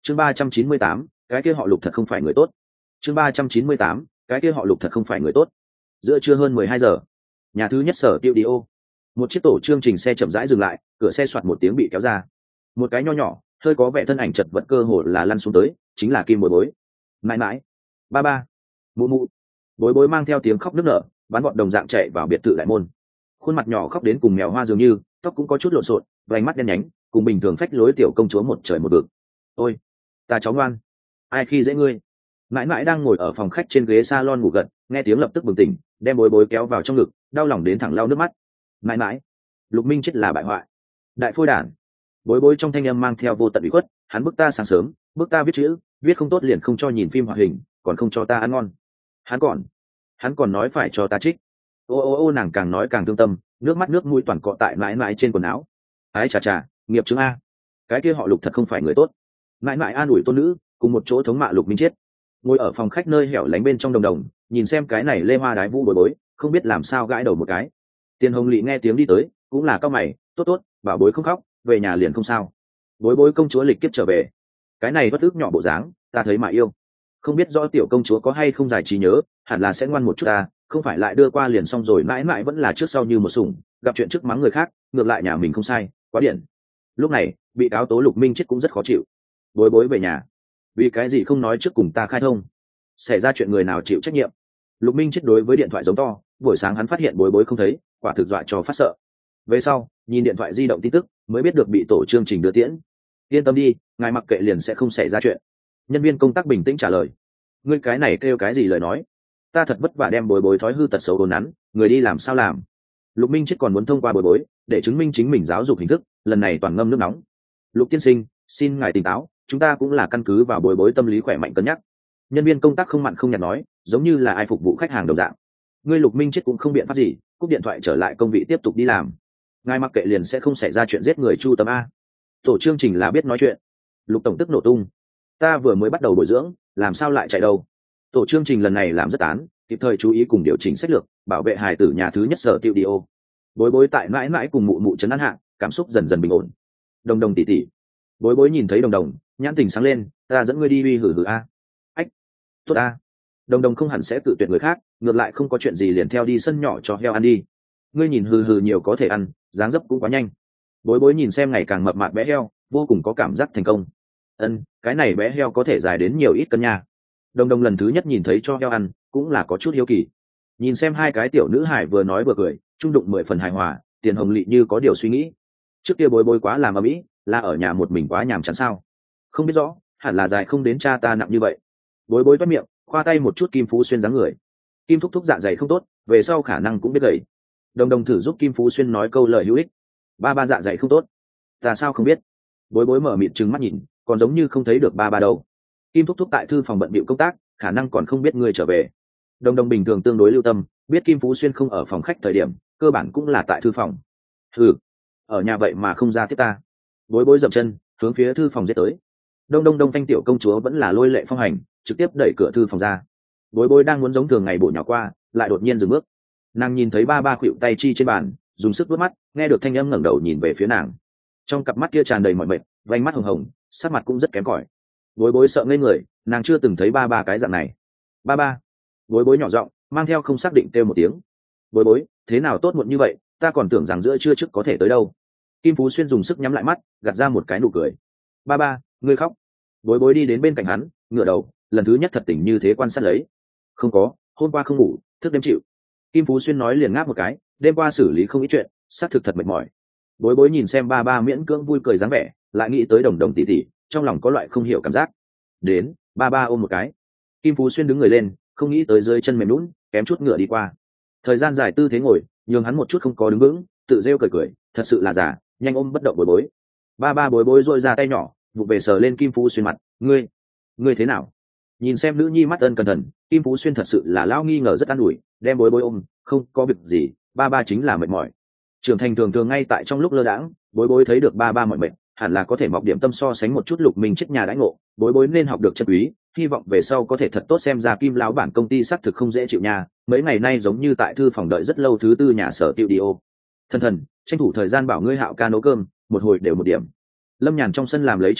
chương 398, cái kia họ Lục thật không phải người tốt. chương 398, cái kia họ Lục thật không phải người tốt. Giữa trưa hơn 12 giờ, nhà thứ nhất Sở Tiêu Đi Ô, một chiếc tổ chương trình xe chậm rãi dừng lại, cửa xe soạt một tiếng bị kéo ra, một cái nho nhỏ hơi có vẻ thân ảnh chật vật cơ hồ là lăn xuống tới, chính là Kim Bối Bối. Mãi mãi, ba ba, mụ mụ. Bối Bối mang theo tiếng khóc nức nở, bán bọn đồng dạng chạy vào biệt thự đại môn, khuôn mặt nhỏ khóc đến cùng mèo hoa dường như, tóc cũng có chút lộn xộn, vành mắt đen nhánh, cùng bình thường phách lối tiểu công chúa một trời một vực. Ôi, ta cháu ngoan, ai khi dễ ngươi? Mãi mãi đang ngồi ở phòng khách trên ghế salon ngủ gật, nghe tiếng lập tức bừng tỉnh, đem Bối Bối kéo vào trong ngực, đau lòng đến thẳng lau nước mắt. Mãi mãi, Lục Minh chết là bại hoại, đại phôi đản. Bối Bối trong thanh âm mang theo vô tận ủy khuất, hắn bức ta sáng sớm, bức ta viết chữ, viết không tốt liền không cho nhìn phim hoạt hình, còn không cho ta ăn ngon. Hắn còn nói phải cho ta trích. Ô, nàng càng nói càng thương tâm, nước mắt nước mũi toàn cọ tại mãi mãi trên quần áo. Ái chà chà, nghiệp chứng a, cái kia họ Lục thật không phải người tốt. Mãi mãi an ủi tôn nữ, cùng một chỗ thống mạ Lục Minh chết. Ngồi ở phòng khách nơi hẻo lánh bên trong đồng, nhìn xem cái này lê hoa đái vũ Bối Bối, không biết làm sao gãi đầu một cái. Tiền Hồng Lị nghe tiếng đi tới, cũng là cao mày, tốt, bảo Bối không khóc, về nhà liền không sao. Bối công chúa lịch kiếp trở về, cái này bất ức nhỏ bộ dáng, ta thấy mà yêu. Không biết rõ tiểu công chúa có hay không giải trí nhớ, hẳn là sẽ ngoan một chút ta, không phải lại đưa qua liền xong rồi mãi mãi vẫn là trước sau như một sủng, gặp chuyện trước mắng người khác, ngược lại nhà mình không sai, quá điện. Lúc này bị cáo tố Lục Minh chết cũng rất khó chịu. Bối về nhà, vì cái gì không nói trước cùng ta khai thông? Xảy ra chuyện người nào chịu trách nhiệm? Lục Minh chết đối với điện thoại giống to, buổi sáng hắn phát hiện Bối không thấy, quả thực dọa cho phát sợ. Về sau nhìn điện thoại di động tin tức mới biết được bị tổ chương trình đưa tiễn. Yên tâm đi, ngài mặc kệ liền sẽ không xảy ra chuyện. Nhân viên công tác bình tĩnh trả lời. Ngươi cái này kêu cái gì lời nói? Ta thật vất vả đem Bối thói hư tật xấu đồn nắn, người đi làm sao làm? Lục Minh chết còn muốn thông qua Bối để chứng minh chính mình giáo dục hình thức, lần này toàn ngâm nước nóng. Lục tiên sinh, xin ngài tỉnh táo, chúng ta cũng là căn cứ vào Bối tâm lý khỏe mạnh cân nhắc. Nhân viên công tác không mặn không nhạt nói, giống như là ai phục vụ khách hàng đồng dạng. Ngươi Lục Minh chết cũng không biện pháp gì, cúp điện thoại trở lại công vị tiếp tục đi làm. Ngài mặc kệ liền sẽ không xảy ra chuyện giết người chu tâm a. Tổ chương trình là biết nói chuyện. Lục tổng tức nổ tung. Ta vừa mới bắt đầu bồi dưỡng, làm sao lại chạy đâu? Tổ chương trình lần này làm rất tán, kịp thời chú ý cùng điều chỉnh sách lược, bảo vệ hài tử nhà thứ nhất Sở Tiêu Đi Ô. Bối tại mãi mãi cùng mụ trấn an hạ, cảm xúc dần dần bình ổn. Đồng tỉ tỉ. Bối nhìn thấy Đồng, nhãn tình sáng lên, ta dẫn ngươi đi uy hử a. Ách, tốt a. Đồng không hẳn sẽ tự tuyệt người khác, ngược lại không có chuyện gì liền theo đi sân nhỏ cho heo ăn đi. Ngươi nhìn hừ nhiều có thể ăn, dáng dấp cũng quá nhanh. Bối nhìn xem ngày càng mập mạp bé heo, vô cùng có cảm giác thành công. Cái này bé heo có thể dài đến nhiều ít cân nha. Đồng lần thứ nhất nhìn thấy cho heo ăn, cũng là có chút hiếu kỳ. Nhìn xem hai cái tiểu nữ hải vừa nói vừa cười, trung đụng 10 phần hài hòa, Tiền Hồng Lị như có điều suy nghĩ. Trước kia Bối quá làm ầm ĩ, là ở nhà một mình quá nhàm chán sao? Không biết rõ, hẳn là dài không đến cha ta nặng như vậy. Bối toét miệng, khoa tay một chút Kim Phú Xuyên dáng người. Kim thúc dạ dày không tốt, về sau khả năng cũng biết gầy. Đồng thử giúp Kim Phú Xuyên nói câu lời hữu ích. Ba dạ dày không tốt. Ta sao không biết? Bối mở mịt trừng mắt nhìn, còn giống như không thấy được ba đâu. Kim thúc tại thư phòng bận bịu công tác, khả năng còn không biết ngươi trở về. Đồng bình thường tương đối lưu tâm, biết Kim Phú Xuyên không ở phòng khách thời điểm, cơ bản cũng là tại thư phòng. Ở nhà vậy mà không ra tiếp ta. Bối dậm chân, hướng phía thư phòng giết tới. Đông phanh tiểu công chúa vẫn là lôi lệ phong hành, trực tiếp đẩy cửa thư phòng ra. Bối đang muốn giống thường ngày bổ nhỏ qua, lại đột nhiên dừng bước. Nàng nhìn thấy ba khuỵu tay chi trên bàn, dùng sức vuốt mắt, nghe được thanh âm ngẩng đầu nhìn về phía nàng. Trong cặp mắt kia tràn đầy mọi mệt, vành mắt hồng hồng, sắc mặt cũng rất kém cỏi. Bối sợ ngây người, nàng chưa từng thấy ba cái dạng này. Ba. Bối nhỏ giọng, mang theo không xác định kêu một tiếng. Bối, thế nào tốt muộn như vậy, ta còn tưởng rằng giữa trưa trước có thể tới đâu. Kim Phú Xuyên dùng sức nhắm lại mắt, gạt ra một cái nụ cười. Ba, ngươi khóc. Bối đi đến bên cạnh hắn, ngửa đầu, lần thứ nhất thật tình như thế quan sát lấy. Không có, hôm qua không ngủ, thức đêm chịu. Kim Phú Xuyên nói liền ngáp một cái, đêm qua xử lý không ít chuyện, xác thực thật mệt mỏi. Bối nhìn xem ba miễn cưỡng vui cười dáng vẻ, lại nghĩ tới Đồng tỉ, trong lòng có loại không hiểu cảm giác. Đến, ba ôm một cái. Kim Phú Xuyên đứng người lên, không nghĩ tới dưới chân mềm lún, kém chút ngựa đi qua. Thời gian dài tư thế ngồi, nhường hắn một chút không có đứng vững, tự rêu cười, thật sự là giả, nhanh ôm bất động Bối. Ba bối rôi ra tay nhỏ, vụ về sờ lên Kim Phú Xuyên mặt, ngươi thế nào? Nhìn xem nữ nhi mắt ân cẩn thận, Kim Phú Xuyên thật sự là lão nghi ngờ rất an ủi, đem Bối ôm, không có việc gì, ba chính là mệt mỏi. Trưởng thành thường ngay tại trong lúc lơ đãng, Bối thấy được ba mọi mệt, hẳn là có thể mọc điểm tâm so sánh một chút Lục Minh chết nhà đãi ngộ, Bối nên học được chân quý, hy vọng về sau có thể thật tốt. Xem ra Kim lão bản công ty xác thực không dễ chịu nha, mấy ngày nay giống như tại thư phòng đợi rất lâu thứ tư nhà Sở Tiêu Đi Ô. Thần tranh thủ thời gian bảo ngươi Hạo ca nấu cơm, một hồi đều một điểm. Lâm Nhàn trong sân làm lấy trực tiếp,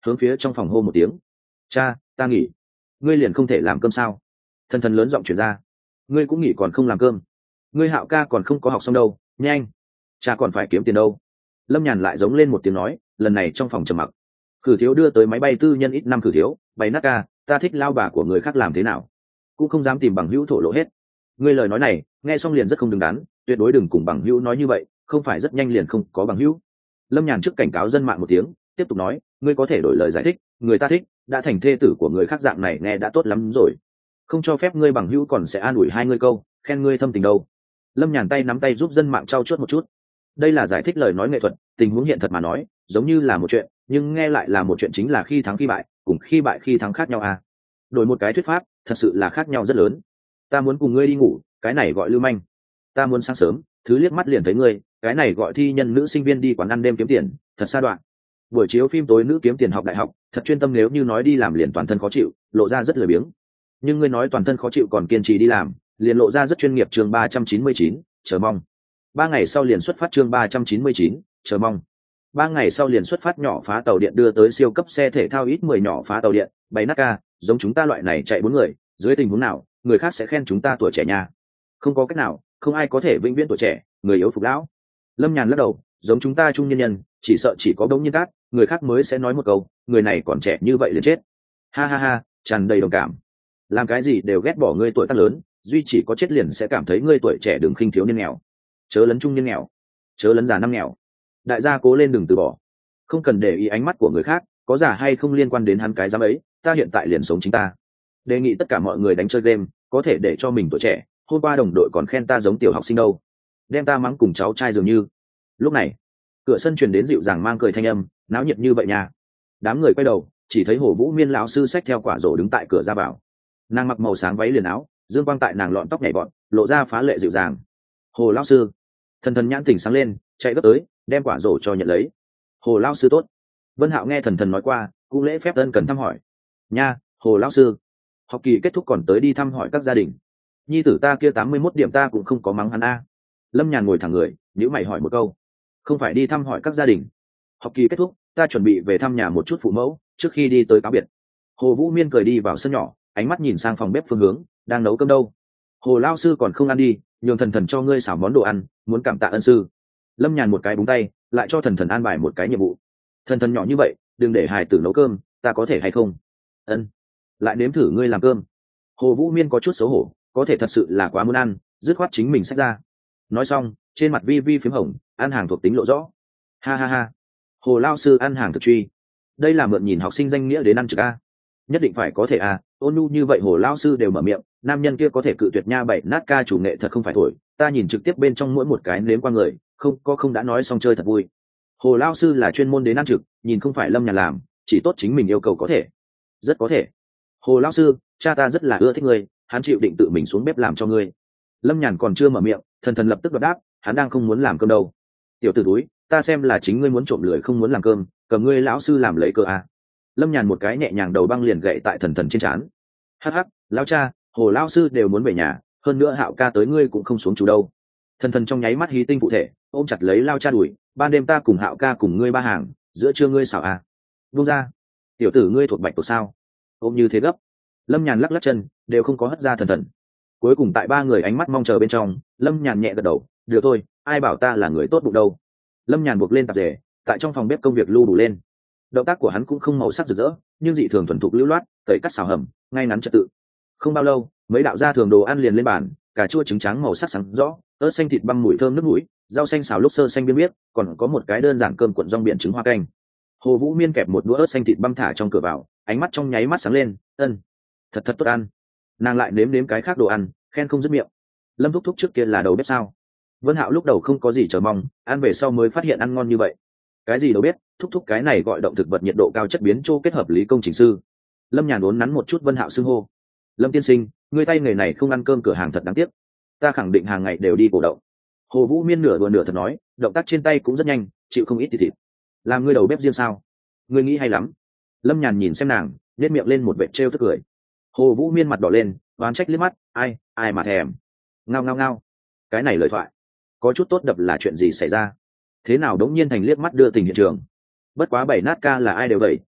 hướng phía trong phòng hô một tiếng. Cha, ta nghỉ. Ngươi liền không thể làm cơm sao? Thần thần lớn giọng chuyển ra. Ngươi cũng nghỉ còn không làm cơm? Ngươi Hạo ca còn không có học xong đâu, nhanh. Cha còn phải kiếm tiền đâu. Lâm Nhàn lại giống lên một tiếng nói, lần này trong phòng trầm mặc. Khử thiếu đưa tới máy bay tư nhân ít năm khử thiếu, bày nát ca, ta thích lao bà của người khác làm thế nào? Cũng không dám tìm bằng hữu thổ lộ hết. Ngươi lời nói này, nghe xong liền rất không đứng đắn, tuyệt đối đừng cùng bằng hữu nói như vậy, không phải rất nhanh liền không có bằng hữu. Lâm Nhàn trước cảnh cáo dân mạng một tiếng, tiếp tục nói, ngươi có thể đổi lời giải thích, người ta thích, đã thành thê tử của người khác dạng này nghe đã tốt lắm rồi, không cho phép ngươi bằng hữu còn sẽ an ủi hai ngươi câu, khen ngươi thâm tình đâu. Lâm Nhàn tay nắm tay giúp dân mạng trau chuốt một chút. Đây là giải thích lời nói nghệ thuật, tình huống hiện thật mà nói, giống như là một chuyện, nhưng nghe lại là một chuyện chính là khi thắng khi bại, cùng khi bại khi thắng khác nhau à. Đổi một cái thuyết pháp, thật sự là khác nhau rất lớn. Ta muốn cùng ngươi đi ngủ, cái này gọi lưu manh. Ta muốn sáng sớm, thứ liếc mắt liền thấy ngươi, cái này gọi thi nhân nữ sinh viên đi quán ăn đêm kiếm tiền, thật xa đoạn. Buổi chiếu phim tối nữ kiếm tiền học đại học, thật chuyên tâm, nếu như nói đi làm liền toàn thân khó chịu, lộ ra rất lười biếng. Nhưng ngươi nói toàn thân khó chịu còn kiên trì đi làm, liền lộ ra rất chuyên nghiệp. Chương 399, chờ mong. 3 ngày sau liền xuất phát. Chương 399, chờ mong. 3 ngày sau liền xuất phát. Nhỏ phá tàu điện đưa tới siêu cấp xe thể thao ít 10 nhỏ phá tàu điện, bày nát ca, giống chúng ta loại này chạy 4 người, dưới tình huống nào, người khác sẽ khen chúng ta tuổi trẻ nha. Không có cách nào, không ai có thể vĩnh viễn tuổi trẻ, người yếu phục lão. Lâm Nhàn lắc đầu, giống chúng ta trung nhân nhân, chỉ sợ chỉ có đống nhiên cát, người khác mới sẽ nói một câu, người này còn trẻ như vậy liền chết. Ha ha ha, tràn đầy đồng cảm. Làm cái gì đều ghét bỏ ngươi tuổi tác lớn, duy chỉ có chết liền sẽ cảm thấy ngươi tuổi trẻ đừng khinh thiếu niên nghèo, chớ lấn trung niên nghèo, chớ lấn già năm nghèo. Đại gia cố lên đừng từ bỏ, không cần để ý ánh mắt của người khác, có giả hay không liên quan đến hắn cái dám ấy, ta hiện tại liền sống chính ta. Đề nghị tất cả mọi người đánh chơi game, có thể để cho mình tuổi trẻ. Hôm qua đồng đội còn khen ta giống tiểu học sinh đâu, đem ta mắng cùng cháu trai dường như. Lúc này cửa sân truyền đến dịu dàng mang cười thanh âm, náo nhiệt như vậy nha. Đám người quay đầu, chỉ thấy Hồ Vũ Miên lão sư xách theo quả rổ đứng tại cửa ra vào. Nàng mặc màu sáng váy liền áo, dương quang tại nàng lọn tóc nhảy bọn, lộ ra phá lệ dịu dàng. Hồ lão sư. Thần thần nhãn tỉnh sáng lên, chạy gấp tới, đem quả rổ cho nhận lấy. Hồ lão sư tốt. Vân Hạo nghe thần thần nói qua, cũng lễ phép ân cần thăm hỏi. Nha, Hồ lão sư. Học kỳ kết thúc còn tới đi thăm hỏi các gia đình. Nhi tử ta kia 81 điểm ta cũng không có mắng hắn a. Lâm Nhàn ngồi thẳng người, nhíu mày hỏi một câu. Không phải đi thăm hỏi các gia đình. Học kỳ kết thúc, ta chuẩn bị về thăm nhà một chút phụ mẫu, trước khi đi tới cáo biệt. Hồ Vũ Miên cười đi vào sân nhỏ, ánh mắt nhìn sang phòng bếp phương hướng, đang nấu cơm đâu. Hồ lao sư còn không ăn đi, nhường thần thần cho ngươi xào món đồ ăn, muốn cảm tạ ân sư. Lâm Nhàn một cái búng tay, lại cho thần thần an bài một cái nhiệm vụ. Thần thần nhỏ như vậy, đừng để hài tử nấu cơm, ta có thể hay không? Ân. Lại nếm thử ngươi làm cơm. Hồ Vũ Miên có chút xấu hổ, có thể thật sự là quá muốn ăn, dứt khoát chính mình xách ra. Nói xong, trên mặt vi vi phím hồng, ăn hàng thuộc tính lộ rõ. Ha ha ha. Hồ lao sư ăn hàng thực truy, đây là mượn nhìn học sinh danh nghĩa đến ăn trực a. Nhất định phải có thể a. Ôn nhu như vậy Hồ lao sư đều mở miệng, nam nhân kia có thể cự tuyệt nha. Bảy nát ca chủ nghệ thật không phải thổi, ta nhìn trực tiếp bên trong mỗi một cái nếm qua người, không đã nói xong chơi thật vui. Hồ lao sư là chuyên môn đến ăn trực, nhìn không phải Lâm Nhàn làm, chỉ tốt chính mình yêu cầu có thể. Rất có thể. Hồ lao sư, cha ta rất là ưa thích ngươi, hắn chịu định tự mình xuống bếp làm cho ngươi. Lâm Nhàn còn chưa mở miệng, thần thần lập tức đáp đáp, hắn đang không muốn làm cơm đâu. Tiểu tử túi, ta xem là chính ngươi muốn trộm lười không muốn làm cơm, cầm ngươi lão sư làm lấy cơ à. Lâm Nhàn một cái nhẹ nhàng đầu băng liền gậy tại thần thần trên trán. Hắc hắc, lão cha, Hồ lão sư đều muốn về nhà, hơn nữa Hạo ca tới ngươi cũng không xuống chủ đâu. Thần thần trong nháy mắt hí tinh phụ thể, ôm chặt lấy lao cha đuổi, ban đêm ta cùng Hạo ca cùng ngươi ba hàng, giữa trưa ngươi xảo à. Buông ra. Tiểu tử ngươi thuộc bạch tuộc sao? Ôm như thế gấp. Lâm Nhàn lắc lắc chân, đều không có hất ra thần thần. Cuối cùng tại ba người ánh mắt mong chờ bên trong, Lâm Nhàn nhẹ gật đầu, được thôi, ai bảo ta là người tốt bụng đâu. Lâm Nhàn buộc lên tạp dề, tại trong phòng bếp công việc lưu đủ lên. Động tác của hắn cũng không màu sắc rực rỡ, nhưng dị thường thuần thục lưu loát, tẩy cắt xào hầm, ngay ngắn trật tự. Không bao lâu, mấy đạo gia thường đồ ăn liền lên bàn, cà chua trứng trắng màu sắc sáng rõ, ớt xanh thịt băm mùi thơm nước mũi, rau xanh xào lúc sơ xanh biên biết, còn có một cái đơn giản cơm cuộn rong biển trứng hoa canh. Hồ Vũ Miên kẹp một đũa ớt xanh thịt băm thả trong cửa vào, ánh mắt trong nháy mắt sáng lên, ân, thật tốt ăn. Nàng lại nếm cái khác đồ ăn, khen không dứt miệng. Lâm thúc thúc trước kia là đầu bếp sao? Vân Hạo lúc đầu không có gì chờ mong, ăn về sau mới phát hiện ăn ngon như vậy. Cái gì đâu biết, thúc thúc cái này gọi động thực vật nhiệt độ cao chất biến chô kết hợp lý công trình sư. Lâm Nhàn uốn nắn một chút Vân Hạo xưng hô. Lâm tiên sinh, ngươi tay nghề này không ăn cơm cửa hàng thật đáng tiếc. Ta khẳng định hàng ngày đều đi cổ động. Hồ Vũ Miên nửa đùa nửa thật nói, động tác trên tay cũng rất nhanh, chịu không ít thịt. Làm ngươi đầu bếp riêng sao? Ngươi nghĩ hay lắm. Lâm Nhàn nhìn xem nàng, nhếch miệng lên một vệt trêu tức cười. Hồ Vũ Miên mặt đỏ lên, oán trách liếc mắt, ai mà thèm. Ngao ngao ngao. Cái này lời thoại, có chút tốt đập là chuyện gì xảy ra? Thế nào đống nhiên thành liếc mắt đưa tình hiện trường. Bất quá bảy nát ca là ai đều vậy,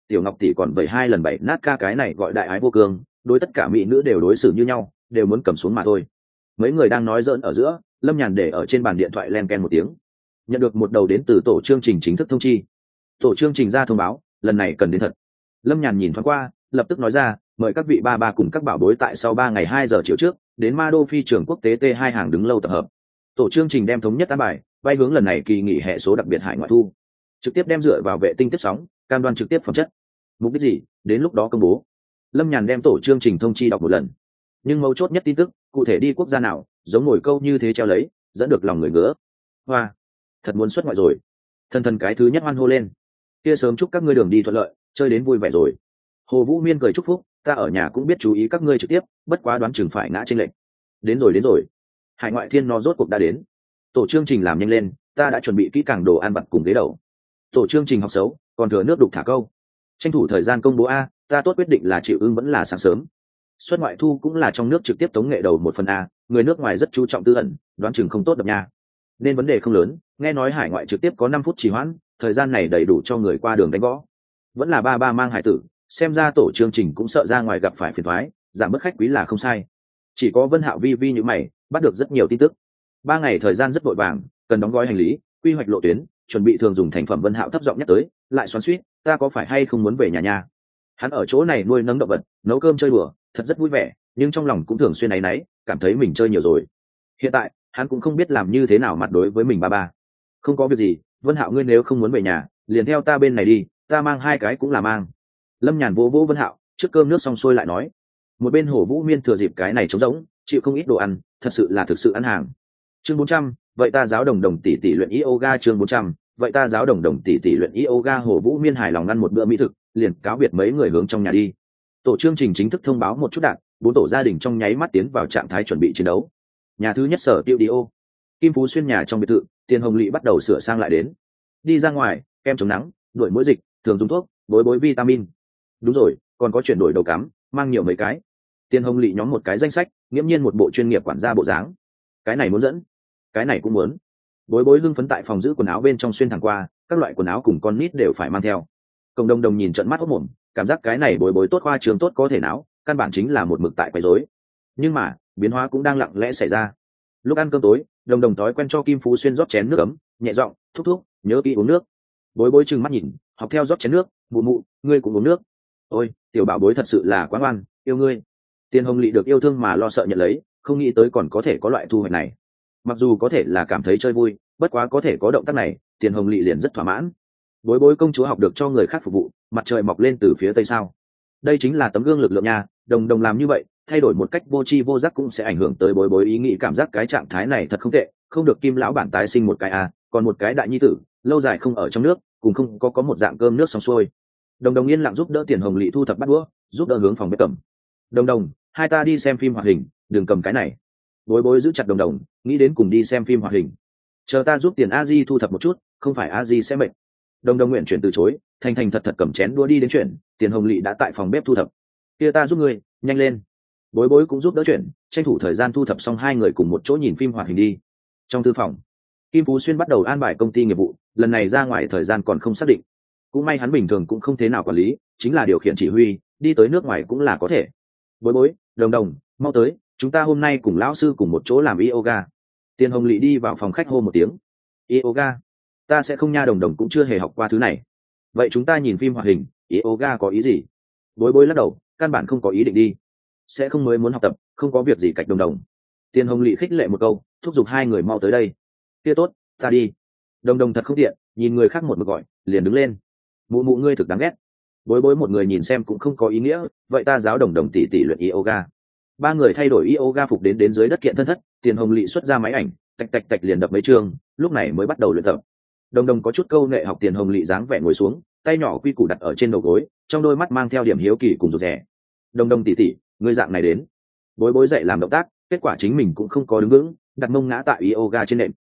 tiểu ngọc tỷ còn 72 lần 7 nát ca cái này gọi đại ái vô cương, đối tất cả mỹ nữ đều đối xử như nhau, đều muốn cầm xuống mà thôi. Mấy người đang nói giỡn ở giữa, Lâm Nhàn để ở trên bàn điện thoại len ken một tiếng, nhận được một đầu đến từ tổ chương trình chính thức thông chi. Tổ chương trình ra thông báo, lần này cần đến thật. Lâm Nhàn nhìn thoáng qua, lập tức nói ra, mời các vị ba ba cùng các bảo bối tại sau 3 ngày 2 giờ chiều trước đến Ma Đô phi trường quốc tế T2 hàng đứng lâu tập hợp. Tổ chương trình đem thống nhất an bài, bay hướng lần này kỳ nghỉ hè số đặc biệt hải ngoại thu, trực tiếp đem dựa vào vệ tinh tiếp sóng, cam đoan trực tiếp phẩm chất. Mục đích gì, đến lúc đó công bố. Lâm Nhàn đem tổ chương trình thông chi đọc một lần, nhưng mấu chốt nhất tin tức, cụ thể đi quốc gia nào, giống ngồi câu như thế treo lấy, dẫn được lòng người ngứa. Hoa, thật muốn xuất ngoại rồi. Thần cái thứ nhất hoan hô lên. Kia sớm chúc các ngươi đường đi thuận lợi, chơi đến vui vẻ rồi. Hồ Vũ Miên cười chúc phúc, ta ở nhà cũng biết chú ý các ngươi trực tiếp, bất quá đoán chừng phải ngã chênh lệch. Đến rồi. Hải ngoại thiên nó rốt cuộc đã đến. Tổ chương trình làm nhanh lên, ta đã chuẩn bị kỹ càng đồ ăn vặt cùng ghế đầu. Tổ chương trình học xấu, còn thừa nước đục thả câu. Tranh thủ thời gian công bố a, ta tốt quyết định là chịu ưng vẫn là sáng sớm. Xuất ngoại thu cũng là trong nước trực tiếp tống nghệ đầu 1 phần a, người nước ngoài rất chú trọng tư ẩn, đoán chừng không tốt đập nha. Nên vấn đề không lớn, nghe nói hải ngoại trực tiếp có 5 phút trì hoãn, thời gian này đầy đủ cho người qua đường đánh gõ. Vẫn là ba mang hải tử, xem ra tổ chương trình cũng sợ ra ngoài gặp phải phiền toái, giảm bớt khách quý là không sai. Chỉ có Vân Hạo vi như mày, bắt được rất nhiều tin tức. 3 ngày thời gian rất vội vàng, cần đóng gói hành lý, quy hoạch lộ tuyến, chuẩn bị thường dùng thành phẩm. Vân Hạo thấp giọng nhắc tới, lại xoắn xuýt, ta có phải hay không muốn về nhà nha. Hắn ở chỗ này nuôi nấng động vật, nấu cơm chơi đùa, thật rất vui vẻ, nhưng trong lòng cũng thường xuyên áy náy, cảm thấy mình chơi nhiều rồi. Hiện tại, hắn cũng không biết làm như thế nào mặt đối với mình ba. Không có việc gì, Vân Hạo ngươi nếu không muốn về nhà, liền theo ta bên này đi, ta mang 2 cái cũng là mang. Lâm Nhàn vỗ Vân Hạo, trước cơm nước xong xuôi lại nói. Một bên Hồ Vũ Miên thừa dịp cái này trống rỗng, chịu không ít đồ ăn, thật sự là thực sự ăn hàng. Chương 400, vậy ta giáo đồng tỷ luyện yoga. Chương 400, vậy ta giáo đồng tỷ luyện yoga. Hồ Vũ Miên hài lòng ăn một bữa mỹ thực, liền cáo biệt mấy người hướng trong nhà đi. Tổ chương trình chính thức thông báo một chút đạn, 4 tổ gia đình trong nháy mắt tiến vào trạng thái chuẩn bị chiến đấu. Nhà thứ nhất Sở Tiêu Dio, Kim Phú Xuyên nhà trong biệt thự, Tiền Hồng Lệ bắt đầu sửa sang lại đến. Đi ra ngoài, kem chống nắng, đuổi mũi dịch, thường dùng thuốc, bối vitamin. Đúng rồi, còn có chuyển đổi đầu cắm, mang nhiều mấy cái. Tiền Hồng Lệ nhóm một cái danh sách, nghiễm nhiên một bộ chuyên nghiệp quản gia bộ dáng. Cái này muốn dẫn, cái này cũng muốn. Bối hưng phấn tại phòng giữ quần áo bên trong xuyên thẳng qua, các loại quần áo cùng con nít đều phải mang theo. Cộng đồng nhìn trận mắt hốt mồm, cảm giác cái này bối tốt khoa trường tốt có thể não, căn bản chính là một mực tại quấy rối. Nhưng mà, biến hóa cũng đang lặng lẽ xảy ra. Lúc ăn cơm tối, đồng thói quen cho Kim Phú Xuyên rót chén nước ấm, nhẹ giọng thúc, nhớ kỹ uống nước. Bối trừng mắt nhìn, học theo rót chén nước, mụ, ngươi cũng uống nước. Ôi, tiểu bảo bối thật sự là quá ngoan, yêu ngươi. Tiền Hồng Lệ được yêu thương mà lo sợ nhận lấy, không nghĩ tới còn có thể có loại thu hoạch này. Mặc dù có thể là cảm thấy chơi vui, bất quá có thể có động tác này, Tiền Hồng Lệ liền rất thỏa mãn. Bối công chúa học được cho người khác phục vụ, mặt trời mọc lên từ phía tây sao? Đây chính là tấm gương lực lượng nha, đồng làm như vậy, thay đổi một cách vô tri vô giác cũng sẽ ảnh hưởng tới bối ý nghĩ cảm giác cái trạng thái này thật không tệ, không được Kim lão bản tái sinh một cái còn một cái đại nhi tử, lâu dài không ở trong nước, cùng không có một dạng cơm nước xong xuôi. Đồng yên lặng giúp đỡ Tiền Hồng Lệ thu thập bát đũa, giúp đỡ hướng phòng bếp cầm. Đồng, hai ta đi xem phim hoạt hình, đừng cầm cái này. Bối giữ chặt đồng, nghĩ đến cùng đi xem phim hoạt hình. Chờ ta giúp Tiền A Di thu thập một chút, không phải A Di sẽ mệt. Đồng nguyện chuyển từ chối, thành thật cầm chén đũa đi đến chuyển. Tiền Hồng Lệ đã tại phòng bếp thu thập. Kia ta giúp ngươi, nhanh lên. Bối cũng giúp đỡ chuyển, tranh thủ thời gian thu thập xong, hai người cùng một chỗ nhìn phim hoạt hình đi. Trong thư phòng, Kim Phú Xuyên bắt đầu an bài công ty nghiệp vụ, lần này ra ngoài thời gian còn không xác định. Cũng may hắn bình thường cũng không thế nào quản lý, chính là điều khiển chỉ huy, đi tới nước ngoài cũng là có thể. Bối, đồng, mau tới, chúng ta hôm nay cùng lão sư cùng một chỗ làm yoga. Tiền Hồng Lệ đi vào phòng khách hô một tiếng. Yoga? Ta sẽ không nha, đồng cũng chưa hề học qua thứ này. Vậy chúng ta nhìn phim hoạt hình, yoga có ý gì? Bối lắc đầu, căn bản không có ý định đi. Sẽ không mới muốn học tập, không có việc gì cạch đồng. Tiền Hồng Lệ khích lệ một câu, thúc giục hai người mau tới đây. Kia tốt, ta đi. Đồng thật không tiện, nhìn người khác một mực gọi, liền đứng lên. Mụ ngươi thực đáng ghét. Bối một người nhìn xem cũng không có ý nghĩa, vậy ta giáo đồng tỷ luyện yoga. Ba người thay đổi yoga phục đến dưới đất kiện thân thất, Tiền Hồng Lệ xuất ra máy ảnh, tạch liền đập mấy chương, lúc này mới bắt đầu luyện tập. Đồng có chút câu nệ học. Tiền Hồng Lệ dáng vẻ ngồi xuống, tay nhỏ quy củ đặt ở trên đầu gối, trong đôi mắt mang theo điểm hiếu kỳ cùng rụt rè. Đồng tỷ, ngươi dạng này đến. Bối dậy làm động tác, kết quả chính mình cũng không có đứng vững, đặt mông ngã tại yoga trên nệm.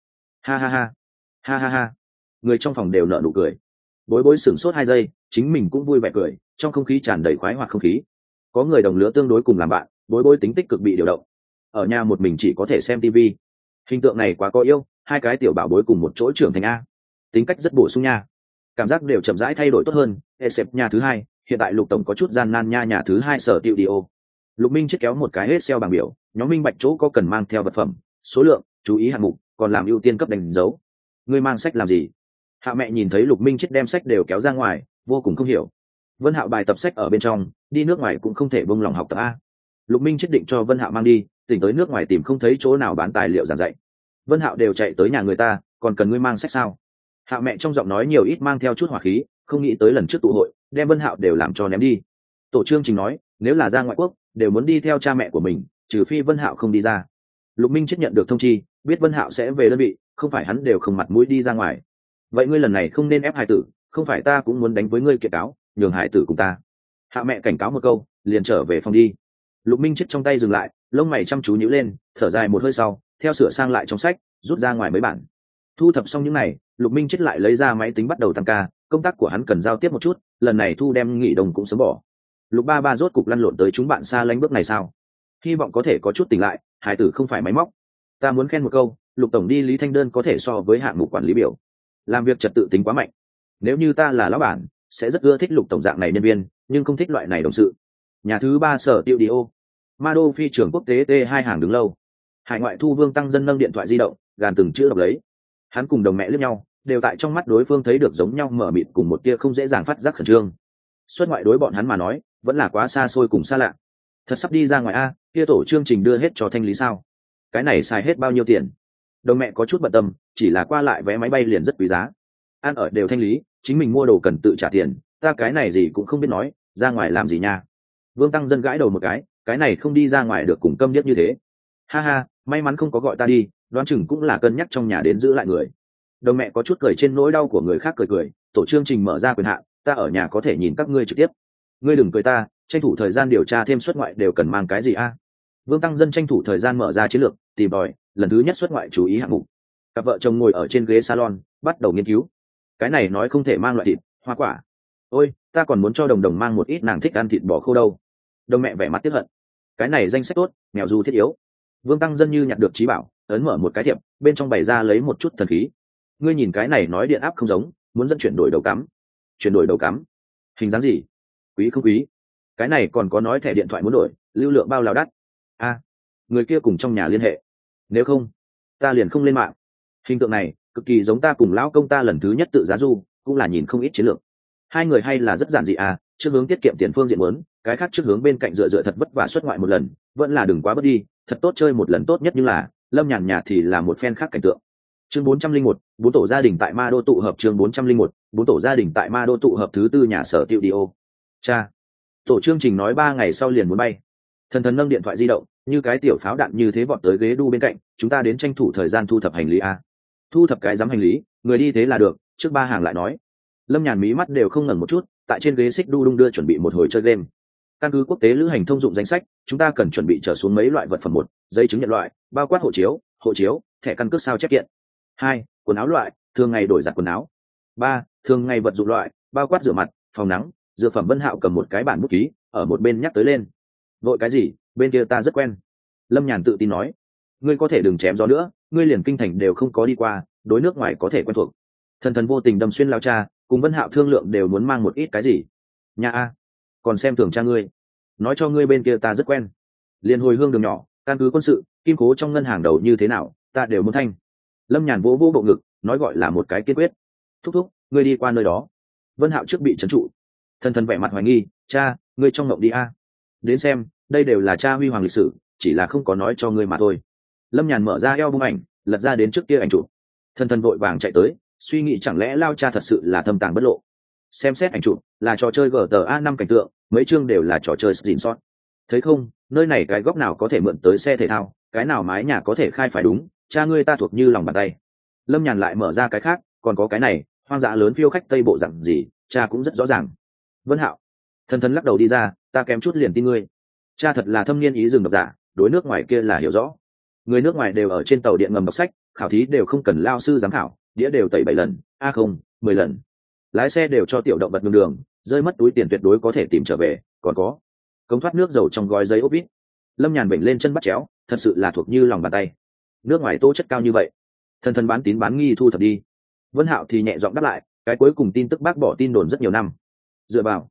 Ha. Người trong phòng đều nở nụ cười. Bối sửng sốt 2 giây, chính mình cũng vui vẻ cười, trong không khí tràn đầy khoái hoạt không khí. Có người đồng lứa tương đối cùng làm bạn, bối tính tích cực bị điều động. Ở nhà một mình chỉ có thể xem tivi. Hình tượng này quá có yêu, 2 cái tiểu bảo bối cùng một chỗ trưởng thành a. Tính cách rất bổ sung nha. Cảm giác đều chậm rãi thay đổi tốt hơn. Except nhà thứ 2, hiện tại Lục tổng có chút gian nan nha. Nhà thứ hai sở tiệu đi ô. Lục Minh chết kéo một cái hết xeo bảng biểu, nhóm minh bạch chỗ có cần mang theo vật phẩm, số lượng, chú ý hạng mục, còn làm ưu tiên cấp đánh dấu. Ngươi mang sách làm gì? Hạ mẹ nhìn thấy Lục Minh chết đem sách đều kéo ra ngoài, vô cùng không hiểu. Vân Hạo bài tập sách ở bên trong, đi nước ngoài cũng không thể buông lòng học tập a. Lục Minh chết định cho Vân Hạo mang đi, tỉnh tới nước ngoài tìm không thấy chỗ nào bán tài liệu giảng dạy. Vân Hạo đều chạy tới nhà người ta, còn cần ngươi mang sách sao? Hạ mẹ trong giọng nói nhiều ít mang theo chút hỏa khí, không nghĩ tới lần trước tụ hội, đem Vân Hạo đều làm cho ném đi. Tổ chương trình nói, nếu là ra ngoại quốc, đều muốn đi theo cha mẹ của mình, trừ phi Vân Hạo không đi ra. Lục Minh chấp nhận được thông chi, biết Vân Hạo sẽ về đơn vị, không phải hắn đều không mặt mũi đi ra ngoài. Vậy ngươi lần này không nên ép hải tử, không phải ta cũng muốn đánh với ngươi kiện cáo, nhường hải tử cùng ta. Hạ mẹ cảnh cáo một câu, liền trở về phòng đi. Lục Minh chết trong tay dừng lại, lông mày chăm chú nhíu lên, thở dài một hơi sau, theo sửa sang lại trong sách, rút ra ngoài mấy bản. Thu thập xong những này, Lục Minh chết lại lấy ra máy tính bắt đầu tăng ca, công tác của hắn cần giao tiếp một chút, lần này thu đem nghỉ đồng cũng sớm bỏ. Lục ba ba rốt cục lăn lộn tới chúng bạn xa lánh bước này sao? Hy vọng có thể có chút tỉnh lại, hải tử không phải máy móc. Ta muốn khen một câu, Lục tổng đi lý thanh đơn có thể so với hạng mục quản lý biểu, làm việc trật tự tính quá mạnh. Nếu như ta là lão bản, sẽ rất ưa thích Lục tổng dạng này nhân viên, nhưng không thích loại này đồng sự. Nhà thứ ba sở tiêu đi ô. Mado phi trường quốc tế T2 hàng đứng lâu. Hải ngoại thu Vương Tăng Dân nâng điện thoại di động, gàn từng chữ đọc lấy. Hắn cùng đồng mẹ liếc nhau, đều tại trong mắt đối phương thấy được giống nhau mở mịt cùng một tia không dễ dàng phát giác khẩn trương. Xuất ngoại đối bọn hắn mà nói, vẫn là quá xa xôi cùng xa lạ. Thật sắp đi ra ngoài a, kia tổ chương trình đưa hết cho thanh lý sao? Cái này xài hết bao nhiêu tiền? Đồng mẹ có chút bận tâm, chỉ là qua lại vé máy bay liền rất quý giá. Ăn ở đều thanh lý, chính mình mua đồ cần tự trả tiền, ta cái này gì cũng không biết nói, ra ngoài làm gì nha. Vương Tăng Dân gãi đầu một cái này không đi ra ngoài được cùng câm điếc như thế. Ha ha, may mắn không có gọi ta đi, đoán chừng cũng là cân nhắc trong nhà đến giữ lại người. Đồng mẹ có chút cười trên nỗi đau của người khác cười, tổ chương trình mở ra quyền hạn, ta ở nhà có thể nhìn các ngươi trực tiếp. Ngươi đừng cười ta, tranh thủ thời gian điều tra thêm xuất ngoại đều cần mang cái gì a? Vương Tăng Dân tranh thủ thời gian mở ra chiến lược, tìm tòi, lần thứ nhất xuất ngoại chú ý hạng mục. Cặp vợ chồng ngồi ở trên ghế salon, bắt đầu nghiên cứu. Cái này nói không thể mang loại thịt, hoa quả. Ôi, ta còn muốn cho Đồng Đồng mang một ít nàng thích ăn thịt bò khô đâu. Đồng mẹ vẻ mặt tiếc hận. Cái này danh sách tốt, nghèo du thiết yếu. Vương Tăng Dân như nhặt được trí bảo, ấn mở một cái thiệp, bên trong bày ra lấy một chút thần khí. Ngươi nhìn cái này nói điện áp không giống, muốn dẫn chuyển đổi đầu cắm. Chuyển đổi đầu cắm? Hình dáng gì? Quý không quý? Cái này còn có nói thẻ điện thoại muốn đổi, lưu lượng bao lao đắt. A, người kia cùng trong nhà liên hệ. Nếu không, ta liền không lên mạng. Hình tượng này cực kỳ giống ta cùng lão công ta lần thứ nhất tự giá du, cũng là nhìn không ít chiến lược. Hai người hay là rất giản dị à, trước hướng tiết kiệm tiền phương diện muốn, cái khác trước hướng bên cạnh dựa thật vất vả xuất ngoại một lần, vẫn là đừng quá bớt đi, thật tốt chơi một lần tốt nhất, nhưng là Lâm Nhàn nhà thì là một phen khác cảnh tượng. Chương 401, bốn tổ gia đình tại Ma Đô tụ hợp. Chương 401, bốn tổ gia đình tại Ma Đô tụ hợp thứ tư nhà sở tiệu đi ô. Cha, tổ chương trình nói 3 ngày sau liền muốn bay. Thần thần nâng điện thoại di động, như cái tiểu pháo đạn như thế vọt tới ghế đu bên cạnh, chúng ta đến tranh thủ thời gian thu thập hành lý a. Thu thập cái giám hành lý, người đi thế là được, trước 3 hàng lại nói. Lâm Nhàn mí mắt đều không ngẩng một chút, tại trên ghế xích đu đung đưa chuẩn bị một hồi chơi game. Căn cứ quốc tế lữ hành thông dụng danh sách, chúng ta cần chuẩn bị trở xuống mấy loại vật phẩm: 1, giấy chứng nhận loại, bao quát hộ chiếu, thẻ căn cước sao chép kiện. 2, quần áo loại, thường ngày đổi giặt quần áo. 3, thường ngày vật dụng loại, bao quát rửa mặt, phòng nắng, dược phẩm. Vân Hạo cầm một cái bản bút ký, ở một bên nhắc tới lên. Vội cái gì, bên kia ta rất quen. Lâm Nhàn tự tin nói. Ngươi có thể đừng chém gió nữa, ngươi liền kinh thành đều không có đi qua, đối nước ngoài có thể quen thuộc. Thần thần vô tình đâm xuyên lao cha, cùng Vân Hạo thương lượng đều muốn mang một ít cái gì. Nhà a, còn xem thường cha ngươi, nói cho ngươi bên kia ta rất quen. Liên hồi hương đường nhỏ, căn cứ quân sự, kim cố trong ngân hàng đầu như thế nào, ta đều muốn thanh. Lâm Nhàn vỗ bộ ngực, nói gọi là một cái kiên quyết. Thúc thúc, ngươi đi qua nơi đó. Vân Hạo trước bị trấn trụ. Thần thần vẻ mặt hoài nghi, cha, ngươi trong mộng đi a. Đến xem, đây đều là cha huy hoàng lịch sử, chỉ là không có nói cho ngươi mà thôi. Lâm Nhàn mở ra eo bung ảnh, lật ra đến trước kia ảnh chụp. Thần thần vội vàng chạy tới, suy nghĩ chẳng lẽ lao cha thật sự là thâm tàng bất lộ. Xem xét ảnh chụp, là trò chơi GTA 5 cảnh tượng, mấy chương đều là trò chơi screenshot. Thấy không, nơi này cái góc nào có thể mượn tới xe thể thao, cái nào mái nhà có thể khai phải đúng, cha ngươi ta thuộc như lòng bàn tay. Lâm Nhàn lại mở ra cái khác, còn có cái này, hoang dã lớn phiêu khách tây bộ dặn gì, cha cũng rất rõ ràng. Vân Hạo, thần thần lắc đầu đi ra, ta kém chút liền tin ngươi. Cha thật là thâm niên ý rừng độc giả, đối nước ngoài kia là hiểu rõ. Người nước ngoài đều ở trên tàu điện ngầm đọc sách, khảo thí đều không cần lao sư giám khảo, đĩa đều tẩy 7 lần, không, 10 lần. Lái xe đều cho tiểu động vật ngừng đường, rơi mất túi tiền tuyệt đối có thể tìm trở về, còn có cống thoát nước dầu trong gói giấy ốp vít. Lâm Nhàn bệnh lên chân bắt chéo, thật sự là thuộc như lòng bàn tay. Nước ngoài tố chất cao như vậy, thần thần bán tín bán nghi thu thập đi. Vân Hạo thì nhẹ giọng đáp lại, cái cuối cùng tin tức bác bỏ tin đồn rất nhiều năm. Dựa vào,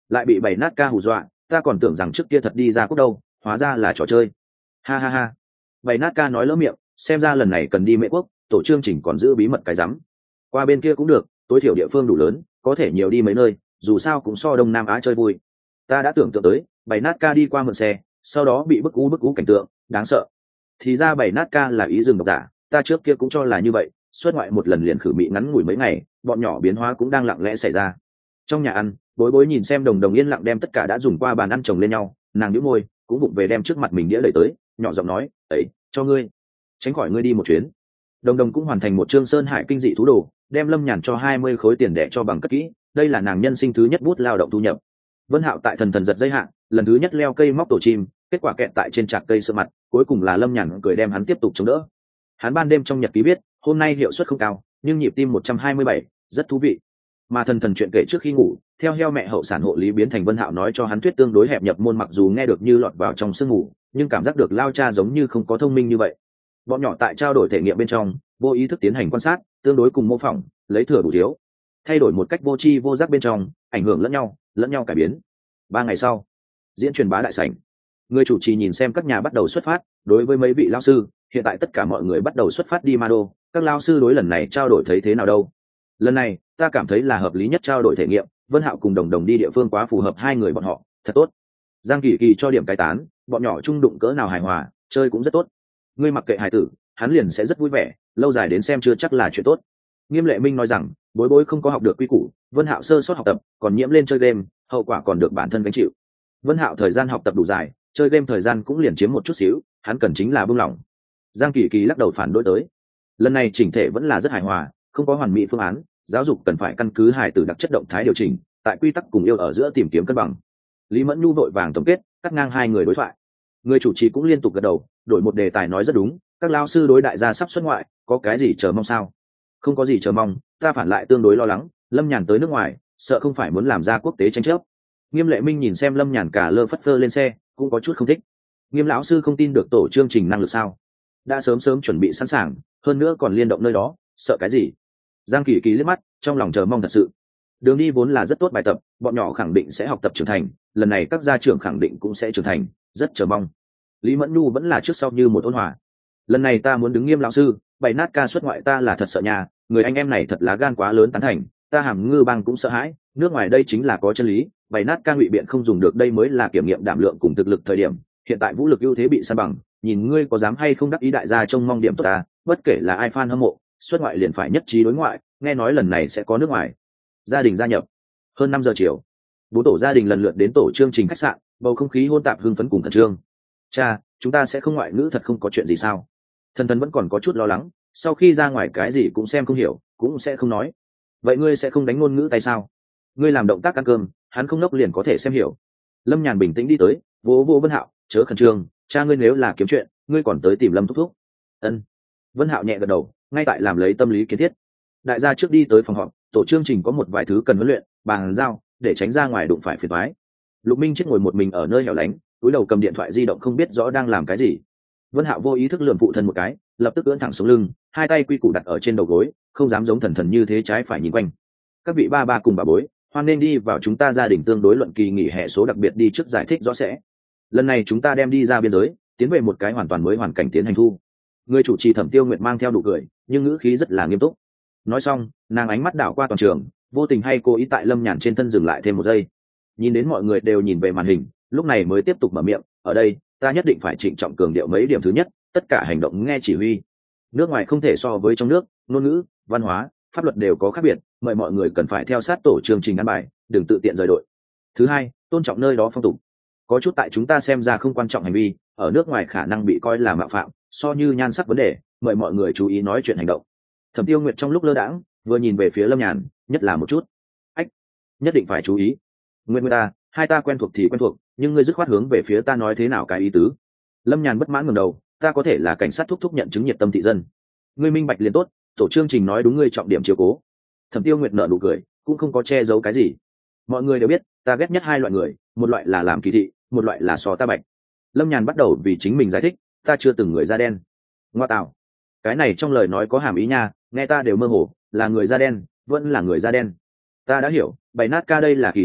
lại bị bảy nát ca hù dọa, ta còn tưởng rằng trước kia thật đi ra cúc đâu, hóa ra là trò chơi. Ha ha ha. Bảy nát ca nói lỡ miệng, xem ra lần này cần đi Mễ Quốc, tổ chương trình còn giữ bí mật cái rắm. Qua bên kia cũng được, tối thiểu địa phương đủ lớn, có thể nhiều đi mấy nơi, dù sao cũng so Đông Nam Á chơi vui. Ta đã tưởng tượng tới, bảy nát ca đi qua mượn xe, sau đó bị bức ú cảnh tượng, đáng sợ. Thì ra bảy nát ca là ý dừng độc giả, ta trước kia cũng cho là như vậy, xuất ngoại một lần liền khử mị ngắn ngủi mấy ngày, bọn nhỏ biến hóa cũng đang lặng lẽ xảy ra. Trong nhà ăn, bối bối nhìn xem đồng đồng yên lặng đem tất cả đã dùng qua bàn ăn chồng lên nhau, nàng nhíu môi, cũng vụng về đem trước mặt mình đĩa đẩy tới, nhỏ giọng nói, ấy, cho ngươi, tránh khỏi ngươi đi một chuyến. Đồng đồng cũng hoàn thành một chương sơn hải kinh dị thú đồ, đem Lâm Nhàn cho 20 khối tiền để cho bằng cất kỹ, đây là nàng nhân sinh thứ nhất bút lao động thu nhập. Vân Hạo tại thần thần giật dây hạn, lần thứ nhất leo cây móc tổ chim, kết quả kẹt tại trên trạc cây sợ mặt, cuối cùng là Lâm Nhàn cười đem hắn tiếp tục chống đỡ. Hắn ban đêm trong nhật ký viết, hôm nay hiệu suất không cao, nhưng nhịp tim 127, rất thú vị. Mà thần thần chuyện kể trước khi ngủ, theo heo mẹ hậu sản hộ lý biến thành Vân Hạo nói cho hắn thuyết tương đối hẹp nhập môn, mặc dù nghe được như lọt vào trong sương ngủ, nhưng cảm giác được lao cha giống như không có thông minh như vậy. Bọn nhỏ tại trao đổi thể nghiệm bên trong, vô ý thức tiến hành quan sát, tương đối cùng mô phỏng, lấy thừa đủ thiếu, thay đổi một cách vô tri vô giác bên trong, ảnh hưởng lẫn nhau cải biến. 3 ngày sau, diễn truyền bá đại sảnh, người chủ trì nhìn xem các nhà bắt đầu xuất phát, đối với mấy vị lao sư, hiện tại tất cả mọi người bắt đầu xuất phát đi Ma Đô, các lao sư đối lần này trao đổi thấy thế nào đâu? Lần này ta cảm thấy là hợp lý nhất trao đổi thể nghiệm, Vân Hạo cùng đồng đồng đi địa phương quá phù hợp hai người bọn họ, thật tốt. Giang Kỳ Kỳ cho điểm cái tán, bọn nhỏ trung đụng cỡ nào hài hòa, chơi cũng rất tốt. Ngươi mặc kệ hài tử, hắn liền sẽ rất vui vẻ, lâu dài đến xem chưa chắc là chuyện tốt. Nghiêm Lệ Minh nói rằng, bối bối không có học được quy củ, Vân Hạo sơ sót học tập, còn nhiễm lên chơi game, hậu quả còn được bản thân gánh chịu. Vân Hạo thời gian học tập đủ dài, chơi game thời gian cũng liền chiếm một chút xíu, hắn cần chính là buông lỏng. Giang Kỳ Kỳ lắc đầu phản đối tới. Lần này chỉnh thể vẫn là rất hài hòa, không có hoàn mỹ phương án, giáo dục cần phải căn cứ hài tử đặc chất động thái điều chỉnh, tại quy tắc cùng yêu ở giữa tìm kiếm cân bằng. Lý Mẫn Nhu vội vàng tổng kết, cắt ngang hai người đối thoại. Người chủ trì cũng liên tục gật đầu, đổi một đề tài nói rất đúng, các lao sư đối đại gia sắp xuất ngoại, có cái gì chờ mong sao? Không có gì chờ mong, ta phản lại tương đối lo lắng, Lâm Nhàn tới nước ngoài, sợ không phải muốn làm ra quốc tế tranh chấp. Nghiêm Lệ Minh nhìn xem Lâm Nhàn cả lơ phất phơ lên xe, cũng có chút không thích. Nghiêm lão sư không tin được tổ chương trình năng lực sao? Đã sớm chuẩn bị sẵn sàng, hơn nữa còn liên động nơi đó, sợ cái gì? Giang Kỳ Kỳ liếc mắt, trong lòng chờ mong thật sự. Đường đi vốn là rất tốt bài tập, bọn nhỏ khẳng định sẽ học tập trưởng thành, lần này các gia trưởng khẳng định cũng sẽ trưởng thành, rất chờ mong. Lý Mẫn Nhu vẫn là trước sau như một ôn hòa. Lần này ta muốn đứng Nghiêm lão sư, bày nát ca xuất ngoại ta là thật sợ nhà, người anh em này thật lá gan quá lớn tán thành, ta Hàm Ngư Bang cũng sợ hãi, nước ngoài đây chính là có chân lý, bày nát ca ngụy biện không dùng được, đây mới là kiểm nghiệm đảm lượng cùng thực lực thời điểm, hiện tại vũ lực ưu thế bị san bằng, nhìn ngươi có dám hay không đắc ý đại gia trông mong điểm tốt ta, bất kể là ai fan hâm mộ, xuất ngoại liền phải nhất trí đối ngoại, nghe nói lần này sẽ có nước ngoài. Gia đình gia nhập. Hơn 5 giờ chiều, 4 tổ gia đình lần lượt đến tổ chương trình khách sạn, bầu không khí hôn tạp hưng phấn cùng khẩn trương. Cha, chúng ta sẽ không ngoại ngữ thật không có chuyện gì sao? Thần thần vẫn còn có chút lo lắng, sau khi ra ngoài cái gì cũng xem không hiểu, cũng sẽ không nói. Vậy ngươi sẽ không đánh ngôn ngữ tay sao? Ngươi làm động tác ăn cơm, hắn không nốc liền có thể xem hiểu. Lâm Nhàn bình tĩnh đi tới, vỗ vỗ Vân Hạo, chớ khẩn trương, cha ngươi nếu là kiếm chuyện, ngươi còn tới tìm Lâm thúc thúc. Ân. Vân Hạo nhẹ gật đầu, ngay tại làm lấy tâm lý kiến thiết. Đại gia trước đi tới phòng họp, tổ chương trình có một vài thứ cần huấn luyện, bàn giao, để tránh ra ngoài đụng phải phiền toái. Lục Minh chết ngồi một mình ở nơi hẻo lánh, túi đầu cầm điện thoại di động không biết rõ đang làm cái gì. Vân Hạo vô ý thức lườm phụ thân một cái, lập tức ưỡn thẳng xuống lưng, hai tay quy củ đặt ở trên đầu gối, không dám giống thần thần như thế trái phải nhìn quanh. Các vị ba ba cùng bà bối, hoan nên đi vào chúng ta gia đình tương đối luận kỳ nghỉ hè số đặc biệt đi trước giải thích rõ sẽ. Lần này chúng ta đem đi ra biên giới, tiến về một cái hoàn toàn mới hoàn cảnh tiến hành thu. Người chủ trì Thẩm Tiêu Nguyệt mang theo nụ cười, nhưng ngữ khí rất là nghiêm túc. Nói xong, nàng ánh mắt đảo qua toàn trường, vô tình hay cố ý tại Lâm Nhàn trên thân dừng lại thêm một giây. Nhìn đến mọi người đều nhìn về màn hình, lúc này mới tiếp tục mở miệng, ở đây, ta nhất định phải trịnh trọng cường điệu mấy điểm. Thứ nhất, tất cả hành động nghe chỉ huy. Nước ngoài không thể so với trong nước, ngôn ngữ, văn hóa, pháp luật đều có khác biệt, mời mọi người cần phải theo sát tổ chương trình ăn bài, đừng tự tiện rời đội. Thứ hai, tôn trọng nơi đó phong tục. Có chút tại chúng ta xem ra không quan trọng hành vi, ở nước ngoài khả năng bị coi là mạo phạm, so như nhan sắc vấn đề, mời mọi người chú ý nói chuyện hành động. Thẩm Tiêu Nguyệt trong lúc lơ đãng vừa nhìn về phía Lâm Nhàn, nhất là một chút. Ách, nhất định phải chú ý. Nguyệt Nguyệt ta, hai ta quen thuộc thì quen thuộc, nhưng ngươi dứt khoát hướng về phía ta nói thế nào cái ý tứ? Lâm Nhàn bất mãn ngẩng đầu, ta có thể là cảnh sát thúc nhận chứng nhiệt tâm thị dân. Ngươi minh bạch liền tốt, tổ chương trình nói đúng, ngươi trọng điểm chiếu cố. Thẩm Tiêu Nguyệt nở nụ cười, cũng không có che giấu cái gì. Mọi người đều biết, ta ghét nhất hai loại người, một loại là làm kỳ thị, một loại là so ta bạch. Lâm Nhàn bắt đầu vì chính mình giải thích, ta chưa từng người da đen. Ngoa tạo, cái này trong lời nói có hàm ý nha, nghe ta đều mơ hồ, là người da đen, vẫn là người da đen. Ta đã hiểu, bày nát ca đây là kỳ thị bạch,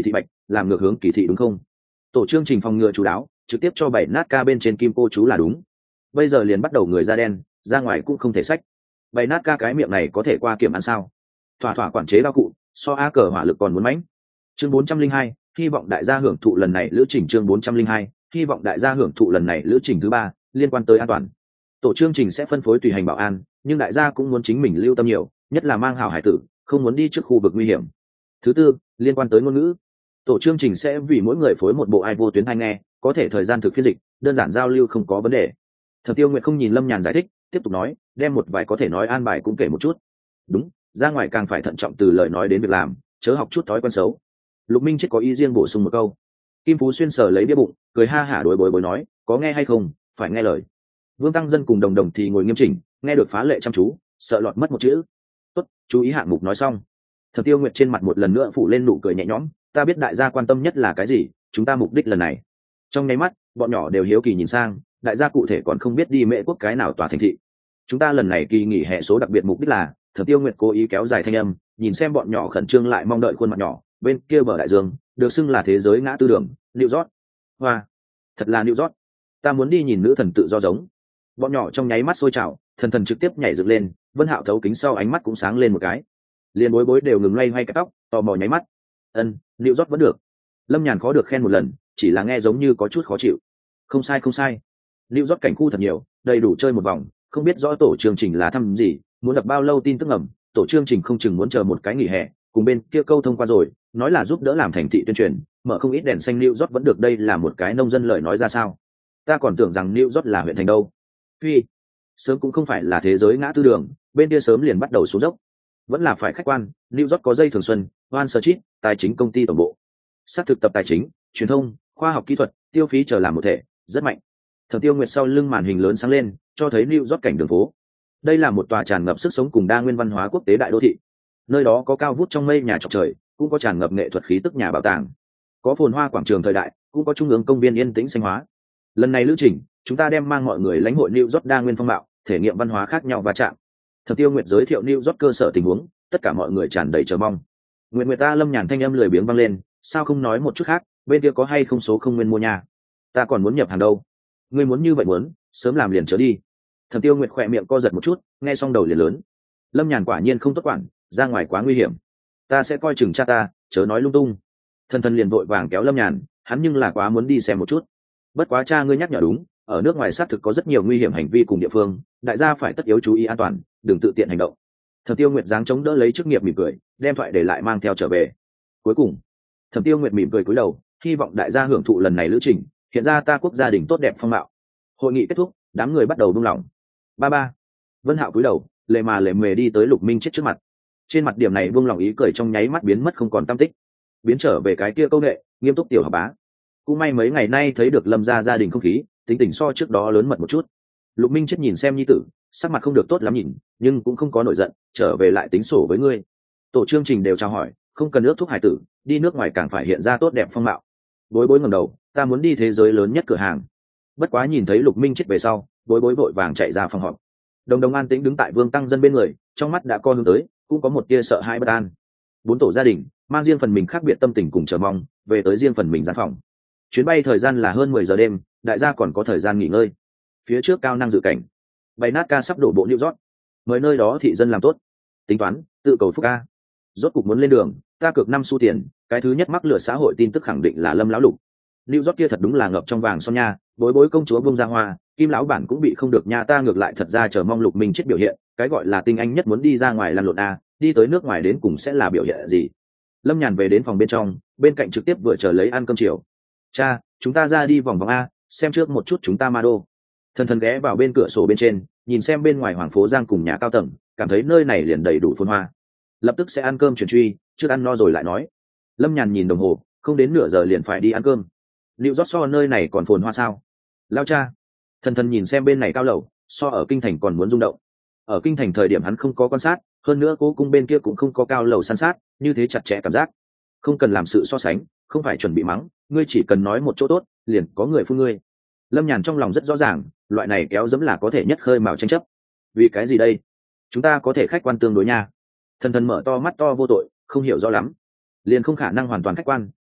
làm ngược hướng kỳ thị đúng không? Tổ chương trình phòng ngừa chú đáo, trực tiếp cho bảy nát ca bên trên kim cô chú là đúng. Bây giờ liền bắt đầu người da đen ra ngoài cũng không thể sách. Bảy nát ca cái miệng này có thể qua kiểm ăn sao? Thỏa thỏa quản chế đao cụ, so a cờ hỏa lực còn muốn mãnh. Chương 402, hy vọng đại gia hưởng thụ lần này lữ trình. Chương 402, hy vọng đại gia hưởng thụ lần này lữ trình thứ 3, liên quan tới an toàn. Tổ chương trình sẽ phân phối tùy hành bảo an, nhưng đại gia cũng muốn chính mình lưu tâm nhiều, nhất là mang hảo hải tử, không muốn đi trước khu vực nguy hiểm. Thứ tư, liên quan tới ngôn ngữ. Tổ chương trình sẽ vì mỗi người phối một bộ ai vô tuyến tai nghe, có thể thời gian thực phiên dịch, đơn giản giao lưu không có vấn đề. Thẩm Tiêu Nguyệt không nhìn Lâm Nhàn giải thích, tiếp tục nói, đem một vài có thể nói an bài cũng kể một chút. Đúng, ra ngoài càng phải thận trọng từ lời nói đến việc làm, chớ học chút thói quen xấu. Lục Minh Chết có ý riêng bổ sung một câu. Kim Phú Xuyên sờ lấy bia bụng, cười ha hả đối bối nói, có nghe hay không, phải nghe lời. Vương Tăng Dân cùng Đồng Đồng thì ngồi nghiêm chỉnh, nghe được phá lệ chăm chú, sợ lọt mất một chữ. Tốt, chú ý hạng mục nói xong. Thẩm Tiêu Nguyệt trên mặt một lần nữa phủ lên nụ cười nhẹ nhõm, ta biết đại gia quan tâm nhất là cái gì, chúng ta mục đích lần này. Trong nháy mắt, bọn nhỏ đều hiếu kỳ nhìn sang, đại gia cụ thể còn không biết đi Mễ Quốc cái nào tòa thành thị. Chúng ta lần này kỳ nghỉ hè số đặc biệt mục đích là, Thẩm Tiêu Nguyệt cố ý kéo dài thanh âm, nhìn xem bọn nhỏ khẩn trương lại mong đợi khuôn mặt nhỏ, bên kia bờ đại dương, được xưng là thế giới ngã tư đường, New York. Hoa, thật là New York. Ta muốn đi nhìn nữ thần tự do giống. Bọn nhỏ trong nháy mắt sôi trào, thần thần trực tiếp nhảy dựng lên, Vân Hạo thấu kính sau ánh mắt cũng sáng lên một cái. Liên bối đều ngừng loay hoay cái tóc, tò mò nháy mắt. New York vẫn được. Lâm Nhàn khó được khen một lần, chỉ là nghe giống như có chút khó chịu. Không sai. New York cảnh khu thật nhiều, đầy đủ chơi một vòng, không biết rõ tổ chương trình là thăm gì, muốn đập bao lâu tin tức ngầm, tổ chương trình không chừng muốn chờ một cái nghỉ hè, cùng bên kia câu thông qua rồi, nói là giúp đỡ làm thành thị tuyên truyền, mở không ít đèn xanh. New York vẫn được, đây là một cái nông dân lời nói ra sao? Ta còn tưởng rằng New York là huyện thành đâu. Phi, sớm cũng không phải là thế giới ngã tư đường, bên kia sớm liền bắt đầu xuống dốc. Vẫn là phải khách quan, New York có dây thường xuân, Wall Street, tài chính công ty tổng bộ, xác thực tập tài chính, truyền thông, khoa học kỹ thuật, tiêu phí trở làm một thể, rất mạnh. Thẩm Tiêu Nguyệt sau lưng màn hình lớn sáng lên, cho thấy New York cảnh đường phố. Đây là một tòa tràn ngập sức sống cùng đa nguyên văn hóa quốc tế đại đô thị. Nơi đó có cao vút trong mây nhà chọc trời, cũng có tràn ngập nghệ thuật khí tức nhà bảo tàng, có phồn hoa quảng trường thời đại, cũng có trung ương công viên yên tĩnh xanh hóa. Lần này lữ trình, chúng ta đem mang mọi người lãnh hội New York đa nguyên phong mạo, thể nghiệm văn hóa khác nhau va chạm. Thẩm Tiêu Nguyệt giới thiệu New York cơ sở tình huống, tất cả mọi người tràn đầy chờ mong. Nguyệt ta Lâm Nhàn thanh âm lười biếng vang lên, sao không nói một chút khác, bên kia có hay không số không nguyên mua nhà? Ta còn muốn nhập hàng đâu. Ngươi muốn như vậy muốn, sớm làm liền trở đi. Thẩm Tiêu Nguyệt khỏe miệng co giật một chút, nghe xong đầu liền lớn. Lâm Nhàn quả nhiên không tốt quản, ra ngoài quá nguy hiểm. Ta sẽ coi chừng cha ta, chớ nói lung tung. Thần liền vội vàng kéo Lâm Nhàn, hắn nhưng là quá muốn đi xem một chút. Bất quá cha ngươi nhắc nhở đúng, ở nước ngoài xác thực có rất nhiều nguy hiểm hành vi cùng địa phương, đại gia phải tất yếu chú ý an toàn, đừng tự tiện hành động. Thẩm Tiêu Nguyệt dáng chống đỡ lấy chức nghiệp mỉm cười, đem thoại để lại mang theo trở về. Cuối cùng, Thẩm Tiêu Nguyệt mỉm cười cúi đầu, hy vọng đại gia hưởng thụ lần này lữ trình, hiện ra ta quốc gia đình tốt đẹp phong mạo. Hội nghị kết thúc, đám người bắt đầu buông lỏng. Ba. Vân Hạo cúi đầu, lề mề đi tới Lục Minh Chết trước mặt. Trên mặt điểm này buông lỏng ý cười trong nháy mắt biến mất không còn tăm tích, biến trở về cái kia câu nệ, nghiêm túc tiểu học bá. Cũng may mấy ngày nay thấy được Lâm gia đình không khí, tính tình so trước đó lớn mật một chút. Lục Minh Chết nhìn xem nhi tử, sắc mặt không được tốt lắm nhìn, nhưng cũng không có nổi giận, trở về lại tính sổ với ngươi. Tổ chương trình đều chào hỏi, không cần ước thúc hải tử, đi nước ngoài càng phải hiện ra tốt đẹp phong mạo. Bối ngẩng đầu, ta muốn đi thế giới lớn nhất cửa hàng. Bất quá nhìn thấy Lục Minh Chết về sau, bối vội vàng chạy ra phòng họp. Đồng an tĩnh đứng tại Vương Tăng Dân bên người, trong mắt đã co hướng tới, cũng có một tia sợ hãi bất an. 4 tổ gia đình mang riêng phần mình khác biệt tâm tình cùng chờ mong, về tới riêng phần mình gian phòng. Chuyến bay thời gian là hơn 10 giờ đêm, đại gia còn có thời gian nghỉ ngơi. Phía trước cao năng dự cảnh, bay nát ca sắp đổ bộ New York, mời nơi đó thị dân làm tốt tính toán, tự cầu phúc ca. Rốt cục muốn lên đường, ta cược 5 xu tiền, cái thứ nhất mắc lửa xã hội tin tức khẳng định là Lâm lão lục. New York kia thật đúng là ngập trong vàng son nha, bối công chúa bông ra hoa, Kim lão bản cũng bị không được nha, ta ngược lại thật ra chờ mong Lục Minh Chết biểu hiện, cái gọi là tinh anh nhất muốn đi ra ngoài lăn lộn a, đi tới nước ngoài đến cùng sẽ là biểu hiện gì. Lâm Nhàn về đến phòng bên trong, bên cạnh trực tiếp vừa chờ lấy ăn cơm chiều. Cha, chúng ta ra đi vòng a, xem trước một chút chúng ta ma đô. Thần ghé vào bên cửa sổ bên trên, nhìn xem bên ngoài hoàng phố Giang cùng nhà cao tầng, cảm thấy nơi này liền đầy đủ phồn hoa. Lập tức sẽ ăn cơm chuyển truy, trước ăn no rồi lại nói. Lâm Nhàn nhìn đồng hồ, không đến nửa giờ liền phải đi ăn cơm. New York so nơi này còn phồn hoa sao? Lao cha. Thần nhìn xem bên này cao lầu, so ở kinh thành còn muốn rung động. Ở kinh thành thời điểm hắn không có quan sát, hơn nữa cố cung bên kia cũng không có cao lầu san sát, như thế chặt chẽ cảm giác. Không cần làm sự so sánh, không phải chuẩn bị mắng, ngươi chỉ cần nói một chỗ tốt, liền có người phun ngươi. Lâm Nhàn trong lòng rất rõ ràng, loại này kéo dẫm là có thể nhất khơi mào tranh chấp. Vì cái gì đây? Chúng ta có thể khách quan tương đối nha. Thần mở to mắt to vô tội, không hiểu rõ lắm. Liền không khả năng hoàn toàn khách quan,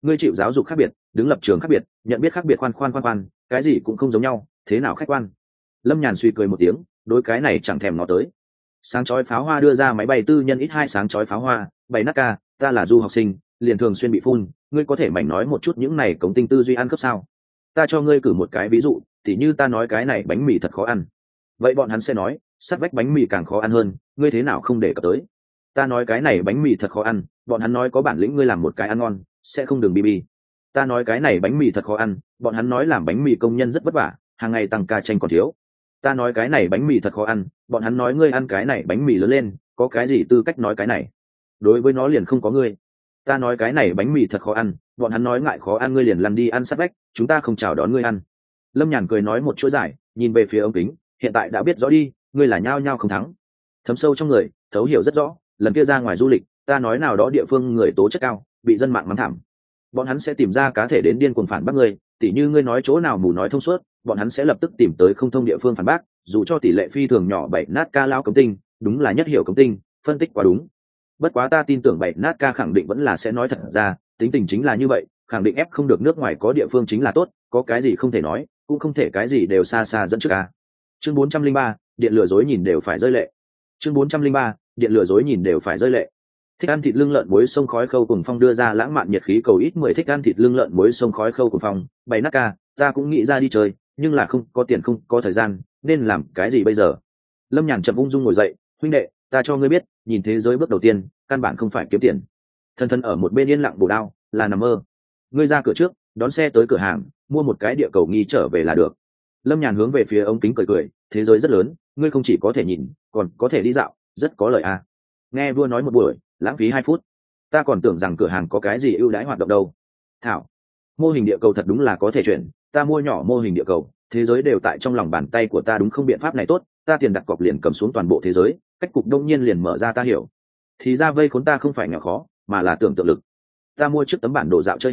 ngươi chịu giáo dục khác biệt, đứng lập trường khác biệt, nhận biết khác biệt, khoan, cái gì cũng không giống nhau, thế nào khách quan. Lâm Nhàn suy cười một tiếng, đối cái này chẳng thèm nó tới. Sáng chói pháo hoa đưa ra máy bay tư nhân ít hai sáng chói pháo hoa, bày nát ca, ta là du học sinh, liền thường xuyên bị phun, ngươi có thể mảnh nói một chút những này cống tinh tư duy ăn cướp sao? Ta cho ngươi cử một cái ví dụ, tỉ như ta nói cái này bánh mì thật khó ăn, vậy bọn hắn sẽ nói sát vách bánh mì càng khó ăn hơn, ngươi thế nào không để cập tới? Ta nói cái này bánh mì thật khó ăn, bọn hắn nói có bản lĩnh ngươi làm một cái ăn ngon, sẽ không đừng bi. Ta nói cái này bánh mì thật khó ăn, bọn hắn nói làm bánh mì công nhân rất vất vả, hàng ngày tăng ca tranh còn thiếu. Ta nói cái này bánh mì thật khó ăn, bọn hắn nói ngươi ăn cái này bánh mì lớn lên, có cái gì tư cách nói cái này? Đối với nó liền không có ngươi. Ta nói cái này bánh mì thật khó ăn, bọn hắn nói ngại khó ăn, ngươi liền lăn đi ăn sát vách, chúng ta không chào đón ngươi ăn. Lâm Nhàn cười nói một chuỗi giải, nhìn về phía ống kính, hiện tại đã biết rõ đi, ngươi là nhao nhao không thắng. Thấm sâu trong người, thấu hiểu rất rõ, lần kia ra ngoài du lịch, ta nói nào đó địa phương người tố chất cao, bị dân mạng mắng thảm. Bọn hắn sẽ tìm ra cá thể đến điên cuồng phản bác ngươi, tỉ như ngươi nói chỗ nào mù nói thông suốt, bọn hắn sẽ lập tức tìm tới không thông địa phương phản bác, dù cho tỷ lệ phi thường nhỏ, bảy nát ca lao cống tinh, đúng là nhất hiểu cống tinh, phân tích quá đúng. Bất quá ta tin tưởng bảy nát ca khẳng định vẫn là sẽ nói thật ra, tính tình chính là như vậy, khẳng định ép không được nước ngoài có địa phương chính là tốt, có cái gì không thể nói, cũng không thể cái gì đều xa xa dẫn trước ca. Chương 403, điện lừa dối nhìn đều phải rơi lệ. Chương 403, điện lừa dối nhìn đều phải rơi lệ. Thích ăn thịt lưng lợn muối sông khói khâu cùng phong đưa ra lãng mạn nhiệt khí cầu ít 10 thích ăn thịt lưng lợn muối sông khói khâu cùng phong, bày nát ca, ta cũng nghĩ ra đi chơi, nhưng là không có tiền không có thời gian, nên làm cái gì bây giờ? Lâm Nhàn chậm ung dung ngồi dậy, huynh đệ, ta cho ngươi biết, nhìn thế giới bước đầu tiên, căn bản không phải kiếm tiền. Thân ở một bên yên lặng bổ đao, là nằm mơ. Ngươi ra cửa trước, đón xe tới cửa hàng, mua một cái địa cầu nghi trở về là được. Lâm Nhàn hướng về phía ống kính cười, thế giới rất lớn, ngươi không chỉ có thể nhìn, còn có thể đi dạo, rất có lợi à. Nghe vua nói một buổi, lãng phí 2 phút, ta còn tưởng rằng cửa hàng có cái gì ưu đãi hoạt động đâu. Thảo, mô hình địa cầu thật đúng là có thể chuyển, ta mua nhỏ mô hình địa cầu, thế giới đều tại trong lòng bàn tay của ta, đúng không? Biện pháp này tốt, ta tiền đặt cọc liền cầm xuống toàn bộ thế giới, cách cục đông nhiên liền mở ra, ta hiểu. Thì ra vây khốn ta không phải nghèo khó, mà là tưởng tượng lực. Ta mua trước tấm bản đồ dạo chơi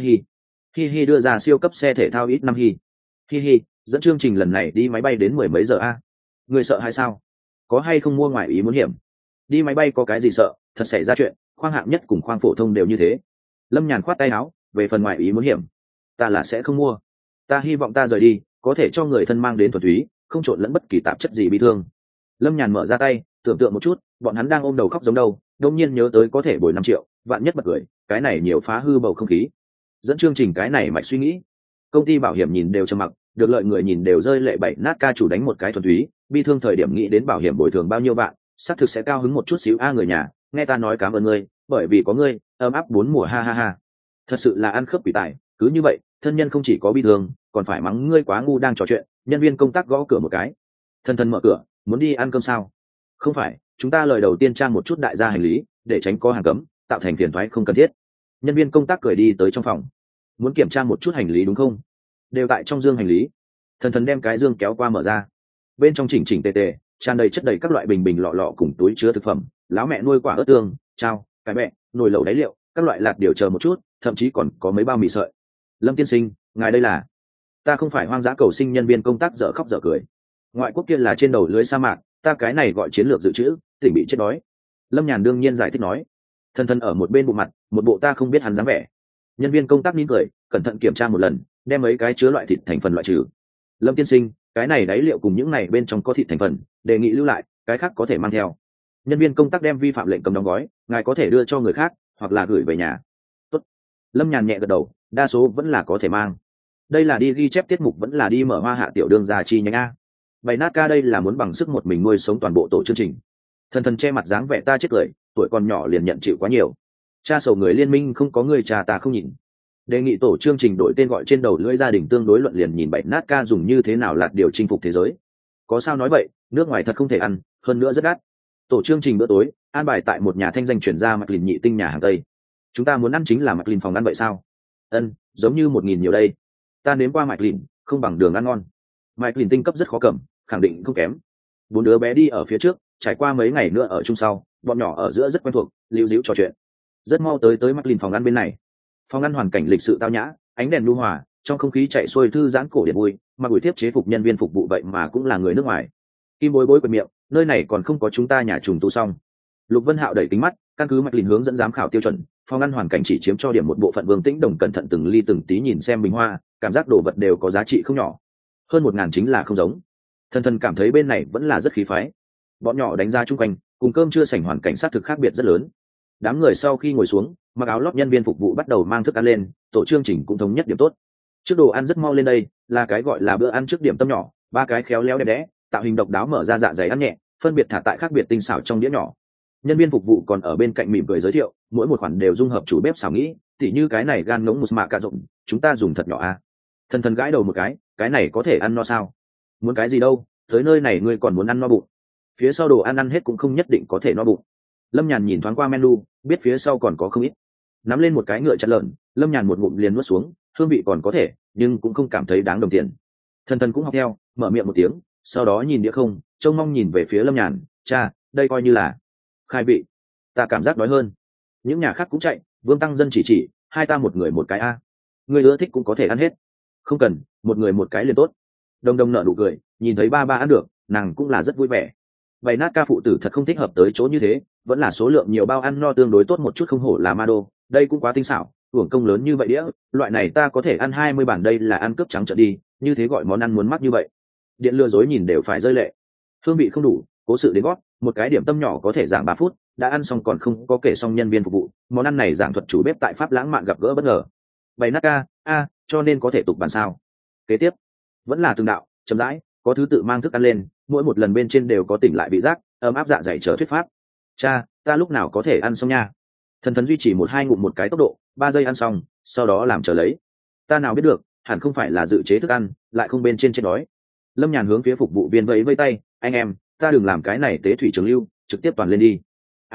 hi đưa ra siêu cấp xe thể thao ít năm hi dẫn chương trình lần này đi máy bay đến 10 mấy giờ a. Người sợ hay sao? Có hay không mua ngoài ý muốn hiểm? Đi máy bay có cái gì sợ, thật xảy ra chuyện, khoang hạng nhất cùng khoang phổ thông đều như thế. Lâm Nhàn khoát tay áo, về phần ngoài ý muốn hiểm, ta là sẽ không mua. Ta hy vọng ta rời đi có thể cho người thân mang đến thuần túy, không trộn lẫn bất kỳ tạp chất gì bị thương. Lâm Nhàn mở ra tay, tưởng tượng một chút, bọn hắn đang ôm đầu khóc giống đâu, đột nhiên nhớ tới có thể bồi 5 triệu, vạn nhất bật cười, cái này nhiều phá hư bầu không khí. Dẫn chương trình cái này mạch suy nghĩ. Công ty bảo hiểm nhìn đều trầm mặc, được lợi người nhìn đều rơi lệ, bảy nát ca chủ đánh một cái thuần túy, bi thương thời điểm nghĩ đến bảo hiểm bồi thường bao nhiêu vạn, xác thực sẽ cao hứng một chút xíu. A người nhà, nghe ta nói cảm ơn ngươi, bởi vì có ngươi, ấm áp 4 mùa, ha. Thật sự là ăn khớp quỷ tài, cứ như vậy, thân nhân không chỉ có bi thương, còn phải mắng ngươi quá ngu. Đang trò chuyện, nhân viên công tác gõ cửa một cái. Thân mở cửa, muốn đi ăn cơm sao? Không phải, chúng ta lời đầu tiên trang một chút đại gia hành lý, để tránh có hàng cấm, tạo thành phiền toái không cần thiết. Nhân viên công tác cười đi tới trong phòng. Muốn kiểm tra một chút hành lý đúng không? Đều tại trong dương hành lý. Thần đem cái dương kéo qua mở ra. Bên trong chỉnh tề tề, tràn đầy chất đầy các loại bình lọ lọ cùng túi chứa thực phẩm, lão mẹ nuôi quả ớt tương, chao, cái mẹ, nồi lẩu đáy liệu, các loại lạt điều chờ một chút, thậm chí còn có mấy bao mì sợi. Lâm tiên sinh, ngài đây là? Ta không phải hoang dã cầu sinh. Nhân viên công tác dở khóc dở cười. Ngoại quốc kia là trên đầu lưới sa mạc, ta cái này gọi chiến lược dự trữ, tỉnh bị chết đói. Lâm Nhàn đương nhiên giải thích nói. Thần ở một bên bộ mặt, một bộ ta không biết hắn dáng vẻ. Nhân viên công tác nín cười, cẩn thận kiểm tra một lần, đem mấy cái chứa loại thịt thành phần loại trừ. Lâm tiên sinh, cái này đáy liệu cùng những này bên trong có thịt thành phần, đề nghị lưu lại, cái khác có thể mang theo. Nhân viên công tác đem vi phạm lệnh cấm đóng gói, ngài có thể đưa cho người khác hoặc là gửi về nhà. Tốt. Lâm Nhàn nhẹ gật đầu, đa số vẫn là có thể mang. Đây là đi ghi chép tiết mục vẫn là đi mở hoa hạ tiểu đương gia chi nhánh a? Bày nát ca đây là muốn bằng sức một mình nuôi sống toàn bộ tổ chương trình. Thần che mặt dáng vẻ ta chết cười, tuổi còn nhỏ liền nhận chịu quá nhiều. Cha sầu người liên minh không có người cha ta không nhìn. Đề nghị tổ chương trình đổi tên gọi trên đầu lưỡi gia đình tương đối luận liền nhìn bậy nát ca dùng như thế nào lạt điều chinh phục thế giới. Có sao nói vậy, nước ngoài thật không thể ăn, hơn nữa rất đắt. Tổ chương trình bữa tối an bài tại một nhà thanh danh chuyển ra McLean nhị tinh nhà hàng Tây. Chúng ta muốn ăn chính là McLean phòng ăn vậy sao? Ân, giống như 1.000 nhiều đây. Ta nếm qua McLean, không bằng đường ăn ngon. McLean tinh cấp rất khó cầm, khẳng định không kém. 4 đứa bé đi ở phía trước, trải qua mấy ngày nữa ở chung sau, bọn nhỏ ở giữa rất quen thuộc, líu díu trò chuyện. Rất mau tới McLean phòng ăn bên này. Phòng ăn hoàn cảnh lịch sự tao nhã, ánh đèn nhu hòa, trong không khí chạy xuôi thư giãn cổ điển vui, mà buổi tiếp chế phục nhân viên phục vụ vậy mà cũng là người nước ngoài. Kim bối quệt miệng, nơi này còn không có chúng ta nhà trùng tu xong. Lục Vân Hạo đẩy kính mắt, căn cứ McLean hướng dẫn giám khảo tiêu chuẩn, phòng ăn hoàn cảnh chỉ chiếm cho điểm một bộ phận. Vương Tĩnh Đồng cẩn thận từng ly từng tí nhìn xem bình hoa, cảm giác đồ vật đều có giá trị không nhỏ. Hơn 1.000 chính là không giống. Thần cảm thấy bên này vẫn là rất khí phái. Bọn nhỏ đánh ra chung quanh, cùng cơm chưa sảnh hoàn cảnh sát thực khác biệt rất lớn. Đám người sau khi ngồi xuống, mặc áo lót nhân viên phục vụ bắt đầu mang thức ăn lên, tổ chương trình cũng thống nhất điểm tốt. Trước đồ ăn rất mau lên đây, là cái gọi là bữa ăn trước điểm tâm nhỏ, 3 cái khéo léo đẹp đẽ, tạo hình độc đáo mở ra dạ dày ăn nhẹ, phân biệt thả tại khác biệt tinh xảo trong đĩa nhỏ. Nhân viên phục vụ còn ở bên cạnh mỉm cười giới thiệu, mỗi một khoản đều dung hợp chủ bếp xảo nghĩ, tỉ như cái này gan ngỗng mùs mạ cà rộng, chúng ta dùng thật nhỏ à. Thần gãi đầu một cái này có thể ăn no sao? Muốn cái gì đâu, tới nơi này ngươi còn muốn ăn no bụng. Phía sau đồ ăn ăn hết cũng không nhất định có thể no bụng. Lâm Nhàn nhìn thoáng qua menu, biết phía sau còn có không ít. Nắm lên một cái ngựa chặt lợn, Lâm Nhàn một ngụm liền nuốt xuống, hương vị còn có thể, nhưng cũng không cảm thấy đáng đồng tiền. Thần cũng học theo, mở miệng một tiếng, sau đó nhìn đĩa không, trông mong nhìn về phía Lâm Nhàn, cha, đây coi như là khai vị. Ta cảm giác đói hơn. Những nhà khác cũng chạy, Vương Tăng Dân chỉ, hai ta một người một cái a. Người ưa thích cũng có thể ăn hết. Không cần, một người một cái liền tốt. Đồng nở nụ cười, nhìn thấy ba ăn được, nàng cũng là rất vui vẻ. Bày nát ca phụ tử thật không thích hợp tới chỗ như thế, vẫn là số lượng nhiều bao ăn no tương đối tốt một chút, không hổ là ma đô, đây cũng quá tinh xảo, hưởng công lớn như vậy đĩa, loại này ta có thể ăn 20 bản, đây là ăn cướp trắng trợn đi, như thế gọi món ăn muốn mắc như vậy. Điện lừa dối nhìn đều phải rơi lệ. Hương vị không đủ, cố sự đến gót, một cái điểm tâm nhỏ có thể giảng 3 phút, đã ăn xong còn không có kể xong nhân viên phục vụ, món ăn này giảng thuật chủ bếp tại Pháp lãng mạn gặp gỡ bất ngờ. Bày nát ca, cho nên có thể tục bàn sao. Kế tiếp, vẫn là từng đạo, chậm rãi, có thứ tự mang thức ăn lên, mỗi một lần bên trên đều có tỉnh lại vị giác, ấm áp dạ dày chờ thuyết pháp. Cha, ta lúc nào có thể ăn xong nha? Thần duy trì 1-2 ngụm một cái tốc độ, 3 giây ăn xong, sau đó làm chờ lấy. Ta nào biết được, hẳn không phải là dự chế thức ăn, lại không bên trên chết đói. Lâm Nhàn hướng phía phục vụ viên vẫy tay, anh em, ta đừng làm cái này tế thủy trường lưu, trực tiếp toàn lên đi.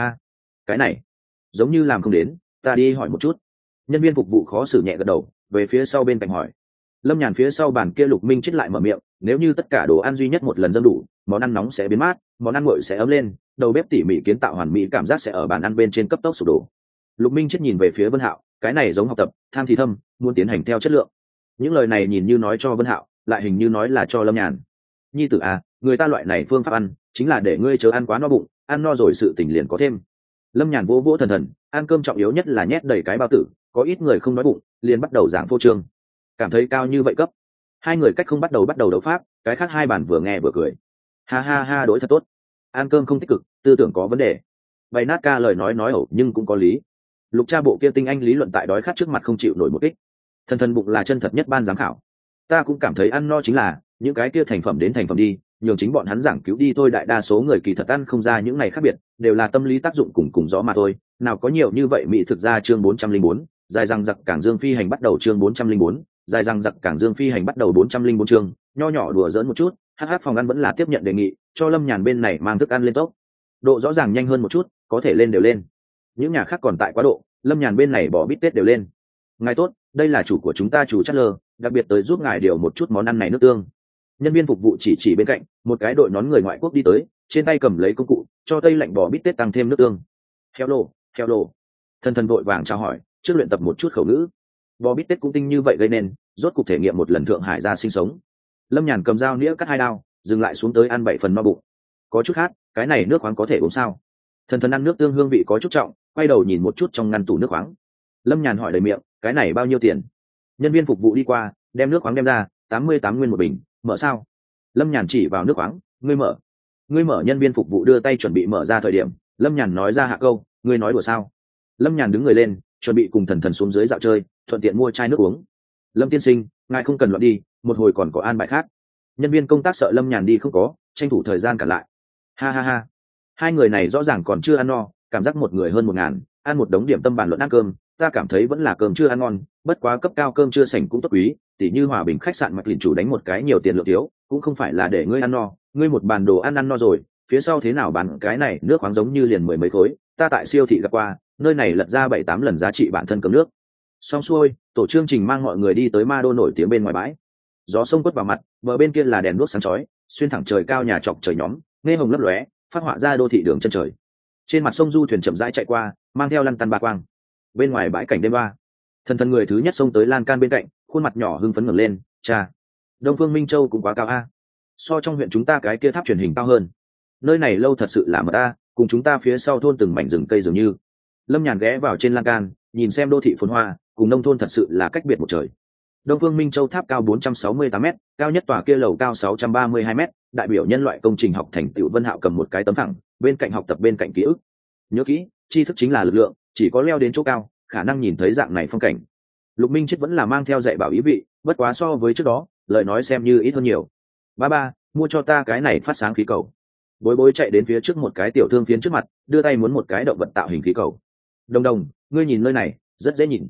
Cái này giống như làm không đến, ta đi hỏi một chút. Nhân viên phục vụ khó xử nhẹ gật đầu, về phía sau bên cạnh hỏi. Lâm Nhàn phía sau bàn kia Lục Minh chết lại mở miệng, nếu như tất cả đồ ăn duy nhất một lần dâng đủ, món ăn nóng sẽ biến mát, món ăn nguội sẽ ấm lên, đầu bếp tỉ mỉ kiến tạo hoàn mỹ cảm giác sẽ ở bàn ăn bên trên cấp tốc sụp đổ. Lục Minh chết nhìn về phía Vân Hạo, cái này giống học tập, tham thì thâm, muốn tiến hành theo chất lượng. Những lời này nhìn như nói cho Vân Hạo, lại hình như nói là cho Lâm Nhàn. Nhi tử à, người ta loại này phương pháp ăn, chính là để ngươi chớ ăn quá no bụng, ăn no rồi sự tỉnh liền có thêm. Lâm Nhàn vỗ vỗ thần, ăn cơm trọng yếu nhất là nhét đầy cái bao tử, có ít người không nói bụng, liền bắt đầu giảng phô trương. Cảm thấy cao như vậy cấp. Hai người cách không bắt đầu đấu pháp, cái khác hai bàn vừa nghe vừa cười. Ha, đối thật tốt. Ăn cơm không tích cực, tư tưởng có vấn đề. Bày nát ca lời nói ẩu nhưng cũng có lý. Lục cha bộ kia tinh anh lý luận tại đói khát trước mặt không chịu nổi một kích. Thần bụng là chân thật nhất ban giám khảo. Ta cũng cảm thấy ăn no chính là những cái kia thành phẩm đến thành phẩm đi, nhường chính bọn hắn giảng cứu đi thôi. Đại đa số người kỳ thật ăn không ra những này khác biệt, đều là tâm lý tác dụng cùng gió mà thôi. Nào có nhiều như vậy. Mỹ thực ra chương 404, dài răng giặc Cảng Dương phi hành bắt đầu chương 404, dài răng giặc Cảng Dương phi hành bắt đầu 404 chương. Nho nhỏ đùa giỡn một chút, hh phòng ăn vẫn là tiếp nhận đề nghị, cho Lâm Nhàn bên này mang thức ăn lên tốc độ rõ ràng nhanh hơn một chút, có thể lên đều lên. Những nhà khác còn tại quá độ, Lâm Nhàn bên này bỏ bít tết đều lên. Ngài tốt, đây là chủ của chúng ta, chủ Chatler, đặc biệt tới giúp ngài điều một chút món ăn này nước tương. Nhân viên phục vụ chỉ bên cạnh, một cái đội nón người ngoại quốc đi tới, trên tay cầm lấy công cụ, cho tây lạnh bò bít tết tăng thêm nước tương. Hello. Thần vội vàng chào hỏi, trước luyện tập một chút khẩu ngữ. Bò bít tết cũng tinh như vậy gây nên, rốt cục thể nghiệm một lần Thượng Hải ra sinh sống. Lâm Nhàn cầm dao nĩa cắt 2 đao, dừng lại xuống tới ăn 7 phần no bụng. Có chút khát, cái này nước khoáng có thể uống sao? Thần ăn nước tương hương vị có chút trọng, quay đầu nhìn một chút trong ngăn tủ nước khoáng. Lâm Nhàn hỏi đầy miệng, cái này bao nhiêu tiền? Nhân viên phục vụ đi qua, đem nước khoáng đem ra, 88 nguyên một bình, mở sao? Lâm Nhàn chỉ vào nước khoáng, ngươi mở. Nhân viên phục vụ đưa tay chuẩn bị mở ra thời điểm, Lâm Nhàn nói ra hạ câu, ngươi nói đùa sao? Lâm Nhàn đứng người lên, chuẩn bị cùng thần xuống dưới dạo chơi, thuận tiện mua chai nước uống. Lâm tiên sinh, ngài không cần loạn đi, một hồi còn có an bài khác. Nhân viên công tác sợ Lâm Nhàn đi không có, tranh thủ thời gian cản lại. Ha. Hai người này rõ ràng còn chưa ăn no, cảm giác một người hơn 1.000, ăn một đống điểm tâm bàn luận ăn cơm, ta cảm thấy vẫn là cơm chưa ăn ngon, bất quá cấp cao cơm chưa sành cũng tốt quý, tỉ như Hòa Bình khách sạn Mạch Lìn chủ đánh một cái nhiều tiền lượng thiếu, cũng không phải là để ngươi ăn no, ngươi một bàn đồ ăn no rồi, phía sau thế nào bán cái này nước khoáng giống như liền 10 mấy khối, ta tại siêu thị gặp qua, nơi này lật ra 7-8 lần giá trị bản thân cơm nước. Xong xuôi, tổ chương trình mang mọi người đi tới ma đô nổi tiếng bên ngoài bãi. Gió sông quất vào mặt, bờ bên kia là đèn đuốc sáng chói, xuyên thẳng trời cao nhà chọc trời nhóm, nghe hồng lấp lóe, phát họa ra đô thị đường chân trời. Trên mặt sông du thuyền chậm rãi chạy qua, mang theo lăn tăn ba quang. Bên ngoài bãi cảnh đêm ba, thần người thứ nhất xông tới lan can bên cạnh, khuôn mặt nhỏ hưng phấn ngẩng lên, cha, Đông Phương Minh Châu cũng quá cao a, so trong huyện chúng ta cái kia tháp truyền hình cao hơn. Nơi này lâu thật sự là mật a, cùng chúng ta phía sau thôn từng mảnh rừng cây dường như. Lâm Nhàn ghé vào trên lan can, nhìn xem đô thị phồn hoa cùng nông thôn thật sự là cách biệt một trời. Đông Phương Minh Châu tháp cao 468 m, cao nhất tòa kia lầu cao 632 m, đại biểu nhân loại công trình học thành tựu. Vân Hạo cầm một cái tấm phẳng, bên cạnh học tập bên cạnh ký ức. Nhớ kỹ, tri thức chính là lực lượng, chỉ có leo đến chỗ cao, khả năng nhìn thấy dạng này phong cảnh. Lục Minh Chết vẫn là mang theo dạy bảo ý vị, bất quá so với trước đó, lời nói xem như ít hơn nhiều. Ba, mua cho ta cái này phát sáng khí cầu. Bối Bối chạy đến phía trước một cái tiểu thương phiến trước mặt, đưa tay muốn một cái động vật tạo hình khí cầu. Đồng, ngươi nhìn nơi này, rất dễ nhìn.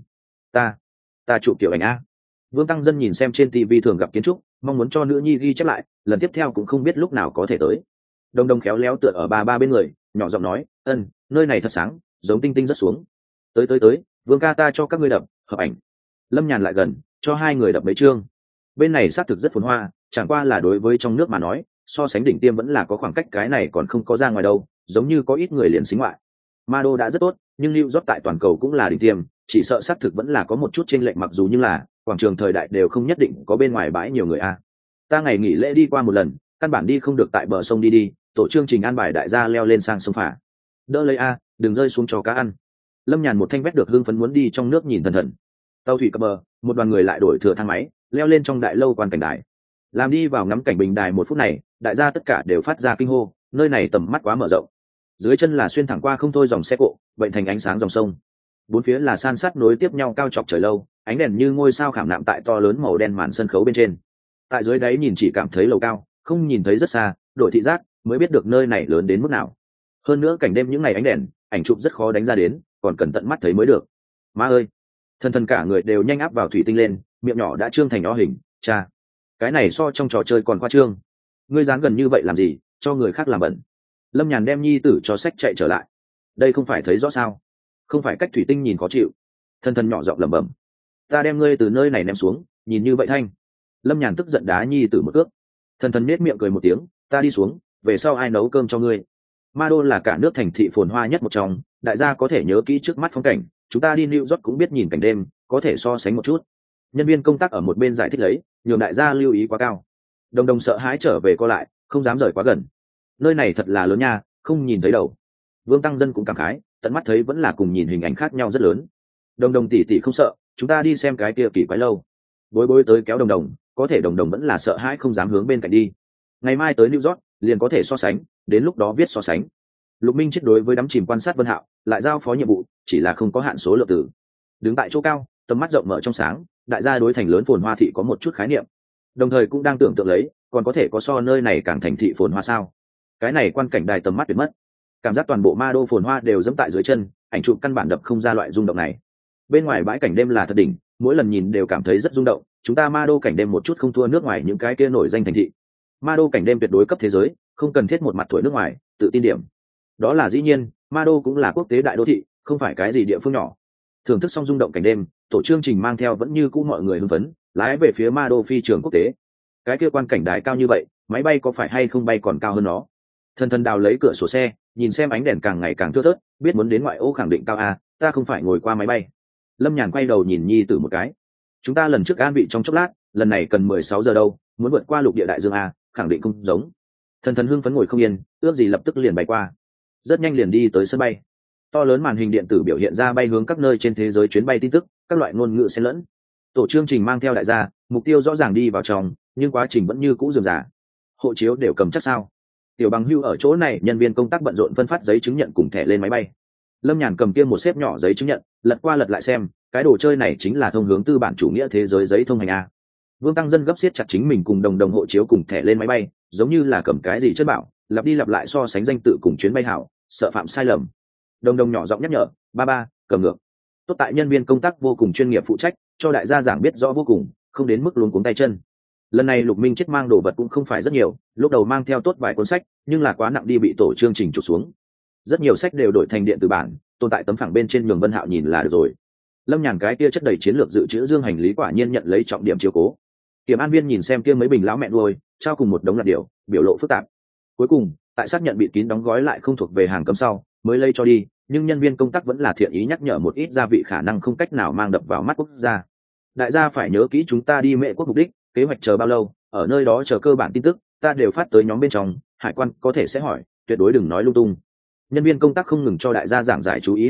Ta chụp kiểu ảnh a. Vương Tăng Dân nhìn xem trên TV thường gặp kiến trúc, mong muốn cho nữ nhi ghi chép lại, lần tiếp theo cũng không biết lúc nào có thể tới. Đồng khéo léo tựa ở ba bên người, nhỏ giọng nói, nơi này thật sáng, giống tinh tinh rất xuống. Tới, Vương ca ta cho các ngươi đập hợp ảnh. Lâm Nhàn lại gần, cho hai người đập mấy chương. Bên này xác thực rất phồn hoa, chẳng qua là đối với trong nước mà nói, so sánh đỉnh tiêm vẫn là có khoảng cách, cái này còn không có ra ngoài đâu, giống như có ít người liền xính ngoại. Ma Đô đã rất tốt, nhưng New York tại toàn cầu cũng là đỉnh tiêm, chỉ sợ xác thực vẫn là có một chút chênh lệch, mặc dù như là quảng trường thời đại đều không nhất định có bên ngoài bãi nhiều người a. Ta ngày nghỉ lễ đi qua một lần, căn bản đi không được tại bờ sông đi, tổ chương trình an bài đại gia leo lên sang sông phả. Đỡ lấy a, đừng rơi xuống cho cá ăn. Lâm Nhàn một thanh vét được hưng phấn muốn đi trong nước nhìn thần. Tàu thủy cập bờ, một đoàn người lại đổi thừa thang máy, leo lên trong đại lâu quan cảnh đài. Làm đi vào ngắm cảnh bình đài một phút này, đại gia tất cả đều phát ra kinh hô, nơi này tầm mắt quá mở rộng. Dưới chân là xuyên thẳng qua không thôi dòng xe cộ, bệnh thành ánh sáng dòng sông. Bốn phía là san sát nối tiếp nhau cao chọc trời lâu, ánh đèn như ngôi sao khảm nạm tại to lớn màu đen màn sân khấu bên trên. Tại dưới đáy nhìn chỉ cảm thấy lầu cao, không nhìn thấy rất xa, đổi thị giác mới biết được nơi này lớn đến mức nào. Hơn nữa cảnh đêm những ngày ánh đèn, ảnh chụp rất khó đánh ra đến, còn cần tận mắt thấy mới được. Má ơi, thần cả người đều nhanh áp vào thủy tinh lên, miệng nhỏ đã trương thành ó hình. Cha, cái này so trong trò chơi còn khoa trương. Ngươi dán gần như vậy làm gì, cho người khác làm bẩn. Lâm Nhàn đem nhi tử cho sách chạy trở lại. Đây không phải thấy rõ sao? Không phải cách thủy tinh nhìn khó chịu. Thần nhỏ giọng lẩm bẩm. Ta đem ngươi từ nơi này ném xuống, nhìn như vậy thanh. Lâm Nhàn tức giận đá nhi tử một cước. Thần nết miệng cười một tiếng, ta đi xuống, về sau ai nấu cơm cho ngươi. Ma Đô là cả nước thành thị phồn hoa nhất một trong, đại gia có thể nhớ kỹ trước mắt phong cảnh, chúng ta đi New York cũng biết nhìn cảnh đêm, có thể so sánh một chút. Nhân viên công tác ở một bên giải thích lấy, nhường đại gia lưu ý quá cao. Đồng sợ hãi trở về co lại, không dám rời quá gần. Nơi này thật là lớn nha, không nhìn thấy đầu. Vương Tăng Dân cũng cảm khái, tận mắt thấy vẫn là cùng nhìn hình ảnh khác nhau rất lớn. Đồng tỷ không sợ, chúng ta đi xem cái kia kỳ quái lâu. Bối tới kéo Đồng, có thể Đồng vẫn là sợ hãi không dám hướng bên cạnh đi. Ngày mai tới New York liền có thể so sánh, đến lúc đó viết so sánh. Lục Minh Chết đối với đắm chìm quan sát Vân Hạo, lại giao phó nhiệm vụ, chỉ là không có hạn số lượng tử. Đứng tại chỗ cao, tầm mắt rộng mở trong sáng, đại gia đối thành lớn phồn hoa thị có một chút khái niệm. Đồng thời cũng đang tưởng tượng lấy, còn có thể có so nơi này càng thành thị phồn hoa sao? Cái này quan cảnh đài tầm mắt tuyệt mất. Cảm giác toàn bộ Ma Đô phồn hoa đều dẫm tại dưới chân, ảnh chụp căn bản đập không ra loại rung động này. Bên ngoài bãi cảnh đêm là thật đỉnh, mỗi lần nhìn đều cảm thấy rất rung động, chúng ta Ma Đô cảnh đêm một chút không thua nước ngoài những cái kia nổi danh thành thị. Ma Đô cảnh đêm tuyệt đối cấp thế giới, không cần thiết một mặt thổi nước ngoài, tự tin điểm. Đó là dĩ nhiên, Ma Đô cũng là quốc tế đại đô thị, không phải cái gì địa phương nhỏ. Thưởng thức xong rung động cảnh đêm, tổ chương trình mang theo vẫn như cũ mọi người hưng phấn, lái về phía Ma Đô phi trường quốc tế. Cái kia quan cảnh đài cao như vậy, máy bay có phải hay không bay còn cao hơn nó. Thần đào lấy cửa sổ xe, nhìn xem ánh đèn càng ngày càng thưa thớt, biết muốn đến ngoại ô khẳng định cao a, ta không phải ngồi qua máy bay. Lâm Nhàn quay đầu nhìn nhi tử một cái. Chúng ta lần trước an vị trong chốc lát, lần này cần 16 giờ đâu, muốn vượt qua lục địa đại dương a, khẳng định không giống. Thần hưng phấn ngồi không yên, ước gì lập tức liền bay qua. Rất nhanh liền đi tới sân bay. To lớn màn hình điện tử biểu hiện ra bay hướng các nơi trên thế giới chuyến bay tin tức, các loại ngôn ngữ xen lẫn. Tổ chương trình mang theo đại gia, mục tiêu rõ ràng đi vào trong, nhưng quá trình vẫn như cũ rườm rà. Hộ chiếu đều cầm chắc sao? Tiểu Bằng Hưu ở chỗ này, nhân viên công tác bận rộn phân phát giấy chứng nhận cùng thẻ lên máy bay. Lâm Nhàn cầm kia một xếp nhỏ giấy chứng nhận, lật qua lật lại xem, cái đồ chơi này chính là thông hướng tư bản chủ nghĩa thế giới giấy thông hành a. Vương Tăng Dân gấp siết chặt chính mình cùng đồng hộ chiếu cùng thẻ lên máy bay, giống như là cầm cái gì chất bảo, lặp đi lặp lại so sánh danh tự cùng chuyến bay hảo, sợ phạm sai lầm. Đồng nhỏ giọng nhắc nhở, ba, cầm ngược. Tốt tại nhân viên công tác vô cùng chuyên nghiệp phụ trách, cho đại gia giảng biết rõ vô cùng, không đến mức luống cuống tay chân. Lần này Lục Minh Chết mang đồ vật cũng không phải rất nhiều, lúc đầu mang theo tốt vài cuốn sách, nhưng là quá nặng đi bị tổ chương trình chụp xuống. Rất nhiều sách đều đổi thành điện tử bản, tồn tại tấm phẳng bên trên, nhường Vân Hạo nhìn là được rồi. Lâm Nhàn cái kia chất đầy chiến lược dự trữ dương hành lý quả nhiên nhận lấy trọng điểm chiếu cố. Kiểm an viên nhìn xem kia mấy bình lão mẹ nuôi, trao cùng một đống lạt điều, biểu lộ phức tạp. Cuối cùng, tại xác nhận bịt kín đóng gói lại không thuộc về hàng cấm sau, mới lấy cho đi, nhưng nhân viên công tác vẫn là thiện ý nhắc nhở một ít gia vị khả năng không cách nào mang đập vào mắt quốc gia. Đại gia phải nhớ kỹ chúng ta đi Mễ quốc mục đích, kế hoạch chờ bao lâu, ở nơi đó chờ cơ bản tin tức, ta đều phát tới nhóm bên trong, hải quan có thể sẽ hỏi, tuyệt đối đừng nói lung tung. Nhân viên công tác không ngừng cho đại gia giảng giải chú ý hạng mục,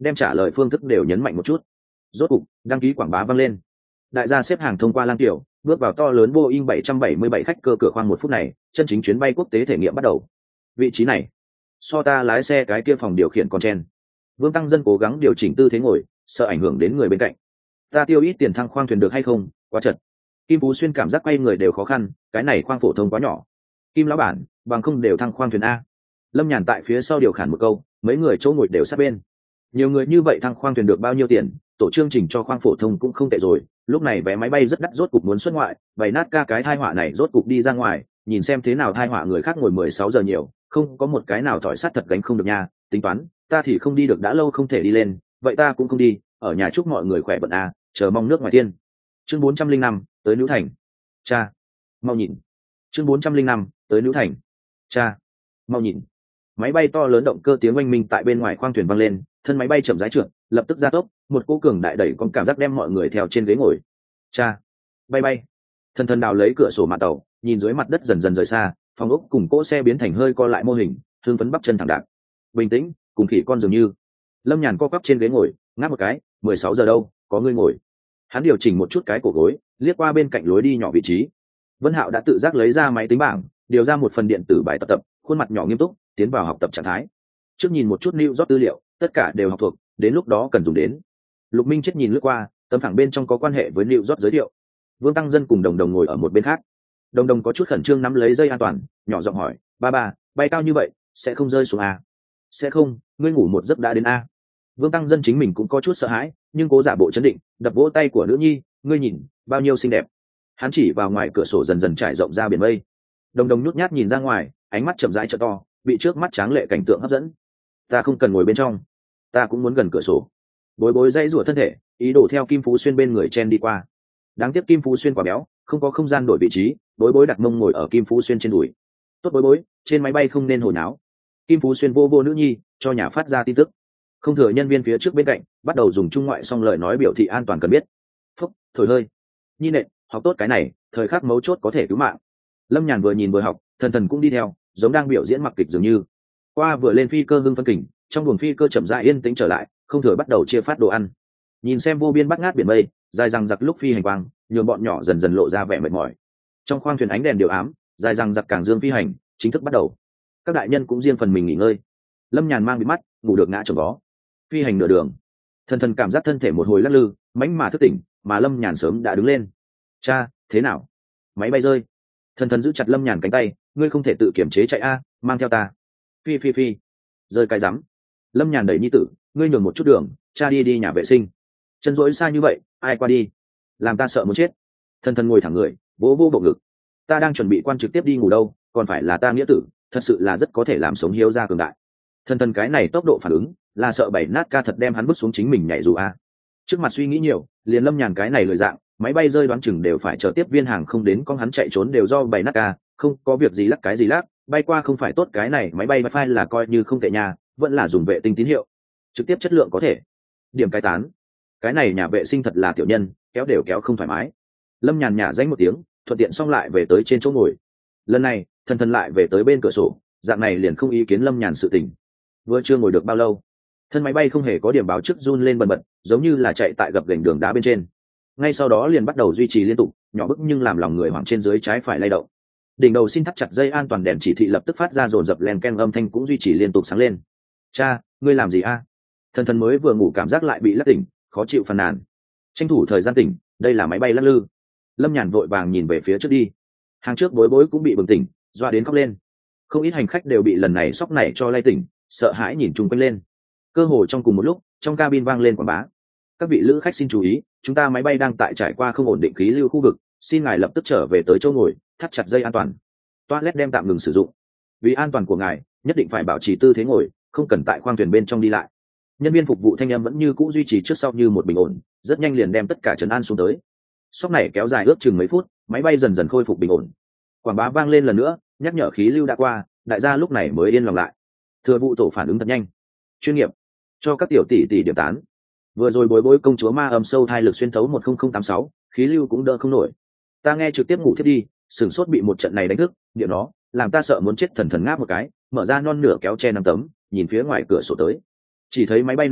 đem trả lời phương thức đều nhấn mạnh một chút. Rốt cục đăng ký quảng bá vang lên, đại gia xếp hàng thông qua lang tiểu bước vào to lớn Boeing 777 khách cơ cửa khoang. 1 phút này chân chính chuyến bay quốc tế thể nghiệm bắt đầu. Vị trí này so ta lái xe cái kia phòng điều khiển còn chen. Vương Tăng Dân cố gắng điều chỉnh tư thế ngồi, sợ ảnh hưởng đến người bên cạnh. Ta tiêu ít tiền thăng khoang thuyền được hay không, quá chật. Kim Phú Xuyên cảm giác quay người đều khó khăn, cái này khoang phổ thông quá nhỏ. Kim lão bản, bằng không đều thăng khoang thuyền a. Lâm Nhàn tại phía sau điều khản một câu, mấy người chỗ ngồi đều sát bên. Nhiều người như vậy thăng khoang thuyền được bao nhiêu tiền, tổ chương trình cho khoang phổ thông cũng không tệ rồi. Lúc này vé máy bay rất đắt, rốt cục muốn xuất ngoại, bày nát ca cái thai họa này rốt cục đi ra ngoài, nhìn xem thế nào thai họa người khác ngồi 16 giờ nhiều, không có một cái nào thỏi sát thật gánh không được nha. Tính toán, ta thì không đi được, đã lâu không thể đi lên, vậy ta cũng không đi, ở nhà chúc mọi người khỏe bận a, chờ mong nước ngoài tiên. Chương 405, tới Nữ Thành. Cha, mau nhìn. Chương 405, tới Nữ Thành. Cha, mau nhìn. Máy bay to lớn động cơ tiếng oanh minh tại bên ngoài khoang thuyền vang lên, thân máy bay chậm rãi trượt, lập tức gia tốc, một cỗ cường đại đẩy con cảm giác đem mọi người theo trên ghế ngồi. Cha, bay bay. Thần thần đào lấy cửa sổ mạn tàu, nhìn dưới mặt đất dần dần rời xa, phòng ốc cùng cỗ xe biến thành hơi co lại mô hình, thương phấn bắp chân thẳng đạp. Bình tĩnh, cùng khỉ con dường như. Lâm Nhàn co quắp trên ghế ngồi, ngáp một cái, 16 giờ đâu, có người ngồi. Hắn điều chỉnh một chút cái cổ gối, liếc qua bên cạnh lối đi nhỏ vị trí. Vân Hạo đã tự giác lấy ra máy tính bảng, điều ra một phần điện tử bài tập, khuôn mặt nhỏ nghiêm túc, tiến vào học tập trạng thái. Trước nhìn một chút New York tư liệu, tất cả đều học thuộc, đến lúc đó cần dùng đến. Lục Minh chết nhìn lướt qua, tấm phẳng bên trong có quan hệ với New York giới thiệu. Vương Tăng Dân cùng Đồng Đồng ngồi ở một bên khác. Đồng Đồng có chút khẩn trương nắm lấy dây an toàn, nhỏ giọng hỏi, ba, bay cao như vậy, sẽ không rơi xuống à? Sẽ không, ngươi ngủ một giấc đã đến a. Vương Tăng Dân chính mình cũng có chút sợ hãi, nhưng cố giả bộ chấn định, đập vỗ tay của nữ nhi, ngươi nhìn, bao nhiêu xinh đẹp. Hắn chỉ vào ngoài cửa sổ dần dần trải rộng ra biển mây. Đồng Đồng nhút nhát nhìn ra ngoài, ánh mắt chậm rãi trợ to, bị trước mắt tráng lệ cảnh tượng hấp dẫn. Ta không cần ngồi bên trong, ta cũng muốn gần cửa sổ. Bối bối dãy rủa thân thể, ý đồ theo Kim Phú Xuyên bên người chen đi qua. Đáng tiếc Kim Phú Xuyên quá béo, không có không gian đổi vị trí, bối bối đặt mông ngồi ở Kim Phú Xuyên trên đùi. Tốt bối bối, trên máy bay không nên hồi náo. Kim Phú Xuyên vô nữ nhi, cho nhà phát ra tin tức. Không thừa nhân viên phía trước bên cạnh bắt đầu dùng trung ngoại song lời nói biểu thị an toàn cần biết. Phúc, thổi hơi. Nhi nện, học tốt cái này, thời khắc mấu chốt có thể cứu mạng. Lâm Nhàn vừa nhìn vừa học, thần thần cũng đi theo, giống đang biểu diễn mặc kịch dường như. Qua vừa lên phi cơ hưng phân kình, trong buồng phi cơ chậm rãi yên tĩnh trở lại, không thừa bắt đầu chia phát đồ ăn. Nhìn xem vô biên bát ngát biển mây, dài dằng dặc lúc phi hành quang, nhường bọn nhỏ dần dần lộ ra vẻ mệt mỏi. Trong khoang thuyền ánh đèn điều ám, dài dằng dặc càng dương phi hành, chính thức bắt đầu. Các đại nhân cũng riêng phần mình nghỉ ngơi. Lâm Nhàn mang bị mắt, ngủ được ngã chồng vó. Phi hành nửa đường, thần thần cảm giác thân thể một hồi lắc lư, mánh mà thức tỉnh, mà Lâm Nhàn sớm đã đứng lên. Cha, thế nào? Máy bay rơi. Thần thần giữ chặt Lâm Nhàn cánh tay, ngươi không thể tự kiểm chế chạy a, mang theo ta. Phi. Rơi cái rắm. Lâm Nhàn đẩy nhi tử, ngươi nhường một chút đường, cha đi nhà vệ sinh. Chân rỗi xa như vậy, ai qua đi? Làm ta sợ muốn chết. Thần thần ngồi thẳng người, vỗ bộ ngực. Ta đang chuẩn bị quan trực tiếp đi ngủ đâu, còn phải là ta nghĩa tử, thật sự là rất có thể làm sống hiếu gia cường đại. Thần thần cái này tốc độ phản ứng, là sợ bảy nát ca thật đem hắn bước xuống chính mình nhảy dù a. Trước mặt suy nghĩ nhiều, liền Lâm Nhàn cái này lười dạng, máy bay rơi đoán chừng đều phải chờ tiếp viên hàng không đến, con hắn chạy trốn đều do bảy nát ca, không có việc gì lắc cái gì lắc, bay qua không phải tốt, cái này máy bay wifi là coi như không tệ nhà, vẫn là dùng vệ tinh tín hiệu, trực tiếp chất lượng có thể. Điểm cái tán, cái này nhà vệ sinh thật là tiểu nhân, kéo đều kéo không thoải mái. Lâm Nhàn nhả danh một tiếng, thuận tiện xong lại về tới trên chỗ ngồi. Lần này thần thần lại về tới bên cửa sổ, dạng này liền không ý kiến Lâm Nhàn sự tình. Vừa chưa ngồi được bao lâu, thân máy bay không hề có điểm báo trước run lên bần bật, giống như là chạy tại gập ghềnh đường đá bên trên. Ngay sau đó liền bắt đầu duy trì liên tục, nhỏ bức nhưng làm lòng người hoảng trên dưới trái phải lay động. Đỉnh đầu xin thắt chặt dây an toàn, đèn chỉ thị lập tức phát ra dồn dập len ken, âm thanh cũng duy trì liên tục sáng lên. Cha, ngươi làm gì a? Thần thần mới vừa ngủ cảm giác lại bị lắc tỉnh, khó chịu phàn nàn. Tranh thủ thời gian tỉnh, đây là máy bay lắc lư. Lâm Nhàn vội vàng nhìn về phía trước đi. Hàng trước bối bối cũng bị bừng tỉnh, doa đến khóc lên. Không ít hành khách đều bị lần này sốc này cho lay tỉnh, sợ hãi nhìn chung quanh lên. Cơ hồ trong cùng một lúc, trong cabin vang lên quảng bá. Các vị lữ khách xin chú ý, chúng ta máy bay đang tại trải qua không ổn định khí lưu khu vực, xin ngài lập tức trở về tới chỗ ngồi, thắt chặt dây an toàn. Toilet đem tạm ngừng sử dụng. Vì an toàn của ngài, nhất định phải bảo trì tư thế ngồi, không cần tại khoang thuyền bên trong đi lại. Nhân viên phục vụ thanh âm vẫn như cũ duy trì trước sau như một bình ổn, rất nhanh liền đem tất cả trấn an xuống tới. Sốc này kéo dài ước chừng mấy phút, máy bay dần dần khôi phục bình ổn. Quảng bá vang lên lần nữa, nhắc nhở khí lưu đã qua, đại gia lúc này mới yên lòng lại. Thừa vụ tổ phản ứng thật nhanh, chuyên nghiệp, cho các tiểu tỷ tỷ điểm tán. Vừa rồi bối bối công chúa ma âm sâu thai lực xuyên thấu 10086, khí lưu cũng đỡ không nổi. Ta nghe trực tiếp ngủ thiết đi, sửng sốt bị một trận này đánh thức, niệm nó, làm ta sợ muốn chết, thần thần ngáp một cái, mở ra non nửa kéo che 5 tấm, nhìn phía ngoài cửa sổ tới. Chỉ thấy máy bay nửa cánh,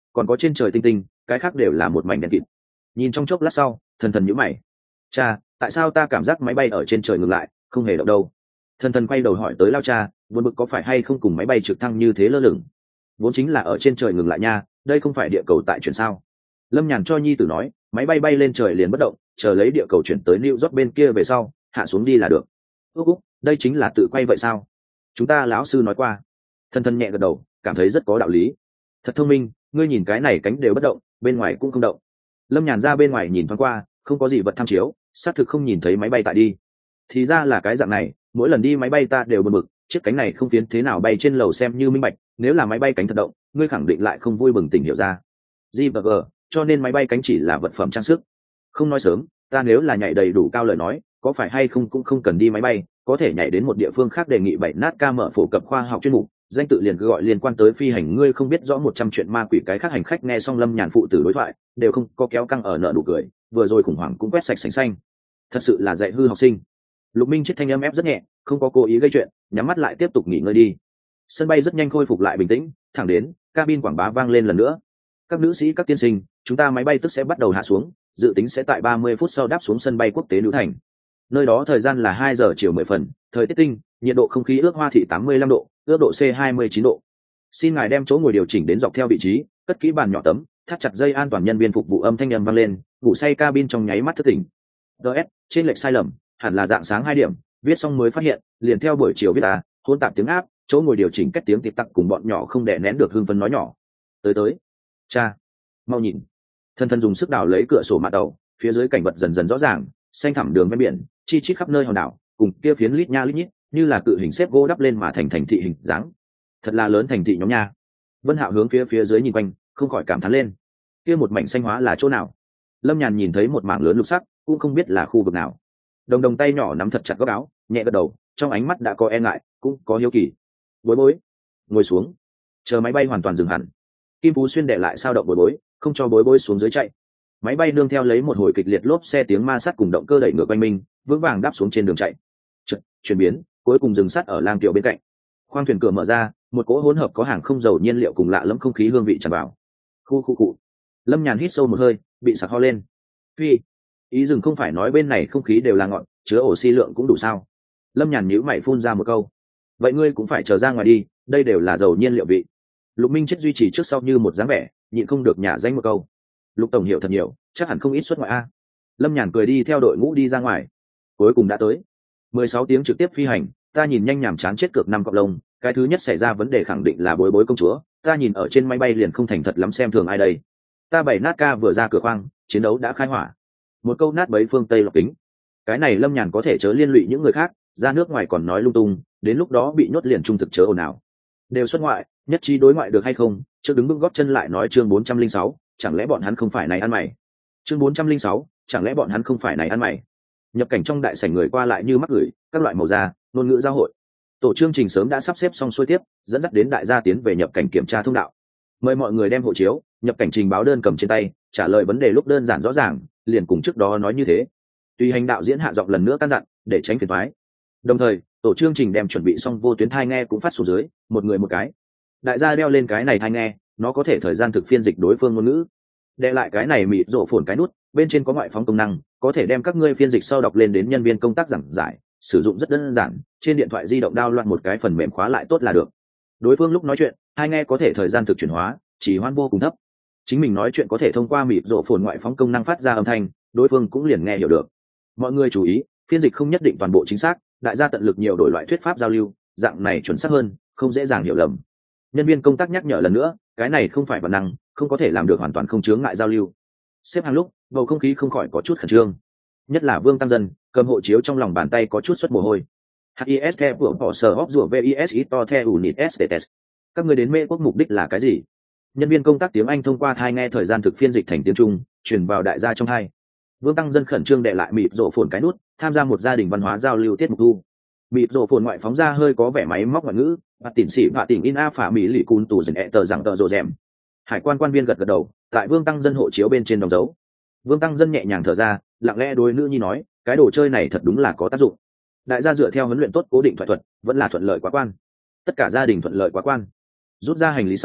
còn có trên trời tinh tinh, cái khác đều là một mảnh đen kịt. Nhìn trong chốc lát sau, thần thần nhíu mày. Cha, tại sao ta cảm giác máy bay ở trên trời ngừng lại, không hề động đâu? Thần thần quay đầu hỏi tới lao cha, buồn bực có phải hay không cùng máy bay trực thăng như thế lơ lửng? Vốn chính là ở trên trời ngừng lại nha, đây không phải địa cầu tại chuyển sao? Lâm Nhàn cho nhi tử nói, máy bay bay lên trời liền bất động, chờ lấy địa cầu chuyển tới New York bên kia về sau, hạ xuống đi là được. Úc, đây chính là tự quay vậy sao? Chúng ta lão sư nói qua. Thần thần nhẹ gật đầu, cảm thấy rất có đạo lý. Thật thông minh, ngươi nhìn cái này cánh đều bất động, bên ngoài cũng không động. Lâm Nhàn ra bên ngoài nhìn thoáng qua, không có gì vật tham chiếu, xác thực không nhìn thấy máy bay tại đi. Thì ra là cái dạng này, mỗi lần đi máy bay ta đều buồn bực, chiếc cánh này không phiến thế nào bay trên lầu xem như minh bạch, nếu là máy bay cánh thật động, ngươi khẳng định lại không vui bừng tỉnh hiểu ra. G và G, cho nên máy bay cánh chỉ là vật phẩm trang sức. Không nói sớm, ta nếu là nhảy đầy đủ cao lời nói, có phải hay không cũng không cần đi máy bay, có thể nhảy đến một địa phương khác. Đề nghị bảy nát ca mở phổ cập khoa học chuyên mục, danh tự liền cứ gọi liên quan tới phi hành. Ngươi không biết rõ 100 chuyện ma quỷ. Cái khác hành khách nghe xong Lâm Nhàn phụ tử đối thoại, đều không có kéo căng ở nợ nụ cười, vừa rồi khủng hoảng cũng quét sạch sành xanh. Thật sự là dạy hư học sinh. Lục Minh chết thanh âm ép rất nhẹ, không có cố ý gây chuyện, nhắm mắt lại tiếp tục nghỉ ngơi đi. Sân bay rất nhanh khôi phục lại bình tĩnh, thẳng đến cabin quảng bá vang lên lần nữa. Các nữ sĩ, các tiên sinh, chúng ta máy bay tức sẽ bắt đầu hạ xuống, dự tính sẽ tại 30 phút sau đáp xuống sân bay quốc tế Nữ Thành. Nơi đó thời gian là 2 giờ chiều 10 phần, thời tiết tinh, nhiệt độ không khí ước hoa thị 85 độ, ước độ C 29 độ. Xin ngài đem chỗ ngồi điều chỉnh đến dọc theo vị trí, cất kỹ bàn nhỏ tấm, thắt chặt dây an toàn. Nhân viên phục vụ âm thanh vang lên, ngủ say cabin trong nháy mắt thức tỉnh. DS, trên lệch sai lầm, hẳn là dạng sáng 2 điểm, viết xong mới phát hiện, liền theo buổi chiều viết hỗn tạp tiếng áp, chỗ ngồi điều chỉnh cách tiếng tịp tắc cùng bọn nhỏ không đè nén được hưng phấn nói nhỏ. Tới. Cha, mau nhìn. Thần thần dùng sức đào lấy cửa sổ mạn tàu, phía dưới cảnh vật dần dần rõ ràng, xanh thẳm đường ven biển, chi chít khắp nơi hòn đảo, cùng kia phiến lít nha lít nhít, như là cự hình xếp gỗ đắp lên mà thành thị hình dáng. Thật là lớn thành thị nhóm nha. Vân Hạo hướng phía dưới nhìn quanh, không khỏi cảm thán lên. Kia một mảnh xanh hóa là chỗ nào? Lâm Nhàn nhìn thấy một mảng lớn lục sắc, cũng không biết là khu vực nào. Đồng tay nhỏ nắm thật chặt góc áo, nhẹ gật đầu, trong ánh mắt đã có e ngại, cũng có hiếu kỳ. Bối, ngồi xuống, chờ máy bay hoàn toàn dừng hẳn. Kim Phú Xuyên để lại sao động bối, không cho bối xuống dưới chạy. Máy bay nương theo lấy một hồi kịch liệt lốp xe tiếng ma sát cùng động cơ đẩy ngược quanh mình, vững vàng đáp xuống trên đường chạy. Chuyển biến, cuối cùng dừng sát ở lang tiểu bên cạnh. Khoang thuyền cửa mở ra, một cỗ hỗn hợp có hàng không dầu nhiên liệu cùng lạ lẫm không khí hương vị tràn vào. Khu. Lâm Nhàn hít sâu một hơi, bị sặc ho lên. Phi, ý dừng không phải nói bên này không khí đều là ngọn, chứa oxy lượng cũng đủ sao? Lâm Nhàn nhíu mày phun ra một câu. Vậy ngươi cũng phải chờ ra ngoài đi, đây đều là dầu nhiên liệu vị. Lục Minh chết duy trì trước sau như một dáng vẻ, nhịn không được nhả danh một câu. Lục tổng hiểu thật nhiều, chắc hẳn không ít xuất ngoại a. Lâm Nhàn cười đi theo đội ngũ đi ra ngoài. Cuối cùng đã tới 16 tiếng trực tiếp phi hành, ta nhìn nhanh nhảm chán chết cược 5 cọc lông. Cái thứ nhất xảy ra vấn đề khẳng định là bối công chúa, ta nhìn ở trên máy bay liền không thành thật lắm, xem thường ai đây. Ta bảy nát ca vừa ra cửa khoang, chiến đấu đã khai hỏa. Một câu nát bấy phương Tây lọc kính. Cái này Lâm Nhàn có thể chớ liên lụy những người khác, ra nước ngoài còn nói lung tung, đến lúc đó bị nhốt liền trung thực chớ ồn ào. Đều xuất ngoại, nhất trí đối ngoại được hay không? Trước đứng bước góp chân lại nói chương 406, chẳng lẽ bọn hắn không phải này ăn mày? Chương 406, chẳng lẽ bọn hắn không phải này ăn mày? Nhập cảnh trong đại sảnh người qua lại như mắc gửi, các loại màu da, ngôn ngữ giao hội. Tổ chương trình sớm đã sắp xếp xong xuôi tiếp, dẫn dắt đến đại gia tiến về nhập cảnh kiểm tra thông đạo. Mời mọi người đem hộ chiếu, nhập cảnh trình báo đơn cầm trên tay, trả lời vấn đề lúc đơn giản rõ ràng, liền cùng trước đó nói như thế. Tùy hành đạo diễn hạ giọng lần nữa căn dặn, để tránh phiền toái. Đồng thời, tổ chương trình đem chuẩn bị xong vô tuyến thai nghe cũng phát xuống dưới, một người một cái. Đại gia đeo lên cái này thai nghe, nó có thể thời gian thực phiên dịch đối phương ngôn ngữ. Đè lại cái này mịt rộ phồn cái nút, bên trên có ngoại phóng công năng, có thể đem các ngươi phiên dịch sau đọc lên đến nhân viên công tác giảng giải, sử dụng rất đơn giản, trên điện thoại di động download một cái phần mềm khóa lại tốt là được. Đối phương lúc nói chuyện, hai nghe có thể thời gian thực chuyển hóa, chỉ hoan vô cùng thấp. Chính mình nói chuyện có thể thông qua mịt rộ phồn ngoại phóng công năng phát ra âm thanh, đối phương cũng liền nghe hiểu được. Mọi người chú ý, phiên dịch không nhất định toàn bộ chính xác, đại gia tận lực nhiều đổi loại thuyết pháp giao lưu, dạng này chuẩn xác hơn, không dễ dàng hiểu lầm. Nhân viên công tác nhắc nhở lần nữa, cái này không phải bản năng, không có thể làm được hoàn toàn không chướng ngại giao lưu. Xếp hàng lúc, bầu không khí không khỏi có chút khẩn trương, nhất là Vương Tăng Dân, cầm hộ chiếu trong lòng bàn tay có chút xuất mồ hôi. HIS theo của bỏ sở hóc rùa VIS to theo unit STS. Các người đến Mễ Quốc mục đích là cái gì? Nhân viên công tác tiếng Anh thông qua thai nghe thời gian thực phiên dịch thành tiếng Trung, truyền vào đại gia trong hai. Vương Tăng Dân khẩn trương đệ lại mịt rộ phồn cái nút, tham gia một gia đình văn hóa giao lưu tiết mục thu. Mịt rộ phồn ngoại phóng ra hơi có vẻ máy móc ngoại ngữ, và tỉn xỉ và tỉnh in a phả mỹ lì cùn tù dần tờ rằng tờ rộ rèm. Hải quan quan viên gật gật đầu, tại Vương Tăng Dân hộ chiếu bên trên đóng dấu. Vương Tăng Dân nhẹ nhàng thở ra, lặng lẽ đối nữ nhi nói, cái đồ chơi này thật đúng là có tác dụng. Đại gia dựa theo huấn luyện tốt cố định thoại thuật, vẫn là thuận lợi quá quan. Tất cả gia đình thuận lợi quá quan. Rút ra hành lý sau,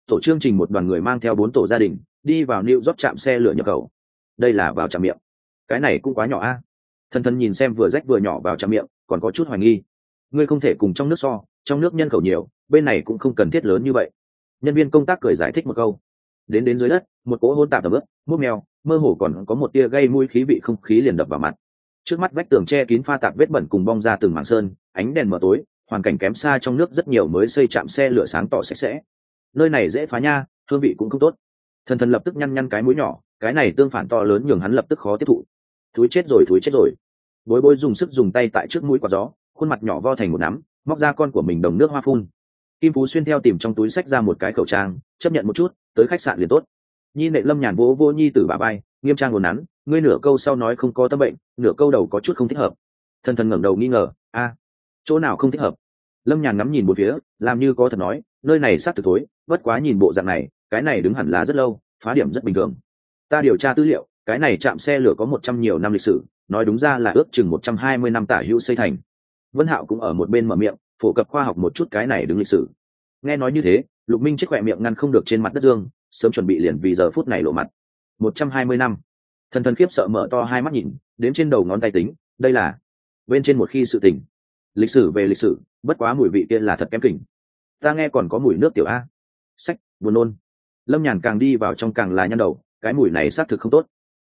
tổ chương trình một đoàn người mang theo 4 tổ gia đình đi vào New York trạm xe lửa nhập khẩu. Đây là vào trạm miệng, cái này cũng quá nhỏ a. Thần thần nhìn xem vừa rách vừa nhỏ vào trạm miệng, còn có chút hoài nghi. Ngươi không thể cùng trong nước so, trong nước nhân khẩu nhiều, bên này cũng không cần thiết lớn như vậy. Nhân viên công tác cười giải thích một câu. Đến dưới đất, một cỗ hỗn tạp tầm ướp, múc mèo, mơ hồ còn có một tia gây mùi khí vị không khí liền đập vào mặt. Trước mắt vách tường che kín pha tạp vết bẩn cùng bong ra từng mảng sơn, ánh đèn mờ tối, hoàn cảnh kém xa trong nước rất nhiều mới xây trạm xe lửa sáng tỏ sạch sẽ. Nơi này dễ phá nha, hương vị cũng không tốt. Thần thần lập tức nhăn cái mũi nhỏ, cái này tương phản to lớn nhường hắn lập tức khó tiếp thụ. Thúi chết rồi. Bối bối dùng sức dùng tay tại trước mũi quạt gió, khuôn mặt nhỏ vo thành một nắm, móc ra con của mình đồng nước hoa phun. Kim Phú Xuyên theo tìm trong túi sách ra một cái khẩu trang, chấp nhận một chút, tới khách sạn liền tốt. Nhi Nệ Lâm nhàn vỗ vô nhi tử bả vai, nghiêm trang ngồn nắn, ngươi nửa câu sau nói không có tâm bệnh, nửa câu đầu có chút không thích hợp. Thần thần ngẩng đầu nghi ngờ, a, chỗ nào không thích hợp? Lâm nhàn ngắm nhìn một phía, làm như có thật nói, nơi này xác thực tối, bất quá nhìn bộ dạng này, cái này đứng hẳn là rất lâu, phá điểm rất bình thường. Ta điều tra tư liệu, cái này trạm xe lửa có 100 nhiều năm lịch sử, nói đúng ra là ước chừng 120 năm tả hữu xây thành. Vân Hạo cũng ở một bên mở miệng, phổ cập khoa học một chút cái này đứng lịch sử. Nghe nói như thế, Lục Minh chiếc khỏe miệng ngăn không được trên mặt đất dương, sớm chuẩn bị liền vì giờ phút này lộ mặt. 120 năm. Thần thần khiếp sợ mở to hai mắt nhìn, đến trên đầu ngón tay tính, đây là bên trên một khi sự tình. Lịch sử về lịch sử, bất quá mùi vị kia là thật kém kỉnh. Ta nghe còn có mùi nước tiểu a. Sách, buồn nôn. Lâm Nhàn càng đi vào trong càng là nhăn đầu, cái mùi này xác thực không tốt.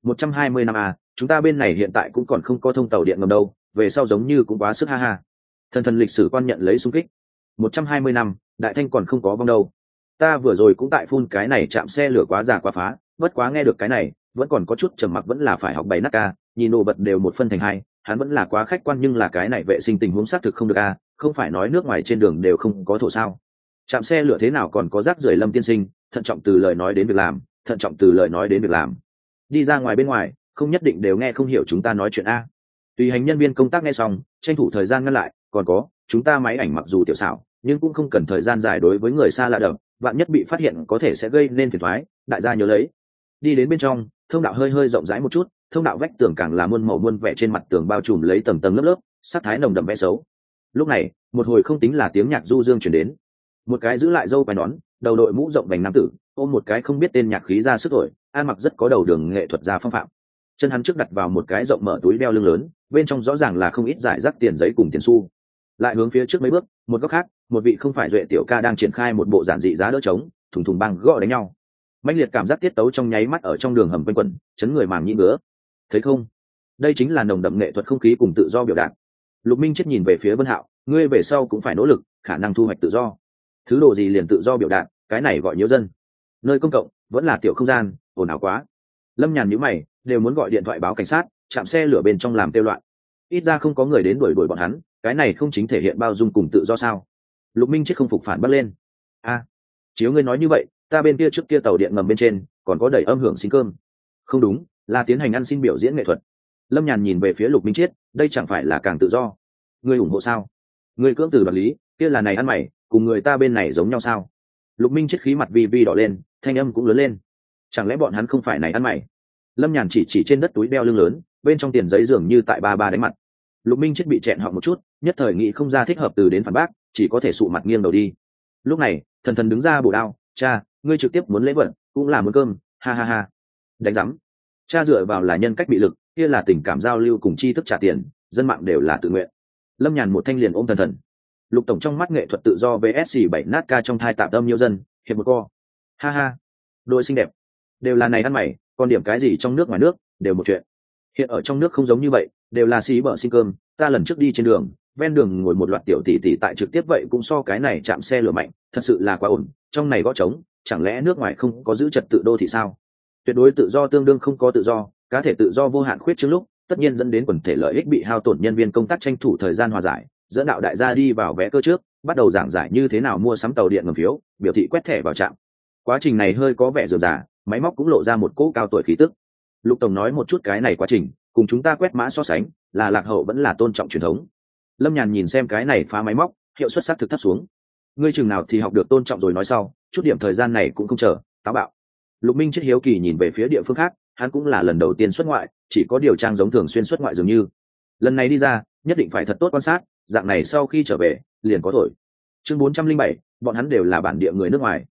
120 năm a, chúng ta bên này hiện tại cũng còn không có thông tàu điện ngầm đâu, về sau giống như cũng quá sức ha ha. Thần thần lịch sử quan nhận lấy xung kích. 120 năm, đại thanh còn không có vong đâu. Ta vừa rồi cũng tại phun cái này chạm xe lửa quá già quá phá, bất quá nghe được cái này, vẫn còn có chút trầm mặc, vẫn là phải học bày nát ca, nhìn đồ vật đều một phân thành hai, hắn vẫn là quá khách quan, nhưng là cái này vệ sinh tình huống xác thực không được a, không phải nói nước ngoài trên đường đều không có thổ sao? Chạm xe lửa thế nào còn có rác rưởi? Lâm tiên sinh, thận trọng từ lời nói đến việc làm, thận trọng từ lời nói đến việc làm. Đi ra ngoài bên ngoài, không nhất định đều nghe không hiểu chúng ta nói chuyện a. Tùy hành nhân viên công tác nghe xong, tranh thủ thời gian ngăn lại, còn có, chúng ta máy ảnh mặc dù tiểu xảo, nhưng cũng không cần thời gian dài đối với người xa lạ đậm, vạn nhất bị phát hiện có thể sẽ gây nên phiền toái, đại gia nhớ lấy. Đi đến bên trong, thông đạo hơi rộng rãi một chút, thông đạo vách tường càng là muôn màu muôn vẻ, trên mặt tường bao trùm lấy tầng tầng lớp, sắc thái nồng đậm vẽ xấu. Lúc này, một hồi không tính là tiếng nhạc du dương truyền đến. Một cái giữ lại râu quai nón, đầu đội mũ rộng vành nam tử, ôm một cái không biết tên nhạc khí ra sức thổi, ăn mặc rất có đầu đường nghệ thuật gia phong phạm. Chân hắn trước đặt vào một cái rộng mở túi đeo lưng lớn, bên trong rõ ràng là không ít giải rác tiền giấy cùng tiền xu. Lại hướng phía trước mấy bước, một góc khác, một vị không phải duệ tiểu ca đang triển khai một bộ giản dị giá đỡ trống, thùng thùng băng gõ đánh nhau. Mãnh liệt cảm giác tiết tấu trong nháy mắt ở trong đường hầm quanh quẩn, chấn người màng nhĩ ngứa. Thấy không? Đây chính là nồng đậm nghệ thuật không khí cùng tự do biểu đạt. Lục Minh chết nhìn về phía Vân Hạo, ngươi về sau cũng phải nỗ lực, khả năng thu hoạch tự do. Thứ đồ gì liền tự do biểu đạt, cái này gọi nhiễu dân. Nơi công cộng vẫn là tiểu không gian, ồn ào quá. Lâm Nhàn nhíu mày, đều muốn gọi điện thoại báo cảnh sát, chạm xe lửa bên trong làm tiêu loạn. Ít ra không có người đến đuổi bọn hắn, cái này không chính thể hiện bao dung cùng tự do sao? Lục Minh chết không phục phản bắt lên. A, chiếu ngươi nói như vậy, ta bên kia trước kia tàu điện ngầm bên trên còn có đẩy âm hưởng xin cơm. Không đúng, là tiến hành ăn xin biểu diễn nghệ thuật. Lâm Nhàn nhìn về phía Lục Minh Chiết, đây chẳng phải là càng tự do? Ngươi ủng hộ sao? Ngươi cưỡng từ đoạt lý, kia là này ăn mày, cùng người ta bên này giống nhau sao? Lục Minh Chiết khí mặt vi vi đỏ lên, thanh âm cũng lớn lên. Chẳng lẽ bọn hắn không phải này ăn mày? Lâm Nhàn chỉ trên đất túi đeo lưng lớn, bên trong tiền giấy dường như tại ba đánh mặt. Lục Minh Chiết bị chẹn họng một chút, nhất thời nghĩ không ra thích hợp từ đến phản bác, chỉ có thể sụ mặt nghiêng đầu đi. Lúc này, thần thần đứng ra bổ đao, cha, ngươi trực tiếp muốn lễ vật, cũng là muốn cơm, ha ha ha. Đánh giám. Cha dựa vào là nhân cách bị lực, kia là tình cảm giao lưu cùng tri thức trả tiền, dân mạng đều là tự nguyện. Lâm Nhàn một thanh liền ôm thần thần. Lục tổng trong mắt nghệ thuật tự do vs 7 nát ca trong thai tạm tâm nhiều dân, hiệp một co. Ha ha. Đôi xinh đẹp. Đều là này ăn mày, còn điểm cái gì trong nước ngoài nước, đều một chuyện. Hiện ở trong nước không giống như vậy, đều là xí bở xin cơm, ta lần trước đi trên đường, ven đường ngồi một loạt tiểu tỷ tỷ tại trực tiếp vậy cũng so cái này chạm xe lửa mạnh, thật sự là quá ổn, trong này gõ trống, chẳng lẽ nước ngoài không có giữ trật tự đô thị sao? Tuyệt đối tự do tương đương không có tự do, cá thể tự do vô hạn khuyết trước lúc, tất nhiên dẫn đến quần thể lợi ích bị hao tổn, nhân viên công tác tranh thủ thời gian hòa giải, dẫn đạo đại gia đi vào vé cơ trước, bắt đầu giảng giải như thế nào mua sắm tàu điện ngầm phiếu, biểu thị quét thẻ vào trạm. Quá trình này hơi có vẻ rườm rà, máy móc cũng lộ ra một cỗ cao tuổi khí tức. Lục tổng nói một chút cái này quá trình, cùng chúng ta quét mã so sánh, là lạc hậu vẫn là tôn trọng truyền thống. Lâm Nhàn nhìn xem cái này phá máy móc, hiệu suất xác thực thấp xuống. Ngươi chừng nào thì học được tôn trọng rồi nói sau, chút điểm thời gian này cũng không chờ, táo bạo. Lục Minh chết hiếu kỳ nhìn về phía địa phương khác, hắn cũng là lần đầu tiên xuất ngoại, chỉ có điều trang giống thường xuyên xuất ngoại dường như. Lần này đi ra, nhất định phải thật tốt quan sát, dạng này sau khi trở về, liền có thổi. Chương 407, bọn hắn đều là bản địa người nước ngoài.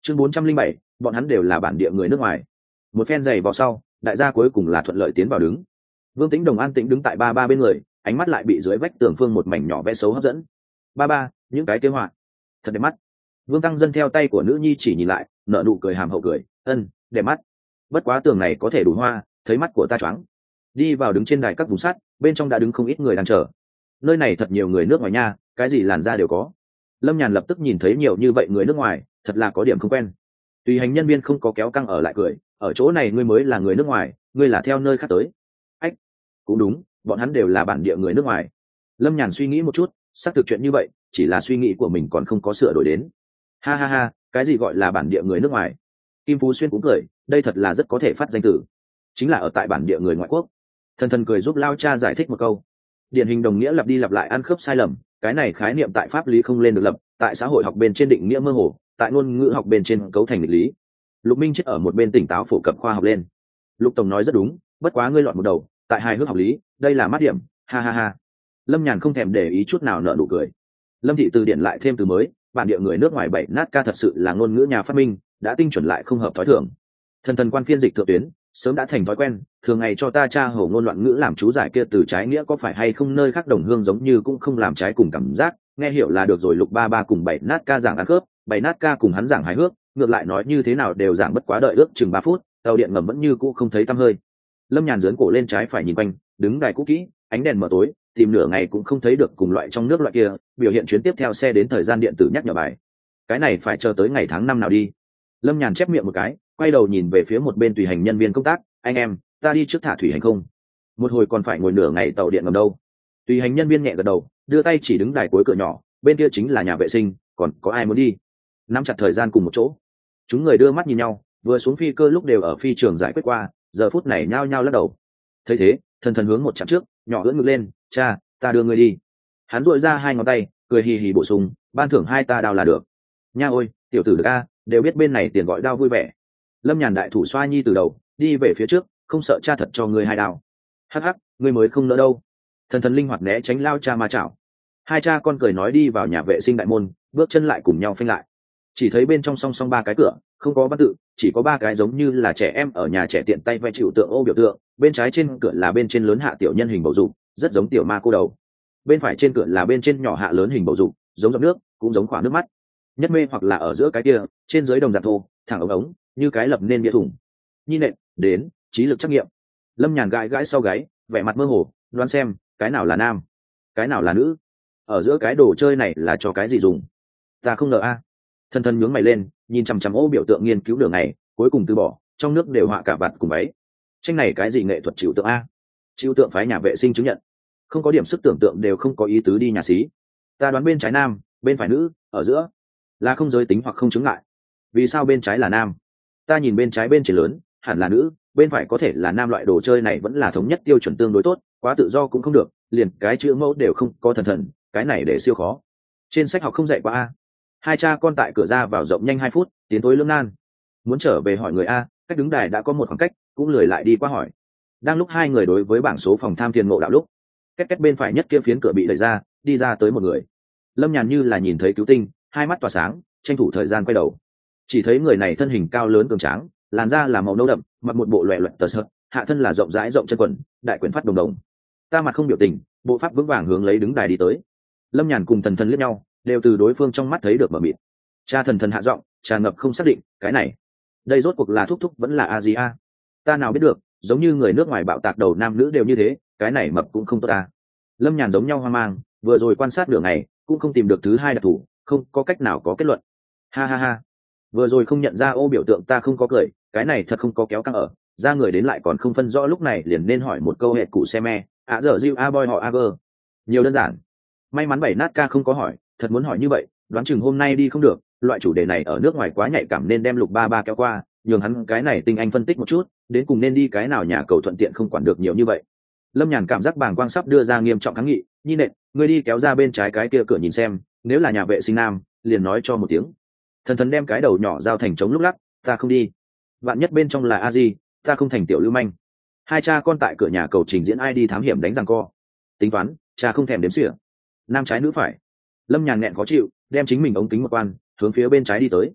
Chương 407, bọn hắn đều là bản địa người nước ngoài. Một phen giày vào sau, đại gia cuối cùng là thuận lợi tiến vào đứng. Vương Tĩnh Đồng an tĩnh đứng tại ba ba bên người, ánh mắt lại bị dưới vách tường phương một mảnh nhỏ vẽ xấu hấp dẫn. Ba ba, những cái kế hoạch thật đẹp mắt. Vương Tăng Dân theo tay của nữ nhi chỉ nhìn lại, nở nụ cười hàm hậu cười, đẹp mắt. Bất quá tường này có thể đủ hoa, thấy mắt của ta choáng. Đi vào đứng trên đài các vùng sắt, bên trong đã đứng không ít người đang chờ. Nơi này thật nhiều người nước ngoài nha, cái gì làn da đều có. Lâm Nhàn lập tức nhìn thấy nhiều như vậy người nước ngoài, thật là có điểm không quen. Tùy hành nhân viên không có kéo căng ở lại cười, ở chỗ này ngươi mới là người nước ngoài, ngươi là theo nơi khác tới. Ách, cũng đúng, bọn hắn đều là bản địa người nước ngoài. Lâm Nhàn suy nghĩ một chút, xác thực chuyện như vậy, chỉ là suy nghĩ của mình còn không có sửa đổi đến. Ha ha ha, cái gì gọi là bản địa người nước ngoài? Kim Phú Xuyên cũng cười, đây thật là rất có thể phát danh tử, chính là ở tại bản địa người ngoại quốc. Thần thần cười giúp lao cha giải thích một câu. Điển hình đồng nghĩa lặp đi lặp lại ăn khớp sai lầm, cái này khái niệm tại pháp lý không lên được lập, tại xã hội học bên trên định nghĩa mơ hồ, tại ngôn ngữ học bên trên cấu thành nghịch lý. Lục Minh chết ở một bên tỉnh táo phổ cập khoa học lên. Lục tổng nói rất đúng, bất quá ngươi lọt một đầu, tại hài hước học lý, đây là mát điểm, ha ha ha. Lâm Nhàn không thèm để ý chút nào nở nụ cười. Lâm thị từ điển lại thêm từ mới, bản địa người nước ngoài bảy nát ca thật sự là ngôn ngữ nhà phát minh, đã tinh chuẩn lại không hợp thói thường. Thần thần quan phiên dịch thượng tuyến, sớm đã thành thói quen, thường ngày cho ta tra hổ ngôn loạn ngữ làm chú giải kia từ trái nghĩa có phải hay không nơi khác đồng hương giống như cũng không làm trái cùng cảm giác, nghe hiểu là được rồi. Lục ba ba cùng bảy nát ca giảng ăn khớp, bảy nát ca cùng hắn giảng hài hước, ngược lại nói như thế nào đều giảng bất quá đợi ước chừng 3 phút, tàu điện ngầm vẫn như cũ không thấy tăm hơi. Lâm Nhàn giớn cổ lên trái phải nhìn quanh, đứng đài cũ kỹ, ánh đèn mờ tối, tìm nửa ngày cũng không thấy được cùng loại trong nước loại kia, biểu hiện chuyến tiếp theo xe đến thời gian điện tử nhắc nhở bài. Cái này phải chờ tới ngày tháng năm nào đi. Lâm Nhàn chép miệng một cái, quay đầu nhìn về phía một bên tùy hành nhân viên công tác, anh em, ta đi trước thả thủy hành không? Một hồi còn phải ngồi nửa ngày tàu điện ngầm đâu. Tùy hành nhân viên nhẹ gật đầu, đưa tay chỉ đứng đài cuối cửa nhỏ, bên kia chính là nhà vệ sinh, còn có ai muốn đi? Nắm chặt thời gian cùng một chỗ. Chúng người đưa mắt nhìn nhau, vừa xuống phi cơ lúc đều ở phi trường giải quyết qua, giờ phút này nhao nhao lắc đầu. Thấy thế, thần thần hướng một chặng trước, nhỏ ưỡn ngực lên, cha, ta đưa ngươi đi. Hắn duỗi ra 2 ngón tay, cười hì hì bổ sung, ban thưởng 2 ta đao là được. Nha ôi, tiểu tử được a, đều biết bên này tiền gọi đao vui vẻ. Lâm Nhàn đại thủ xoa nhi từ đầu, đi về phía trước, không sợ cha thật cho ngươi 2 đao. Hắc hắc, ngươi mới không nỡ đâu. Thần thần linh hoạt né tránh lao cha ma chảo. Hai cha con cười nói đi vào nhà vệ sinh đại môn, bước chân lại cùng nhau phanh lại. Chỉ thấy bên trong song song 3 cái cửa, không có văn tự, chỉ có 3 cái giống như là trẻ em ở nhà trẻ tiện tay vẽ chịu tượng ô biểu tượng. Bên trái trên cửa là bên trên lớn hạ tiểu nhân hình bầu dục, rất giống tiểu ma cô đầu. Bên phải trên cửa là bên trên nhỏ hạ lớn hình bầu dục, giống giọt nước, cũng giống khoảng nước mắt. Nhất mê hoặc là ở giữa cái kia, trên dưới đồng dạng thô, thẳng ống như cái lập nên bia thủng. Nhi nện, đến, trí lực trắc nghiệm. Lâm Nhàn gãi gãi sau gáy, vẻ mặt mơ hồ, đoán xem, cái nào là nam, cái nào là nữ, ở giữa cái đồ chơi này là cho cái gì dùng? Ta không ngờ a. Thần thần nhướng mày lên, nhìn chằm chằm ô biểu tượng nghiên cứu đường này, cuối cùng từ bỏ, trong nước đều họa cả vạt cùng váy. Tranh này cái gì nghệ thuật chịu tượng a? Chịu tượng phái nhà vệ sinh chứng nhận, không có điểm sức tưởng tượng đều không có ý tứ đi nhà xí. Ta đoán bên trái nam, bên phải nữ, ở giữa là không giới tính hoặc không chứng ngại. Vì sao bên trái là nam? Ta nhìn bên trái bên trên lớn, hẳn là nữ, bên phải có thể là nam. Loại đồ chơi này vẫn là thống nhất tiêu chuẩn tương đối tốt, quá tự do cũng không được, liền cái chữ mẫu đều không có. Thần thần, cái này để siêu khó, trên sách học không dạy qua a. Hai cha con tại cửa ra vào rộng nhanh 2 phút, tiến tối lưỡng nan. Muốn trở về hỏi người a, cách đứng đài đã có một khoảng cách, cũng lười lại đi qua hỏi. Đang lúc 2 người đối với bảng số phòng tham tiền ngộ đạo lúc, cách bên phải nhất kia phiến cửa bị đẩy ra, đi ra tới một người. Lâm Nhàn như là nhìn thấy cứu tinh, 2 mắt tỏa sáng, tranh thủ thời gian quay đầu. Chỉ thấy người này thân hình cao lớn cường tráng, làn da là màu nâu đậm, mặc một bộ loè loẹt tờ sợt, hạ thân là rộng rãi rộng chân quần, đại quyển phát đồng đồng. Ta mặt không biểu tình, bộ pháp vững vàng hướng lấy đứng đài đi tới. Lâm Nhàn cùng thần thần liếc nhau, đều từ đối phương trong mắt thấy được mờ mịt. Cha thần thần hạ giọng, tràn ngập không xác định, cái này, đây rốt cuộc là thúc thúc vẫn là a gì a? Ta nào biết được, giống như người nước ngoài bạo tạc đầu nam nữ đều như thế, cái này mập cũng không tốt ta. Lâm Nhàn giống nhau hoang mang, vừa rồi quan sát nửa ngày, cũng không tìm được thứ hai đặc thủ, không có cách nào có kết luận. Ha ha ha, vừa rồi không nhận ra ô biểu tượng ta không có cười, cái này thật không có kéo căng ở, ra người đến lại còn không phân rõ, lúc này liền nên hỏi một câu hệ cụ xe me, giờ Diu a boy họ a gơ. Nhiều đơn giản. May mắn bảy nát ca không có hỏi, thật muốn hỏi như vậy, đoán chừng hôm nay đi không được, loại chủ đề này ở nước ngoài quá nhạy cảm nên đem Lục ba ba kéo qua, nhường hắn cái này tinh anh phân tích một chút, đến cùng nên đi cái nào nhà cầu thuận tiện không quản được nhiều như vậy. Lâm Nhàn cảm giác bàng quang sắp đưa ra nghiêm trọng kháng nghị, Nhi nện, ngươi đi kéo ra bên trái cái kia cửa nhìn xem, nếu là nhà vệ sinh nam, liền nói cho một tiếng. Thần thần đem cái đầu nhỏ giao thành trống lúc lắc, ta không đi. Vạn nhất bên trong là a di, ta không thành tiểu lưu manh. Hai cha con tại cửa nhà cầu trình diễn ai đi thám hiểm đánh răng co. Tính toán, cha không thèm đếm xỉa. Nam trái nữ phải. Lâm Nhàn nghẹn khó chịu, đem chính mình ống kính một quan, hướng phía bên trái đi tới.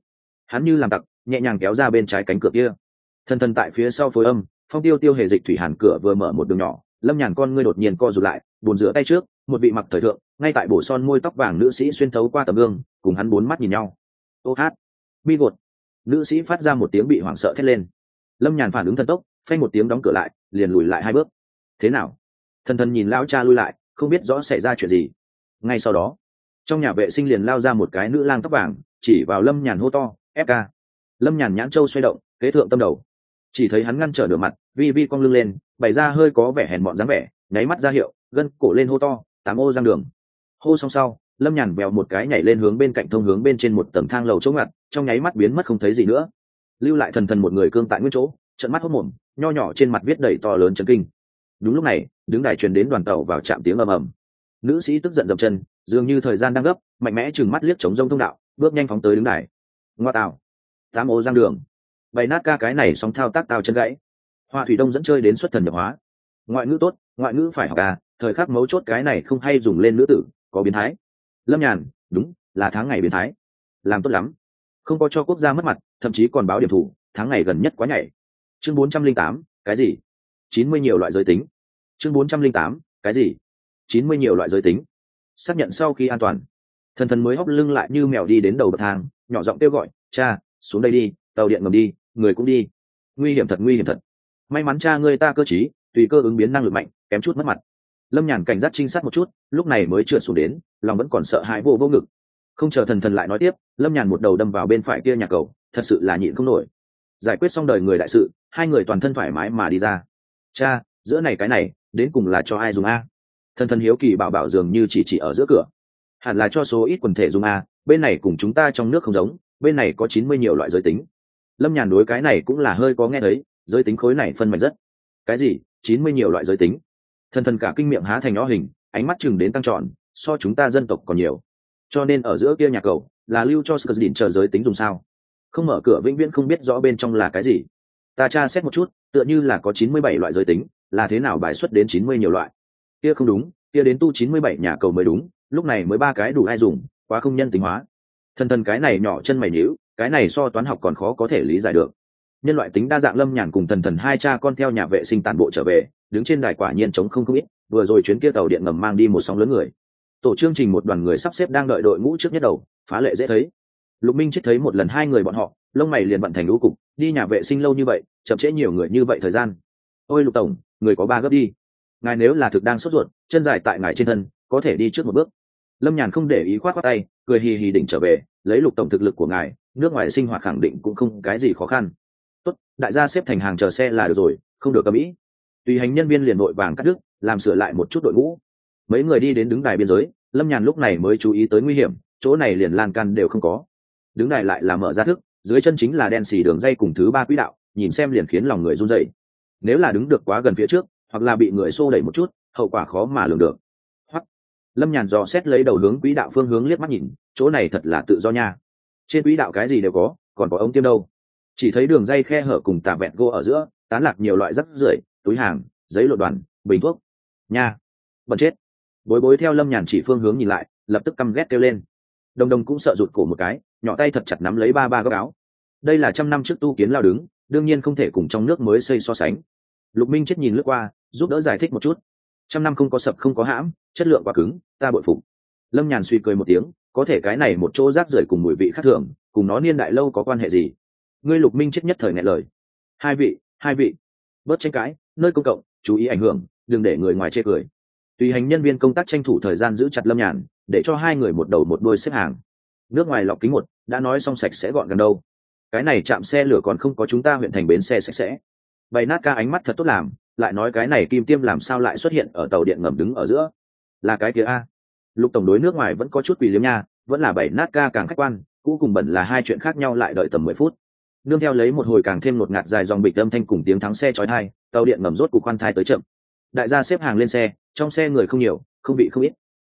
hắn như làm tặc nhẹ nhàng kéo ra bên trái cánh cửa kia. Thần thần tại phía sau phối âm, Phong Tiêu Tiêu hề dịch thủy hàn cửa vừa mở một đường nhỏ, Lâm Nhàn con ngươi đột nhiên co rụt lại, buồn rửa tay trước, một vị mặc thời thượng, ngay tại bổ son môi tóc vàng nữ sĩ xuyên thấu qua tấm gương, cùng hắn bốn mắt nhìn nhau. Ô hát, mi gột. Nữ sĩ phát ra một tiếng bị hoảng sợ thét lên. Lâm Nhàn phản ứng thần tốc, phanh một tiếng đóng cửa lại, liền lùi lại 2 bước. Thế nào? Thần thần nhìn lão cha lui lại, không biết rõ xảy ra chuyện gì. Ngay sau đó, trong nhà vệ sinh liền lao ra một cái nữ lang tóc vàng, chỉ vào Lâm Nhàn hô to, "FK!" Lâm Nhàn nhãn châu xoay động, kế thượng tâm đầu, chỉ thấy hắn ngăn trở nửa mặt, vi vi cong lưng lên, bày ra hơi có vẻ hèn mọn dáng vẻ, nháy mắt ra hiệu, gân cổ lên hô to, "Tám ô giang đường!" Hô xong sau, Lâm Nhàn vèo một cái nhảy lên hướng bên cạnh thông hướng bên trên một tầng thang lầu chỗ ngặt, trong nháy mắt biến mất không thấy gì nữa, lưu lại thần thần một người cương tại nguyên chỗ, trợn mắt hốt mồm, nho nhỏ trên mặt viết đầy to lớn chấn kinh. Đúng lúc này, đứng đài truyền đến đoàn tàu vào chạm tiếng ầm ầm. Nữ sĩ tức giận dậm chân, dường như thời gian đang gấp, mạnh mẽ trừng mắt liếc chống rông thông đạo, bước nhanh phóng tới đứng đài. Ngoa tào, tám ô giang đường, bày nát ca cái này sóng thao tác tao chân gãy. Hoa thủy đông dẫn chơi đến xuất thần nhập hóa. Ngoại ngữ tốt, ngoại ngữ phải học à, thời khắc mấu chốt cái này không hay dùng lên nữ tử, có biến thái. Lâm Nhàn, đúng, là tháng ngày biến thái. Làm tốt lắm. Không có cho quốc gia mất mặt, thậm chí còn báo điểm thủ, tháng ngày gần nhất quá nhảy. Chương 408, cái gì? 90 nhiều loại giới tính. Chương 408, cái gì? 90 nhiều loại giới tính. Xác nhận sau khi an toàn, thần thần mới hóc lưng lại như mèo đi đến đầu bậc thang, nhỏ giọng kêu gọi, "Cha, xuống đây đi, tàu điện ngầm đi, người cũng đi." Nguy hiểm thật, nguy hiểm thật. May mắn cha ngươi ta cơ trí, tùy cơ ứng biến năng lực mạnh, kém chút mất mặt. Lâm Nhàn cảnh giác trinh sát một chút, lúc này mới trượt xuống đến, lòng vẫn còn sợ hãi vô vô ngực. Không chờ thần thần lại nói tiếp, Lâm Nhàn một đầu đâm vào bên phải kia nhà cầu, thật sự là nhịn không nổi. Giải quyết xong đời người đại sự, hai người toàn thân thoải mái mà đi ra. "Cha, giữa này cái này, đến cùng là cho ai dùng a?" Thần thần hiếu kỳ bảo bảo dường như chỉ ở giữa cửa. "Hẳn là cho số ít quần thể dùng a, bên này cùng chúng ta trong nước không giống, bên này có 90 nhiều loại giới tính." Lâm Nhàn đối cái này cũng là hơi có nghe thấy, giới tính khối này phân mảnh rất. "Cái gì? 90 nhiều loại giới tính?" Thần thần cả kinh miệng há thành nhỏ hình, ánh mắt chừng đến tăng tròn, "So chúng ta dân tộc còn nhiều. Cho nên ở giữa kia nhà cầu là lưu cho Skurdin chờ giới tính dùng sao? Không mở cửa vĩnh viễn không biết rõ bên trong là cái gì." Ta tra xét một chút, tựa như là có 97 loại giới tính, là thế nào bài xuất đến 90 nhiều loại? Kia không đúng, kia đến tu 97 nhà cầu mới đúng, lúc này mới 3 cái đủ ai dùng, quá không nhân tính hóa. Thần thần cái này nhỏ chân mày nhíu, cái này so toán học còn khó có thể lý giải được. Nhân loại tính đa dạng. Lâm Nhàn cùng thần thần hai cha con theo nhà vệ sinh tản bộ trở về, đứng trên đài quả nhiên trống không ít, vừa rồi chuyến kia tàu điện ngầm mang đi một sóng lớn người. Tổ chương trình một đoàn người sắp xếp đang đợi đội ngũ trước nhất đầu, phá lệ dễ thấy. Lục Minh chết thấy một lần hai người bọn họ, lông mày liền bận thành lũ cục, đi nhà vệ sinh lâu như vậy, chậm trễ nhiều người như vậy thời gian. "Ôi Lục tổng, người có 3 gấp đi. Ngài nếu là thực đang sốt ruột, chân dài tại ngài trên thân, có thể đi trước một bước." Lâm Nhàn không để ý khoát khoát tay, cười hì hì đỉnh trở về, lấy Lục tổng thực lực của ngài, nước ngoài sinh hoạt khẳng định cũng không cái gì khó khăn. "Tốt, đại gia xếp thành hàng chờ xe là được rồi, không được ầm ĩ." Tùy hành nhân viên liền vội vàng cắt đứt, làm sửa lại một chút đội ngũ. Mấy người đi đến đứng đài biên giới, Lâm Nhàn lúc này mới chú ý tới nguy hiểm, chỗ này liền lan can đều không có. Đứng đài lại là mở ra thức, dưới chân chính là đen xì đường dây cùng thứ 3 quỹ đạo, nhìn xem liền khiến lòng người run rẩy. Nếu là đứng được quá gần phía trước, hoặc là bị người xô đẩy một chút, hậu quả khó mà lường được. Hoặc Lâm Nhàn dò xét lấy đầu hướng quỹ đạo phương hướng liếc mắt nhìn, chỗ này thật là tự do nha. Trên quỹ đạo cái gì đều có, còn có ống tiêm đâu. Chỉ thấy đường dây khe hở cùng tà vẹn gỗ ở giữa, tán lạc nhiều loại rác rưởi, túi hàng, giấy lộn đoàn, bình thuốc. Nha, bẩn chết. Bối bối theo Lâm Nhàn chỉ phương hướng nhìn lại, lập tức căm ghét kêu lên. Đồng đồng cũng sợ rụt cổ một cái, nhỏ tay thật chặt nắm lấy ba góc áo. Đây là 100 năm trước tu kiến lao đứng, đương nhiên không thể cùng trong nước mới xây so sánh. Lục Minh chết nhìn lướt qua, giúp đỡ giải thích một chút. 100 năm không có sập không có hãm, chất lượng quá cứng, ta bội phục. Lâm Nhàn suy cười một tiếng, có thể cái này một chỗ rác rưởi cùng mùi vị khác thường, cùng nó niên đại lâu có quan hệ gì? Ngươi Lục Minh chết nhất thời nghẹn lời. Hai vị, bớt tranh cãi, nơi công cộng, chú ý ảnh hưởng, đừng để người ngoài chê cười. Tùy hành nhân viên công tác tranh thủ thời gian giữ chặt Lâm Nhàn, để cho hai người một đầu một đuôi xếp hàng. Nước ngoài lọc kính một, đã nói xong sạch sẽ gọn gần đâu. Cái này chạm xe lửa còn không có chúng ta huyện thành bến xe sạch sẽ. Bày nát ca ánh mắt thật tốt làm, lại nói cái này kim tiêm làm sao lại xuất hiện ở tàu điện ngầm đứng ở giữa. Là cái kia a. Lục tổng đối nước ngoài vẫn có chút quỷ liếm nha, vẫn là bày nát ca càng khách quan, cũ cùng bẩn là hai chuyện khác nhau, lại đợi tầm 10 phút. Nương theo lấy một hồi càng thêm ngột ngạt dài dòng bịch âm thanh cùng tiếng thắng xe chói tai, tàu điện ngầm rốt cục khoan thai tới chậm. Đại gia xếp hàng lên xe, trong xe người không nhiều, không bị không ít.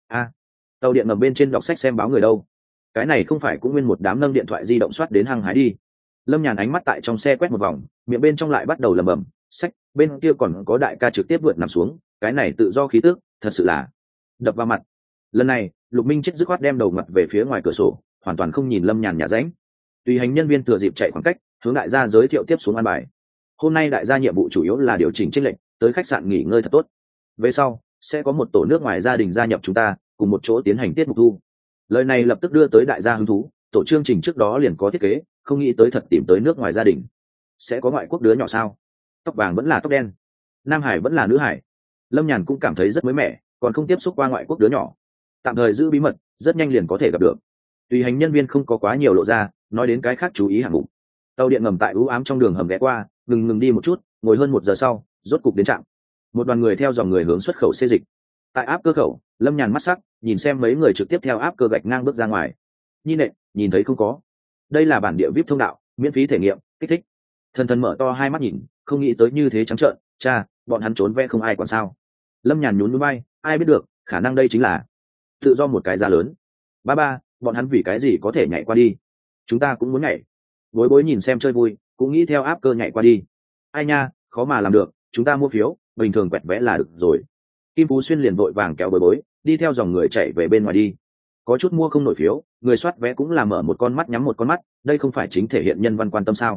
Tàu điện ngầm bên trên đọc sách xem báo người đâu? Cái này không phải cũng nguyên một đám nâng điện thoại di động soát đến hăng hái đi. Lâm Nhàn ánh mắt tại trong xe quét một vòng, miệng bên trong lại bắt đầu lẩm bẩm, sách, bên kia còn có đại ca trực tiếp vượt nằm xuống, cái này tự do khí tức, thật sự là đập vào mặt. Lần này, Lục Minh chết dứt khoát đem đầu mặt về phía ngoài cửa sổ, hoàn toàn không nhìn Lâm Nhàn nhà ránh. Tùy hành nhân viên thừa dịp chạy khoảng cách hướng đại gia giới thiệu tiếp xuống an bài. Hôm nay đại gia nhiệm vụ chủ yếu là điều chỉnh chênh lệch, tới khách sạn nghỉ ngơi thật tốt. Về sau sẽ có một tổ nước ngoài gia đình gia nhập chúng ta, cùng một chỗ tiến hành tiết mục thu. Lời này lập tức đưa tới đại gia hứng thú, tổ chương trình trước đó liền có thiết kế, không nghĩ tới thật tìm tới nước ngoài gia đình. Sẽ có ngoại quốc đứa nhỏ sao? Tóc vàng vẫn là tóc đen, nam hải vẫn là nữ hải. Lâm Nhàn cũng cảm thấy rất mới mẻ, còn không tiếp xúc qua ngoại quốc đứa nhỏ, tạm thời giữ bí mật, rất nhanh liền có thể gặp được. Tùy hành nhân viên không có quá nhiều lộ ra, nói đến cái khác chú ý hạng mục. Tàu điện ngầm tại u ám trong đường hầm ghé qua, ngừng đi một chút, ngồi hơn 1 giờ sau rốt cục đến trạm. Một đoàn người theo dòng người hướng xuất khẩu xê dịch. Tại áp cơ khẩu, Lâm Nhàn mắt sắc nhìn xem mấy người trực tiếp theo áp cơ gạch ngang bước ra ngoài. Nhi nệ, nhìn thấy không có? Đây là bản địa VIP thông đạo, miễn phí thể nghiệm, kích thích. Thần mở to hai mắt nhìn, không nghĩ tới như thế trắng trợn. Cha, bọn hắn trốn ve không ai còn sao? Lâm Nhàn nhún nhún vai, ai biết được, khả năng đây chính là tự do một cái giá lớn. Ba, bọn hắn vì cái gì có thể nhảy qua đi? Chúng ta cũng muốn nhảy. Bối bối nhìn xem chơi vui, cũng nghĩ theo áp cơ nhảy qua đi. Ai nha, khó mà làm được, chúng ta mua phiếu, bình thường quẹt vẽ là được rồi. Kim Phú Xuyên liền vội vàng kéo bối bối, đi theo dòng người chạy về bên ngoài đi. Có chút mua không nổi phiếu, người soát vé cũng là mở một con mắt nhắm một con mắt, đây không phải chính thể hiện nhân văn quan tâm sao?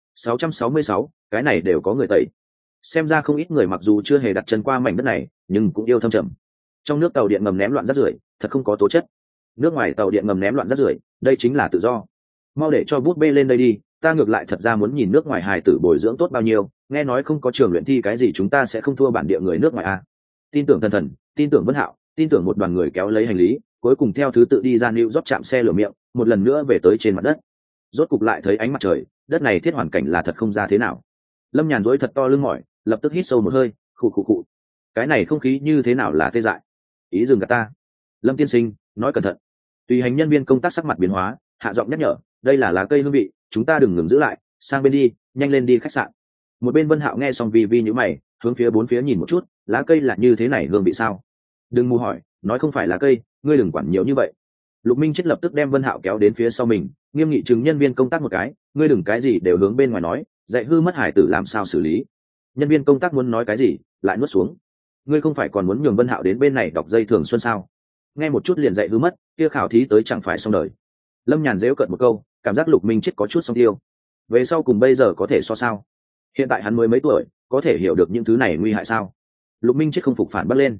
666, cái này đều có người tẩy. Xem ra không ít người mặc dù chưa hề đặt chân qua mảnh đất này, nhưng cũng yêu thâm trầm. Trong nước tàu điện ngầm ném loạn rác rưởi, thật không có tố chất. Nước ngoài tàu điện ngầm ném loạn rác rưởi, đây chính là tự do. Mau để cho bút bê lên đây đi, ta ngược lại thật ra muốn nhìn nước ngoài hài tử bồi dưỡng tốt bao nhiêu, nghe nói không có trường luyện thi cái gì chúng ta sẽ không thua bản địa người nước ngoài à. Tin tưởng thần, tin tưởng Vân Hạo, tin tưởng một đoàn người kéo lấy hành lý, cuối cùng theo thứ tự đi ra New York chạm xe lửa miệng, một lần nữa về tới trên mặt đất. Rốt cục lại thấy ánh mặt trời, đất này thiết hoàn cảnh là thật không ra thế nào. Lâm Nhàn duỗi thật to lưng mỏi, lập tức hít sâu một hơi, khụ. Cái này không khí như thế nào là tê dại. Ý dừng gạt ta. Lâm tiên sinh, nói cẩn thận. Tùy hành nhân viên công tác sắc mặt biến hóa, hạ giọng nhắc nhở, đây là lá cây hương vị, chúng ta đừng ngừng giữ lại, sang bên đi, nhanh lên đi khách sạn. Một bên Vân Hạo nghe xong vi nhíu mày, hướng phía bốn phía nhìn một chút, lá cây là như thế này hương vị sao? Đừng mù hỏi, nói không phải lá cây, ngươi đừng quản nhiều như vậy. Lục Minh Chết lập tức đem Vân Hạo kéo đến phía sau mình, nghiêm nghị chừng nhân viên công tác một cái, ngươi đừng cái gì đều hướng bên ngoài nói, dạy hư mất hải tử làm sao xử lý. Nhân viên công tác muốn nói cái gì, lại nuốt xuống. Ngươi không phải còn muốn nhường Vân Hạo đến bên này đọc dây thường xuân sao? Nghe một chút liền dạy hư mất, kia khảo thí tới chẳng phải xong đời. Lâm Nhàn giễu cợt một câu, cảm giác Lục Minh Chết có chút song tiêu. Về sau cùng bây giờ có thể so sao? Hiện tại hắn mới mấy tuổi, có thể hiểu được những thứ này nguy hại sao? Lục Minh Chết không phục phản bắt lên.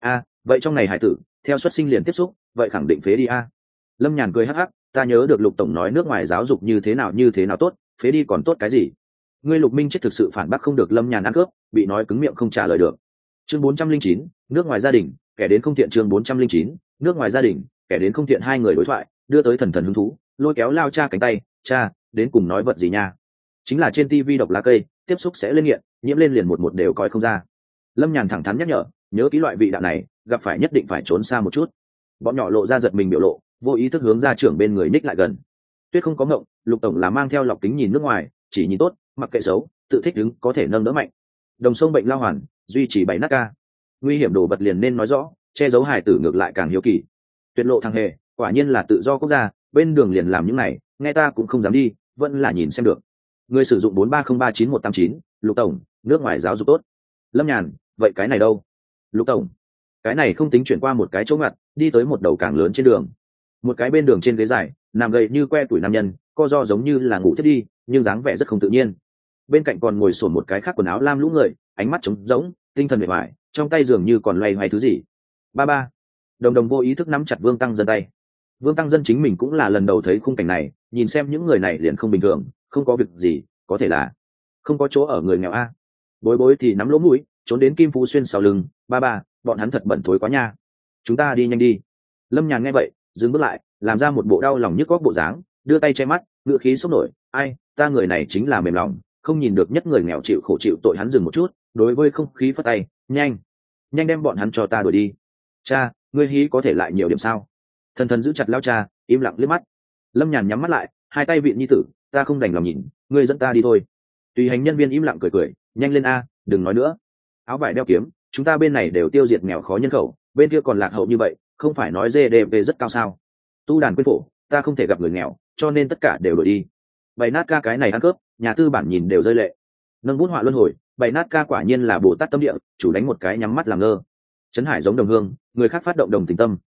Vậy trong này hải tử theo xuất sinh liền tiếp xúc, vậy khẳng định phế đi a. Lâm Nhàn cười hắc hắc, ta nhớ được Lục tổng nói nước ngoài giáo dục như thế nào tốt, phế đi còn tốt cái gì? Ngươi Lục Minh Chết thực sự phản bác không được Lâm Nhàn ăn cướp, bị nói cứng miệng không trả lời được. Chương 409, nước ngoài gia đình, kẻ đến không thiện. Chương 409, nước ngoài gia đình, kẻ đến không thiện. Hai người đối thoại đưa tới thần hứng thú, lôi kéo lao cha cánh tay, cha, đến cùng nói vật gì nha? Chính là trên tivi độc lá cây, tiếp xúc sẽ lên nghiện, nhiễm lên liền một đều coi không ra. Lâm Nhàn thẳng thắn nhắc nhở, nhớ kỹ loại vị đạo này, gặp phải nhất định phải trốn xa một chút. Bọn nhỏ lộ ra giật mình biểu lộ, vô ý thức hướng ra trưởng bên người ních lại gần. Tuyết không có ngộng, Lục tổng là mang theo lọc kính nhìn nước ngoài, chỉ nhìn tốt, mặc kệ xấu, tự thích đứng có thể nâng đỡ mạnh. Đồng sông bệnh lao hoàn, duy trì 7 nát ca. Nguy hiểm đồ vật liền nên nói rõ, che giấu hài tử ngược lại càng hiếu kỳ. Tuyệt lộ thằng hề, quả nhiên là tự do quốc gia, bên đường liền làm những này, nghe ta cũng không dám đi, vẫn là nhìn xem được. Người sử dụng 43039189, Lục tổng, nước ngoài giáo dục tốt. Lâm Nhàn, vậy cái này đâu? Lục tổng, cái này không tính chuyển qua một cái chỗ ngặt, đi tới một đầu càng lớn trên đường. Một cái bên đường trên ghế dài, nằm gầy như que tuổi nam nhân, co ro giống như là ngủ thiết đi, nhưng dáng vẻ rất không tự nhiên. Bên cạnh còn ngồi sổn một cái khác quần áo lam lũ người, ánh mắt trống rỗng, tinh thần mệt mỏi, trong tay dường như còn loay hoay thứ gì. Ba. Đồng vô ý thức nắm chặt Vương Tăng Dân tay. Vương Tăng Dân chính mình cũng là lần đầu thấy khung cảnh này, nhìn xem những người này liền không bình thường, không có việc gì, có thể là không có chỗ ở người nghèo a. Bối thì nắm lỗ mũi, trốn đến Kim Phú Xuyên sau lưng. Ba, bọn hắn thật bẩn thối quá nha. Chúng ta đi nhanh đi. Lâm Nhàn nghe vậy, dừng bước lại, làm ra một bộ đau lòng nhức góc bộ dáng, đưa tay che mắt, ngựa khí sốc nổi. Ai, ta người này chính là mềm lòng, không nhìn được nhất người nghèo chịu khổ chịu tội. Hắn dừng một chút, đối với không khí phất tay, nhanh đem bọn hắn cho ta đuổi đi. Cha, ngươi hí có thể lại nhiều điểm sao? Thần giữ chặt lao cha, im lặng liếc mắt. Lâm Nhàn nhắm mắt lại, hai tay vịn nhi tử, ta không đành lòng nhìn, ngươi dẫn ta đi thôi. Tùy hành nhân viên im lặng cười, nhanh lên a, đừng nói nữa. Áo vải đeo kiếm, chúng ta bên này đều tiêu diệt nghèo khó nhân khẩu, bên kia còn lạc hậu như vậy, không phải nói GDP rất cao sao? Tu đàn quyên phổ, ta không thể gặp người nghèo, cho nên tất cả đều đổi đi. Bày nát ca cái này ăn cướp, nhà tư bản nhìn đều rơi lệ. Nâng bút họa luân hồi, bày nát ca quả nhiên là Bồ Tát tâm địa, chủ đánh một cái nhắm mắt làm ngơ. Trấn Hải giống đồng hương, người khác phát động đồng tình tâm,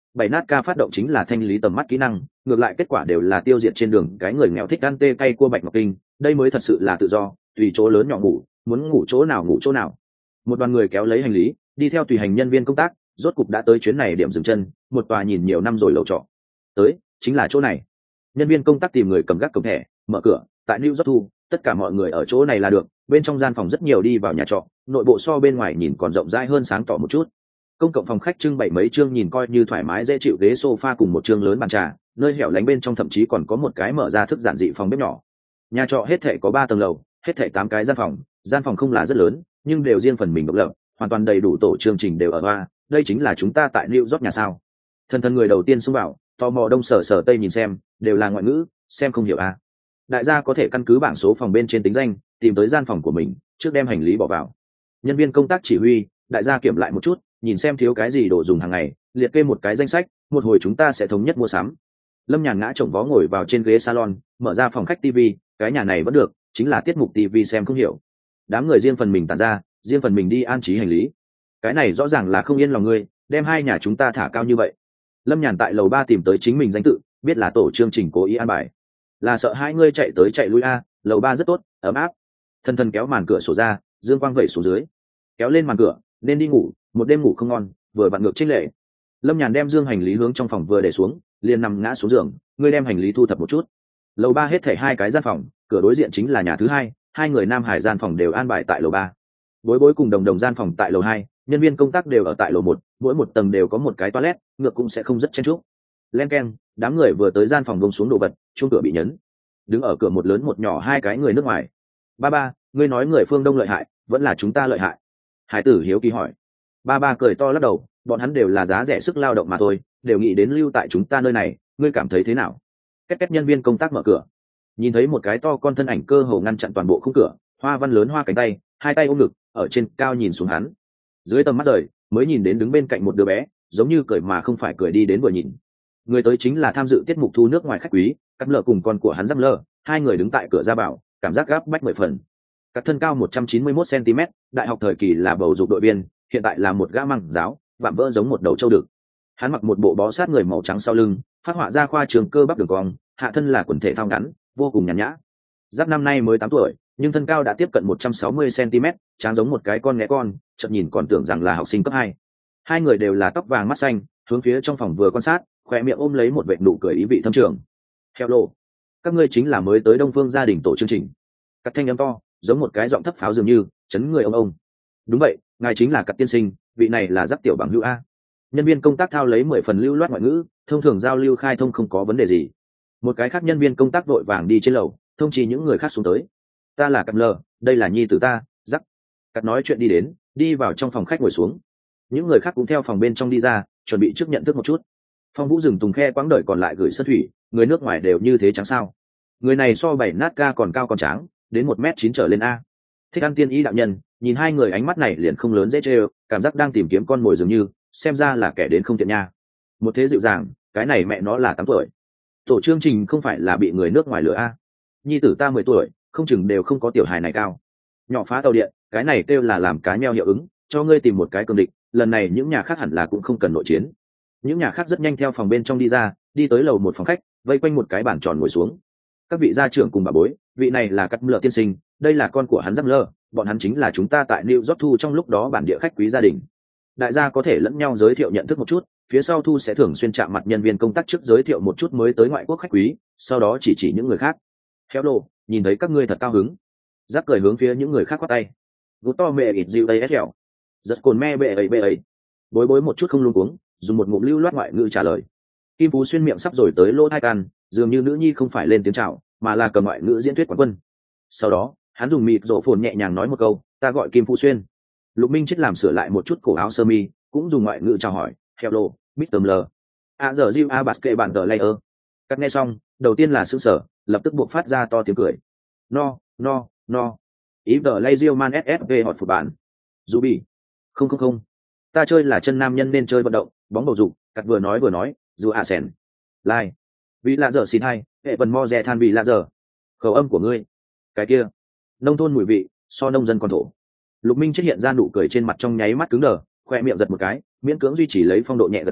Bảy nát ca phát động chính là thanh lý tầm mắt kỹ năng, ngược lại kết quả đều là tiêu diệt trên đường cái người nghèo thích ăn tê cay cua bạch ngọc kinh, đây mới thật sự là tự do, tùy chỗ lớn nhỏ ngủ, muốn ngủ chỗ nào ngủ chỗ nào. Một đoàn người kéo lấy hành lý, đi theo tùy hành nhân viên công tác, rốt cục đã tới chuyến này điểm dừng chân, một tòa nhìn nhiều năm rồi lầu trọ. Tới, chính là chỗ này. Nhân viên công tác tìm người cầm gác cổng thẻ, mở cửa, tại New York thu, tất cả mọi người ở chỗ này là được, bên trong gian phòng rất nhiều đi vào nhà trọ, nội bộ so bên ngoài nhìn còn rộng rãi hơn sáng tỏ một chút. Công cộng phòng khách trưng bày mấy chương nhìn coi như thoải mái dễ chịu ghế sofa cùng một chương lớn bàn trà, nơi hẻo lánh bên trong thậm chí còn có một cái mở ra thức giản dị phòng bếp nhỏ. Nhà trọ hết thảy có 3 tầng lầu, hết thảy 8 cái gian phòng không là rất lớn, nhưng đều riêng phần mình độc lập, hoàn toàn đầy đủ tổ chương trình đều ở ba, đây chính là chúng ta tại New York nhà sao? Thân người đầu tiên xông vào, tò mò đông sở tây nhìn xem, đều là ngoại ngữ, xem không hiểu à. Đại gia có thể căn cứ bảng số phòng bên trên tính danh, tìm tới gian phòng của mình, trước đem hành lý bỏ vào. Nhân viên công tác chỉ huy, đại gia kiểm lại một chút, nhìn xem thiếu cái gì đồ dùng hàng ngày, liệt kê một cái danh sách, một hồi chúng ta sẽ thống nhất mua sắm. Lâm Nhàn ngã chồng vó ngồi vào trên ghế salon, mở ra phòng khách TV, cái nhà này vẫn được, chính là tiết mục TV xem không hiểu. Đám người riêng phần mình tản ra, riêng phần mình đi an trí hành lý. Cái này rõ ràng là không yên lòng ngươi, đem hai nhà chúng ta thả cao như vậy. Lâm Nhàn tại lầu 3 tìm tới chính mình danh tự, biết là tổ chương trình cố ý an bài, là sợ hai ngươi chạy tới chạy lui a. Lầu 3 rất tốt, ấm áp. Thân kéo màn cửa sổ ra, dương quang vẩy xuống dưới, kéo lên màn cửa, nên đi ngủ, một đêm ngủ không ngon, vừa vặn ngược trích lệ. Lâm Nhàn đem dương hành lý hướng trong phòng vừa để xuống, liền nằm ngã xuống giường, ngươi đem hành lý thu thập một chút. Lầu 3 hết thảy 2 cái gian phòng, cửa đối diện chính là nhà thứ hai, hai người nam hải gian phòng đều an bài tại lầu 3. Bối cùng đồng gian phòng tại lầu 2, nhân viên công tác đều ở tại lầu 1, mỗi một tầng đều có một cái toilet, ngược cũng sẽ không rất chen chúc. Len keng, đám người vừa tới gian phòng buông xuống đồ vật, chuông cửa bị nhấn. Đứng ở cửa một lớn một nhỏ 2 cái người nước ngoài. Ba, ngươi nói người phương Đông lợi hại, vẫn là chúng ta lợi hại? Hải tử hiếu kỳ hỏi. Ba cười to lắc đầu, bọn hắn đều là giá rẻ sức lao động mà thôi, đều nghĩ đến lưu tại chúng ta nơi này, ngươi cảm thấy thế nào? Két nhân viên công tác mở cửa, nhìn thấy một cái to con thân ảnh cơ hồ ngăn chặn toàn bộ khung cửa, hoa văn lớn hoa cánh tay, 2 tay ôm ngực, ở trên cao nhìn xuống hắn. Dưới tầm mắt rời, mới nhìn đến đứng bên cạnh một đứa bé, giống như cười mà không phải cười đi đến vừa nhìn. Người tới chính là tham dự tiết mục thu nước ngoài khách quý, Cắt Lờ cùng con của hắn Giáp Lờ, hai người đứng tại cửa ra vào, cảm giác gáp bách 10 phần. Cắt thân cao 191 cm, đại học thời kỳ là bầu dục đội viên, hiện tại là một gã măng giáo, vạm vỡ giống một đầu trâu đực. Hắn mặc một bộ bó sát người màu trắng sau lưng, phát họa ra khoa trường cơ bắp đường cong, hạ thân là quần thể thao ngắn, vô cùng nhàn nhã. Giáp năm nay mới 8 tuổi, nhưng thân cao đã tiếp cận 160 cm, tráng giống một cái con nghé con, chợt nhìn còn tưởng rằng là học sinh cấp 2. Hai người đều là tóc vàng mắt xanh, hướng phía trong phòng vừa quan sát, khỏe miệng ôm lấy một vệt nụ cười ý vị thâm trường. Hello, các ngươi chính là mới tới Đông Phương gia đình tổ chương trình. Cắt thanh âm to, giống một cái giọng thấp pháo dường như chấn người ông. Đúng vậy, ngài chính là Cắt tiên sinh, vị này là Giáp tiểu bằng hữu a. Nhân viên công tác thao lấy 10 phần lưu loát ngoại ngữ, thông thường giao lưu khai thông không có vấn đề gì. Một cái khác nhân viên công tác vội vàng đi trên lầu, thông chỉ những người khác xuống tới. Ta là Cắt Lờ, đây là nhi tử ta, Giáp. Cắt nói chuyện đi vào trong phòng khách ngồi xuống. Những người khác cũng theo phòng bên trong đi ra, chuẩn bị trước nhận thức một chút. Phong Vũ dừng tùng khe quãng đời còn lại gửi sân thủy, người nước ngoài đều như thế trắng sao? Người này so 7 nát ca còn cao còn tráng, đến 1m9 trở lên a. Thích ăn tiên ý đạo nhân, nhìn hai người ánh mắt này liền không lớn dễ chơi, cảm giác đang tìm kiếm con mồi dường như, xem ra là kẻ đến không tiện nha. Một thế dịu dàng, cái này mẹ nó là 8 tuổi. Tổ chương trình không phải là bị người nước ngoài lừa a. Nhi tử ta 10 tuổi, không chừng đều không có tiểu hài này cao. Nhỏ phá tàu điện, cái này kêu là làm cá meo hiệu ứng, cho ngươi tìm một cái cương địch, lần này những nhà khác hẳn là cũng không cần nội chiến. Những nhà khác rất nhanh theo phòng bên trong đi ra, đi tới lầu một phòng khách, vây quanh một cái bàn tròn ngồi xuống. Các vị gia trưởng cùng bà bối, vị này là Cắt Lờ tiên sinh, đây là con của hắn Giáp Lờ, bọn hắn chính là chúng ta tại New York thu trong lúc đó bản địa khách quý gia đình. Đại gia có thể lẫn nhau giới thiệu nhận thức một chút, phía sau thu sẽ thường xuyên chạm mặt nhân viên công tác trước giới thiệu một chút mới tới ngoại quốc khách quý, sau đó chỉ những người khác. Hello, nhìn thấy các ngươi thật cao hứng. Giáp cười hướng phía những người khác quát tay. Gút to mẹ ịt dịu đây SL. Giật cồn me bệ ấy. Bối một chút không luống cuống, dùng một ngụm lưu loát ngoại ngữ trả lời. Kim Phú Xuyên miệng sắp rồi tới lỗ tai can, dường như nữ nhi không phải lên tiếng chào, mà là cầm ngoại ngữ diễn thuyết quán quân. Sau đó, hắn dùng mịt rộ phồn nhẹ nhàng nói một câu, ta gọi Kim Phú Xuyên. Lục Minh chết làm sửa lại một chút cổ áo sơ mi, cũng dùng ngoại ngữ chào hỏi, hello, Mr. L. À giờ Jill A Basket bản tờ layer. Cắt nghe xong, đầu tiên là sững sờ, lập tức buộc phát ra to tiếng cười. No. Ý tờ layer man SSV hot phụ bản. Ruby. Không. Ta chơi là chân nam nhân nên chơi vận động, bóng bầu dục, Cắt vừa nói, dù à sèn. Lai. Vì là giờ xin hay, hệ vần mo dè than vì là giờ. Khẩu âm của ngươi. Cái kia. Nông thôn mùi vị, so nông dân còn thổ. Lục Minh chết hiện ra nụ cười trên mặt trong nháy mắt cứng đờ, khoe miệng giật một cái, miễn cưỡng duy trì lấy phong độ nhẹ gật đầu,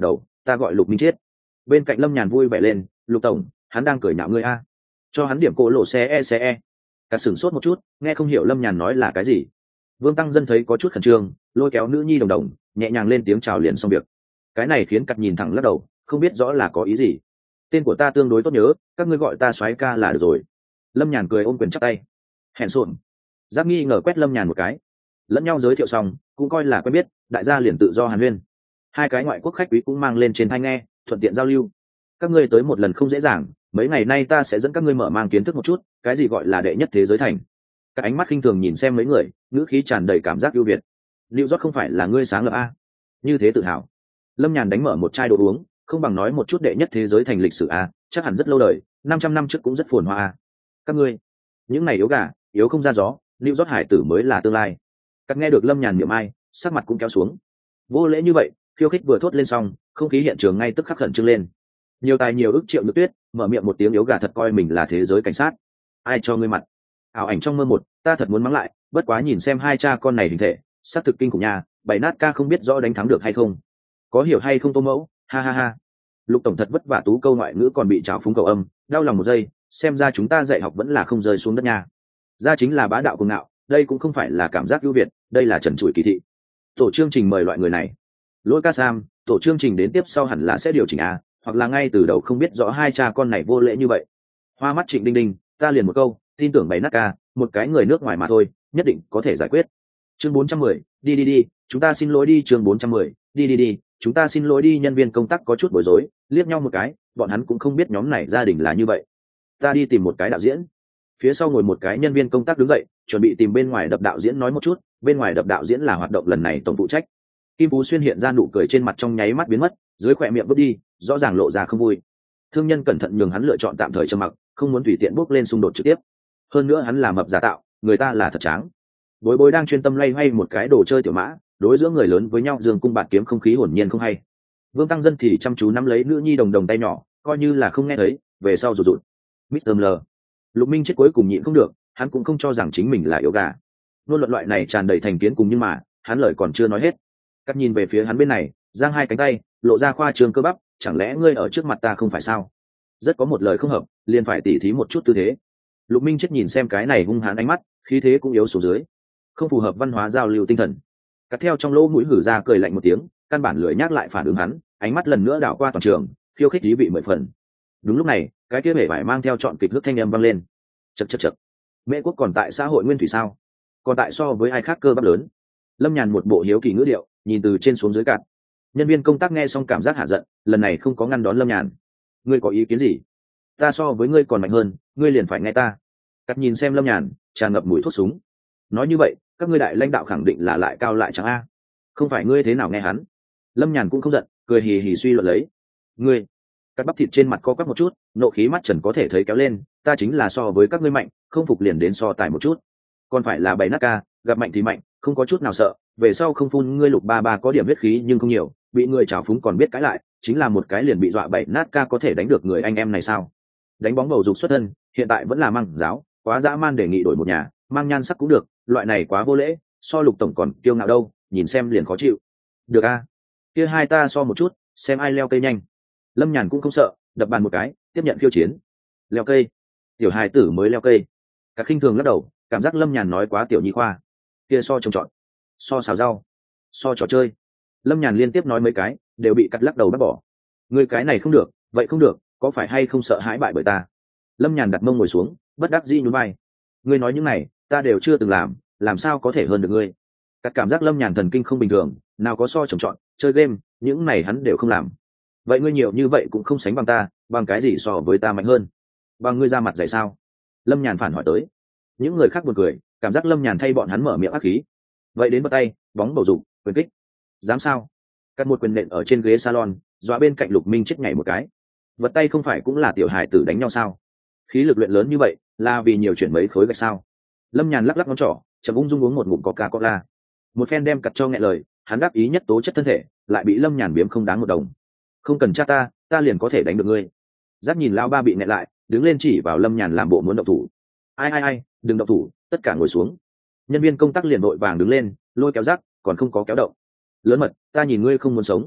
ta gọi Lục Minh Chiết. Bên cạnh Lâm Nhàn vui vẻ lên, Lục tổng, hắn đang cười nhạo ngươi a. Cho hắn điểm cổ lộ xe. Cả sửng sốt một chút, nghe không hiểu Lâm Nhàn nói là cái gì. Vương Tăng Dân thấy có chút khẩn trương, lôi kéo nữ nhi đồng đồng, nhẹ nhàng lên tiếng chào liền xong việc. Cái này khiến Cắt nhìn thẳng lắc đầu, không biết rõ là có ý gì. Tên của ta tương đối tốt nhớ, các ngươi gọi ta soái ca là được rồi. Lâm Nhàn cười ôm quyền chắp tay. Hẹn xuồng. Giác nghi ngờ quét Lâm Nhàn một cái. Lẫn nhau giới thiệu xong, cũng coi là quen biết, đại gia liền tự do hàn huyên. Hai cái ngoại quốc khách quý cũng mang lên trên tai nghe, thuận tiện giao lưu. Các ngươi tới một lần không dễ dàng, mấy ngày nay ta sẽ dẫn các ngươi mở mang kiến thức một chút, cái gì gọi là đệ nhất thế giới thành. Các ánh mắt khinh thường nhìn xem mấy người, ngữ khí tràn đầy cảm giác ưu việt. Lưu Rót không phải là ngươi sáng lập a? Như thế tự hào. Lâm Nhàn đánh mở một chai đồ uống, không bằng nói một chút đệ nhất thế giới thành lịch sử a, chắc hẳn rất lâu đời, 500 năm trước cũng rất phồn hoa a. Các ngươi, những này yếu gà, yếu không ra gió, Lưu Rót hải tử mới là tương lai. Các nghe được Lâm Nhàn miệng ai, sắc mặt cũng kéo xuống. Vô lễ như vậy, khiêu khích vừa thốt lên xong, không khí hiện trường ngay tức khắc khẩn trương lên. Nhiều tài nhiều ức Triệu Nhược Tuyết mở miệng một tiếng yếu gà thật coi mình là thế giới cảnh sát. Ai cho ngươi mặt? Ảo ảnh trong mơ một, ta thật muốn mắng lại, bất quá nhìn xem hai cha con này hình thể, xác thực kinh khủng nha, bảy nát ca không biết rõ đánh thắng được hay không. Có hiểu hay không Tô Mẫu, ha ha ha. Lục tổng thật vất vả tú câu ngoại ngữ còn bị trào phúng cầu âm, đau lòng một giây, xem ra chúng ta dạy học vẫn là không rơi xuống đất nha. Ra chính là bá đạo cuồng ngạo, đây cũng không phải là cảm giác ưu việt, đây là trần trụi kỳ thị. Tổ chương trình mời loại người này. Lỗi ca Sam, tổ chương trình đến tiếp sau hẳn là sẽ điều chỉnh a, hoặc là ngay từ đầu không biết rõ hai cha con này vô lễ như vậy. Hoa mắt Trịnh Đinh Đinh, ta liền một câu, tin tưởng bảy nát ca, một cái người nước ngoài mà thôi, nhất định có thể giải quyết. Chương 410, đi, chúng ta xin lỗi đi. Chương 410, đi, chúng ta xin lỗi đi. Nhân viên công tác có chút bối rối, liếc nhau một cái, bọn hắn cũng không biết nhóm này gia đình là như vậy. Ta đi tìm một cái đạo diễn. Phía sau ngồi một cái nhân viên công tác đứng dậy, chuẩn bị tìm bên ngoài đập đạo diễn nói một chút, bên ngoài đập đạo diễn là hoạt động lần này tổng phụ trách. Kim Phú Xuyên hiện ra nụ cười trên mặt trong nháy mắt biến mất, dưới khóe miệng bước đi, rõ ràng lộ ra không vui. Thương nhân cẩn thận nhường hắn lựa chọn tạm thời trầm mặc, không muốn tùy tiện bước lên xung đột trực tiếp. Hơn nữa hắn là mập giả tạo, người ta là thật tráng. Bối Bối đang chuyên tâm loay hoay một cái đồ chơi tiểu mã, đối giữa người lớn với nhau dương cung bạt kiếm không khí hồn nhiên không hay. Vương Tăng Dân thì chăm chú nắm lấy nữ nhi đồng đồng tay nhỏ, coi như là không nghe thấy, về sau rụt rụt. Mr. L. Lục Minh chết cuối cùng nhịn không được, hắn cũng không cho rằng chính mình là yếu gà. Luôn luận loại này tràn đầy thành kiến cùng nhưng mà, hắn lời còn chưa nói hết. Cắt nhìn về phía hắn bên này, giang hai cánh tay, lộ ra khoa trương cơ bắp, chẳng lẽ ngươi ở trước mặt ta không phải sao? Rất có một lời không hợp, liền phải tỉ thí một chút tư thế. Lục Minh chết nhìn xem cái này hung hãn ánh mắt, khí thế cũng yếu xuống dưới, không phù hợp văn hóa giao lưu tinh thần. Cắt theo trong lỗ mũi hử ra cười lạnh một tiếng, căn bản lười nhắc lại phản ứng hắn, ánh mắt lần nữa đảo qua toàn trường, khiêu khích thí vị 10 phần. Đúng lúc này, cái kia bể vải mang theo chọn kịch hước thanh âm vang lên. Chậc. Mễ Quốc còn tại xã hội nguyên thủy sao? Còn tại so với ai khác cơ bắp lớn. Lâm Nhàn một bộ hiếu kỳ ngữ điệu, nhìn từ trên xuống dưới cạn. Nhân viên công tác nghe xong cảm giác hạ giận, lần này không có ngăn đón Lâm Nhàn. Ngươi có ý kiến gì? Ta so với ngươi còn mạnh hơn, ngươi liền phải nghe ta. Cắt nhìn xem Lâm Nhàn, tràn ngập mùi thuốc súng. Nói như vậy, các ngươi đại lãnh đạo khẳng định là lại cao lại chẳng a? Không phải ngươi thế nào nghe hắn? Lâm Nhàn cũng không giận, cười hì hì suy luận lấy. Ngươi, cắt bắp thịt trên mặt co quắp một chút, nộ khí mắt trần có thể thấy kéo lên. Ta chính là so với các ngươi mạnh, không phục liền đến so tài một chút. Còn phải là bày nát ca, gặp mạnh thì mạnh, không có chút nào sợ. Về sau không phun ngươi Lục ba có điểm huyết khí nhưng không nhiều, bị người trào phúng còn biết cãi lại, chính là một cái liền bị dọa bậy nát ca có thể đánh được người anh em này sao? Đánh bóng bầu dục xuất thân, hiện tại vẫn là mang giáo, quá dã man đề nghị đổi một nhà, mang nhan sắc cũng được, loại này quá vô lễ, so Lục tổng còn kiêu ngạo đâu, nhìn xem liền khó chịu. Được a, kia hai ta so một chút, xem ai leo cây nhanh. Lâm Nhàn cũng không sợ, đập bàn một cái, tiếp nhận khiêu chiến. Leo cây? Tiểu hài tử mới leo cây. Cả khinh thường lắc đầu, cảm giác Lâm Nhàn nói quá tiểu nhi khoa. Kia so trồng trọt, so xào rau, so trò chơi. Lâm Nhàn liên tiếp nói mấy cái, đều bị cắt lắc đầu bác bỏ. Người cái này không được, vậy không được, có phải hay không sợ hãi bại bởi ta? Lâm Nhàn đặt mông ngồi xuống, bất đắc dĩ nhún vai. Ngươi nói những này, ta đều chưa từng làm sao có thể hơn được ngươi? Cắt cảm giác Lâm Nhàn thần kinh không bình thường, nào có so trồng trọt, chơi game, những này hắn đều không làm. Vậy ngươi nhiều như vậy cũng không sánh bằng ta, bằng cái gì so với ta mạnh hơn? Bằng ngươi ra mặt dày sao? Lâm Nhàn phản hỏi tới. Những người khác buồn cười, cảm giác Lâm Nhàn thay bọn hắn mở miệng ác khí. Vậy đến bắt tay, bóng bầu dục, quyền kích. Dám sao? Cắt một quyền nện ở trên ghế salon, dọa bên cạnh Lục Minh chết nhảy một cái. Vật tay không phải cũng là tiểu hài tử đánh nhau sao? Khí lực luyện lớn như vậy, là vì nhiều chuyển mấy khối gạch sao? Lâm Nhàn lắc lắc ngón trỏ, chậm ung dung uống một ngụm Coca-Cola. Một phen đem cặt cho nghẹn lời, hắn đáp ý nhất tố chất thân thể, lại bị Lâm Nhàn biếm không đáng một đồng. Không cần cha ta liền có thể đánh được ngươi. Giác nhìn lao ba bị nghẹn lại, đứng lên chỉ vào Lâm Nhàn làm bộ muốn động thủ. Ai, đừng động thủ, tất cả ngồi xuống. Nhân viên công tác liền đội vàng đứng lên, lôi kéo Giác, còn không có kéo động. Lớn mật, ta nhìn ngươi không muốn sống.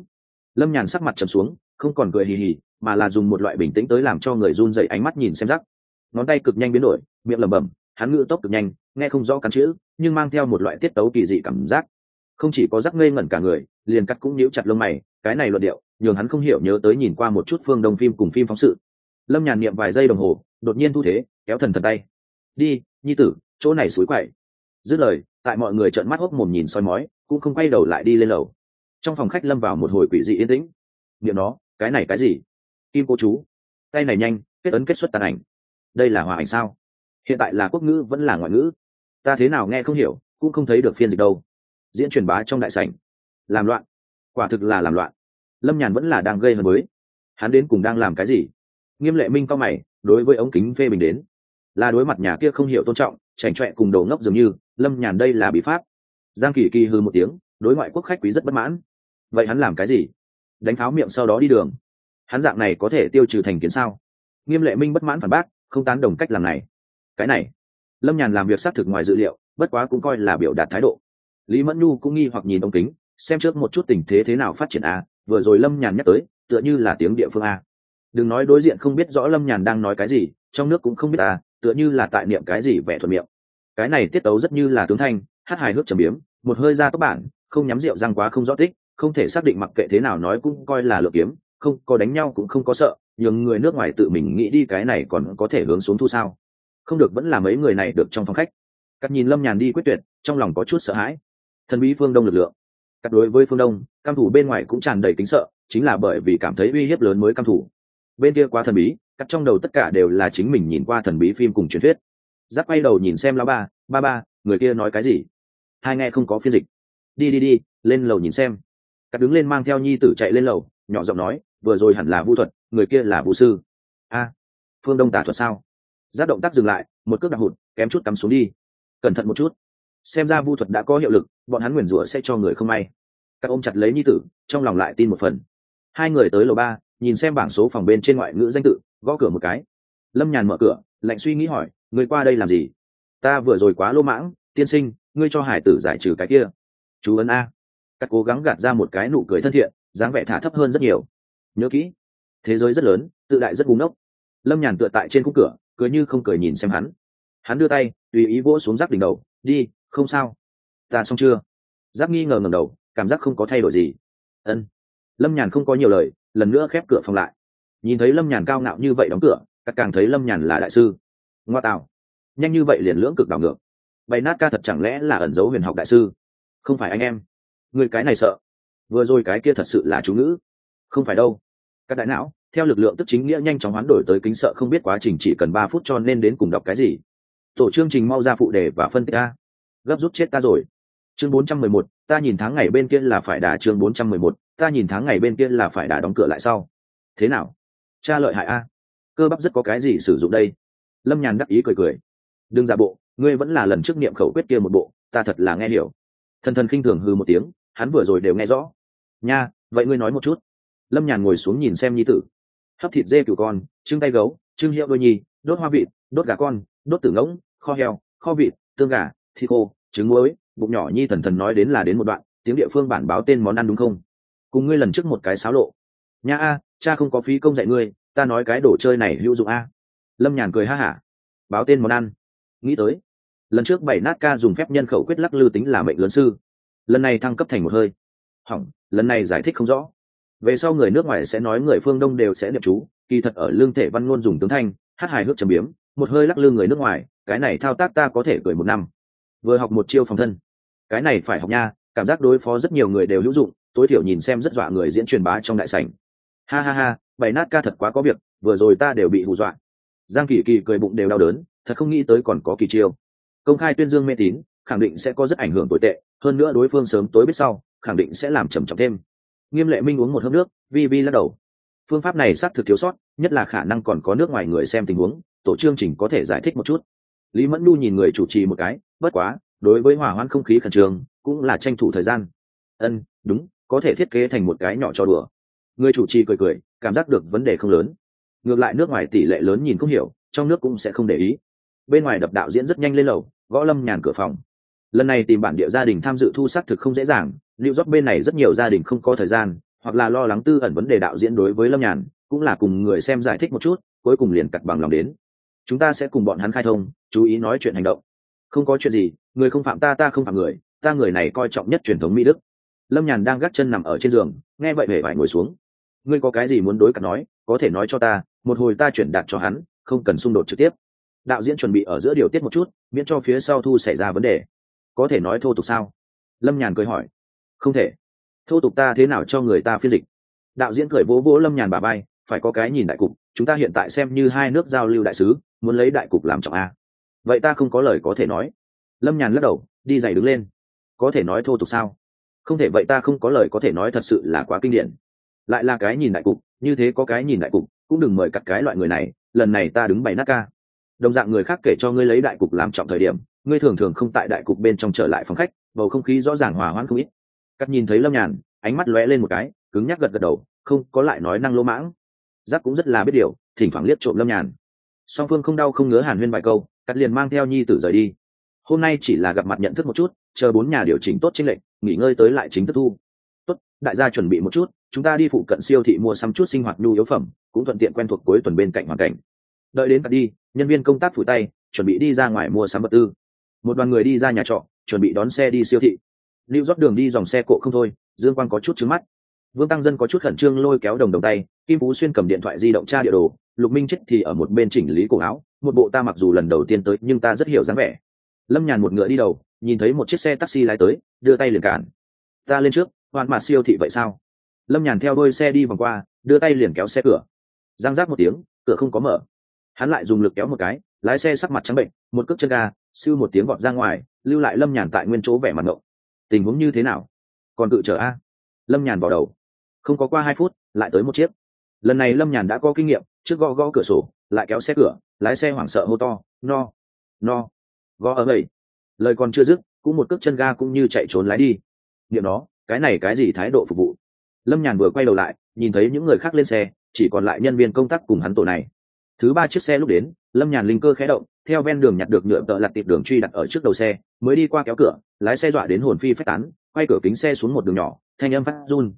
Lâm Nhàn sắc mặt trầm xuống, không còn cười hì hì, mà là dùng một loại bình tĩnh tới làm cho người run rẩy ánh mắt nhìn xem rắc. Ngón tay cực nhanh biến đổi, miệng lẩm bẩm, hắn ngữ tốc cực nhanh, nghe không rõ cắn chữ, nhưng mang theo một loại tiết tấu kỳ dị cảm giác. Không chỉ có rắc ngây ngẩn cả người, liền cắt cũng nhíu chặt lông mày, cái này luận điệu, nhường hắn không hiểu nhớ tới nhìn qua một chút Phương Đông phim cùng phim phóng sự. Lâm Nhàn niệm vài giây đồng hồ, đột nhiên thu thế, kéo thần tay. Đi, nhi tử, chỗ này suối quậy. Dứt lời, tại mọi người trợn mắt hốc mồm nhìn soi mói, cũng không quay đầu lại đi lên lầu. Trong phòng khách lâm vào một hồi quỷ dị yên tĩnh. Niệm nó, cái này cái gì? Kim cô chú, tay này nhanh, kết ấn kết xuất tàn ảnh. Đây là hòa ảnh sao? Hiện tại là quốc ngữ vẫn là ngoại ngữ? Ta thế nào nghe không hiểu, cũng không thấy được phiên dịch đâu. Diễn truyền bá trong đại sảnh, làm loạn, quả thực là làm loạn. Lâm Nhàn vẫn là đang gây hấn với. Hắn đến cùng đang làm cái gì? Nghiêm Lệ Minh cao mày, đối với ống kính phê bình đến, là đối mặt nhà kia không hiểu tôn trọng, chảnh chọe cùng đầu ngốc dường như. Lâm Nhàn đây là bị pháp. Giang Kỳ Kỳ hừ một tiếng, đối ngoại quốc khách quý rất bất mãn. Vậy hắn làm cái gì? Đánh pháo miệng sau đó đi đường. Hắn dạng này có thể tiêu trừ thành kiến sao? Nghiêm Lệ Minh bất mãn phản bác, không tán đồng cách làm này. Cái này, Lâm Nhàn làm việc xác thực ngoài dự liệu, bất quá cũng coi là biểu đạt thái độ. Lý Mẫn Nhu cũng nghi hoặc nhìn ống kính, xem trước một chút tình thế thế nào phát triển a. Vừa rồi Lâm Nhàn nhắc tới, tựa như là tiếng địa phương a. Đừng nói đối diện không biết rõ Lâm Nhàn đang nói cái gì, trong nước cũng không biết a, tựa như là tại niệm cái gì vẻ thuận miệng. Cái này tiết tấu rất như là tướng thanh, hát hài hước trầm biếm, một hơi ra tốc bản, không nhắm rượu răng quá không rõ tích, không thể xác định mặc kệ thế nào nói cũng coi là lược kiếm, không có đánh nhau cũng không có sợ, nhường người nước ngoài tự mình nghĩ đi cái này còn có thể hướng xuống thu sao? Không được vẫn là mấy người này được trong phòng khách. Cắt nhìn Lâm Nhàn đi quyết tuyệt, trong lòng có chút sợ hãi. Thần bí phương Đông lực lượng. Cắt đối với phương Đông, cam thủ bên ngoài cũng tràn đầy kính sợ, chính là bởi vì cảm thấy uy hiếp lớn mới cam thủ. Bên kia quá thần bí, cắt trong đầu tất cả đều là chính mình nhìn qua thần bí phim cùng truyền thuyết. Giáp quay đầu nhìn xem lão ba, người kia nói cái gì? Hai nghe không có phiên dịch. Đi, lên lầu nhìn xem. Cắt đứng lên mang theo nhi tử chạy lên lầu, nhỏ giọng nói, vừa rồi hẳn là vu thuật, người kia là vu sư. A, phương Đông tà thuật sao? Giáp động tác dừng lại, một cước đạp hụt, kém chút cắm xuống đi. Cẩn thận một chút, xem ra vu thuật đã có hiệu lực, bọn hắn nguyền rủa sẽ cho người không may. Các ôm chặt lấy nhi tử, trong lòng lại tin một phần. Hai người tới lầu 3, nhìn xem bảng số phòng bên trên ngoại ngữ danh tự, gõ cửa một cái. Lâm Nhàn mở cửa, lạnh suy nghĩ hỏi, người qua đây làm gì? Ta vừa rồi quá lô mãng, tiên sinh, ngươi cho hải tử giải trừ cái kia. Chú ấn a. Các cố gắng gạt ra một cái nụ cười thân thiện, dáng vẻ thả thấp hơn rất nhiều. Nhớ kỹ, thế giới rất lớn, tự đại rất búng ốc. Lâm Nhàn tựa tại trên khung cửa, cười như không cười nhìn xem hắn. Hắn đưa tay tùy ý vỗ xuống Giác đỉnh đầu, đi, không sao. Ta xong chưa? Giác nghi ngờ ngẩng đầu, cảm giác không có thay đổi gì. Ân. Lâm Nhàn không có nhiều lời, lần nữa khép cửa phòng lại. Nhìn thấy Lâm Nhàn cao ngạo như vậy đóng cửa, các càng thấy Lâm Nhàn là đại sư. Ngoa tạo, nhanh như vậy liền lưỡng cực đảo ngược. Bày nát ca thật chẳng lẽ là ẩn giấu huyền học đại sư? Không phải anh em, người cái này sợ. Vừa rồi cái kia thật sự là chú ngữ. Không phải đâu. Các đại não theo lực lượng tức chính nghĩa nhanh chóng hoán đổi tới kính sợ không biết quá trình chỉ cần 3 phút cho nên đến cùng đọc cái gì. Tổ chương trình mau ra phụ đề và phân tích a. Gấp rút chết ta rồi. Chương 411, ta nhìn tháng ngày bên kia là phải đà. Chương 411, ta nhìn tháng ngày bên kia là phải đà đóng cửa lại sau. Thế nào? Cha lợi hại a. Cơ bắp rất có cái gì sử dụng đây? Lâm Nhàn đắc ý cười. Đừng giả bộ, ngươi vẫn là lần trước niệm khẩu quyết kia một bộ, ta thật là nghe hiểu. Thần khinh thường hừ một tiếng, hắn vừa rồi đều nghe rõ. Nha, vậy ngươi nói một chút. Lâm Nhàn ngồi xuống nhìn xem nhi tử. Hấp thịt dê cừu con, trưng tay gấu, trưng hiệu đôi nhi, đốt hoa vịt, đốt gà con, đốt tử ngỗng, kho heo, kho vịt, tương gà, thịt khô, trứng muối. Bụng nhỏ nhi thần nói đến là đến một đoạn, tiếng địa phương bản báo tên món ăn đúng không? Cùng ngươi lần trước một cái xáo lộ. Nha a, cha không có phí công dạy ngươi, ta nói cái đồ chơi này hữu dụng a. Lâm Nhàn cười ha hả. Báo tên món ăn. Nghĩ tới, lần trước bảy nát ca dùng phép nhân khẩu quyết lắc lư tính là mệnh lớn sư, lần này thăng cấp thành một hơi. Hỏng, lần này giải thích không rõ. Về sau người nước ngoài sẽ nói người phương Đông đều sẽ niệm chú, kỳ thật ở lương thể văn ngôn dùng tướng thanh, hát hài hước trầm biếm, một hơi lắc lư người nước ngoài, cái này thao tác ta có thể cười 1 năm. Vừa học một chiêu phòng thân, cái này phải học nha, cảm giác đối phó rất nhiều người đều hữu dụng, tối thiểu nhìn xem rất dọa người diễn truyền bá trong đại sảnh. Ha, bảy nát ca thật quá có việc, vừa rồi ta đều bị hù dọa. Giang Kỳ Kỳ cười bụng đều đau đớn, thật không nghĩ tới còn có kỳ chiêu. Công khai tuyên dương mê tín, khẳng định sẽ có rất ảnh hưởng tồi tệ, hơn nữa đối phương sớm tối biết sau, khẳng định sẽ làm trầm trọng thêm. Nghiêm Lệ Minh uống một hớp nước, vi lắc đầu. Phương pháp này xác thực thiếu sót, nhất là khả năng còn có nước ngoài người xem tình huống, tổ chương trình có thể giải thích một chút. Lý Mẫn Nhu nhìn người chủ trì một cái, bất quá, đối với hòa hoãn không khí khẩn trương, cũng là tranh thủ thời gian. Ân, đúng, có thể thiết kế thành một cái nhỏ cho đùa. Người chủ trì cười, cảm giác được vấn đề không lớn. Ngược lại nước ngoài tỷ lệ lớn nhìn không hiểu, trong nước cũng sẽ không để ý. Bên ngoài đập đạo diễn rất nhanh lên lầu, gõ Lâm Nhàn cửa phòng. Lần này tìm bản địa gia đình tham dự thu xác thực không dễ dàng, New York bên này rất nhiều gia đình không có thời gian, hoặc là lo lắng tư ẩn vấn đề đạo diễn đối với Lâm Nhàn cũng là cùng người xem giải thích một chút, cuối cùng liền cặt bằng lòng đến. Chúng ta sẽ cùng bọn hắn khai thông, chú ý nói chuyện hành động. Không có chuyện gì, người không phạm ta, ta không phạm người, ta người này coi trọng nhất truyền thống Mỹ Đức. Lâm Nhàn đang gác chân nằm ở trên giường, nghe vậy hề phải ngồi xuống. Ngươi có cái gì muốn đối cặt nói, có thể nói cho ta, một hồi ta chuyển đạt cho hắn, không cần xung đột trực tiếp. Đạo diễn chuẩn bị ở giữa điều tiết một chút, miễn cho phía sau thu xảy ra vấn đề. Có thể nói thô tục sao? Lâm Nhàn cười hỏi. Không thể. Thô tục ta thế nào cho người ta phiên dịch? Đạo diễn cười vỗ vỗ Lâm Nhàn bả vai, phải có cái nhìn đại cục, chúng ta hiện tại xem như hai nước giao lưu đại sứ, muốn lấy đại cục làm trọng a. Vậy ta không có lời có thể nói. Lâm Nhàn lắc đầu, đi giày đứng lên. Có thể nói thô tục sao? Không thể, vậy ta không có lời có thể nói, thật sự là quá kinh điển. Lại là cái nhìn đại cục, như thế có cái nhìn đại cục, cũng đừng mời cặt cái loại người này, lần này ta đứng bày nát ca. Đồng dạng người khác kể cho ngươi lấy đại cục làm trọng thời điểm, ngươi thường thường không tại đại cục bên trong trở lại phòng khách, bầu không khí rõ ràng hòa hoãn không ít. Cắt nhìn thấy Lâm Nhàn, ánh mắt lóe lên một cái, cứng nhắc gật gật đầu, không có lại nói năng lỗ mãng. Giác cũng rất là biết điều, thỉnh thoảng liếc trộm Lâm Nhàn. Song phương không đau không ngứa hàn huyên vài câu, Cắt liền mang theo nhi tử rời đi. Hôm nay chỉ là gặp mặt nhận thức một chút, chờ 4 nhà điều chỉnh tốt chênh lệch, nghỉ ngơi tới lại chính thức thu. Tốt, đại gia chuẩn bị một chút, chúng ta đi phụ cận siêu thị mua sắm chút sinh hoạt nhu yếu phẩm, cũng thuận tiện quen thuộc cuối tuần bên cạnh hoàn cảnh. Đợi đến Cắt đi, nhân viên công tác phủi tay, chuẩn bị đi ra ngoài mua sắm vật tư. Một đoàn người đi ra nhà trọ, chuẩn bị đón xe đi siêu thị. Lưu rót đường đi dòng xe cộ không thôi, Dương Quang có chút trứng mắt. Vương Tăng Dân có chút khẩn trương lôi kéo đồng tay, Kim Phú Xuyên cầm điện thoại di động tra địa đồ, Lục Minh Chết thì ở một bên chỉnh lý cổ áo, một bộ ta mặc dù lần đầu tiên tới nhưng ta rất hiểu dáng vẻ. Lâm Nhàn một ngựa đi đầu, nhìn thấy một chiếc xe taxi lái tới, đưa tay liền cản. Ta lên trước, hoàn mà siêu thị vậy sao? Lâm Nhàn theo đuôi xe đi vòng qua, đưa tay liền kéo xe cửa. Giang rác một tiếng, cửa không có mở. Hắn lại dùng lực kéo một cái, lái xe sắc mặt trắng bệnh, một cước chân ga, siêu một tiếng vọt ra ngoài, lưu lại Lâm Nhàn tại nguyên chỗ vẻ mặt ngộng. Tình huống như thế nào? Còn cự trở a? Lâm Nhàn vào đầu. Không có qua 2 phút, lại tới một chiếc. Lần này Lâm Nhàn đã có kinh nghiệm, trước gõ gõ cửa sổ, lại kéo xe cửa, lái xe hoảng sợ hô to, no, gõ ở vậy. Lời còn chưa dứt, cũng một cước chân ga cũng như chạy trốn lái đi. Niệm nó, cái này cái gì thái độ phục vụ? Lâm Nhàn vừa quay đầu lại, nhìn thấy những người khác lên xe, chỉ còn lại nhân viên công tác cùng hắn tổ này. Thứ 3 chiếc xe lúc đến, Lâm Nhàn linh cơ khẽ động, theo ven đường nhặt được nhựa tợ lặt tiệp đường truy đặt ở trước đầu xe, mới đi qua kéo cửa, lái xe dọa đến hồn phi phách tán, quay cửa kính xe xuống một đường nhỏ, thanh âm phát run,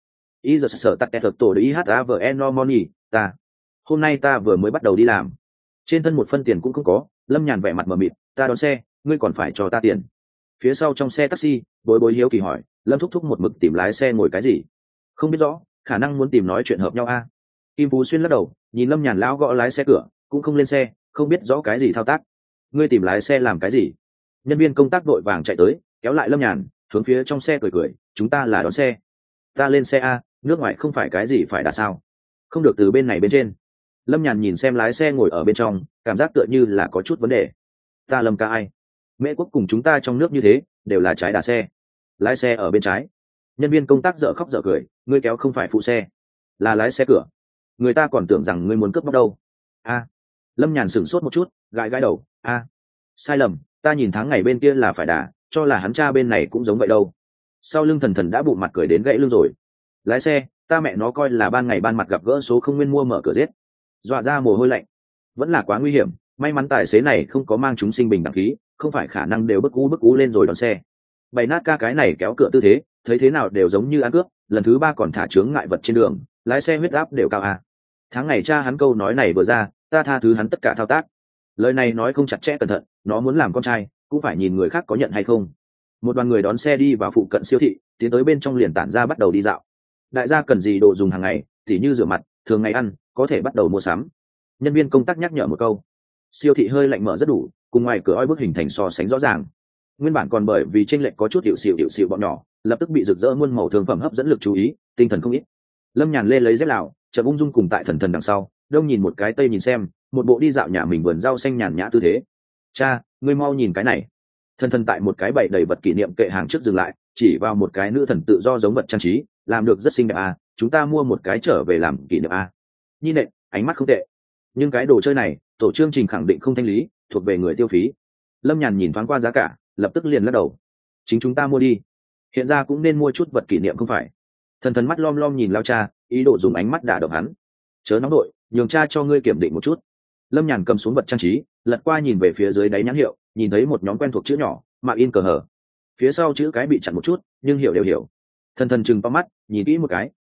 giờ sở tắt kẹt tổ de IHAVE Normani, ta. Hôm nay ta vừa mới bắt đầu đi làm. Trên thân một phân tiền cũng không có, Lâm Nhàn vẻ mặt mờ mịt, ta đón xe, ngươi còn phải cho ta tiền. Phía sau trong xe taxi, bối bối hiếu kỳ hỏi, Lâm thúc thúc một mực tìm lái xe ngồi cái gì? Không biết rõ, khả năng muốn tìm nói chuyện hợp nhau a. Kim Phú Xuyên lắc đầu, nhìn Lâm Nhàn lão gõ lái xe cửa, cũng không lên xe, không biết rõ cái gì thao tác. Ngươi tìm lái xe làm cái gì? Nhân viên công tác đội vàng chạy tới, kéo lại Lâm Nhàn, hướng phía trong xe cười cười, chúng ta là đón xe. Ta lên xe a, nước ngoài không phải cái gì phải đà sao? Không được từ bên này bên trên. Lâm Nhàn nhìn xem lái xe ngồi ở bên trong, cảm giác tựa như là có chút vấn đề. Ta Lâm ca ai? Mễ Quốc cùng chúng ta trong nước như thế, đều là trái đà xe. Lái xe ở bên trái. Nhân viên công tác dở khóc dở cười, ngươi kéo không phải phụ xe, là lái xe cửa. Người ta còn tưởng rằng ngươi muốn cướp bóc đâu. A. Lâm Nhàn sửng sốt một chút, gãi gãi đầu. A. Sai lầm, ta nhìn tháng ngày bên kia là phải đà, cho là hắn cha bên này cũng giống vậy đâu. Sau lưng thần thần đã bụng mặt cười đến gãy lưng rồi. Lái xe, ta mẹ nó coi là ban ngày ban mặt gặp gỡ số không nguyên mua mở cửa giết. Dọa ra mồ hôi lạnh. Vẫn là quá nguy hiểm, may mắn tài xế này không có mang chúng sinh bình đăng ký, không phải khả năng đều bức ú lên rồi đón xe. Bày nát ca cái này kéo cửa tư thế, thấy thế nào đều giống như ăn cướp, lần thứ 3 còn thả chướng ngại vật trên đường, lái xe huyết áp đều cao à. Tháng ngày cha hắn câu nói này vừa ra, ta tha thứ hắn tất cả thao tác. Lời này nói không chặt chẽ cẩn thận, nó muốn làm con trai, cũng phải nhìn người khác có nhận hay không. Một đoàn người đón xe đi vào phụ cận siêu thị, tiến tới bên trong liền tản ra bắt đầu đi dạo. Đại gia cần gì đồ dùng hàng ngày, tỉ như rửa mặt, thường ngày ăn, có thể bắt đầu mua sắm. Nhân viên công tác nhắc nhở một câu. Siêu thị hơi lạnh mở rất đủ, cùng ngoài cửa oi bức hình thành so sánh rõ ràng. Nguyên bản còn bởi vì chênh lệch có chút hiệu xịu bọn nhỏ, lập tức bị rực rỡ muôn màu thương phẩm hấp dẫn lực chú ý, tinh thần không ít. Lâm Nhàn lê lấy dép lào, chợt ung dung cùng tại thần thần đằng sau, đông nhìn một cái tây nhìn xem, một bộ đi dạo nhà mình vườn rau xanh nhàn nhã tư thế. Cha, ngươi mau nhìn cái này. Thần thần tại một cái bày đầy vật kỷ niệm kệ hàng trước dừng lại, chỉ vào một cái nữ thần tự do giống vật trang trí, làm được rất xinh đẹp à, chúng ta mua một cái trở về làm kỷ niệm à. Nhi nệ, ánh mắt không tệ. Nhưng cái đồ chơi này, tổ chương trình khẳng định không thanh lý, thuộc về người tiêu phí. Lâm Nhàn nhìn thoáng qua giá cả, lập tức liền lắc đầu. Chính chúng ta mua đi. Hiện ra cũng nên mua chút vật kỷ niệm không phải? Thần thần mắt lom lom nhìn lao cha, ý đồ dùng ánh mắt đả động hắn. Chớ nóng đội, nhường cha cho ngươi kiểm định một chút. Lâm Nhàn cầm xuống vật trang trí, lật qua nhìn về phía dưới đáy nhãn hiệu, nhìn thấy một nhóm quen thuộc chữ nhỏ, mạ in cờ hở. Phía sau chữ cái bị chặn một chút, nhưng hiểu đều hiểu. Thần thần chừng to mắt, nhìn kỹ một cái,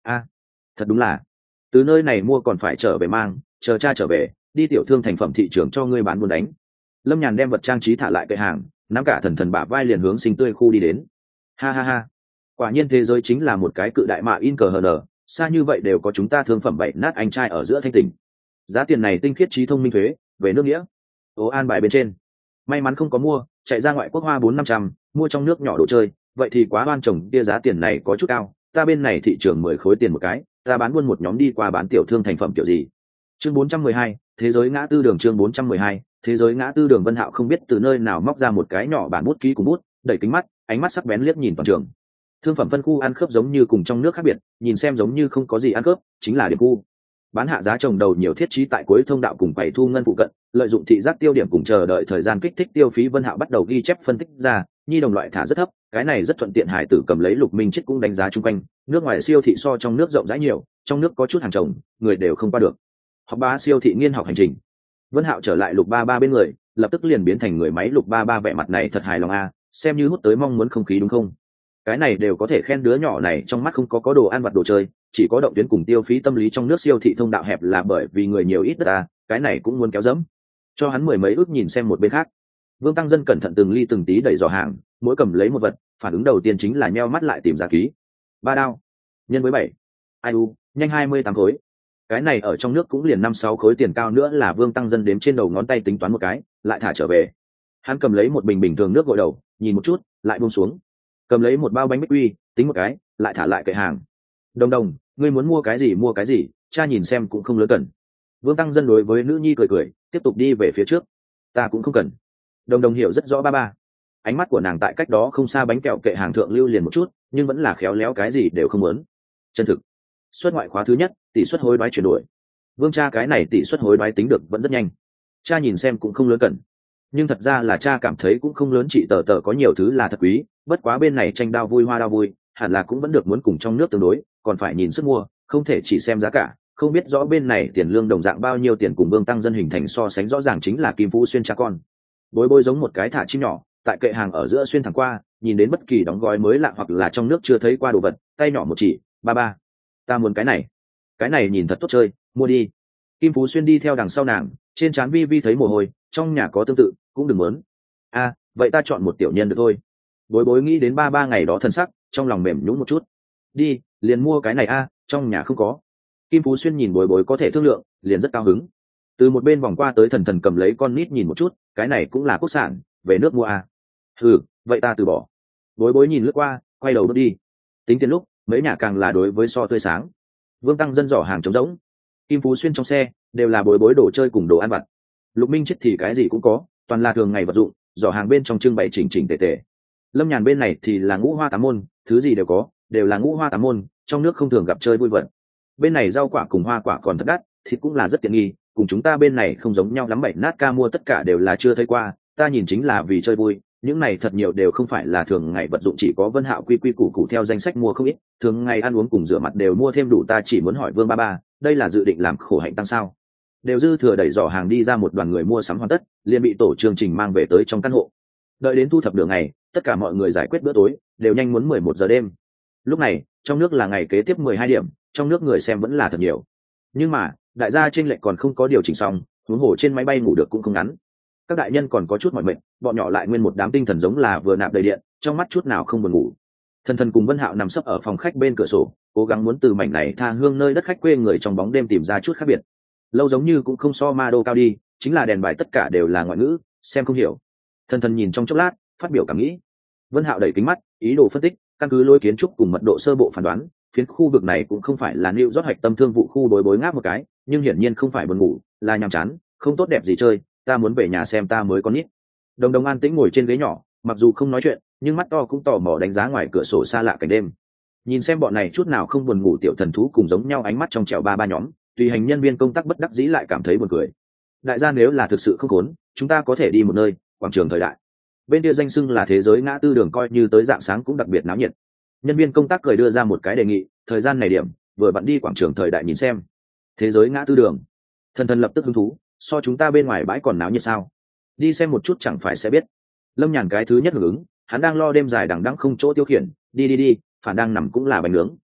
a thật đúng là từ nơi này mua còn phải trở về mang, chờ cha trở về đi tiểu thương thành phẩm thị trường cho ngươi bán buôn đánh. Lâm Nhàn đem vật trang trí thả lại kệ hàng, nắm cả thần thần bả vai liền hướng Sinh Tươi khu đi đến. Ha ha ha, quả nhiên thế giới chính là một cái cự đại mạ in cờ hờ nở, xa như vậy đều có chúng ta thương phẩm bậy nát anh trai ở giữa thanh tình. Giá tiền này tinh khiết trí thông minh thuế về nước nghĩa. Ố an bài bên trên, may mắn không có mua, chạy ra ngoại quốc hoa 400-500, mua trong nước nhỏ đồ chơi, vậy thì quá oan chồng, kia giá tiền này có chút cao, ta bên này thị trường 10 khối tiền một cái, ta bán buôn một nhóm đi qua bán tiểu thương thành phẩm kiểu gì. Chương 412, thế giới ngã tư đường. Chương 412, thế giới ngã tư đường. Vân Hạo không biết từ nơi nào móc ra một cái nhỏ bản bút ký cùng bút, đẩy kính mắt, ánh mắt sắc bén liếc nhìn toàn trường. Thương phẩm phân khu ăn khớp giống như cùng trong nước khác biệt, nhìn xem giống như không có gì ăn khớp, chính là điểm khu. Bán hạ giá trồng đầu nhiều thiết trí tại cuối thông đạo cùng quầy thu ngân phụ cận, lợi dụng thị giác tiêu điểm cùng chờ đợi thời gian kích thích tiêu phí. Vân Hạo bắt đầu ghi chép phân tích ra, nhi đồng loại thả rất thấp, cái này rất thuận tiện. Hải tử cầm lấy Lục Minh Chết cũng đánh giá chung quanh, nước ngoài siêu thị so trong nước rộng rãi nhiều, trong nước có chút hàng trồng, người đều không qua được. Học bá siêu thị nghiên học hành trình. Vân Hạo trở lại Lục Ba Ba bên người, lập tức liền biến thành người máy. Lục Ba Ba vẻ mặt này thật hài lòng a, xem như hút tới mong muốn không khí đúng không? Cái này đều có thể khen đứa nhỏ này trong mắt không có đồ ăn vặt đồ chơi, chỉ có động tuyến cùng tiêu phí tâm lý. Trong nước siêu thị thông đạo hẹp là bởi vì người nhiều ít đất à, cái này cũng muốn kéo dẫm. Cho hắn 10 mấy ước nhìn xem một bên khác. Vương Tăng Dân cẩn thận từng ly từng tí đẩy giỏ hàng, mỗi cầm lấy một vật, phản ứng đầu tiên chính là nheo mắt lại tìm giá ký. 3 đao nhân với 7, ai u, nhanh 28 khối. Cái này ở trong nước cũng liền 5-6 khối tiền, cao nữa là Vương Tăng Dân đếm trên đầu ngón tay tính toán một cái, lại thả trở về. Hắn cầm lấy một bình bình thường nước gội đầu, nhìn một chút, lại buông xuống. Cầm lấy một bao bánh bích quy, tính một cái, lại thả lại kệ hàng. Đồng đồng, ngươi muốn mua cái gì mua cái gì, cha nhìn xem cũng không lớn cần. Vương Tăng Dân đối với nữ nhi cười cười, tiếp tục đi về phía trước. Ta cũng không cần. Đồng đồng hiểu rất rõ ba ba. Ánh mắt của nàng tại cách đó không xa bánh kẹo kệ hàng thượng lưu liền một chút, nhưng vẫn là khéo léo, cái gì đều không muốn. Chân thực. Xuất ngoại khóa thứ nhất, tỷ suất hối đoái chuyển đổi. Vương cha cái này tỷ suất hối đoái tính được vẫn rất nhanh. Cha nhìn xem cũng không lớn cần. Nhưng thật ra là cha cảm thấy cũng không lớn, chị tờ tờ có nhiều thứ là thật quý, bất quá bên này tranh đao vui hoa đao vui, hẳn là cũng vẫn được, muốn cùng trong nước tương đối, còn phải nhìn sức mua, không thể chỉ xem giá cả. Không biết rõ bên này tiền lương đồng dạng bao nhiêu tiền, cùng Vương Tăng Dân hình thành so sánh rõ ràng chính là Kim Phú Xuyên cha con. Bối bối giống một cái thả chim nhỏ, tại kệ hàng ở giữa xuyên thẳng qua, nhìn đến bất kỳ đóng gói mới lạ hoặc là trong nước chưa thấy qua đồ vật, tay nhỏ một chỉ, ba ba, ta muốn cái này nhìn thật tốt chơi, mua đi. Kim Phú Xuyên đi theo đằng sau nàng, trên trán vi vi thấy mồ hôi, trong nhà có tương tự, cũng đừng muốn. A, vậy ta chọn một tiểu nhân được thôi. Bối bối nghĩ đến ba ba ngày đó thân sắc, trong lòng mềm nhũn một chút. Đi, liền mua cái này a, trong nhà không có. Kim Phú Xuyên nhìn bối bối có thể thương lượng, liền rất cao hứng. Từ một bên vòng qua tới, thần thần cầm lấy con nít nhìn một chút, cái này cũng là quốc sản, về nước mua a. Ừ, vậy ta từ bỏ. Bối bối nhìn lướt qua, quay đầu đốt đi. Tính tiền lúc, mấy nhà càng là đối với so tươi sáng. Vương Tăng Dân giỏ hàng trống rỗng. Kim Phú Xuyên trong xe đều là bối bối đồ chơi cùng đồ ăn vặt. Lục Minh Chết thì cái gì cũng có, toàn là thường ngày vật dụng, giỏ hàng bên trong trưng bày chỉnh chỉnh tề tề. Lâm Nhàn bên này thì là ngũ hoa tám môn, thứ gì đều có, đều là ngũ hoa tám môn, trong nước không thường gặp chơi vui vật. Bên này rau quả cùng hoa quả còn thật đắt, thịt cũng là rất tiện nghi, cùng chúng ta bên này không giống nhau lắm. Bảy nát ca mua tất cả đều là chưa thấy qua, ta nhìn chính là vì chơi vui, những này thật nhiều đều không phải là thường ngày vật dụng, chỉ có Vân Hạo quy quy củ củ theo danh sách mua không ít, thường ngày ăn uống cùng rửa mặt đều mua thêm đủ. Ta chỉ muốn hỏi Vương ba ba, đây là dự định làm khổ hạnh tăng sao? Đều dư thừa đẩy giỏ hàng đi ra, một đoàn người mua sắm hoàn tất, liền bị tổ chương trình mang về tới trong căn hộ. Đợi đến thu thập đường ngày, tất cả mọi người giải quyết bữa tối, đều nhanh muốn 11 giờ đêm. Lúc này, trong nước là ngày kế tiếp 12 điểm, trong nước người xem vẫn là thật nhiều. Nhưng mà, đại gia chênh lệch còn không có điều chỉnh xong, huống hồ trên máy bay ngủ được cũng không ngắn. Các đại nhân còn có chút mỏi mệt, bọn nhỏ lại nguyên một đám tinh thần giống là vừa nạp đầy điện, trong mắt chút nào không buồn ngủ. Thần thần cùng Vân Hạo nằm sấp ở phòng khách bên cửa sổ, cố gắng muốn từ mảnh này tha hương nơi đất khách quê người trong bóng đêm tìm ra chút khác biệt. Lâu giống như cũng không so ma đô cao đi, chính là đèn bài tất cả đều là ngoại ngữ, xem không hiểu. Thần thần nhìn trong chốc lát, phát biểu cảm nghĩ. Vân Hạo đẩy kính mắt, ý đồ phân tích, căn cứ lối kiến trúc cùng mật độ sơ bộ phán đoán, phiến khu vực này cũng không phải là New York hạch tâm thương vụ khu. Bối bối ngáp một cái, nhưng hiển nhiên không phải buồn ngủ, là nhàm chán, không tốt đẹp gì chơi, ta muốn về nhà xem ta mới có nít. Đồng đồng an tĩnh ngồi trên ghế nhỏ, mặc dù không nói chuyện, nhưng mắt to cũng tò mò đánh giá ngoài cửa sổ xa lạ cảnh đêm. Nhìn xem bọn này chút nào không buồn ngủ tiểu thần thú cùng giống nhau ánh mắt trong trẻo ba ba nhóm, tùy hành nhân viên công tác bất đắc dĩ lại cảm thấy buồn cười. Đại gia nếu là thực sự không khốn, chúng ta có thể đi một nơi, quảng trường thời đại. Bên kia danh xưng là thế giới ngã tư đường, coi như tới dạng sáng cũng đặc biệt náo nhiệt. Nhân viên công tác cười đưa ra một cái đề nghị, thời gian này điểm, vừa vặn đi quảng trường thời đại nhìn xem. Thế giới ngã tư đường. Thần thần lập tức hứng thú, so chúng ta bên ngoài bãi còn náo nhiệt sao? Đi xem một chút chẳng phải sẽ biết. Lâm Nhàn cái thứ nhất hưởng ứng, hắn đang lo đêm dài đằng đẵng không chỗ tiêu khiển, đi, phản đang nằm cũng là bánh nướng.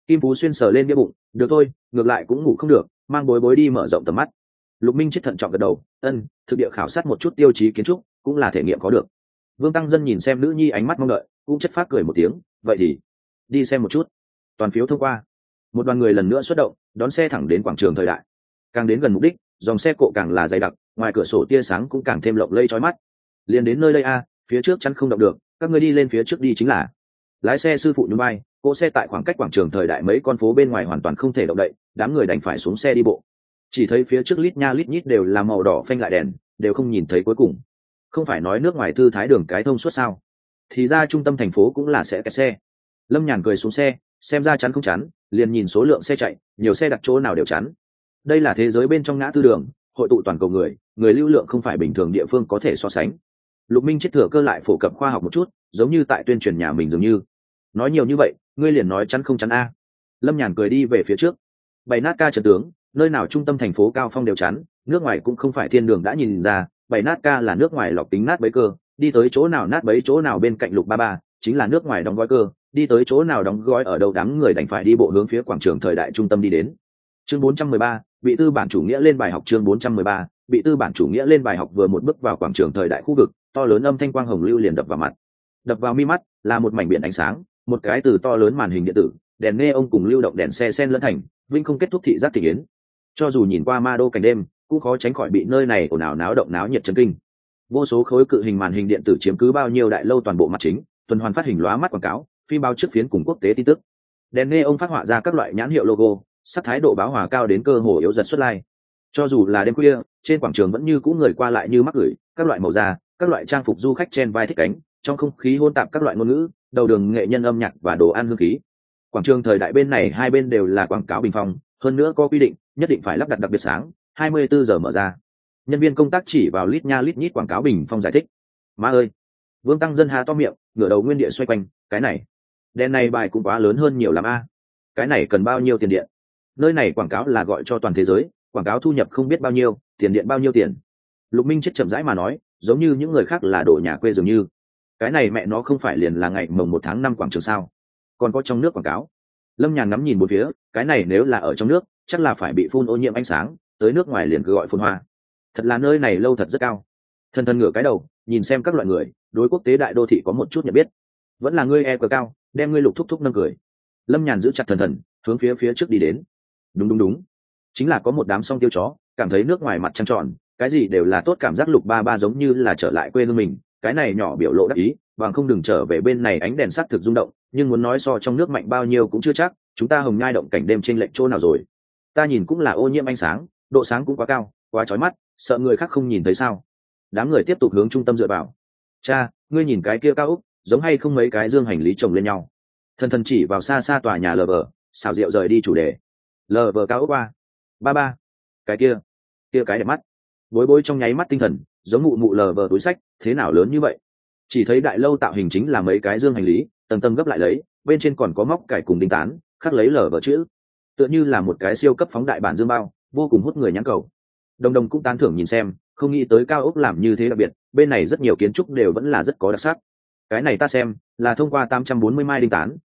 Kim Phú Xuyên sờ lên bia bụng, được thôi, ngược lại cũng ngủ không được, mang bối bối đi mở rộng tầm mắt. Lục Minh chết thận trọng gật đầu, thực địa khảo sát một chút tiêu chí kiến trúc, cũng là thể nghiệm có được. Vương Tăng Dân nhìn xem nữ nhi ánh mắt mong đợi, cũng chất phác cười một tiếng, vậy thì đi xem một chút. Toàn phiếu thông qua. Một đoàn người lần nữa xuất động, đón xe thẳng đến quảng trường thời đại. Càng đến gần mục đích, dòng xe cộ càng là dày đặc, ngoài cửa sổ tia sáng cũng càng thêm lộng lẫy chói mắt. Liền đến nơi đây a, phía trước chắn không động được, các ngươi đi lên phía trước đi chính là. Lái xe sư phụ nhún vai, cỗ xe tại khoảng cách quảng trường thời đại mấy con phố bên ngoài hoàn toàn không thể động đậy, đám người đành phải xuống xe đi bộ. Chỉ thấy phía trước lít nha lít nhít đều là màu đỏ phanh lại đèn, đều không nhìn thấy cuối cùng. Không phải nói nước ngoài thư thái đường cái thông suốt sao? Thì ra trung tâm thành phố cũng là sẽ kẹt xe. Lâm Nhàn cười xuống xe, xem ra chắn không chắn, liền nhìn số lượng xe chạy, nhiều xe đặt chỗ nào đều chắn. Đây là thế giới bên trong ngã tư đường, hội tụ toàn cầu người, người lưu lượng không phải bình thường địa phương có thể so sánh. Lục Minh chết thừa cơ lại phổ cập khoa học một chút, giống như tại tuyên truyền nhà mình dường như. Nói nhiều như vậy, ngươi liền nói chắn không chắn a? Lâm Nhàn cười đi về phía trước. Bày nát ca trận tướng, nơi nào trung tâm thành phố cao phong đều chắn, nước ngoài cũng không phải thiên đường đã nhìn ra, bày nát ca là nước ngoài lọc tính nát bấy cơ, đi tới chỗ nào nát bấy chỗ nào bên cạnh Lục 33, chính là nước ngoài đóng gói cơ, đi tới chỗ nào đóng gói ở đâu đám người đành phải đi bộ hướng phía quảng trường thời đại trung tâm đi đến. Chương 413, bị tư bản chủ nghĩa lên bài học. Chương 413, bị tư bản chủ nghĩa lên bài học. Vừa một bước vào quảng trường thời đại khu vực, to lớn âm thanh quang hồng lưu liền đập vào mặt. Đập vào mi mắt là một mảnh biển ánh sáng, một cái từ to lớn màn hình điện tử, đèn neon cùng lưu động đèn xe sen lẫn thành, vinh không kết thúc thị giác thị yến. Cho dù nhìn qua ma đô cảnh đêm, cũng khó tránh khỏi bị nơi này ồn ào náo động náo nhiệt chấn kinh. Vô số khối cự hình màn hình điện tử chiếm cứ bao nhiêu đại lâu toàn bộ mặt chính, tuần hoàn phát hình lóa mắt quảng cáo, phim báo trước phiến cùng quốc tế tin tức. Đèn neon phát họa ra các loại nhãn hiệu logo, sắc thái độ báo hòa cao đến cơ hồ yếu dần xuất lai. Cho dù là đêm khuya, trên quảng trường vẫn như cũ người qua lại như mắc gửi, các loại màu da, các loại trang phục du khách chen vai thích cánh, trong không khí hỗn tạp các loại ngôn ngữ, đầu đường nghệ nhân âm nhạc và đồ ăn hương khí. Quảng trường thời đại bên này hai bên đều là quảng cáo bình phong, hơn nữa có quy định, nhất định phải lắp đặt đặc biệt sáng, 24 giờ mở ra. Nhân viên công tác chỉ vào lít nha lít nhít quảng cáo bình phong giải thích. Má ơi! Vương Tăng Dân há to miệng, ngửa đầu nguyên địa xoay quanh, cái này, đèn này bài cũng quá lớn hơn nhiều lắm a. Cái này cần bao nhiêu tiền điện? Nơi này quảng cáo là gọi cho toàn thế giới, quảng cáo thu nhập không biết bao nhiêu, tiền điện bao nhiêu tiền. Lục Minh chết chậm rãi mà nói, giống như những người khác là đồ nhà quê dường như. Cái này mẹ nó không phải liền là ngày mồng 1 tháng 5 quảng trường sao? Còn có trong nước quảng cáo. Lâm Nhàn ngắm nhìn một phía, cái này nếu là ở trong nước, chắc là phải bị phun ô nhiễm ánh sáng, tới nước ngoài liền cứ gọi phun hoa. Thật là nơi này lâu thật rất cao. Thần thần ngửa cái đầu, nhìn xem các loại người, đối quốc tế đại đô thị có một chút nhận biết. Vẫn là ngươi cờ cao, đem ngươi Lục thúc thúc nâng cười. Lâm Nhàn giữ chặt thần thần, hướng phía trước đi đến. Đúng, chính là có một đám song tiêu chó, cảm thấy nước ngoài mặt trăng tròn, cái gì đều là tốt, cảm giác Lục 33 giống như là trở lại quê hương mình. Cái này nhỏ biểu lộ đắc ý, bằng không đừng trở về bên này ánh đèn sắc thực rung động, nhưng muốn nói so trong nước mạnh bao nhiêu cũng chưa chắc, chúng ta hồng nhai động cảnh đêm trên lệnh chỗ nào rồi. Ta nhìn cũng là ô nhiễm ánh sáng, độ sáng cũng quá cao, quá chói mắt, sợ người khác không nhìn thấy sao. Đám người tiếp tục hướng trung tâm dựa vào. Cha, ngươi nhìn cái kia cao ốc, giống hay không mấy cái dương hành lý chồng lên nhau. Thần thần chỉ vào xa xa tòa nhà lờ vờ, xào rượu rời đi chủ đề. Lờ vờ cao ốc qua. Ba, cái kia cái đẹp mắt. Bối bối trong nháy mắt tinh thần, giống mụ mụ lờ vờ túi sách, thế nào lớn như vậy. Chỉ thấy đại lâu tạo hình chính là mấy cái dương hành lý, tầng tầng gấp lại lấy, bên trên còn có móc cải cùng đinh tán, khắc lấy lờ vờ chữ, tựa như là một cái siêu cấp phóng đại bản dương bao, vô cùng hút người nhãn cầu. Đồng đồng cũng tán thưởng nhìn xem, không nghĩ tới cao ốc làm như thế đặc biệt, bên này rất nhiều kiến trúc đều vẫn là rất có đặc sắc. Cái này ta xem là thông qua 840 mai đinh tán,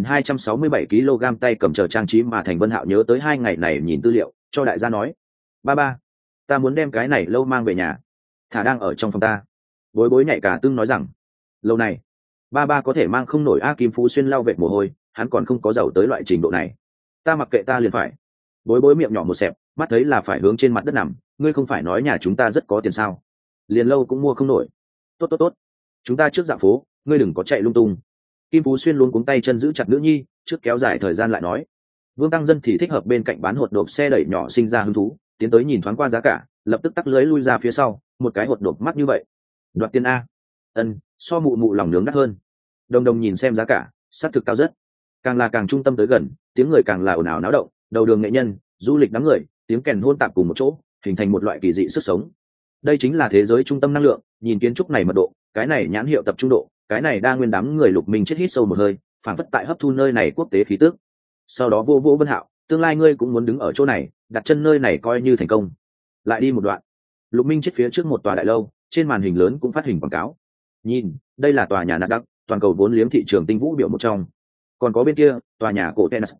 2.267 kg tay cầm chờ trang trí mà thành. Vân Hạo nhớ tới 2 ngày này nhìn tư liệu, cho đại gia nói, ba, ta muốn đem cái này lâu mang về nhà, thả đang ở trong phòng ta. Bối bối nhảy cả tương nói rằng, lâu này ba có thể mang không nổi. Kim Phú Xuyên lau vệt mồ hôi, hắn còn không có giàu tới loại trình độ này. Ta mặc kệ, ta liền phải. Bối bối miệng nhỏ một xẹp, mắt thấy là phải hướng trên mặt đất nằm. Ngươi không phải nói nhà chúng ta rất có tiền sao? Liền lâu cũng mua không nổi. Tốt, chúng ta trước dạo phố, ngươi đừng có chạy lung tung. Kim Phú Xuyên luôn cuống tay chân giữ chặt nữ nhi, trước kéo dài thời gian lại nói. Vương Tăng Dân thì thích hợp bên cạnh bán hột độp xe đẩy nhỏ sinh ra hứng thú, tiến tới nhìn thoáng qua giá cả, lập tức tắc lưới lui ra phía sau. Một cái hột độp mắc như vậy, đoạt tiền a? So mụ mụ lòng nướng đắt hơn. Đồng đồng nhìn xem giá cả, sát thực cao rất. Càng là càng trung tâm tới gần, tiếng người càng là ồn ào náo động, đầu đường nghệ nhân, du lịch đám người, tiếng kèn hôn tạp cùng một chỗ, hình thành một loại kỳ dị sức sống. Đây chính là thế giới trung tâm năng lượng. Nhìn kiến trúc này mật độ, cái này nhãn hiệu tập trung độ, cái này đa nguyên đám người. Lục Minh chết hít sâu một hơi, phảng phất tại hấp thu nơi này quốc tế khí tức. Sau đó vô Vân Hạo, tương lai ngươi cũng muốn đứng ở chỗ này, đặt chân nơi này coi như thành công. Lại đi một đoạn, Lục Minh chết phía trước một tòa đại lâu, trên màn hình lớn cũng phát hình quảng cáo. Nhìn, đây là tòa nhà Nasdaq, toàn cầu vốn liếng thị trường tinh vũ biểu một trong. Còn có bên kia, tòa nhà cổ Tenas.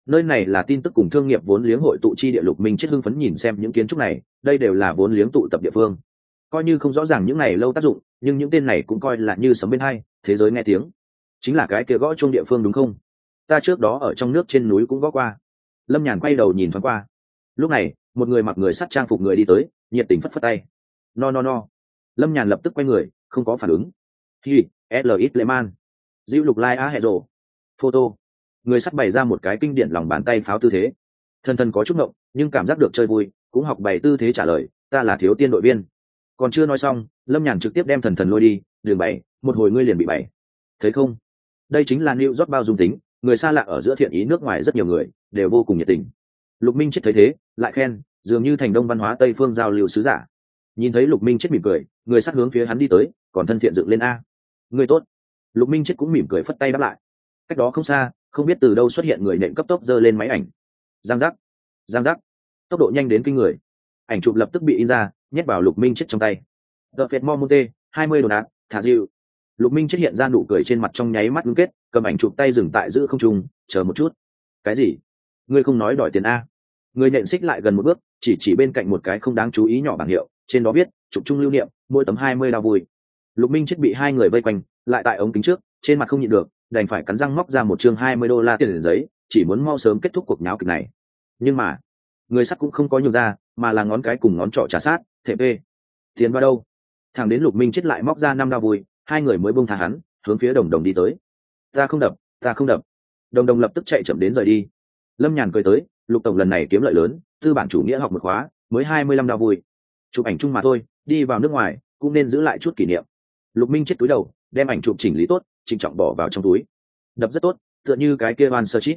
Nơi này là tin tức cùng thương nghiệp vốn liếng hội tụ chi địa. Lục Minh chết hưng phấn nhìn xem những kiến trúc này, đây đều là vốn liếng tụ tập địa phương. Coi như không rõ ràng những này lâu tác dụng, nhưng những tên này cũng coi là như sấm bên hai, thế giới nghe tiếng. Chính là cái kia gõ chuông địa phương đúng không? Ta trước đó ở trong nước trên núi cũng gõ qua. Lâm Nhàn quay đầu nhìn thoáng qua. Lúc này, một người mặc người sắt trang phục người đi tới, nhiệt tình phất phất tay. No. Lâm Nhàn lập tức quay người, không có phản ứng. Hi, L.X. Lehman. Diệu Lục Lai A hệ rồ. Photo. Người sắt bày ra một cái kinh điển lòng bàn tay pháo tư thế. Thân có chút ngộng, nhưng cảm giác được chơi vui, cũng học bày tư thế trả lời, ta là thiếu tiên đội viên. Còn chưa nói xong, Lâm Nhàn trực tiếp đem thần lôi đi, đường bày, một hồi ngươi liền bị bày. Thấy không? Đây chính là New York bao dung tính, người xa lạ ở giữa thiện ý nước ngoài rất nhiều người, đều vô cùng nhiệt tình. Lục Minh chết thấy thế, lại khen, dường như thành đông văn hóa Tây phương giao lưu sứ giả. Nhìn thấy Lục Minh chết mỉm cười, người sát hướng phía hắn đi tới, còn thân thiện dựng lên a. Người tốt. Lục Minh chết cũng mỉm cười phất tay đáp lại. Cách đó không xa, không biết từ đâu xuất hiện người nện cấp tốc giơ lên máy ảnh. Giang giác, tốc độ nhanh đến kinh người. Ảnh chụp lập tức bị in ra, nhét vào Lục Minh chết trong tay. The Fed Monte, 20 đô la, thả dịu. Lục Minh chết hiện ra nụ cười trên mặt trong nháy mắt ngưng kết, cầm ảnh chụp tay dừng tại giữa không trung, chờ một chút. Cái gì? Ngươi không nói đòi tiền a? Người nện xích lại gần một bước, chỉ bên cạnh một cái không đáng chú ý nhỏ bảng hiệu, trên đó viết chụp chung lưu niệm, mỗi tấm 20 đao vui. Lục Minh chết bị hai người vây quanh, lại tại ống kính trước, trên mặt không nhịn được, đành phải cắn răng móc ra một chương 20 đô la tiền giấy, chỉ muốn mau sớm kết thúc cuộc nháo kịch này. Nhưng mà, người sắt cũng không có nhường ra, mà là ngón cái cùng ngón trỏ trà sát, thể p. Tiền vào đâu? Thằng đến Lục Minh chết lại móc ra 5 đao vui, hai người mới buông tha hắn, hướng phía Đồng đi tới. Ta không đập. Đồng lập tức chạy chậm đến rời đi. Lâm Nhàn cười tới, Lục tổng lần này kiếm lợi lớn, tư bản chủ nghĩa học một khóa, mới 25 đao vui. Chụp ảnh chung mà thôi, đi vào nước ngoài cũng nên giữ lại chút kỷ niệm. Lục Minh chết túi đầu, đem ảnh chụp chỉnh lý tốt, trịnh trọng bỏ vào trong túi. Đập rất tốt, tựa như cái kia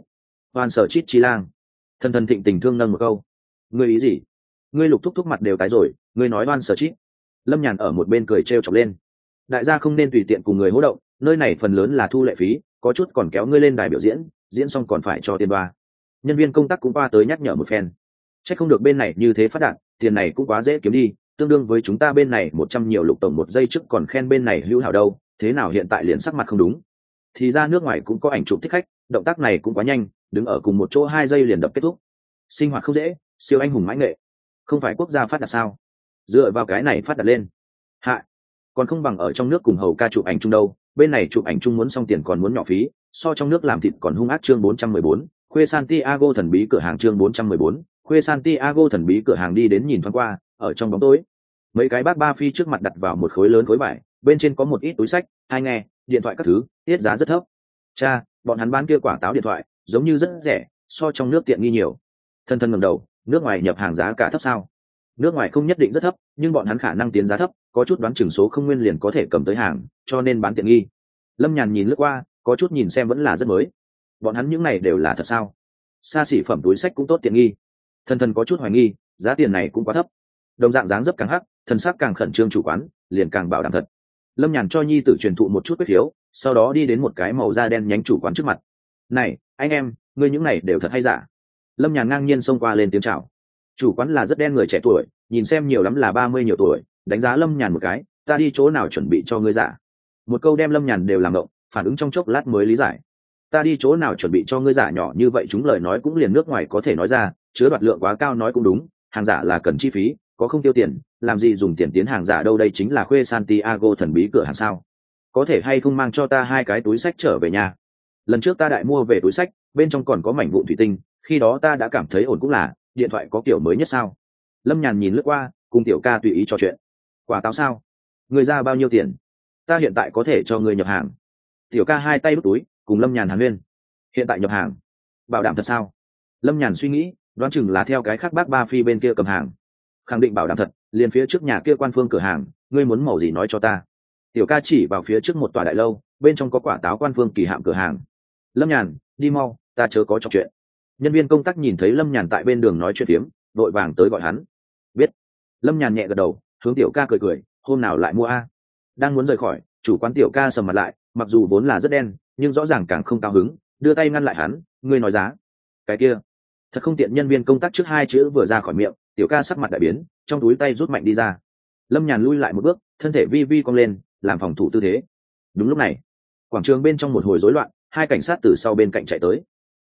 Van Sở Chít chi lang. Thân thịnh tình thương nâng một câu. Ngươi ý gì? Ngươi Lục thúc mặt đều tái rồi, ngươi nói Van Sở Chít. Lâm Nhàn ở một bên cười trêu chọc lên. Đại gia không nên tùy tiện cùng người hỗ động, nơi này phần lớn là thu lệ phí, có chút còn kéo ngươi lên đài biểu diễn, diễn xong còn phải cho tiền đoa. Nhân viên công tác cũng qua tới nhắc nhở một phen. Chắc không được bên này như thế phát đạt, tiền này cũng quá dễ kiếm đi, tương đương với chúng ta bên này 100 nhiều Lục tổng một giây trước còn khen bên này hữu hảo đâu, thế nào hiện tại liền sắc mặt không đúng. Thì ra nước ngoài cũng có ảnh chụp thích khách, động tác này cũng quá nhanh, đứng ở cùng một chỗ 2 giây liền đập kết thúc. Sinh hoạt không dễ, siêu anh hùng mãnh nghệ. Không phải quốc gia phát đạt sao? Dựa vào cái này phát đạt lên. Hạ, còn không bằng ở trong nước cùng hầu ca chụp ảnh chung đâu, bên này chụp ảnh chung muốn xong tiền còn muốn nhỏ phí, so trong nước làm thịt còn hung ác. Chương 414, Khuê Santiago thần bí cửa hàng. Chương 414, Khuê Santiago thần bí cửa hàng. Đi đến nhìn thoáng qua, ở trong bóng tối, mấy cái bác ba phi trước mặt đặt vào một khối lớn khối vải, bên trên có một ít túi sách, tai nghe, điện thoại các thứ, tiết giá rất thấp. Cha, bọn hắn bán kia quả táo điện thoại, giống như rất rẻ, so trong nước tiện nghi nhiều. Thân ngẩng đầu, nước ngoài nhập hàng giá cả thấp sao? Nước ngoài không nhất định rất thấp, nhưng bọn hắn khả năng tiến giá thấp, có chút đoán chừng số không nguyên liền có thể cầm tới hàng, cho nên bán tiện nghi. Lâm Nhàn nhìn lướt qua, có chút nhìn xem vẫn là rất mới. Bọn hắn những này đều là thật sao? Xa xỉ phẩm túi sách cũng tốt tiện nghi. Thân có chút hoài nghi, giá tiền này cũng quá thấp. Đồng dạng dáng dấp càng hắc, thân sắc càng khẩn trương, chủ quán liền càng bảo đảm thật. Lâm Nhàn cho nhi tử truyền thụ một chút quyết hiếu, sau đó đi đến một cái màu da đen nhánh chủ quán trước mặt. Này, anh em, ngươi những này đều thật hay giả? Lâm Nhàn ngang nhiên xông qua lên tiếng chào. Chủ quán là rất đen người trẻ tuổi, nhìn xem nhiều lắm là 30 nhiều tuổi, đánh giá Lâm Nhàn một cái, ta đi chỗ nào chuẩn bị cho ngươi giả? Một câu đem Lâm Nhàn đều làm động, phản ứng trong chốc lát mới lý giải. Ta đi chỗ nào chuẩn bị cho ngươi giả nhỏ như vậy, chúng lời nói cũng liền nước ngoài có thể nói ra, chứa đoạt lượng quá cao nói cũng đúng, hàng giả là cần chi phí, có không tiêu tiền, làm gì dùng tiền tiến hàng giả đâu. Đây chính là Khuê Santiago thần bí cửa hàng sao? Có thể hay không mang cho ta 2 cái túi sách trở về nhà? Lần trước ta đại mua về túi sách, bên trong còn có mảnh vụn thủy tinh, khi đó ta đã cảm thấy ổn. Cũng là, điện thoại có kiểu mới nhất sao? Lâm Nhàn nhìn lướt qua, cùng tiểu ca tùy ý trò chuyện. Quả táo sao? Người ra bao nhiêu tiền? Ta hiện tại có thể cho người nhập hàng. Tiểu ca 2 tay đút túi, cùng Lâm Nhàn hàn huyên. Hiện tại nhập hàng, bảo đảm thật sao? Lâm Nhàn suy nghĩ, đoán chừng là theo cái khác bác ba phi bên kia cầm hàng, khẳng định bảo đảm thật. Liền phía trước nhà kia quan phương cửa hàng, ngươi muốn màu gì nói cho ta. Tiểu ca chỉ vào phía trước một tòa đại lâu, bên trong có quả táo quan phương kỳ hạm cửa hàng. Lâm Nhàn, đi mau, ta chớ có trò chuyện. Nhân viên công tác nhìn thấy Lâm Nhàn tại bên đường nói chuyện phiếm, vội vàng tới gọi hắn. Biết. Lâm Nhàn nhẹ gật đầu, hướng tiểu ca cười, hôm nào lại mua a? Đang muốn rời khỏi, chủ quán tiểu ca sầm mặt lại, mặc dù vốn là rất đen, nhưng rõ ràng càng không cao hứng, đưa tay ngăn lại hắn. Ngươi nói giá? Cái kia, thật không tiện. Nhân viên công tác trước 2 chữ vừa ra khỏi miệng, tiểu ca sắc mặt đại biến, trong túi tay rút mạnh đi ra. Lâm Nhàn lui lại một bước, thân thể vi vi cong lên, làm phòng thủ tư thế. Đúng lúc này, quảng trường bên trong một hồi rối loạn, 2 cảnh sát từ sau bên cạnh chạy tới.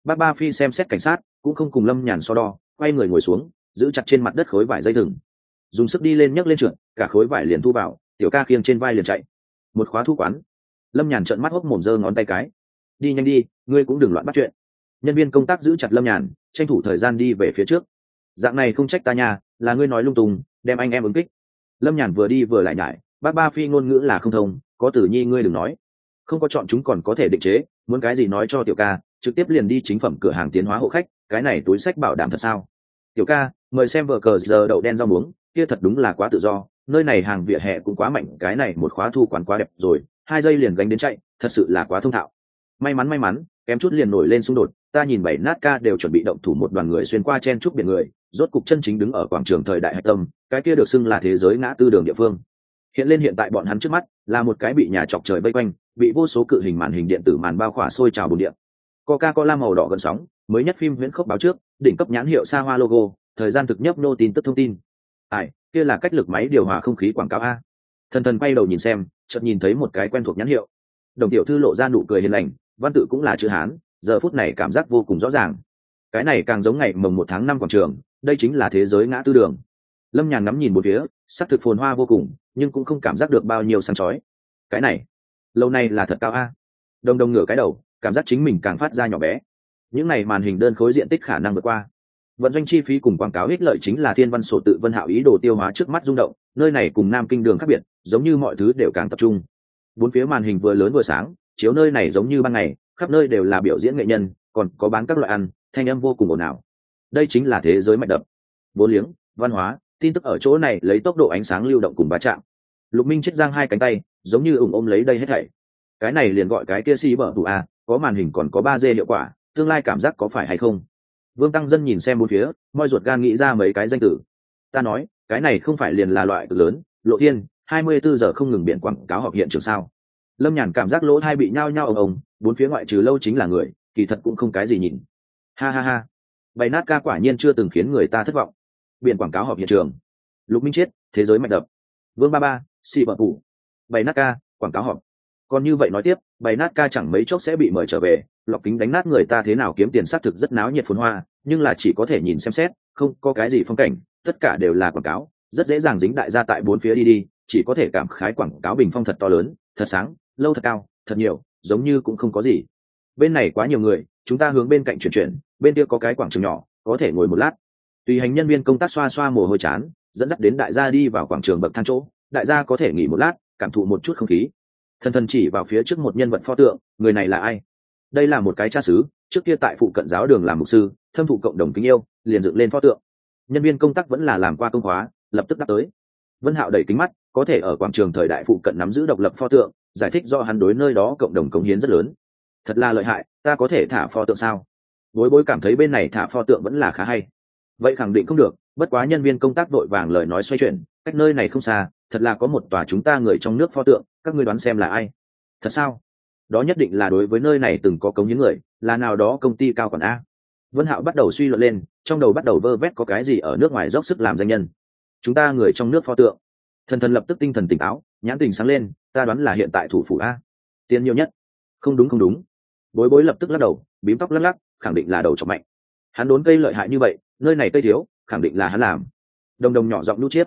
Bác Ba Phi xem xét cảnh sát cũng không cùng Lâm Nhàn so đo, quay người ngồi xuống, giữ chặt trên mặt đất khối vải dây thừng, dùng sức đi lên nhấc lên trượt, cả khối vải liền thu vào, tiểu ca khiêng trên vai liền chạy. Một khóa thu quán. Lâm Nhàn trợn mắt hốc mồm giơ ngón tay cái. Đi nhanh đi, ngươi cũng đừng loạn bắt chuyện. Nhân viên công tác giữ chặt Lâm Nhàn, tranh thủ thời gian đi về phía trước. Dạng này không trách ta nha, là ngươi nói lung tung, đem anh em ứng kích. Lâm Nhàn vừa đi vừa lại nhải, bác Ba Phi ngôn ngữ là không thông, có Tử Nhi ngươi đừng nói. Không có chọn chúng còn có thể định chế, muốn cái gì nói cho tiểu ca, trực tiếp liền đi chính phẩm cửa hàng tiến hóa hộ khách, cái này túi sách bảo đảm thật sao? Tiểu ca, mời xem vở cờ giờ đậu đen rau muống, kia thật đúng là quá tự do, nơi này hàng vỉa hè cũng quá mạnh, cái này một khóa thu quán quá đẹp rồi, 2 giây liền gánh đến chạy, thật sự là quá thông thạo. May mắn, kém chút liền nổi lên xung đột, ta nhìn bảy nát ca đều chuẩn bị động thủ, một đoàn người xuyên qua chen chúc biển người, rốt cục chân chính đứng ở quảng trường thời đại hạch tâm, cái kia được xưng là thế giới ngã tư đường địa phương. Hiện tại bọn hắn trước mắt là một cái bị nhà chọc trời vây quanh, bị vô số cự hình màn hình điện tử màn bao khỏa sôi trào bồn điện. Coca-Cola màu đỏ gần sóng, mới nhất phim huyễn khốc báo trước, đỉnh cấp nhãn hiệu xa hoa logo, thời gian thực nhấp nô tin tức thông tin. Kia là cách lực máy điều hòa không khí quảng cáo a. Thần quay đầu nhìn xem, chợt nhìn thấy một cái quen thuộc nhãn hiệu. Đồng tiểu thư lộ ra nụ cười hiền lành, văn tự cũng là chữ Hán, giờ phút này cảm giác vô cùng rõ ràng. Cái này càng giống ngày mồng 1 tháng 5 quảng trường, đây chính là thế giới ngã tư đường. Lâm Nhàn ngắm nhìn một phía, sắc thực phồn hoa vô cùng, nhưng cũng không cảm giác được bao nhiêu sáng chói. Cái này, lâu nay là thật cao a. Đồng ngửa cái đầu, cảm giác chính mình càng phát ra nhỏ bé. Những này màn hình đơn khối diện tích khả năng vượt qua. Vận doanh chi phí cùng quảng cáo ích lợi chính là thiên văn sổ tự Vân Hạo ý đồ tiêu hóa trước mắt rung động, nơi này cùng Nam Kinh đường khác biệt, giống như mọi thứ đều càng tập trung. Bốn phía màn hình vừa lớn vừa sáng, chiếu nơi này giống như ban ngày, khắp nơi đều là biểu diễn nghệ nhân, còn có bán các loại ăn, thanh âm vô cùng ồn ào. Đây chính là thế giới mạnh đập. Vốn liếng, văn hóa, tin tức ở chỗ này lấy tốc độ ánh sáng lưu động cùng va chạm. Lục Minh chết giang hai cánh tay, giống như ôm lấy đây hết thảy. Cái này liền gọi cái kia si bở tủ a, có màn hình còn có 3D hiệu quả, tương lai cảm giác có phải hay không? Vương Tăng Dân nhìn xem bốn phía, moi ruột gan nghĩ ra mấy cái danh từ. Ta nói, cái này không phải liền là loại cực lớn, Lộ Thiên, 24 giờ không ngừng biển quảng cáo họp hiện trường sao? Lâm Nhàn cảm giác lỗ tai bị nhao nhao ồng, bốn phía ngoại trừ lâu chính là người, kỳ thật cũng không cái gì nhìn. Ha. Bày nát ca quả nhiên chưa từng khiến người ta thất vọng. Biển quảng cáo họp hiện trường. Lục Minh chết, thế giới mạnh đập. Vương Ba, xì bợ phụ. Bày nát ca, quảng cáo họp. Còn như vậy nói tiếp, bày nát ca chẳng mấy chốc sẽ bị mời trở về, lọc kính đánh nát người ta thế nào kiếm tiền xác thực rất náo nhiệt phồn hoa, nhưng là chỉ có thể nhìn xem xét, không có cái gì phong cảnh, tất cả đều là quảng cáo, rất dễ dàng dính đại gia tại bốn phía đi, chỉ có thể cảm khái quảng cáo bình phong thật to lớn, thật sáng, lâu thật cao, thật nhiều, giống như cũng không có gì. Bên này quá nhiều người, chúng ta hướng bên cạnh chuyển, bên kia có cái quảng trường nhỏ, có thể ngồi một lát. Tùy hành nhân viên công tác xoa xoa mồ hôi chán, dẫn dắt đến đại gia đi vào quảng trường bậc thang chỗ, đại gia có thể nghỉ một lát, cảm thụ một chút không khí. Thần chỉ vào phía trước một nhân vật pho tượng, người này là ai? Đây là một cái cha xứ, trước kia tại phụ cận giáo đường làm mục sư, thâm thụ cộng đồng kính yêu, liền dựng lên pho tượng. Nhân viên công tác vẫn là làm qua công khóa, lập tức đáp tới. Vân Hạo đẩy kính mắt, có thể ở quảng trường thời đại phụ cận nắm giữ độc lập pho tượng, giải thích do hắn đối nơi đó cộng đồng cống hiến rất lớn. Thật là lợi hại, ta có thể thả pho tượng sao? Bối cảm thấy bên này thả pho tượng vẫn là khá hay. Vậy khẳng định không được, bất quá nhân viên công tác đội vàng lời nói xoay chuyển, cách nơi này không xa, thật là có một tòa chúng ta người trong nước pho tượng, các ngươi đoán xem là ai? Thật sao? Đó nhất định là đối với nơi này từng có cống hiến người, là nào đó công ty cao quản a. Vân Hạo bắt đầu suy luận lên, trong đầu bắt đầu vơ vét có cái gì ở nước ngoài dốc sức làm danh nhân. Chúng ta người trong nước pho tượng. Thần lập tức tinh thần tỉnh táo, nhãn tình sáng lên, ta đoán là hiện tại thủ phủ a. Tiền nhiều nhất. Không đúng. Bối lập tức lắc đầu, bím tóc lắc, khẳng định là đầu chọc mạnh. Hắn đốn cây lợi hại như vậy, nơi này cây thiếu, khẳng định là hắn làm. Đồng nhỏ giọng nút chiếp,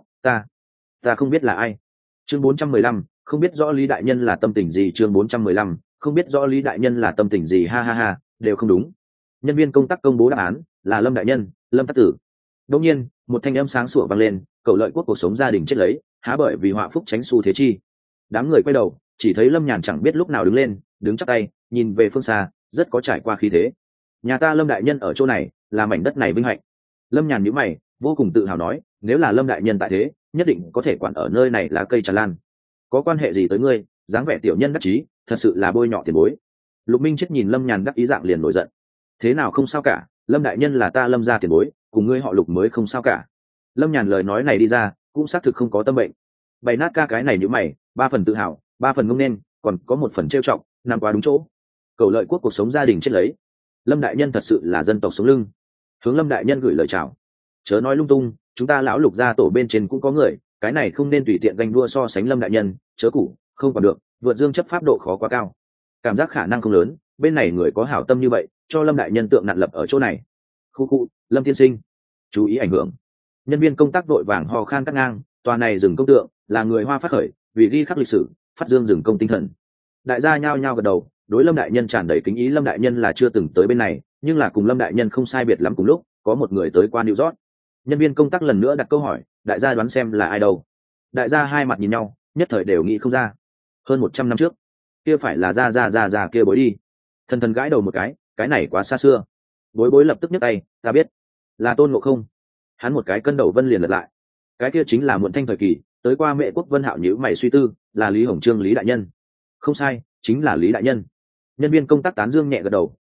ta không biết là ai. Chương 415, không biết rõ Lý đại nhân là tâm tình gì. Chương 415, không biết rõ Lý đại nhân là tâm tình gì. Ha, đều không đúng. Nhân viên công tác công bố đáp án là Lâm đại nhân, Lâm Tắc Tử. Đột nhiên, một thanh âm sáng sủa vang lên, cầu lợi quốc cuộc sống gia đình chết lấy, há bởi vì họa phúc tránh xu thế chi. Đám người quay đầu, chỉ thấy Lâm Nhàn chẳng biết lúc nào đứng lên, đứng chắp tay, nhìn về phương xa, rất có trải qua khí thế. Nhà ta Lâm đại nhân ở chỗ này, là mảnh đất này vinh hạnh. Lâm Nhàn nhíu mày, vô cùng tự hào nói, nếu là Lâm đại nhân tại thế, nhất định có thể quản ở nơi này là cây trà lan. Có quan hệ gì tới ngươi? Dáng vẻ tiểu nhân đắc chí, thật sự là bôi nhọ tiền bối. Lục Minh chết nhìn Lâm Nhàn đắc ý dạng liền nổi giận. Thế nào không sao cả, Lâm đại nhân là ta Lâm gia tiền bối, cùng ngươi họ Lục mới không sao cả. Lâm Nhàn lời nói này đi ra, cũng xác thực không có tâm bệnh. Bày nát ca cái này nhíu mày, 3 phần tự hào, 3 phần ngông nên, còn có 1 phần trêu trọng, nằm quá đúng chỗ. Cầu lợi quốc cuộc sống gia đình chết lấy. Lâm đại nhân thật sự là dân tộc sống lưng. Hướng Lâm đại nhân gửi lời chào. Chớ nói lung tung, chúng ta lão Lục gia tổ bên trên cũng có người, cái này không nên tùy tiện ganh đua so sánh Lâm đại nhân, chớ củ, không còn được, vượt dương chấp pháp độ khó quá cao. Cảm giác khả năng không lớn, bên này người có hảo tâm như vậy cho lâm đại nhân tượng nặn lập ở chỗ này. Khu khu, Lâm tiên sinh chú ý ảnh hưởng. Nhân viên công tác đội vàng hò khan cắt ngang, tòa này rừng công tượng là người Hoa phát khởi, vì ghi khắc lịch sử phát dương rừng công tinh thần. Đại gia nhao nhao gật đầu, đối Lâm đại nhân tràn đầy kính ý. Lâm đại nhân là chưa từng tới bên này, nhưng là cùng Lâm đại nhân không sai biệt lắm. Cùng lúc có một người tới qua New York. Nhân viên công tác lần nữa đặt câu hỏi, đại gia đoán xem là ai đâu. Đại gia hai mặt nhìn nhau, nhất thời đều nghĩ không ra. Hơn 100 năm trước, kia phải là ra kia bối đi. Thần thần gãi đầu một cái này quá xa xưa. Bối lập tức nhấc tay, ta biết, là Tôn Ngộ Không. Hắn một cái cân đầu vân liền lật lại, cái kia chính là muộn thanh thời kỳ tới qua Mệ Quốc. Vân Hạo nhíu mày suy tư, là Lý Hồng Chương Lý đại nhân. Không sai, chính là Lý đại nhân. Nhân viên công tác tán dương nhẹ gật đầu.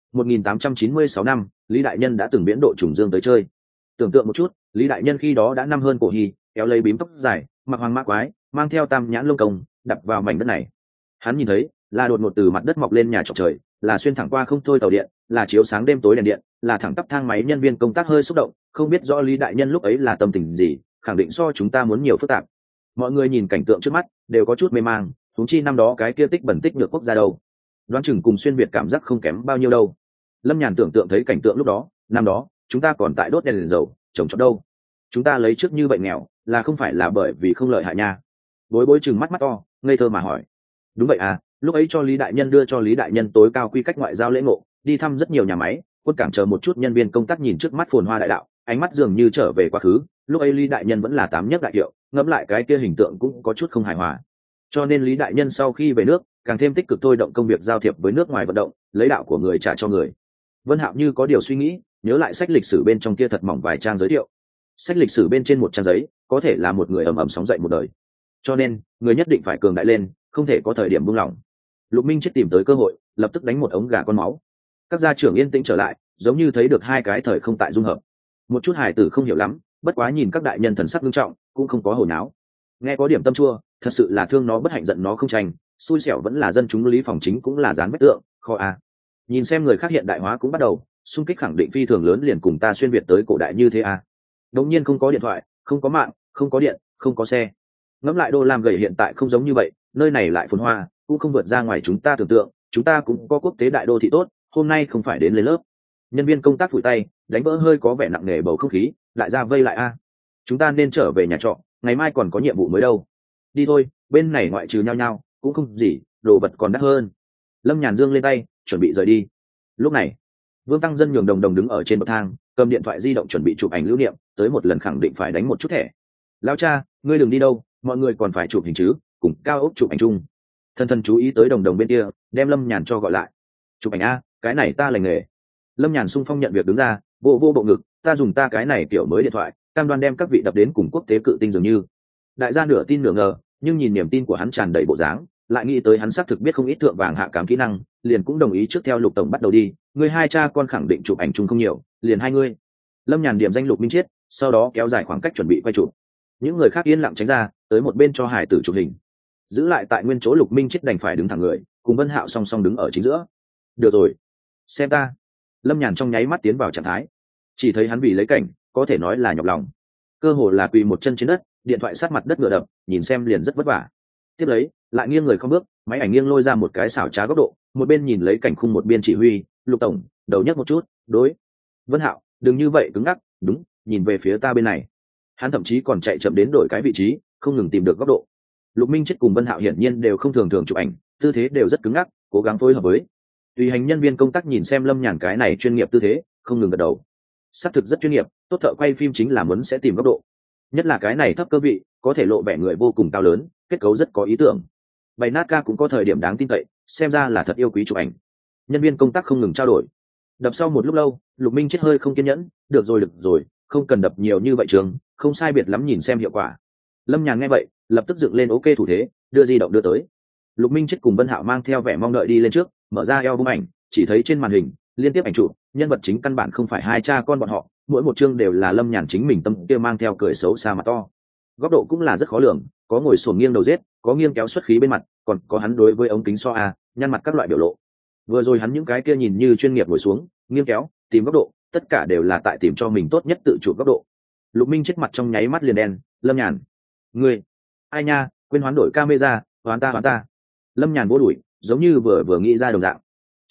1896 năm, Lý đại nhân đã từng biến độ trùng dương tới chơi. Tưởng tượng một chút, Lý đại nhân khi đó đã năm hơn cổ hy, kéo lấy bím tóc dài, mặc hoàng mã quái, mang theo tam nhãn lông công, đập vào mảnh đất này. Hắn nhìn thấy là đột ngột từ mặt đất mọc lên nhà trọc trời, là xuyên thẳng qua không thôi tàu điện, là chiếu sáng đêm tối đèn điện, là thẳng tắp thang máy. Nhân viên công tác hơi xúc động, không biết rõ Lý đại nhân lúc ấy là tâm tình gì, khẳng định so chúng ta muốn nhiều phức tạp. Mọi người nhìn cảnh tượng trước mắt đều có chút mê mang, huống chi năm đó cái kia tích bẩn tích nhược quốc gia đâu, đoán chừng cùng xuyên việt cảm giác không kém bao nhiêu đâu. Lâm Nhàn tưởng tượng thấy cảnh tượng lúc đó, năm đó chúng ta còn tại đốt đèn dầu trồng trọt đâu. Chúng ta lấy trước như vậy nghèo là không phải là bởi vì không lợi hại nha. Bối chừng mắt to ngây thơ mà hỏi. Đúng vậy à, lúc ấy cho Lý đại nhân đưa cho Lý đại nhân tối cao quy cách ngoại giao lễ ngộ, đi thăm rất nhiều nhà máy, quân cảng chờ một chút. Nhân viên công tác nhìn trước mắt phồn hoa đại đạo, ánh mắt dường như trở về quá khứ. Lúc ấy Lý đại nhân vẫn là 8 nhất đại hiệu, ngẫm lại cái kia hình tượng cũng có chút không hài hòa. Cho nên Lý đại nhân sau khi về nước càng thêm tích cực thôi động công việc giao thiệp với nước ngoài vận động, lấy đạo của người trả cho người. Vân Hạo như có điều suy nghĩ, nhớ lại sách lịch sử bên trong kia thật mỏng vài trang giới thiệu. Sách lịch sử bên trên một trang giấy có thể là một người ầm ầm sóng dậy một đời, cho nên người nhất định phải cường đại lên, không thể có thời điểm buông lỏng. Lục Minh chết tìm tới cơ hội, lập tức đánh một ống gà con máu. Các gia trưởng yên tĩnh trở lại, giống như thấy được hai cái thời không tại dung hợp. Một chút hài tử không hiểu lắm, bất quá nhìn các đại nhân thần sắc nghiêm trọng, cũng không có hồi náo. Nghe có điểm tâm chua, thật sự là thương nó bất hạnh giận nó không tranh, xui xẻo vẫn là dân chúng. Lý Phòng Chính cũng là dán vết tượng, kho a. Nhìn xem người khác hiện đại hóa cũng bắt đầu, xung kích khẳng định phi thường lớn, liền cùng ta xuyên việt tới cổ đại như thế a. Đột nhiên không có điện thoại, không có mạng, không có điện, không có xe. Ngẫm lại Đô Lam gầy hiện tại không giống như vậy, nơi này lại phồn hoa, cũng không vượt ra ngoài chúng ta tưởng tượng. Chúng ta cũng có quốc tế đại đô thị tốt, hôm nay không phải đến lên lớp. Nhân viên công tác phủi tay, đánh vỡ hơi có vẻ nặng nề bầu không khí, lại ra vây lại a. Chúng ta nên trở về nhà trọ, ngày mai còn có nhiệm vụ mới đâu. Đi thôi, bên này ngoại trừ nhau nhau cũng không gì, đồ vật còn đắt hơn. Lâm Nhàn dương lên tay, chuẩn bị rời đi. Lúc này Vương Tăng Dân nhường Đồng đứng ở trên bậc thang, cầm điện thoại di động chuẩn bị chụp ảnh lưu niệm, tới một lần khẳng định phải đánh một chút thẻ. Lão cha, ngươi đừng đi đâu, mọi người còn phải chụp hình chứ, cùng Cao Ốc chụp ảnh chung. Thân chú ý tới Đồng bên kia, đem Lâm Nhàn cho gọi lại. Chụp ảnh a, cái này ta lành nghề. Lâm Nhàn sung phong nhận việc đứng ra, vô bộ ngực, ta dùng ta cái này kiểu mới điện thoại, cam đoan đem các vị đập đến cùng quốc tế cự tinh dường như. Đại gia nửa tin nửa ngờ, nhưng nhìn niềm tin của hắn tràn đầy bộ dáng, lại nghĩ tới hắn xác thực biết không ít thượng vàng hạ cám kỹ năng, liền cũng đồng ý trước theo Lục tổng bắt đầu đi. Người hai cha con khẳng định chụp ảnh chung không nhiều, liền hai ngươi. Lâm Nhàn điểm danh Lục Minh Chiết, sau đó kéo dài khoảng cách chuẩn bị quay chụp. Những người khác yên lặng tránh ra, tới một bên cho hải tử chụp hình. Giữ lại tại nguyên chỗ Lục Minh Chiết đành phải đứng thẳng người, cùng Vân Hạo song song đứng ở chính giữa. Được rồi, xem ta. Lâm Nhàn trong nháy mắt tiến vào trạng thái, chỉ thấy hắn vì lấy cảnh, có thể nói là nhọc lòng, cơ hồ là quỳ một chân trên đất, điện thoại sát mặt đất ngựa đập, nhìn xem liền rất vất vả. Tiếp lấy lại nghiêng người không bước, máy ảnh nghiêng lôi ra một cái xảo trá góc độ, một bên nhìn lấy cảnh khung một bên chỉ huy. Lục tổng, đầu nhấc một chút, đối. Vân Hạo, đừng như vậy cứng ngắc, đúng, nhìn về phía ta bên này. Hắn thậm chí còn chạy chậm đến đổi cái vị trí, không ngừng tìm được góc độ. Lục Minh Chết cùng Vân Hạo hiển nhiên đều không thường chụp ảnh, tư thế đều rất cứng ngắc, cố gắng phối hợp với. Tùy hành nhân viên công tác nhìn xem Lâm Nhàn cái này chuyên nghiệp tư thế, không ngừng gật đầu. Xác thực rất chuyên nghiệp, tốt thợ quay phim chính là muốn sẽ tìm góc độ. Nhất là cái này thấp cơ vị, có thể lộ vẻ người vô cùng cao lớn, kết cấu rất có ý tưởng. Bày nát ca cũng có thời điểm đáng tin cậy, xem ra là thật yêu quý chụp ảnh. Nhân viên công tác không ngừng trao đổi. Đập sau một lúc lâu, Lục Minh Chết hơi không kiên nhẫn, được rồi, không cần đập nhiều như vậy trường, không sai biệt lắm, nhìn xem hiệu quả. Lâm Nhàn nghe vậy, lập tức dựng lên ok thủ thế, đưa di động đưa tới. Lục Minh Chết cùng Vân Hạo mang theo vẻ mong đợi đi lên trước, mở ra album ảnh, chỉ thấy trên màn hình liên tiếp ảnh chụp, nhân vật chính căn bản không phải hai cha con bọn họ, mỗi một chương đều là Lâm Nhàn chính mình tâm kia mang theo cười xấu xa mặt to. Góc độ cũng là rất khó lường, có ngồi xổm nghiêng đầu giết, có nghiêng kéo xuất khí bên mặt, còn có hắn đối với ống kính so a, nhăn mặt các loại biểu lộ. Vừa rồi hắn những cái kia nhìn như chuyên nghiệp ngồi xuống, nghiêng kéo, tìm góc độ, tất cả đều là tại tìm cho mình tốt nhất tự chụp góc độ. Lục Minh Chết mặt trong nháy mắt liền đen, Lâm Nhàn, ngươi, ai nha, quên hoán đổi camera, hoán ta. Lâm Nhàn vỗ đùi, giống như vừa nghĩ ra đồng dạng. Cha,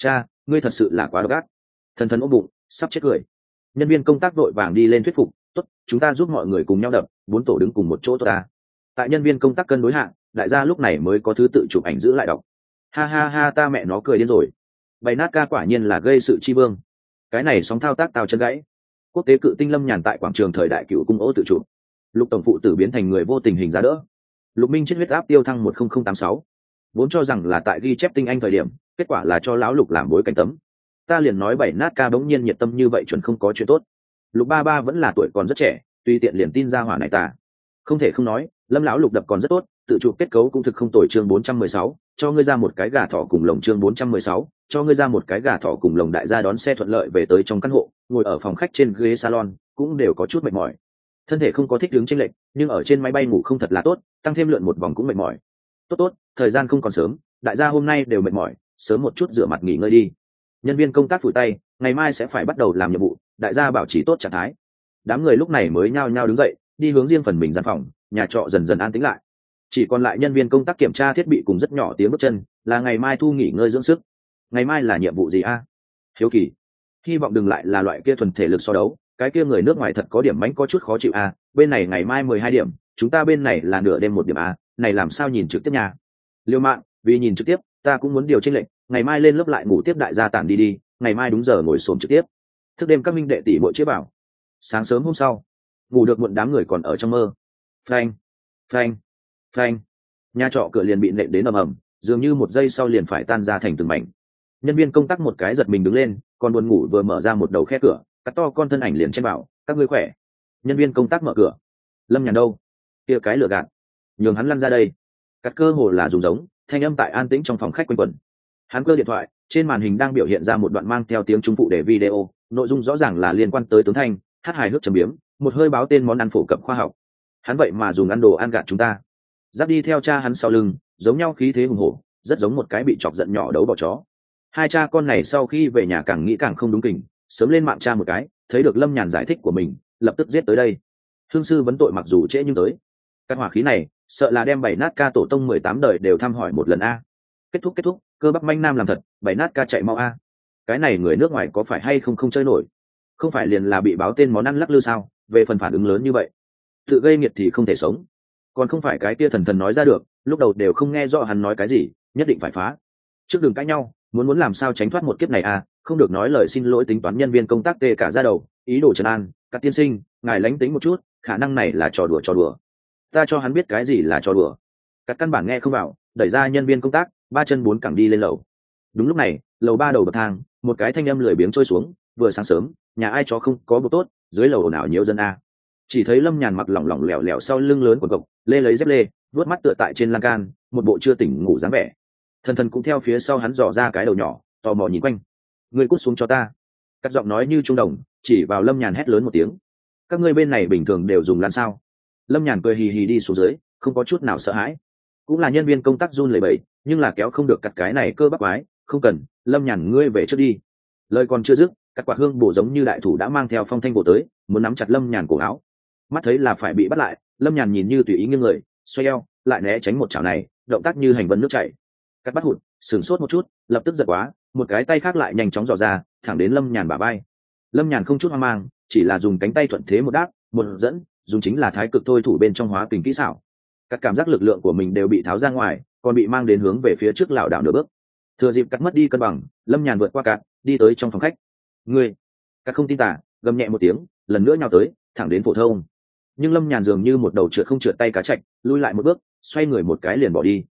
ngươi thật sự là quá độc ác. Thần thần ôm bụng sắp chết cười. Nhân viên công tác vội vàng đi lên thuyết phục, tốt, chúng ta giúp mọi người cùng nhau đập, 4 tổ đứng cùng một chỗ tốt ta. Tại nhân viên công tác cân đối hạng, đại gia lúc này mới có thứ tự chụp ảnh giữ lại đọc. Ha ha ha, ta mẹ nó cười điên rồi. Bày nát ca quả nhiên là gây sự chi vương. Cái này sóng thao tác tao chân gãy. Quốc tế cự tinh Lâm Nhàn tại quảng trường thời đại cựu cung ô tự chụp. Lục tổng phụ tử biến thành người vô tình hình giá đỡ. Lục Minh chết huyết áp tiêu thăng 10086. Vốn cho rằng là tại ghi chép tinh anh thời điểm, kết quả là cho lão Lục làm bối cảnh tấm. Ta liền nói bảy nát ca bỗng nhiên nhiệt tâm như vậy chuẩn không có chuyện tốt. Lục ba ba vẫn là tuổi còn rất trẻ, tùy tiện liền tin ra hỏa này ta. Không thể không nói, Lâm lão Lục đập còn rất tốt, tự chụp kết cấu cũng thực không tồi. Chương 416, cho ngươi ra một cái gà thỏ cùng lồng. Chương 416, cho ngươi ra một cái gà thỏ cùng lồng. Đại gia đón xe thuận lợi về tới trong căn hộ, ngồi ở phòng khách trên ghế salon, cũng đều có chút mệt mỏi. Thân thể không có thích ứng chênh lệch, nhưng ở trên máy bay ngủ không thật là tốt, tăng thêm lượn một vòng cũng mệt mỏi. Tốt, thời gian không còn sớm, đại gia hôm nay đều mệt mỏi, sớm một chút rửa mặt nghỉ ngơi đi. Nhân viên công tác phủi tay, ngày mai sẽ phải bắt đầu làm nhiệm vụ, đại gia bảo trì tốt trạng thái. Đám người lúc này mới nhao nhao đứng dậy, đi hướng riêng phần mình gian phòng, nhà trọ dần dần an tĩnh lại. Chỉ còn lại nhân viên công tác kiểm tra thiết bị cùng rất nhỏ tiếng bước chân, là ngày mai thu nghỉ ngơi dưỡng sức. Ngày mai là nhiệm vụ gì a? Hiếu kỳ. Hy vọng đừng lại là loại kia thuần thể lực so đấu, cái kia người nước ngoài thật có điểm mánh có chút khó chịu a. Bên này ngày mai 12 điểm, chúng ta bên này là nửa đêm 1 điểm a, này làm sao nhìn trực tiếp nha. Liêu mạng, vì nhìn trực tiếp, ta cũng muốn điều chênh lệnh, ngày mai lên lớp lại ngủ tiếp, đại gia tản đi, ngày mai đúng giờ ngồi xổm trực tiếp. Thức đêm các minh đệ tỷ muội chế bảo. Sáng sớm hôm sau, ngủ được muộn đám người còn ở trong mơ. Phanh, phanh, phanh. Nhà trọ cửa liền bị nện đến ầm ầm, dường như một giây sau liền phải tan ra thành từng mảnh. Nhân viên công tác một cái giật mình đứng lên, còn buồn ngủ vừa mở ra một đầu khe cửa, cắt to con thân ảnh liền chen bảo, các ngươi khỏe. Nhân viên công tác mở cửa. Lâm Nhàn đâu? Kia cái lửa gạt, nhường hắn lăn ra đây. Cắt cơ hồ là dùng giống, thanh âm tại an tĩnh trong phòng khách quanh quẩn. Hắn cơ điện thoại, trên màn hình đang biểu hiện ra một đoạn mang theo tiếng Trung phụ để video, nội dung rõ ràng là liên quan tới tướng thanh, hát hài hước trầm biếm, một hơi báo tên món ăn phổ cập khoa học. Hắn vậy mà dùng ăn đồ ăn gạt chúng ta. Giáp đi theo cha hắn sau lưng, giống nhau khí thế hùng hổ, rất giống một cái bị chọc giận nhỏ đấu bỏ chó. Hai cha con này sau khi về nhà càng nghĩ càng không đúng kình, sớm lên mạng tra một cái, thấy được Lâm Nhàn giải thích của mình, lập tức giết tới đây. Hương sư vấn tội mặc dù trễ nhưng tới. Các hỏa khí này, sợ là đem bảy nát ca tổ tông 18 đời đều thăm hỏi một lần a. Kết thúc, cơ bắp manh nam làm thật, bảy nát ca chạy mau a. Cái này người nước ngoài có phải hay không chơi nổi? Không phải liền là bị báo tên món ăn lắc lư sao? Về phần phản ứng lớn như vậy, tự gây nghiệt thì không thể sống. Còn không phải cái kia thần nói ra được, lúc đầu đều không nghe rõ hắn nói cái gì, nhất định phải phá. Trước đường cãi nhau, muốn làm sao tránh thoát một kiếp này à? Không được nói lời xin lỗi, tính toán nhân viên công tác tê cả ra đầu, ý đồ trấn an, các tiên sinh, ngài lánh tính một chút, khả năng này là trò đùa. Ta cho hắn biết cái gì là trò đùa. Các căn bản nghe không vào, đẩy ra nhân viên công tác, 3 chân 4 cẳng đi lên lầu. Đúng lúc này, lầu 3 đầu bậc thang, một cái thanh âm lười biếng trôi xuống, vừa sáng sớm, nhà ai chó không có bộ tốt, dưới lầu ồn ào nhiều dân a. Chỉ thấy Lâm Nhàn mặc lỏng lỏng lẻo lẻo sau lưng lớn của cộc, lê lấy dép lê, vuốt mắt tựa tại trên lan can, một bộ chưa tỉnh ngủ dáng vẻ. Thần cũng theo phía sau hắn dò ra cái đầu nhỏ, tò mò nhìn quanh. Ngươi cút xuống cho ta. Các giọng nói như trung đồng, chỉ vào Lâm Nhàn hét lớn một tiếng. Các ngươi bên này bình thường đều dùng lan sao? Lâm Nhàn cười hì hì đi xuống dưới, không có chút nào sợ hãi. Cũng là nhân viên công tác run lẩy bẩy, nhưng là kéo không được cặt cái này cơ bắp quái, không cần, Lâm Nhàn ngươi về trước đi. Lời còn chưa dứt, các quả hương bổ giống như đại thủ đã mang theo phong thanh bổ tới, muốn nắm chặt Lâm Nhàn cổ áo. Mắt thấy là phải bị bắt lại, Lâm Nhàn nhìn như tùy ý nghiêng người, xoay eo, lại né tránh một chảo này, động tác như hành vân nước chảy. Cắt bắt hụt, sửng sốt một chút, lập tức giật quá, một cái tay khác lại nhanh chóng dò ra, thẳng đến Lâm Nhàn bả vai. Lâm Nhàn không chút hoang mang, chỉ là dùng cánh tay thuận thế một đáp, một dẫn, dùng chính là thái cực thôi thủ bên trong hóa kình kỹ xảo. Các cảm giác lực lượng của mình đều bị tháo ra ngoài, còn bị mang đến hướng về phía trước lảo đảo nửa bước. Thừa dịp cắt mất đi cân bằng, Lâm Nhàn vượt qua cắt, đi tới trong phòng khách. Ngươi, cắt không tin tả, gầm nhẹ một tiếng, lần nữa nhào tới, thẳng đến phổ thông. Nhưng Lâm Nhàn dường như một đầu trượt không trượt tay cá chạch, lui lại một bước, xoay người một cái liền bỏ đi.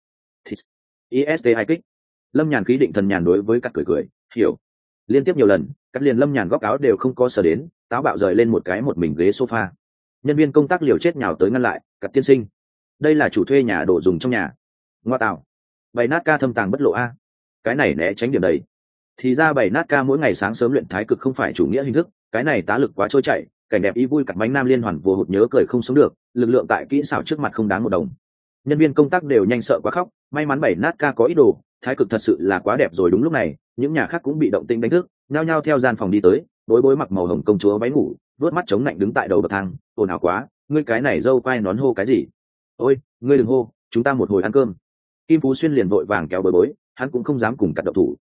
IST hai kích. Lâm Nhàn khí định thần nhàn đối với cắt cười, hiểu. Liên tiếp nhiều lần, cắt liền Lâm Nhàn góc áo đều không có sờ đến, táo bạo rời lên một cái một mình ghế sofa. Nhân viên công tác liều chết nhào tới ngăn lại, cắt tiên sinh, đây là chủ thuê nhà đồ dùng trong nhà. Ngoa tạo, bày nát ca thâm tàng bất lộ a. Cái này né tránh điểm đầy. Thì ra bày nát ca mỗi ngày sáng sớm luyện thái cực không phải chủ nghĩa hình thức, cái này tá lực quá trôi chảy, cảnh đẹp ý vui cặt bánh nam liên hoàn vô hụt nhớ cười không sống được, lực lượng tại kỹ xảo trước mặt không đáng một đồng. Nhân viên công tác đều nhanh sợ quá khóc, may mắn bày nát ca có ý đồ, thái cực thật sự là quá đẹp rồi. Đúng lúc này, những nhà khác cũng bị động tĩnh đánh thức, nhao nhao theo gian phòng đi tới, bối mặc màu hồng công chúa váy ngủ, vuốt mắt chống lạnh đứng tại đầu bậc thang, ồn ào quá, ngươi cái này dâu quai nón hô cái gì? Ôi, ngươi đừng hô, chúng ta một hồi ăn cơm. Kim Phú Xuyên liền vội vàng kéo bối, hắn cũng không dám cùng cặt độc thủ.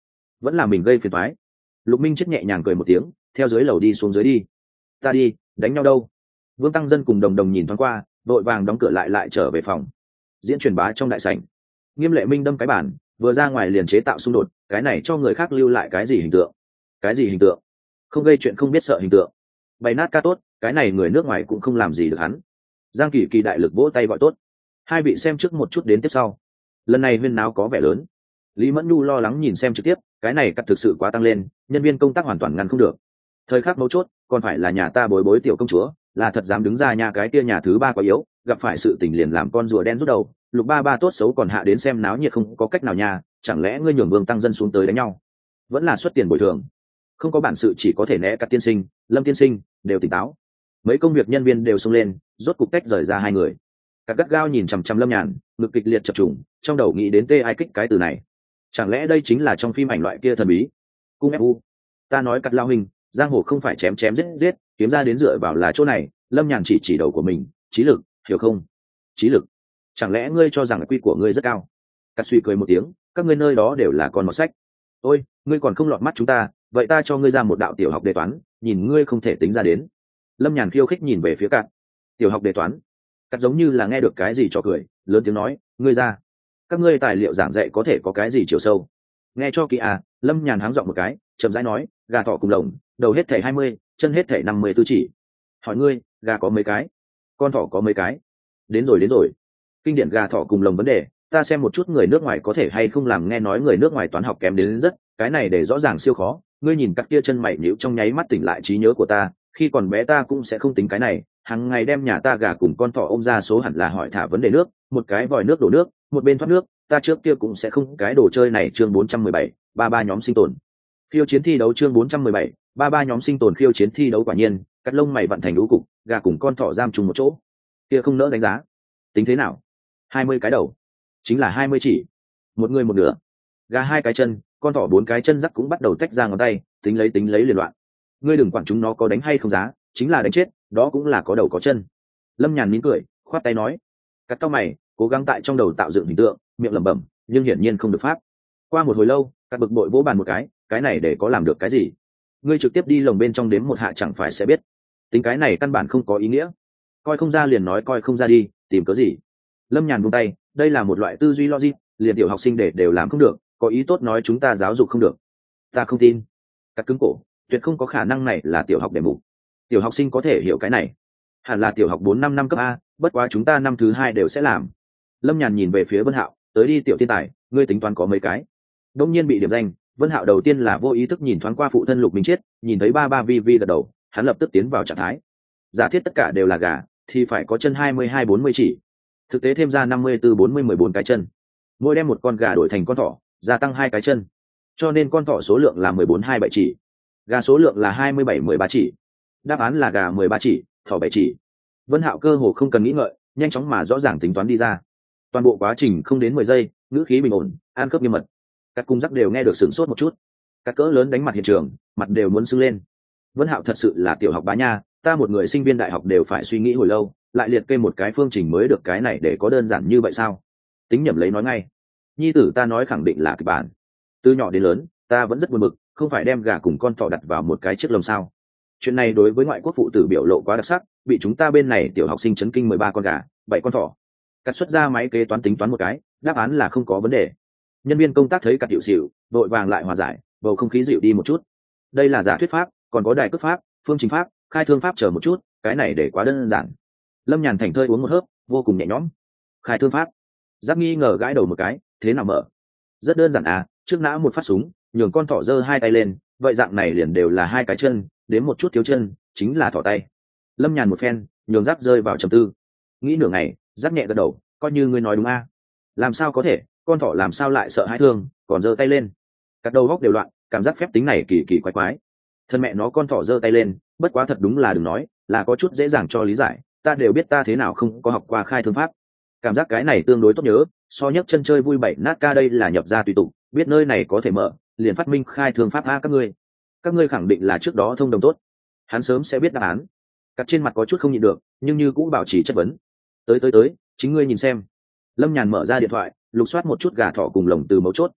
vẫn là mình gây phiền toái. Lục Minh chết nhẹ nhàng cười một tiếng, theo dưới lầu đi xuống dưới đi. Ta đi, đánh nhau đâu? Vương Tăng Dân cùng Đồng Đồng nhìn thoáng qua, đội vàng đóng cửa lại trở về phòng. Diễn truyền bá trong đại sảnh. Nghiêm Lệ Minh đâm cái bản, vừa ra ngoài liền chế tạo xung đột, cái này cho người khác lưu lại cái gì hình tượng? Cái gì hình tượng? Không gây chuyện không biết sợ hình tượng. Bày nát ca tốt, cái này người nước ngoài cũng không làm gì được hắn. Giang Kỳ Kỳ đại lực vỗ tay gọi tốt. Hai vị xem trước một chút đến tiếp sau. Lần này huyên náo có vẻ lớn. Lý Mẫn Nhu lo lắng nhìn xem trực tiếp, cái này cắt thực sự quá tăng lên, nhân viên công tác hoàn toàn ngăn không được. Thời khắc mấu chốt, còn phải là nhà ta bối bối tiểu công chúa, là thật dám đứng ra nhà cái kia nhà thứ ba quá yếu, gặp phải sự tình liền làm con rùa đen rút đầu. Lục ba ba tốt xấu còn hạ đến xem náo nhiệt không có cách nào nhà, chẳng lẽ ngươi nhường Vương Tăng Dân xuống tới đánh nhau? Vẫn là xuất tiền bồi thường. Không có bản sự chỉ có thể né Cắt tiên sinh, Lâm tiên sinh đều tỉnh táo. Mấy công việc nhân viên đều xông lên, rốt cục tách rời ra hai người. Cắt gắt gao nhìn chằm chằm Lâm Nhàn, ngực kịch liệt chập trùng, trong đầu nghĩ đến tê ai kích cái từ này. Chẳng lẽ đây chính là trong phim ảnh loại kia thần bí? Cung fu. Ta nói Cắt lao hình, giang hồ không phải chém chém giết giết, kiếm ra đến dựa vào là chỗ này. Lâm Nhàn chỉ đầu của mình, trí lực, hiểu không? Trí lực. Chẳng lẽ ngươi cho rằng quy của ngươi rất cao? Cắt suy cười một tiếng, các ngươi nơi đó đều là con mọt sách. Ôi, ngươi còn không lọt mắt chúng ta, vậy ta cho ngươi ra một đạo tiểu học đề toán, nhìn ngươi không thể tính ra đến. Lâm Nhàn khiêu khích nhìn về phía Cắt. Tiểu học đề toán. Cắt giống như là nghe được cái gì cho cười, lớn tiếng nói, ngươi ra. Các ngươi tài liệu giảng dạy có thể có cái gì chiều sâu? Nghe cho kỹ à? Lâm Nhàn háng giọng một cái, chậm rãi nói, gà thỏ cùng lồng, đầu hết thảy 20, chân hết thảy 54 chỉ. Hỏi ngươi, gà có mấy cái? Con thỏ có mấy cái? Đến rồi. Kinh điển gà thỏ cùng lồng vấn đề, ta xem một chút người nước ngoài có thể hay không làm. Nghe nói người nước ngoài toán học kém đến rất, cái này để rõ ràng siêu khó. Ngươi nhìn Cắt kia chân mày nhíu trong nháy mắt tỉnh lại trí nhớ của ta, khi còn bé ta cũng sẽ không tính cái này, hàng ngày đem nhà ta gà cùng con thỏ ôm ra số hẳn là hỏi thả vấn đề nước, một cái vòi nước đổ nước, một bên thoát nước, ta trước kia cũng sẽ không cái đồ chơi này. Chương 417, ba nhóm sinh tồn. Khiêu chiến thi đấu chương 417, ba nhóm sinh tồn khiêu chiến thi đấu. Quả nhiên, Cắt lông mày vận thành lũ cục, gà cùng con thỏ giam chung một chỗ. Kia không nỡ đánh giá. Tính thế nào? 20 cái đầu, chính là 20 chỉ. Một người một nửa. Gà 2 cái chân, con thỏ 4 cái chân rắc cũng bắt đầu tách ra ngón tay, tính lấy liền loạn. Ngươi đừng quản chúng nó có đánh hay không giá, chính là đánh chết, đó cũng là có đầu có chân. Lâm Nhàn mỉm cười, khoát tay nói. Cắt cau mày, cố gắng tại trong đầu tạo dựng hình tượng, miệng lẩm bẩm, nhưng hiển nhiên không được pháp. Qua một hồi lâu, Cắt bực bội vỗ bàn một cái này để có làm được cái gì? Ngươi trực tiếp đi lồng bên trong đếm một hạ chẳng phải sẽ biết. Tính cái này căn bản không có ý nghĩa. Coi không ra liền nói coi không ra đi, tìm cớ gì? Lâm Nhàn buông tay, đây là một loại tư duy logic, liền tiểu học sinh để đều làm không được, có ý tốt nói chúng ta giáo dục không được. Ta không tin. Cắt cứng cổ, tuyệt không có khả năng này là tiểu học đề mục. Tiểu học sinh có thể hiểu cái này. Hẳn là tiểu học 4-5 năm cấp A, bất quá chúng ta năm thứ 2 đều sẽ làm. Lâm Nhàn nhìn về phía Vân Hạo, tới đi tiểu thiên tài, ngươi tính toán có mấy cái? Đông nhiên bị điểm danh, Vân Hạo đầu tiên là vô ý thức nhìn thoáng qua phụ thân Lục Minh Chiết, nhìn thấy ba vi gật đầu, hắn lập tức tiến vào trạng thái. Giả thiết tất cả đều là gà, thì phải có chân 22-40 chỉ. Thực tế thêm ra 54-40-14 cái chân. Mỗi đem một con gà đổi thành con thỏ, gia tăng 2 cái chân. Cho nên con thỏ số lượng là 14-27 chỉ. Gà số lượng là 27-13 chỉ. Đáp án là gà 13 chỉ, thỏ 7 chỉ. Vân Hạo cơ hồ không cần nghĩ ngợi, nhanh chóng mà rõ ràng tính toán đi ra. Toàn bộ quá trình không đến 10 giây, ngữ khí bình ổn, an khớp nghiêm mật. Các cung giác đều nghe được sửng sốt một chút. Các cỡ lớn đánh mặt hiện trường, mặt đều muốn sưng lên. Vân Hạo thật sự là tiểu học bá nha, ta một người sinh viên đại học đều phải suy nghĩ hồi lâu, lại liệt kê một cái phương trình mới được, cái này để có đơn giản như vậy sao? Tính nhẩm lấy nói ngay. Nhi tử ta nói khẳng định là kịch bản. Từ nhỏ đến lớn, ta vẫn rất buồn bực, không phải đem gà cùng con thỏ đặt vào một cái chiếc lồng sao? Chuyện này đối với ngoại quốc phụ tử biểu lộ quá đặc sắc, bị chúng ta bên này tiểu học sinh chấn kinh 13 con gà, 7 con thỏ. Cắt xuất ra máy kế toán tính toán một cái, đáp án là không có vấn đề. Nhân viên công tác thấy Cắt hiệu xỉu, vội vàng lại hòa giải, bầu không khí dịu đi một chút. Đây là giả thuyết pháp, còn có đài cước pháp, phương trình pháp, khai thương pháp, chờ một chút, cái này để quá đơn giản. Lâm Nhàn thành thơi uống một hớp, vô cùng nhẹ nhõm. Khai thương pháp. Giáp nghi ngờ gãi đầu một cái, thế nào mở? Rất đơn giản à, trước nã một phát súng, nhường con thỏ giơ 2 tay lên, vậy dạng này liền đều là 2 cái chân, đến một chút thiếu chân, chính là thỏ tay. Lâm Nhàn một phen, nhường Giáp rơi vào trầm tư. Nghĩ nửa ngày, Giáp nhẹ gật đầu, coi như ngươi nói đúng a. Làm sao có thể, con thỏ làm sao lại sợ hãi thương, còn giơ tay lên? Các đầu góc đều loạn, cảm giác phép tính này kỳ kỳ quái quái. Thân mẹ nó, con thỏ giơ tay lên, bất quá thật đúng là đừng nói, là có chút dễ dàng cho lý giải, ta đều biết ta thế nào không có học qua khai thương pháp. Cảm giác cái này tương đối tốt nhớ, so nhấc chân chơi vui bảy nát ca đây là nhập ra tùy tục, biết nơi này có thể mở, liền phát minh khai thương pháp a. Các ngươi khẳng định là trước đó thông đồng tốt, hắn sớm sẽ biết đáp án. Cắt trên mặt có chút không nhịn được, nhưng như cũng bảo trì chất vấn. Tới, chính ngươi nhìn xem. Lâm Nhàn mở ra điện thoại, lục soát một chút gà thỏ cùng lồng từ mấu chốt.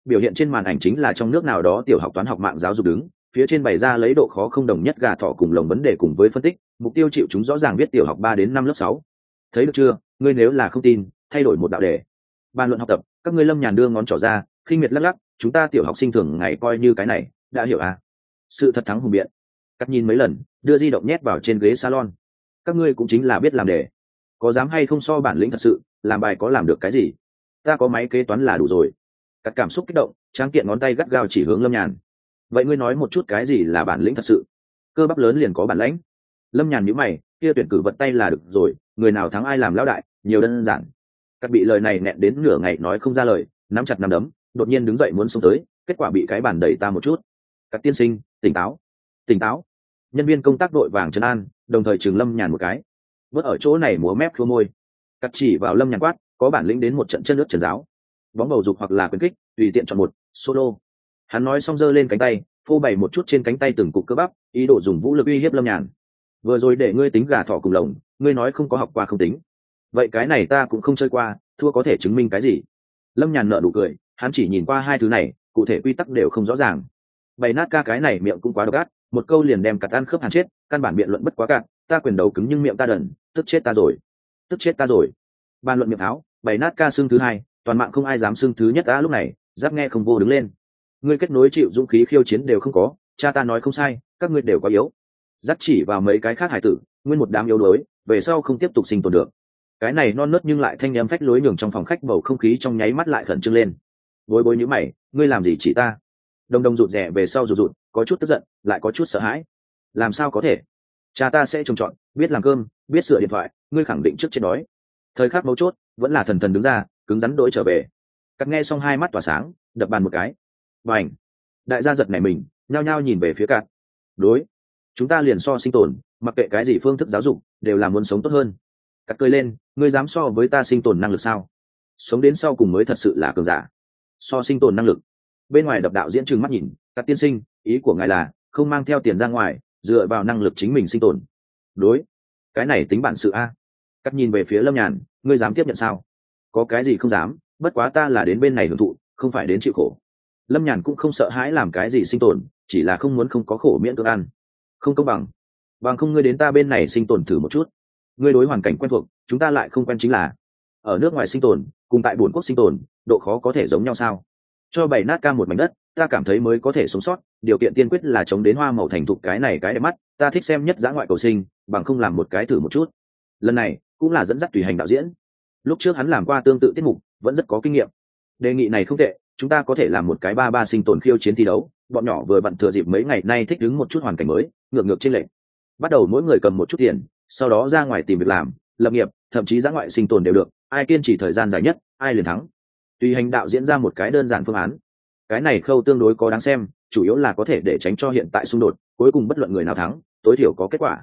Biểu hiện trên màn ảnh chính là trong nước nào đó tiểu học toán học mạng giáo dục đứng, phía trên bày ra lấy độ khó không đồng nhất gà thỏ cùng lồng vấn đề cùng với phân tích, mục tiêu chịu chúng rõ ràng viết tiểu học 3 đến 5 lớp 6. Thấy được chưa, ngươi nếu là không tin, thay đổi một đạo đề. Bàn luận học tập, các ngươi Lâm Nhàn đưa ngón trỏ ra, khinh miệt lắc lắc, chúng ta tiểu học sinh thường ngày coi như cái này, đã hiểu à? Sự thật thắng hùng biện. Cắt nhìn mấy lần, đưa di động nhét vào trên ghế salon. Các ngươi cũng chính là biết làm đề, có dám hay không so bản lĩnh thật sự, làm bài có làm được cái gì? Ta có máy kế toán là đủ rồi. Cắt cảm xúc kích động, tráng kiện ngón tay gắt gao chỉ hướng Lâm Nhàn. Vậy ngươi nói một chút cái gì là bản lĩnh thật sự? Cơ bắp lớn liền có bản lãnh. Lâm Nhàn nhíu mày, kia tuyển cử vật tay là được rồi, người nào thắng ai làm lão đại, nhiều đơn giản. Cắt bị lời này nẹn đến nửa ngày nói không ra lời, nắm chặt nắm đấm, đột nhiên đứng dậy muốn xông tới, kết quả bị cái bàn đẩy ta một chút. Cắt tiên sinh, tỉnh táo, tỉnh táo. Nhân viên công tác đội vàng trấn an, đồng thời chừng Lâm Nhàn một cái. Vớt ở chỗ này múa mép khua môi. Cắt chỉ vào Lâm Nhàn quát, có bản lĩnh đến một trận chân nước trần giáo. Bóng bầu dục hoặc là quyền kích, tùy tiện chọn một, solo. Hắn nói xong giơ lên cánh tay, phô bày một chút trên cánh tay từng cục cơ bắp, ý đồ dùng vũ lực uy hiếp Lâm Nhàn. Vừa rồi để ngươi tính gà thỏ cùng lồng, ngươi nói không có học qua không tính. Vậy cái này ta cũng không chơi qua, thua có thể chứng minh cái gì? Lâm Nhàn nở nụ cười, hắn chỉ nhìn qua hai thứ này, cụ thể quy tắc đều không rõ ràng. Bày nát ca cái này miệng cũng quá độc ác, một câu liền đem Cắt ăn khớp hàn chết, căn bản biện luận bất quá cạn, ta quyền đầu cứng nhưng miệng ta đần, tức chết ta rồi, tức chết ta rồi. Bàn luận miệng tháo, bày nát ca xương thứ hai, toàn mạng không ai dám xương thứ nhất. Đã lúc này, giáp nghe không vô đứng lên. Ngươi kết nối chịu dũng khí khiêu chiến đều không có, cha ta nói không sai, các ngươi đều quá yếu. Giáp chỉ vào mấy cái khác hải tử, nguyên một đám yếu đuối, về sau không tiếp tục sinh tồn được. Cái này non nớt nhưng lại thanh em phách lối nhường trong phòng khách bầu không khí trong nháy mắt lại khẩn trương lên. Bối bối nhíu mày, ngươi làm gì chỉ ta? Đồng đồng rụt rè về sau rụt rụt, có chút tức giận, lại có chút sợ hãi. Làm sao có thể? Cha ta sẽ trồng trọt, biết làm cơm, biết sửa điện thoại, ngươi khẳng định trước chết đói. Thời khắc mấu chốt, vẫn là thần thần đứng ra, cứng rắn đỗi trở về. Cắt nghe xong hai mắt tỏa sáng, đập bàn một cái. Bành! Đại gia giật nảy mình, nhao nhao nhìn về phía Cắt. Đối, chúng ta liền so sinh tồn, mặc kệ cái gì phương thức giáo dục, đều là muốn sống tốt hơn. Cắt cười lên, ngươi dám so với ta sinh tồn năng lực sao? Sống đến sau cùng mới thật sự là cường giả. So sinh tồn năng lực. Bên ngoài đập đạo diễn trừng mắt nhìn, Cắt tiên sinh, ý của ngài là không mang theo tiền ra ngoài, dựa vào năng lực chính mình sinh tồn. Đối, cái này tính bản sự a. Cắt nhìn về phía Lâm Nhàn, ngươi dám tiếp nhận sao? Có cái gì không dám, bất quá ta là đến bên này hưởng thụ, không phải đến chịu khổ. Lâm Nhàn cũng không sợ hãi làm cái gì sinh tồn, chỉ là không muốn không có khổ miễn cưỡng ăn. Không công bằng. Bằng không ngươi đến ta bên này sinh tồn thử một chút. Ngươi đối hoàn cảnh quen thuộc, chúng ta lại không quen chính là. Ở nước ngoài sinh tồn, cùng tại bổn quốc sinh tồn, độ khó có thể giống nhau sao? Cho bày nát ca một mảnh đất, ta cảm thấy mới có thể sống sót, điều kiện tiên quyết là chống đến hoa màu thành thục cái này cái đẹp mắt, ta thích xem nhất dã ngoại cầu sinh, bằng không làm một cái thử một chút. Lần này cũng là dẫn dắt tùy hành đạo diễn. Lúc trước hắn làm qua tương tự tiết mục, vẫn rất có kinh nghiệm. Đề nghị này không tệ, chúng ta có thể làm một cái 3-3 sinh tồn khiêu chiến thi đấu, bọn nhỏ vừa bận thừa dịp mấy ngày nay thích ứng một chút hoàn cảnh mới, ngược trên lệnh. Bắt đầu mỗi người cầm một chút tiền, sau đó ra ngoài tìm việc làm, lập nghiệp, thậm chí dã ngoại sinh tồn đều được, ai kiên trì thời gian dài nhất, ai liền thắng. Tùy hành đạo diễn ra một cái đơn giản phương án. Cái này khâu tương đối có đáng xem, chủ yếu là có thể để tránh cho hiện tại xung đột, cuối cùng bất luận người nào thắng, tối thiểu có kết quả.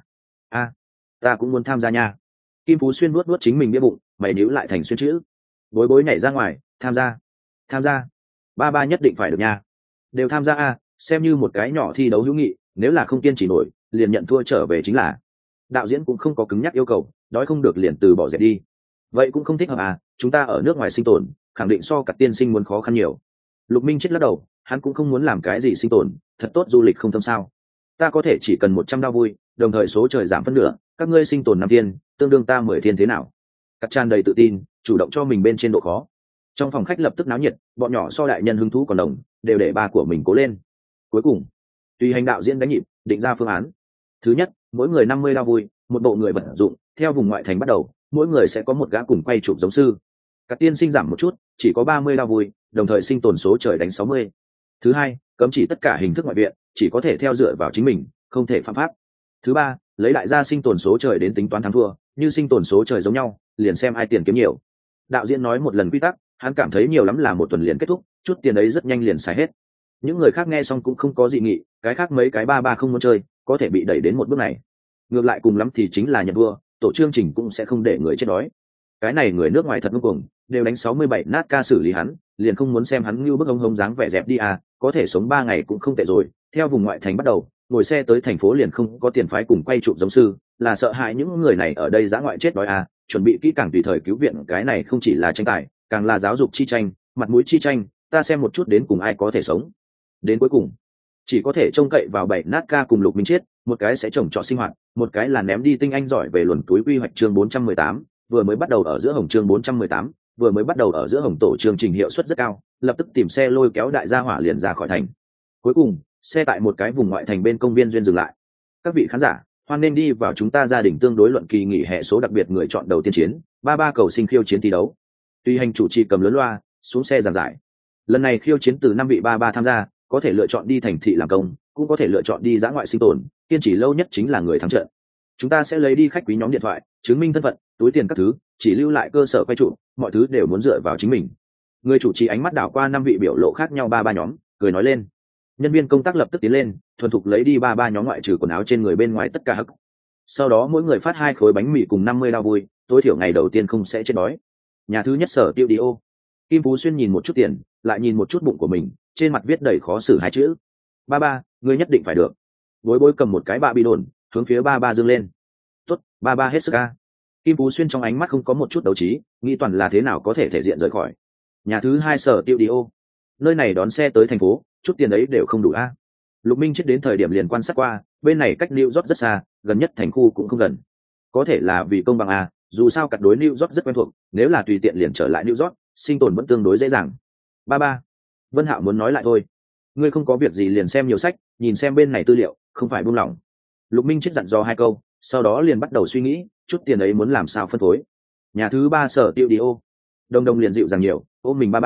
Ta cũng muốn tham gia nha. Kim Phú Xuyên nuốt chính mình bia bụng, mày níu lại thành xuyên chữ. Bối bối nhảy ra ngoài, tham gia. Ba nhất định phải được nha. Đều tham gia a, xem như một cái nhỏ thi đấu hữu nghị, nếu là không kiên trì nổi, liền nhận thua trở về chính là. Đạo diễn cũng không có cứng nhắc yêu cầu, đói không được liền từ bỏ dẹp đi. Vậy cũng không thích hợp à, chúng ta ở nước ngoài sinh tồn, khẳng định so Cắt tiên sinh muốn khó khăn nhiều. Lục Minh chết lắc đầu, hắn cũng không muốn làm cái gì sinh tồn, thật tốt du lịch không thâm sao. Ta có thể chỉ cần 100 đao vui, đồng thời số trời giảm phân nửa, các ngươi sinh tồn 5 thiên, tương đương ta 10 thiên thế nào? Cắt tràn đầy tự tin, chủ động cho mình bên trên độ khó. Trong phòng khách lập tức náo nhiệt, bọn nhỏ so đại nhân hứng thú còn đồng, đều để ba của mình cố lên. Cuối cùng, tùy hành đạo diễn đánh nhịp, định ra phương án. Thứ nhất, mỗi người 50 đao vui, một bộ người vận dụng, theo vùng ngoại thành bắt đầu, mỗi người sẽ có một gã cùng quay chụp giống sư. Cắt tiên sinh giảm một chút, chỉ có 30 đao vui, đồng thời sinh tồn số trời đánh 60. Thứ hai, cấm chỉ tất cả hình thức ngoại viện, chỉ có thể theo dựa vào chính mình, không thể phạm pháp. Thứ ba, lấy đại gia sinh tồn số trời đến tính toán thắng thua, như sinh tồn số trời giống nhau, liền xem ai tiền kiếm nhiều. Đạo diễn nói một lần quy tắc, hắn cảm thấy nhiều lắm là một tuần liền kết thúc, chút tiền ấy rất nhanh liền xài hết. Những người khác nghe xong cũng không có dị nghị, cái khác mấy cái ba không muốn chơi, có thể bị đẩy đến một bước này. Ngược lại cùng lắm thì chính là nhận vua, tổ chương trình cũng sẽ không để người chết đói. Cái này người nước ngoài thật ngông cuồng, đều đánh 67 nát ca xử lý hắn, liền không muốn xem hắn như bức hông dáng vẻ dẹp đi à, có thể sống 3 ngày cũng không tệ rồi. Theo vùng ngoại thành bắt đầu, ngồi xe tới thành phố liền không có tiền phái cùng quay chụp giống sư, là sợ hãi những người này ở đây dã ngoại chết đói à, chuẩn bị kỹ càng tùy thời cứu viện, cái này không chỉ là tranh tài, càng là giáo dục chi tranh, mặt mũi chi tranh, ta xem một chút đến cùng ai có thể sống. Đến cuối cùng chỉ có thể trông cậy vào bảy nát ca cùng Lục Minh Chiết, một cái sẽ trồng trọt sinh hoạt, một cái là ném đi tinh anh giỏi về luồn túi quy hoạch chương 418, vừa mới bắt đầu ở giữa hồng chương 418, vừa mới bắt đầu ở giữa hồng tổ chương trình hiệu suất rất cao, lập tức tìm xe lôi kéo đại gia hỏa liền ra khỏi thành. Cuối cùng, xe tại một cái vùng ngoại thành bên công viên duyên dừng lại. Các vị khán giả, hoan nên đi vào chúng ta gia đình tương đối luận kỳ nghỉ hè số đặc biệt người chọn đầu tiên chiến, 33 cầu sinh khiêu chiến thi đấu. Tùy hành chủ trì cầm lớn loa, xuống xe giảng giải. Lần này khiêu chiến từ 5 vị 33 tham gia, có thể lựa chọn đi thành thị làm công, cũng có thể lựa chọn đi dã ngoại sinh tồn, kiên trì lâu nhất chính là người thắng trận. Chúng ta sẽ lấy đi khách quý nhóm điện thoại, chứng minh thân phận, túi tiền các thứ, chỉ lưu lại cơ sở quay trụ, mọi thứ đều muốn dựa vào chính mình. Người chủ trì ánh mắt đảo qua 5 vị biểu lộ khác nhau 33 nhóm, cười nói lên. Nhân viên công tác lập tức tiến lên, thuần thục lấy đi 33 nhóm ngoại trừ quần áo trên người bên ngoài tất cả hắc. Sau đó mỗi người phát 2 khối bánh mì cùng 50 đao vui, tối thiểu ngày đầu tiên không sẽ chết đói. Nhà thứ nhất Sở Tiêu Đi-ô. Kim Phú Xuyên nhìn một chút tiền, lại nhìn một chút bụng của mình, trên mặt viết đầy khó xử 2 chữ. Ba, ngươi nhất định phải được. Bối bối cầm một cái bạ bị đồn, hướng phía ba dương lên. Tốt, ba hết sức ca. Kim Phú Xuyên trong ánh mắt không có một chút đấu trí, nghĩ toàn là thế nào có thể thể diện rời khỏi. Nhà thứ hai Sở Tiêu Đi-ô. Nơi này đón xe tới thành phố, chút tiền ấy đều không đủ a. Lục Minh Chết đến thời điểm liền quan sát qua, bên này cách New York rất xa, gần nhất thành khu cũng không gần. Có thể là vì công bằng a, dù sao cặt đối New York rất quen thuộc, nếu là tùy tiện liền trở lại New York, sinh tồn vẫn tương đối dễ dàng. Ba, Vân Hạo muốn nói lại thôi. Ngươi không có việc gì liền xem nhiều sách, nhìn xem bên này tư liệu, không phải buông lỏng. Lục Minh Chết dặn dò 2 câu, sau đó liền bắt đầu suy nghĩ, chút tiền ấy muốn làm sao phân phối. Nhà thứ 3 Sở Tiêu Đi-ô. Đông Đông liền dịu dàng nhiều, ôm mình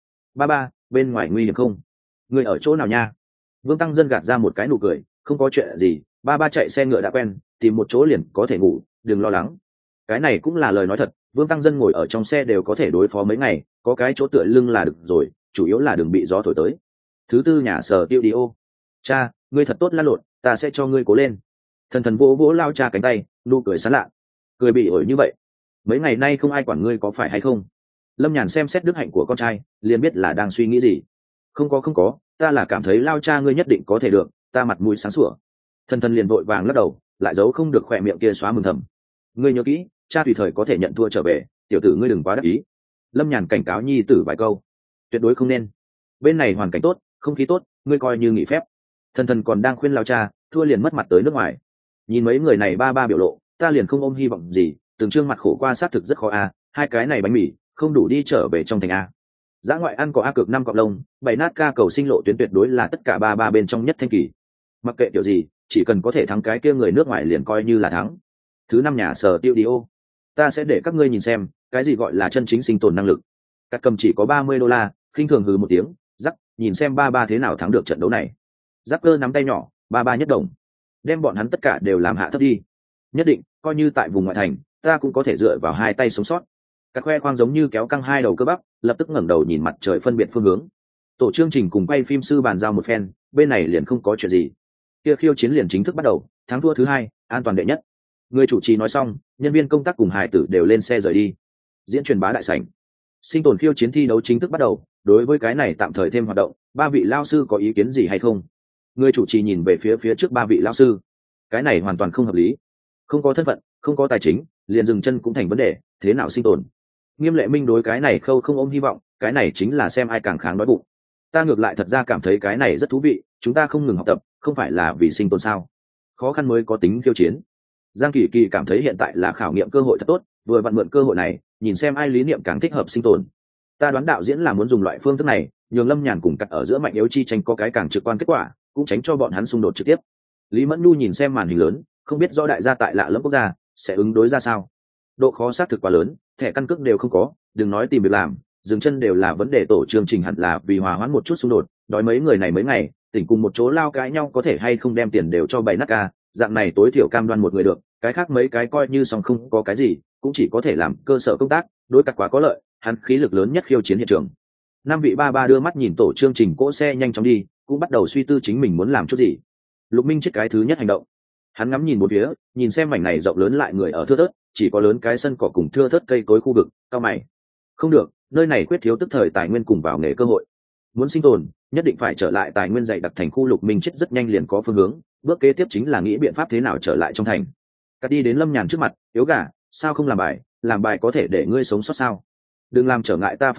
ba, bên ngoài nguy hiểm không? Người ở chỗ nào nha? Vương Tăng Dân gạt ra một cái nụ cười, không có chuyện gì, ba chạy xe ngựa đã quen, tìm một chỗ liền có thể ngủ, đừng lo lắng. Cái này cũng là lời nói thật, Vương Tăng Dân ngồi ở trong xe đều có thể đối phó mấy ngày, có cái chỗ tựa lưng là được rồi, chủ yếu là đừng bị gió thổi tới. Thứ tư nhà Sở Tiêu Đi-ô. Cha, ngươi thật tốt lăn lộn, ta sẽ cho ngươi cố lên. Thần vỗ vỗ lao cha cánh tay, nụ cười sán lạ. Cười bị ổi như vậy, mấy ngày nay không ai quản ngươi có phải hay không? Lâm Nhàn xem xét đức hạnh của con trai, liền biết là đang suy nghĩ gì. Không có, ta là cảm thấy lao cha ngươi nhất định có thể được, ta mặt mũi sáng sủa. Thần liền vội vàng lắc đầu, lại giấu không được khỏe miệng kia xóa mừng thầm. Ngươi nhớ kỹ, cha tùy thời có thể nhận thua trở về, tiểu tử ngươi đừng quá đắc ý. Lâm Nhàn cảnh cáo nhi tử vài câu, tuyệt đối không nên. Bên này hoàn cảnh tốt, không khí tốt, ngươi coi như nghỉ phép. Thần còn đang khuyên lao cha, thua liền mất mặt tới nước ngoài. Nhìn mấy người này ba biểu lộ, ta liền không ôm hy vọng gì, từng trương mặt khổ qua xác thực rất khó a. Hai cái này bánh mì không đủ đi trở về trong thành a. Dã ngoại ăn có a cực 5 cọc lông, 7 nát ca cầu sinh lộ tuyến tuyệt đối là tất cả ba bên trong nhất thanh kỳ. Mặc kệ kiểu gì, chỉ cần có thể thắng cái kia người nước ngoài liền coi như là thắng. Thứ 5 nhà Sở Tiêu Đi-ô. Ta sẽ để các ngươi nhìn xem, cái gì gọi là chân chính sinh tồn năng lực. Các cầm chỉ có $30, khinh thường hừ một tiếng, rắc, nhìn xem ba thế nào thắng được trận đấu này. Rắc cơ nắm tay nhỏ, ba nhất đồng. Đem bọn hắn tất cả đều làm hạ thấp đi. Nhất định, coi như tại vùng ngoại thành, ta cũng có thể dựa vào 2 tay sống sót. Các khoe khoang giống như kéo căng 2 đầu cơ bắp, lập tức ngẩng đầu nhìn mặt trời phân biệt phương hướng. Tổ chương trình cùng quay phim sư bàn giao một phen, bên này liền không có chuyện gì. Kia khiêu chiến liền chính thức bắt đầu, thắng thua thứ 2, an toàn đệ nhất. Người chủ trì nói xong, nhân viên công tác cùng hài tử đều lên xe rời đi. Diễn truyền bá đại sảnh. Sinh tồn khiêu chiến thi đấu chính thức bắt đầu, đối với cái này tạm thời thêm hoạt động, 3 vị lao sư có ý kiến gì hay không? Người chủ trì nhìn về phía trước 3 vị lao sư. Cái này hoàn toàn không hợp lý. Không có thân phận, không có tài chính, liền dừng chân cũng thành vấn đề, thế nào sinh tồn? Nghiêm Lệ Minh đối cái này không ôm hy vọng, cái này chính là xem ai càng kháng đói bụng. Ta ngược lại thật ra cảm thấy cái này rất thú vị, chúng ta không ngừng học tập, không phải là vì sinh tồn sao? Khó khăn mới có tính khiêu chiến. Giang Kỳ Kỳ cảm thấy hiện tại là khảo nghiệm cơ hội thật tốt, vừa vặn mượn cơ hội này, nhìn xem ai lý niệm càng thích hợp sinh tồn. Ta đoán đạo diễn là muốn dùng loại phương thức này, nhường Lâm Nhàn cùng cắt ở giữa mạnh yếu chi tranh có cái càng trực quan kết quả, cũng tránh cho bọn hắn xung đột trực tiếp. Lý Mẫn Nhu nhìn xem màn hình lớn, không biết rõ đại gia tại lạ lẫm quốc gia sẽ ứng đối ra sao. Độ khó xác thực quá lớn, thẻ căn cước đều không có, đừng nói tìm việc làm, dừng chân đều là vấn đề. Tổ chương trình hẳn là vì hòa hoãn một chút xung đột, đói mấy người này mấy ngày, tỉnh cùng một chỗ lao cãi nhau có thể hay không đem tiền đều cho 7 nát ca, dạng này tối thiểu cam đoan một người được, cái khác mấy cái coi như xong không có cái gì, cũng chỉ có thể làm cơ sở công tác, đối cắt quá có lợi, hắn khí lực lớn nhất khiêu chiến hiện trường. 5 vị ba đưa mắt nhìn tổ chương trình cỗ xe nhanh chóng đi, cũng bắt đầu suy tư chính mình muốn làm chút gì. Lục Minh chết cái thứ nhất hành động, hắn ngắm nhìn một phía, nhìn xem mảnh này rộng lớn lại người ở thưa thớt, chỉ có lớn cái sân cỏ cùng thưa thớt cây cối khu vực, cao mày. Không được, nơi này quyết thiếu tức thời tài nguyên cùng vào nghề cơ hội. Muốn sinh tồn, nhất định phải trở lại tài nguyên dày đặc thành khu. Lục Minh chết rất nhanh liền có phương hướng, bước kế tiếp chính là nghĩ biện pháp thế nào trở lại trong thành. Cắt đi đến Lâm Nhàn trước mặt, yếu gà, sao không làm bài có thể để ngươi sống sót sao? Đừng làm trở ngại ta phơi nắng,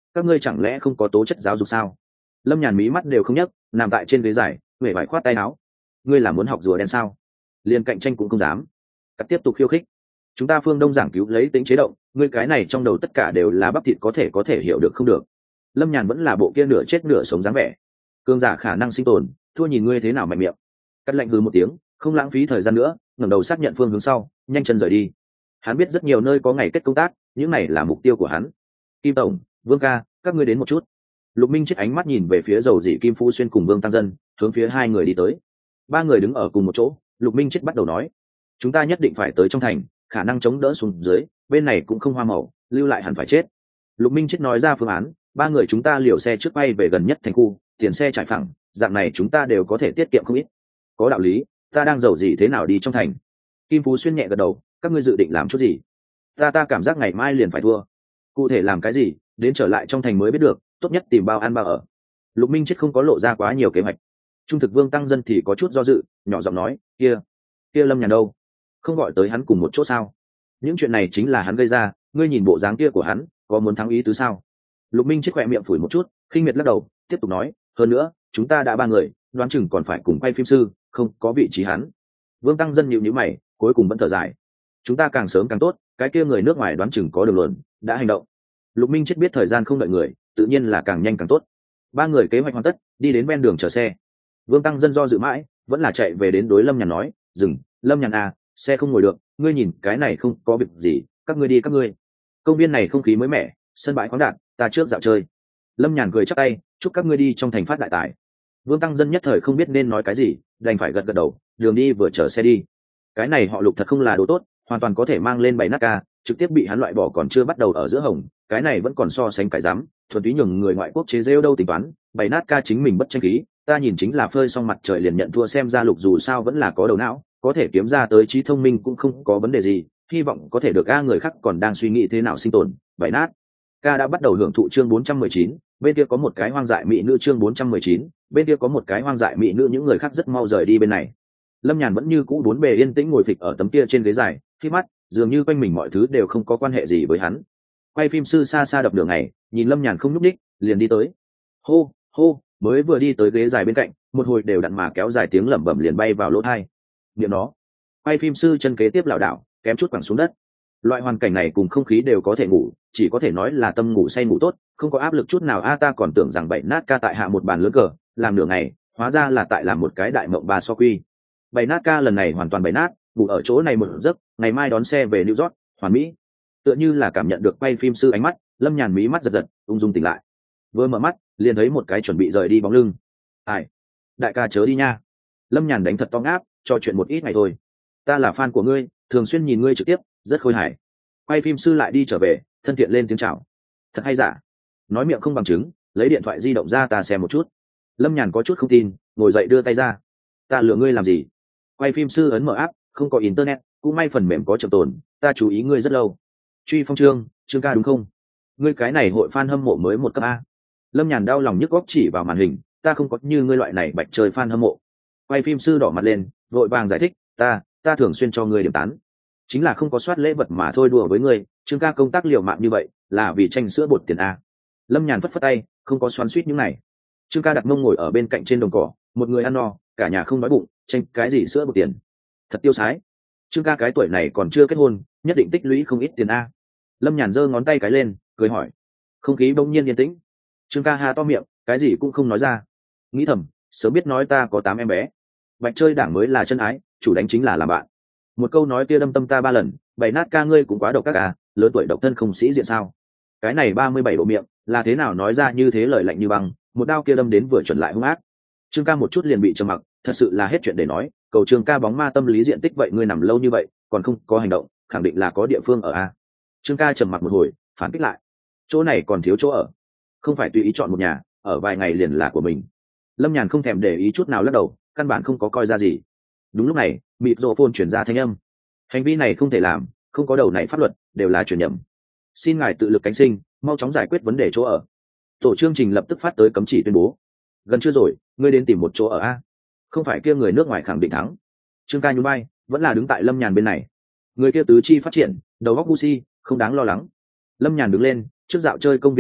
các ngươi chẳng lẽ không có tố chất giáo dục sao? Lâm Nhàn mí mắt đều không nhấc, nằm tại trên ghế dài, huệ vải khoát tay áo. Ngươi là muốn học rùa đen sao? Liền cạnh tranh cũng không dám. Cắt tiếp tục khiêu khích. Chúng ta phương Đông giảng cứu lấy tính chế động, ngươi cái này trong đầu tất cả đều là bắp thịt, có thể hiểu được không được. Lâm Nhàn vẫn là bộ kia nửa chết nửa sống dáng vẻ. Cương giả khả năng sinh tồn, thua nhìn ngươi thế nào mạnh miệng. Cắt lạnh hừ một tiếng, không lãng phí thời gian nữa, ngẩng đầu xác nhận phương hướng sau, nhanh chân rời đi. Hắn biết rất nhiều nơi có ngày kết công tác, những này là mục tiêu của hắn. Kim tổng, Vương ca, các ngươi đến một chút. Lục Minh chết ánh mắt nhìn về phía dầu dị Kim Phú Xuyên cùng Vương Tăng Dân, hướng phía hai người đi tới. Ba người đứng ở cùng một chỗ, Lục Minh chết bắt đầu nói: chúng ta nhất định phải tới trong thành, khả năng chống đỡ xuống dưới, bên này cũng không hoa màu, lưu lại hẳn phải chết. Lục Minh chết nói ra phương án, ba người chúng ta liều xe trước bay về gần nhất thành khu, tiền xe trải phẳng, dạng này chúng ta đều có thể tiết kiệm không ít. Có đạo lý, ta đang giàu gì thế nào đi trong thành. Kim Phú Xuyên nhẹ gật đầu, các ngươi dự định làm chút gì? Ta cảm giác ngày mai liền phải thua. Cụ thể làm cái gì, đến trở lại trong thành mới biết được, tốt nhất tìm bao ăn bao ở. Lục Minh chết không có lộ ra quá nhiều kế hoạch. Trung thực Vương Tăng Dân thì có chút do dự, nhỏ giọng nói: kia Lâm Nhàn đâu? Không gọi tới hắn cùng một chỗ sao? Những chuyện này chính là hắn gây ra, ngươi nhìn bộ dáng kia của hắn, có muốn thắng ý tứ sao? Lục Minh chết khỏe miệng phủi một chút, khinh miệt lắc đầu, tiếp tục nói: hơn nữa, chúng ta đã ba người, đoán chừng còn phải cùng quay phim sư, không có vị trí hắn. Vương Tăng Dân nhíu nhíu mày, cuối cùng vẫn thở dài: chúng ta càng sớm càng tốt, cái kia người nước ngoài đoán chừng có đường luận, đã hành động. Lục Minh chết biết thời gian không đợi người, tự nhiên là càng nhanh càng tốt. Ba người kế hoạch hoàn tất, đi đến ven đường chờ xe. Vương Tăng Dân do dự mãi, vẫn là chạy về đến đối Lâm Nhàn nói: dừng, Lâm Nhàn à, xe không ngồi được, ngươi nhìn cái này không có việc gì, các ngươi đi các ngươi. Công viên này không khí mới mẻ, sân bãi khoáng đạt, ta trước dạo chơi. Lâm Nhàn cười chắp tay, chúc các ngươi đi trong thành phát đại tài. Vương Tăng Dân nhất thời không biết nên nói cái gì, đành phải gật gật đầu, đường đi vừa chở xe đi. Cái này họ Lục thật không là đồ tốt, hoàn toàn có thể mang lên bảy nát ca, trực tiếp bị hắn loại bỏ còn chưa bắt đầu ở giữa hồng, cái này vẫn còn so sánh cái dám, thuần túy nhường người ngoại quốc chế rêu đâu tính toán, bảy nát ca chính mình bất tranh khí, ta nhìn chính là phơi xong mặt trời liền nhận thua, xem ra Lục dù sao vẫn là có đầu não, có thể kiếm ra tới trí thông minh cũng không có vấn đề gì, hy vọng có thể được a. Người khác còn đang suy nghĩ thế nào sinh tồn. Bảy nát ca đã bắt đầu hưởng thụ chương 419, bên kia có một cái hoang dại mỹ nữ chương 419, bên kia có một cái hoang dại mỹ nữ, những người khác rất mau rời đi bên này. Lâm Nhàn vẫn như cũ bốn bề yên tĩnh ngồi phịch ở tấm kia trên ghế dài, khi mắt dường như quanh mình mọi thứ đều không có quan hệ gì với hắn. Quay phim sư xa xa đập đường này, nhìn Lâm Nhàn không nhúc ních, liền đi tới. Hô hô, mới vừa đi tới ghế dài bên cạnh, một hồi đều đặn mà kéo dài tiếng lẩm bẩm liền bay vào lỗ tai. Niệm nó, quay phim sư chân kế tiếp lảo đảo, kém chút quẳng xuống đất. Loại hoàn cảnh này cùng không khí đều có thể ngủ, chỉ có thể nói là tâm ngủ say ngủ tốt, không có áp lực chút nào. Ta còn tưởng rằng bảy nát ca tại hạ một bàn lớn cờ, làm nửa ngày, hóa ra là tại làm một cái đại mộng ba so quy. Bảy nát ca lần này hoàn toàn bảy nát, ngủ ở chỗ này một giấc, ngày mai đón xe về New York, hoàn mỹ. Tựa như là cảm nhận được quay phim sư ánh mắt, Lâm Nhàn mí mắt giật giật, ung dung tỉnh lại. Vừa mở mắt, liền thấy một cái chuẩn bị rời đi bóng lưng. Ai? Đại ca chớ đi nha. Lâm Nhàn đánh thật to ngáp, cho chuyện một ít ngày thôi. Ta là fan của ngươi, thường xuyên nhìn ngươi trực tiếp, rất khôi hài. Quay phim sư lại đi trở về, thân thiện lên tiếng chào. Thật hay giả? Nói miệng không bằng chứng, lấy điện thoại di động ra ta xem một chút. Lâm Nhàn có chút không tin, ngồi dậy đưa tay ra. Ta lừa ngươi làm gì? Quay phim sư ấn mở app, không có internet, cũng may phần mềm có chậm tồn, ta chú ý ngươi rất lâu. Truy phong trương ca đúng không? Ngươi cái này hội fan hâm mộ mới một cấp a. Lâm Nhàn đau lòng nhức góc chỉ vào màn hình, ta không có như ngươi loại này bạch chơi fan hâm mộ. Quay phim sư đỏ mặt lên, vội vàng giải thích, ta thường xuyên cho ngươi điểm tán, chính là không có soát lễ vật mà thôi. Đùa với ngươi, trương ca công tác liều mạng như vậy là vì tranh sữa bột tiền a. Lâm Nhàn phất phất tay, không có xoắn suýt những này. Trương ca đặt mông ngồi ở bên cạnh trên đồng cỏ, một người ăn no, cả nhà không đói bụng, tranh cái gì sữa bột tiền, thật tiêu sái. Trương ca cái tuổi này còn chưa kết hôn, nhất định tích lũy không ít tiền a. Lâm Nhàn giơ ngón tay cái lên, cười hỏi. Không khí bỗng nhiên yên tĩnh. Trương ca ha to miệng, cái gì cũng không nói ra. Nghĩ thầm, sớm biết nói ta có 8 em bé. Bạch chơi đảng mới là chân ái, chủ đánh chính là làm bạn. Một câu nói kia đâm tâm ta 3 lần, bảy nát ca ngươi cũng quá độc các à, lớn tuổi độc thân không sĩ diện sao? Cái này 37 độ miệng, là thế nào nói ra như thế lời lạnh như băng, một đao kia đâm đến vừa chuẩn lại hung ác. Trương ca một chút liền bị trầm mặc, thật sự là hết chuyện để nói. Cầu Trương ca bóng ma tâm lý diện tích vậy, ngươi nằm lâu như vậy còn không có hành động, khẳng định là có địa phương ở a. Trương ca trầm mặc một hồi, phản kích lại. Chỗ này còn thiếu chỗ ở, không phải tùy ý chọn một nhà, ở vài ngày liền là của mình. Lâm Nhàn không thèm để ý chút nào, lắc đầu, căn bản không có coi ra gì. Đúng lúc này, mịt rộ phôn chuyển ra thanh âm. Hành vi này không thể làm, không có đầu này pháp luật, đều là chuyển nhầm. Xin ngài tự lực cánh sinh, mau chóng giải quyết vấn đề chỗ ở. Tổ chương trình lập tức phát tới cấm chỉ tuyên bố. Gần chưa rồi, ngươi đến tìm một chỗ ở a. Không phải kia người nước ngoài khẳng định thắng. Trương ca nhún vai, vẫn là đứng tại Lâm Nhàn bên này. Người kia tứ chi phát triển, đầu óc ngu si, không đáng lo lắng. Lâm Nhàn đứng lên, trước dạo chơi công viên a,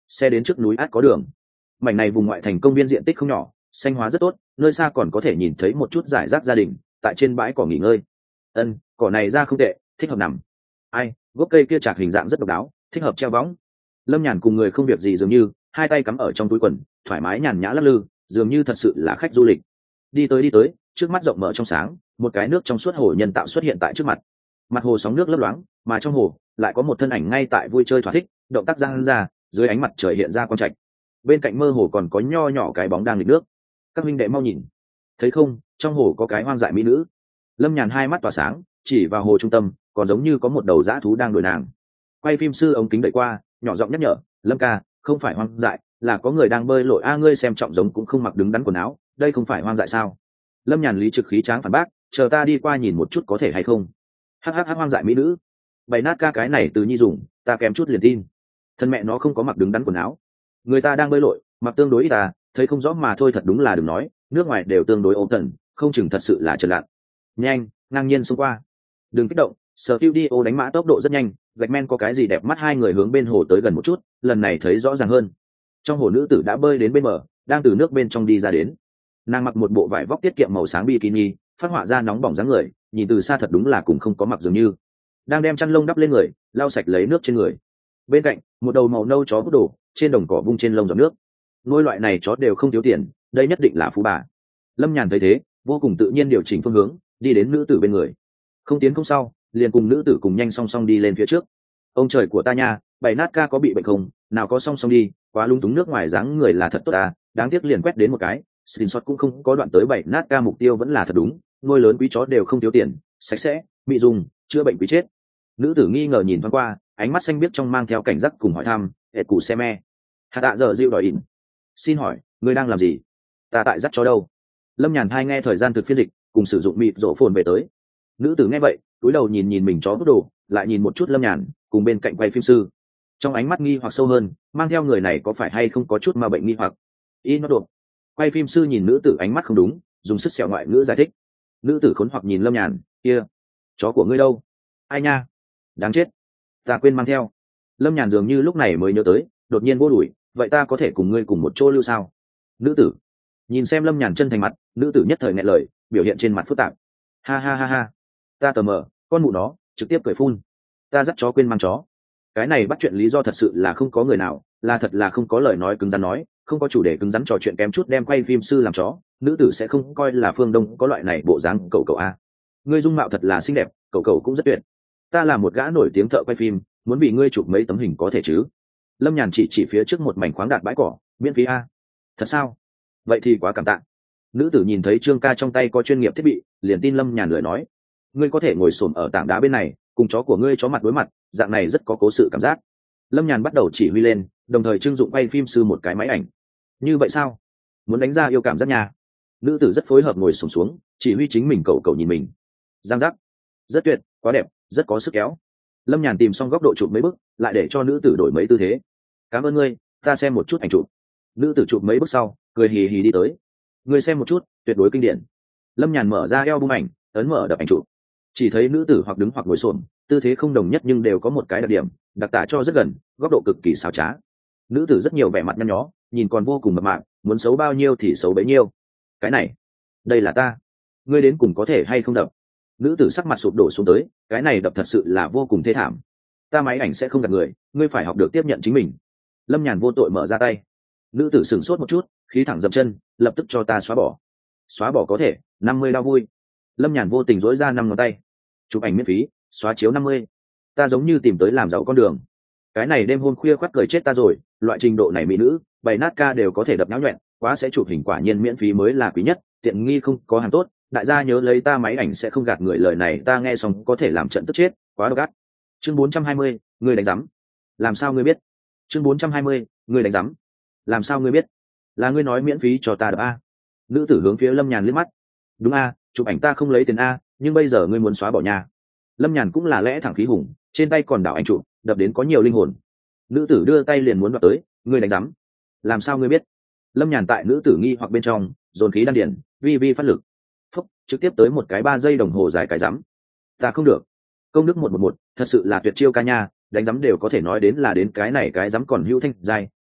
xe đến trước núi át có đường. Mảnh này vùng ngoại thành công viên diện tích không nhỏ, xanh hóa rất tốt, nơi xa còn có thể nhìn thấy một chút giải rác gia đình tại trên bãi cỏ nghỉ ngơi. Cỏ này ra không tệ, thích hợp nằm. Ai, gốc cây kia chạc hình dạng rất độc đáo, thích hợp treo võng. Lâm Nhàn cùng người không việc gì dường như, hai tay cắm ở trong túi quần, thoải mái nhàn nhã lắc lư, dường như thật sự là khách du lịch. Đi tới, trước mắt rộng mở trong sáng, một cái nước trong suốt hồ nhân tạo xuất hiện tại trước mặt. Mặt hồ sóng nước lấp loáng, mà trong hồ lại có một thân ảnh ngay tại vui chơi thỏa thích, động tác giang ra, dưới ánh mặt trời hiện ra quang trạch. Bên cạnh mơ hồ còn có nho nhỏ cái bóng đang nghịch nước. Các huynh đệ mau nhìn, thấy không, trong hồ có cái hoang dại mỹ nữ. Lâm Nhàn hai mắt tỏa sáng, chỉ vào hồ trung tâm, còn giống như có một đầu dã thú đang đuổi nàng. Quay phim sư ống kính đẩy qua, nhỏ giọng nhắc nhở, Lâm ca, không phải hoang dại, là có người đang bơi lội. Ngươi xem trọng giống cũng không mặc đứng đắn quần áo, đây không phải hoang dại sao? Lâm Nhàn lý trực khí tráng phản bác, chờ ta đi qua nhìn một chút có thể hay không? Hắc, hoang dại mỹ nữ, bày nát ca, cái này từ nhi dùng, ta kém chút liền tin. Thân mẹ nó không có mặc đứng đắn quần áo, người ta đang bơi lội, mặc tương đối ít thấy không rõ mà thôi. Thật đúng là đừng nói, nước ngoài đều tương đối ôm tần, không chừng thật sự là trần lặn. Nhanh, ngang nhiên xông qua, đừng kích động. Studio đánh mã tốc độ rất nhanh, gạch men có cái gì đẹp mắt. Hai người hướng bên hồ tới gần một chút, lần này thấy rõ ràng hơn. Trong hồ nữ tử đã bơi đến bên bờ, đang từ nước bên trong đi ra đến. Nàng mặc một bộ vải vóc tiết kiệm màu sáng bikini, phát họa ra nóng bỏng dáng người, nhìn từ xa thật đúng là cũng không có mặc dường như. Đang đem chăn lông đắp lên người, lau sạch lấy nước trên người. Bên cạnh, một đầu màu nâu chó hút đồ, trên đồng cỏ vung trên lông giọt nước. Nuôi loại này chó đều không thiếu tiền, đây nhất định là phú bà. Lâm Nhàn thấy thế, vô cùng tự nhiên điều chỉnh phương hướng, đi đến nữ tử bên người. Không tiến không sau, liền cùng nữ tử cùng nhanh song song đi lên phía trước. Ông trời của ta nha, bày nát ca có bị bệnh không? Nào có song song đi, quá lung túng. Nước ngoài dáng người là thật tốt đáng tiếc liền quét đến một cái, screenshot cũng không có đoạn tới. Bày nát ca mục tiêu vẫn là thật đúng, nuôi lớn quý chó đều không thiếu tiền, sạch sẽ, bị dùng, chữa bệnh quý chết. Nữ tử nghi ngờ nhìn thoáng qua, ánh mắt xanh biếc trong mang theo cảnh giác cùng hỏi thăm, hệ cụ xe me. Hạt tạ giờ dịu đòi ỉn. Xin hỏi, ngươi đang làm gì? Ta tại dắt chó đâu? Lâm Nhàn hai nghe thời gian thực phiên dịch, cùng sử dụng mịt rổ phồn về tới. Nữ tử nghe vậy, cúi đầu nhìn mình chó bút đồ, lại nhìn một chút Lâm Nhàn, cùng bên cạnh quay phim sư. Trong ánh mắt nghi hoặc sâu hơn, mang theo người này có phải hay không có chút ma bệnh nghi hoặc. Nó đột. Quay phim sư nhìn nữ tử ánh mắt không đúng, dùng sức sẹo ngoại ngữ giải thích. Nữ tử khốn hoặc nhìn Lâm Nhàn, kia, chó của ngươi đâu? Ai nha? Đáng chết, ta quên mang theo. Lâm Nhàn dường như lúc này mới nhớ tới, đột nhiên vô đuổi, vậy ta có thể cùng ngươi cùng một chỗ lưu sao? Nữ tử nhìn xem Lâm Nhàn chân thành mặt, nữ tử nhất thời nghẹn lời, biểu hiện trên mặt phức tạp. Ha, ta tờ mờ, con mụ nó, trực tiếp cười phun. Ta dắt chó quên mang chó. Cái này bắt chuyện lý do thật sự là không có người nào, là thật là không có lời nói cứng rắn nói, không có chủ đề cứng rắn trò chuyện kém chút đem quay phim sư làm chó. Nữ tử sẽ không coi là phương Đông có loại này bộ dáng. Cậu ngươi dung mạo thật là xinh đẹp, cậu cũng rất tuyệt. Ta là một gã nổi tiếng thợ quay phim, muốn bị ngươi chụp mấy tấm hình có thể chứ? Lâm Nhàn chỉ phía trước một mảnh khoáng đạt bãi cỏ, miễn phí Thật sao? Vậy thì quá cảm tạ. Nữ tử nhìn thấy Trương ca trong tay có chuyên nghiệp thiết bị, liền tin Lâm Nhàn lời nói. Ngươi có thể ngồi xổm ở tảng đá bên này, cùng chó của ngươi chó mặt đối mặt, dạng này rất có cố sự cảm giác. Lâm Nhàn bắt đầu chỉ huy lên, đồng thời trưng dụng quay phim sư một cái máy ảnh. Như vậy sao? Muốn đánh ra yêu cảm giác nhà. Nữ tử rất phối hợp ngồi xổm xuống, chỉ huy chính mình cậu nhìn mình. Giang giác. Rất tuyệt, quá đẹp, rất có sức kéo. Lâm Nhàn tìm xong góc độ chụp mấy bức, lại để cho nữ tử đổi mấy tư thế. Cảm ơn ngươi, ta xem một chút ảnh chụp. Nữ tử chụp mấy bức sau, cười hì hì đi tới. Ngươi xem một chút, tuyệt đối kinh điển. Lâm Nhàn mở ra eo bung ảnh, ấn mở đập ảnh chụp. Chỉ thấy nữ tử hoặc đứng hoặc ngồi xổm, tư thế không đồng nhất nhưng đều có một cái đặc điểm, đặc tả cho rất gần, góc độ cực kỳ xảo trá. Nữ tử rất nhiều vẻ mặt nhăn nhó, nhìn còn vô cùng mập mạp, muốn xấu bao nhiêu thì xấu bấy nhiêu. Cái này, đây là ta. Ngươi đến cùng có thể hay không đập? Nữ tử sắc mặt sụp đổ xuống tới, cái này đập thật sự là vô cùng thê thảm. Ta máy ảnh sẽ không gạt người, ngươi phải học được tiếp nhận chính mình. Lâm Nhàn vô tội mở ra tay. Nữ tử sửng sốt một chút, khí thẳng dậm chân, lập tức cho ta xóa bỏ. Xóa bỏ có thể, 50 đau vui. Lâm Nhàn vô tình dỗi ra 5 ngón tay. Chụp ảnh miễn phí, xóa chiếu 50. Ta giống như tìm tới làm giàu con đường. Cái này đêm hôm khuya khoắt cười chết ta rồi, loại trình độ này mỹ nữ, bày nát ca đều có thể đập nhão nhoẹn, quá sẽ chụp hình quả nhiên miễn phí mới là quý nhất, tiện nghi không có hàng tốt. Đại gia nhớ lấy ta máy ảnh sẽ không gạt người, lời này ta nghe xong có thể làm trận tức chết, quá độc ác. Chương 420, ngươi đánh rắm. Làm sao ngươi biết? Chương 420, ngươi đánh rắm. Làm sao ngươi biết? Là ngươi nói miễn phí cho ta đập Nữ tử hướng phía Lâm Nhàn liếc mắt. Đúng chụp ảnh ta không lấy tiền nhưng bây giờ ngươi muốn xóa bỏ nhà. Lâm Nhàn cũng là lẽ thẳng khí hùng, trên tay còn đảo ảnh chụp, đập đến có nhiều linh hồn. Nữ tử đưa tay liền muốn đoạt tới, ngươi đánh rắm. Làm sao ngươi biết? Lâm Nhàn tại nữ tử nghi hoặc bên trong, dồn khí đan điển, vi phát lực. Phúc, trực tiếp tới một cái 3 giây đồng hồ dài cái rắm. Ta không được. Công đức 111, thật sự là tuyệt chiêu ca nha, đánh rắm đều có thể nói đến là đến cái này cái rắm còn hữu thanh dài,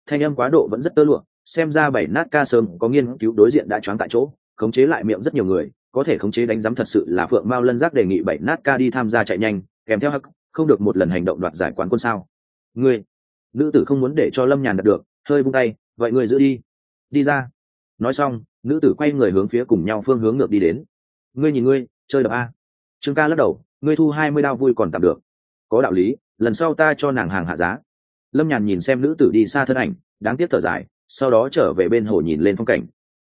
thanh âm quá độ vẫn rất tơ lụa, xem ra bảy nát ca sớm có nghiên cứu đối diện đã choáng tại chỗ, khống chế lại miệng rất nhiều người, có thể khống chế đánh giám thật sự là Phượng Mao Lân Giác đề nghị bảy nát ca đi tham gia chạy nhanh, kèm theo hắc, không được một lần hành động đoạt giải quán quân sao? Ngươi, nữ tử không muốn để cho Lâm Nhàn đạt được, hơi vung tay, vậy ngươi giữ đi, đi ra. Nói xong, nữ tử quay người hướng phía cùng nhau phương hướng ngược đi đến. Ngươi nhìn ngươi, chơi đập a. Trương ca lắc đầu, ngươi thu 20 đao vui còn tạm được, có đạo lý, lần sau ta cho nàng hàng hạ giá. Lâm Nhàn nhìn xem nữ tử đi xa thân ảnh, đáng tiếc thở dài, sau đó trở về bên hồ nhìn lên phong cảnh.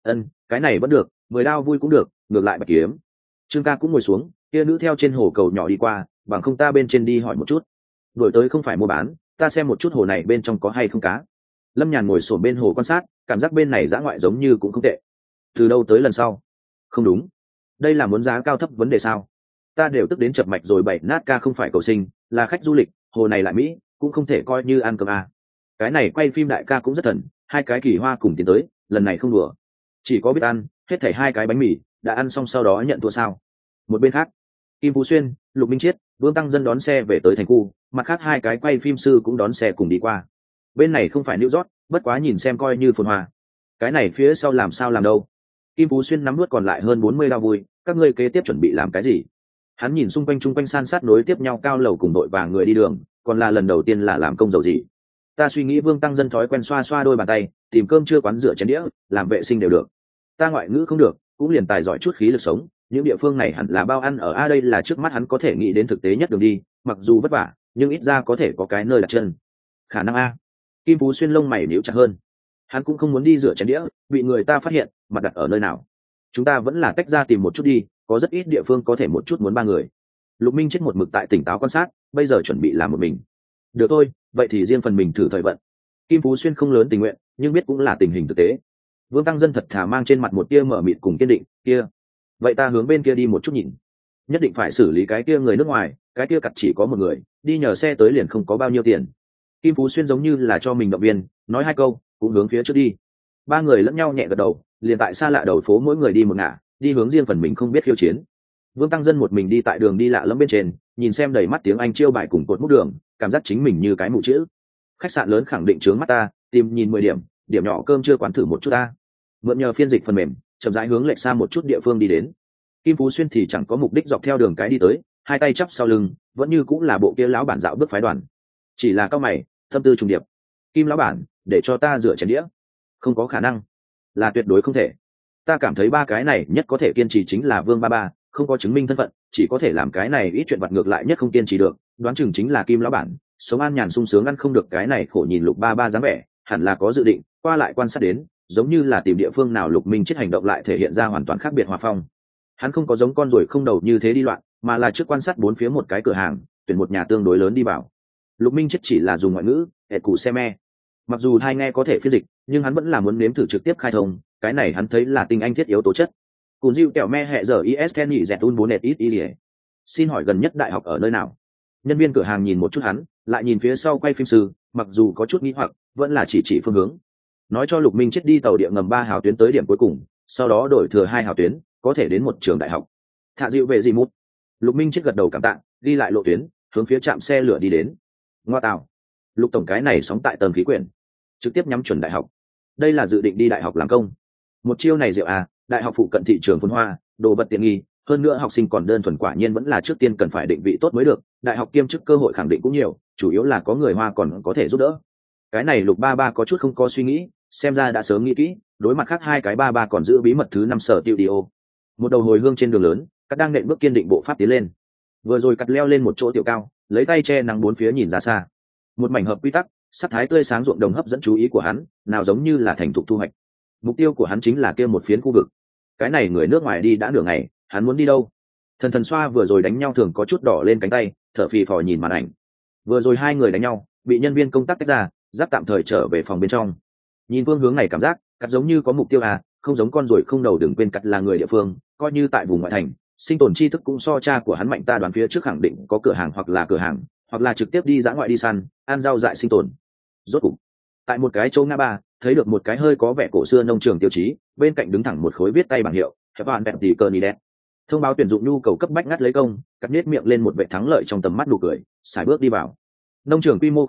Cái này vẫn được, 10 đao vui cũng được, ngược lại bạch kiếm. Trương ca cũng ngồi xuống, kia nữ theo trên hồ cầu nhỏ đi qua, bằng không ta bên trên đi hỏi một chút. Đổi tới không phải mua bán, ta xem một chút hồ này bên trong có hay không cá. Lâm Nhàn ngồi xổm bên hồ quan sát, cảm giác bên này dã ngoại giống như cũng không tệ. Từ đâu tới lần sau? Không đúng, đây là muốn giá cao thấp vấn đề sao? Ta đều tức đến chập mạch rồi, bảy nát ca không phải cầu sinh, là khách du lịch, hồ này lại mỹ, cũng không thể coi như ăn cơm à. Cái này quay phim đại ca cũng rất thần, 2 cái kỳ hoa cùng tiến tới, lần này không đùa, chỉ có biết ăn, hết thảy 2 cái bánh mì đã ăn xong sau đó nhận thua sao? Một bên khác, Kim Phú Xuyên, Lục Minh Chiết, Vương Tăng Dân đón xe về tới thành khu, mặt khác 2 cái quay phim sư cũng đón xe cùng đi qua. Bên này không phải New York, bất quá nhìn xem coi như phồn hoa. Cái này phía sau làm sao làm đâu? Kim Phú Xuyên nắm nuốt còn lại hơn 40 đao vui, các ngươi kế tiếp chuẩn bị làm cái gì? Hắn nhìn xung quanh san sát nối tiếp nhau cao lầu cùng đội vàng người đi đường, còn là lần đầu tiên là làm công dầu gì. Ta suy nghĩ Vương Tăng Dân thói quen xoa xoa đôi bàn tay, tìm cơm trưa quán rửa chén đĩa, làm vệ sinh đều được. Ta ngoại ngữ không được, cũng liền tài giỏi chút khí lực sống, những địa phương này hẳn là bao ăn ở đây là trước mắt hắn có thể nghĩ đến thực tế nhất đường đi, mặc dù vất vả, nhưng ít ra có thể có cái nơi đặt chân. Khả năng a. Kim Phú Xuyên lông mày nhíu chặt hơn. Hắn cũng không muốn đi rửa chén đĩa, bị người ta phát hiện, mặt đặt ở nơi nào. Chúng ta vẫn là tách ra tìm một chút đi, có rất ít địa phương có thể một chút muốn 3 người. Lục Minh chết một mực tại tỉnh táo quan sát, bây giờ chuẩn bị làm một mình. Được thôi, vậy thì riêng phần mình thử thời vận. Kim Phú Xuyên không lớn tình nguyện, nhưng biết cũng là tình hình thực tế. Vương Tăng Dân thật thà mang trên mặt một tia mở mịt cùng kiên định, kia, vậy ta hướng bên kia đi một chút nhìn. Nhất định phải xử lý cái kia người nước ngoài, cái kia cặt chỉ có một người, đi nhờ xe tới liền không có bao nhiêu tiền. Kim Phú Xuyên giống như là cho mình động viên, nói 2 câu, cũng hướng phía trước đi. 3 người lẫn nhau nhẹ gật đầu, liền tại xa lạ đầu phố mỗi người đi một ngả, đi hướng riêng phần mình không biết khiêu chiến. Vương Tăng Dân một mình đi tại đường đi lạ lẫm bên trên, nhìn xem đầy mắt tiếng Anh chiêu bài cùng cột múc đường, cảm giác chính mình như cái mụ chữ. Khách sạn lớn khẳng định trướng mắt ta, tìm nhìn 10 điểm, điểm nhỏ cơm chưa quán thử một chút ta. Mượn nhờ phiên dịch phần mềm, chậm rãi hướng lệch xa một chút địa phương đi đến. Kim Phú Xuyên thì chẳng có mục đích dọc theo đường cái đi tới, 2 tay chắp sau lưng, vẫn như cũng là bộ kia lão bản dạo bước phái đoàn. Chỉ là cao mày, tâm tư trùng điệp. Kim lão bản, để cho ta rửa chén đĩa. Không có khả năng, là tuyệt đối không thể. Ta cảm thấy 3 cái này nhất có thể kiên trì chính là Vương Ba Ba, không có chứng minh thân phận, chỉ có thể làm cái này ít chuyện vặt ngược lại nhất không kiên trì được, đoán chừng chính là Kim lão bản, sống an nhàn sung sướng ăn không được cái này khổ nhìn Lục Ba Ba dáng vẻ, hẳn là có dự định, qua lại quan sát đến, giống như là tìm địa phương nào Lục Minh chết hành động lại thể hiện ra hoàn toàn khác biệt hòa phong. Hắn không có giống con ruồi không đầu như thế đi loạn, mà là trước quan sát 4 phía một cái cửa hàng, tuyển một nhà tương đối lớn đi vào. Lục Minh chết chỉ là dùng ngoại ngữ, hệ cụ xe me. Mặc dù hai nghe có thể phiên dịch, nhưng hắn vẫn là muốn nếm thử trực tiếp khai thông, cái này hắn thấy là tinh anh thiết yếu tố chất. Cùng Diệu kẹo me hệ giờ is Kenny Zetun 4 net ít ý. Xin hỏi gần nhất đại học ở nơi nào? Nhân viên cửa hàng nhìn một chút hắn, lại nhìn phía sau quay phim sư, mặc dù có chút nghi hoặc, vẫn là chỉ phương hướng. Nói cho Lục Minh chết đi tàu địa ngầm 3 hào tuyến tới điểm cuối cùng, sau đó đổi thừa 2 hào tuyến, có thể đến một trường đại học. Thạ Diệu về gì mút? Lục Minh chết gật đầu cảm tạ, đi lại lộ tuyến, hướng phía trạm xe lửa đi đến. Ngoa tạo, Lục tổng cái này sóng tại tầng khí quyển, trực tiếp nhắm chuẩn đại học. Đây là dự định đi đại học làm công. Một chiêu này diệu à, đại học phụ cận thị trường phồn hoa, đồ vật tiện nghi, hơn nữa học sinh còn đơn thuần, quả nhiên vẫn là trước tiên cần phải định vị tốt mới được. Đại học kiêm chức cơ hội khẳng định cũng nhiều, chủ yếu là có người Hoa còn có thể giúp đỡ. Cái này Lục Ba Ba có chút không có suy nghĩ, xem ra đã sớm nghĩ kỹ. Đối mặt khác 2 cái ba ba còn giữ bí mật thứ 5 sở tiêu đi ô. Một đầu hồi hương trên đường lớn, Cắt đang nện bước kiên định bộ pháp tiến lên. Vừa rồi Cắt leo lên một chỗ tiểu cao, lấy tay che nắng 4 phía nhìn ra xa. Một mảnh hợp quy tắc, sắc thái tươi sáng ruộng đồng hấp dẫn chú ý của hắn, nào giống như là thành thục thu hoạch. Mục tiêu của hắn chính là kia một phiến khu vực. Cái này người nước ngoài đi đã nửa ngày, hắn muốn đi đâu? Thần xoa vừa rồi đánh nhau thường có chút đỏ lên cánh tay, thở phì phò nhìn màn ảnh. Vừa rồi 2 người đánh nhau, bị nhân viên công tác tách ra, giáp tạm thời trở về phòng bên trong. Nhìn phương hướng này cảm giác, Cắt giống như có mục tiêu à, không giống con ruồi không đầu, đừng quên Cắt là người địa phương, coi như tại vùng ngoại thành, sinh tồn tri thức cũng so cha của hắn mạnh, ta đoán phía trước khẳng định có cửa hàng, hoặc là trực tiếp đi dã ngoại đi săn, ăn rau dại sinh tồn. Rốt cục, tại một cái chỗ ngã ba, thấy được một cái hơi có vẻ cổ xưa nông trường tiêu chí, bên cạnh đứng thẳng một khối viết tay bảng hiệu, "Hẹp bạn đẹp tỷ cờ nì đẹp." Thông báo tuyển dụng nhu cầu cấp bách ngắt lấy công, Cắt nhếch miệng lên một vẻ thắng lợi trong tầm mắt nụ cười, xài bước đi vào. Nông trường quy mô không nhỏ,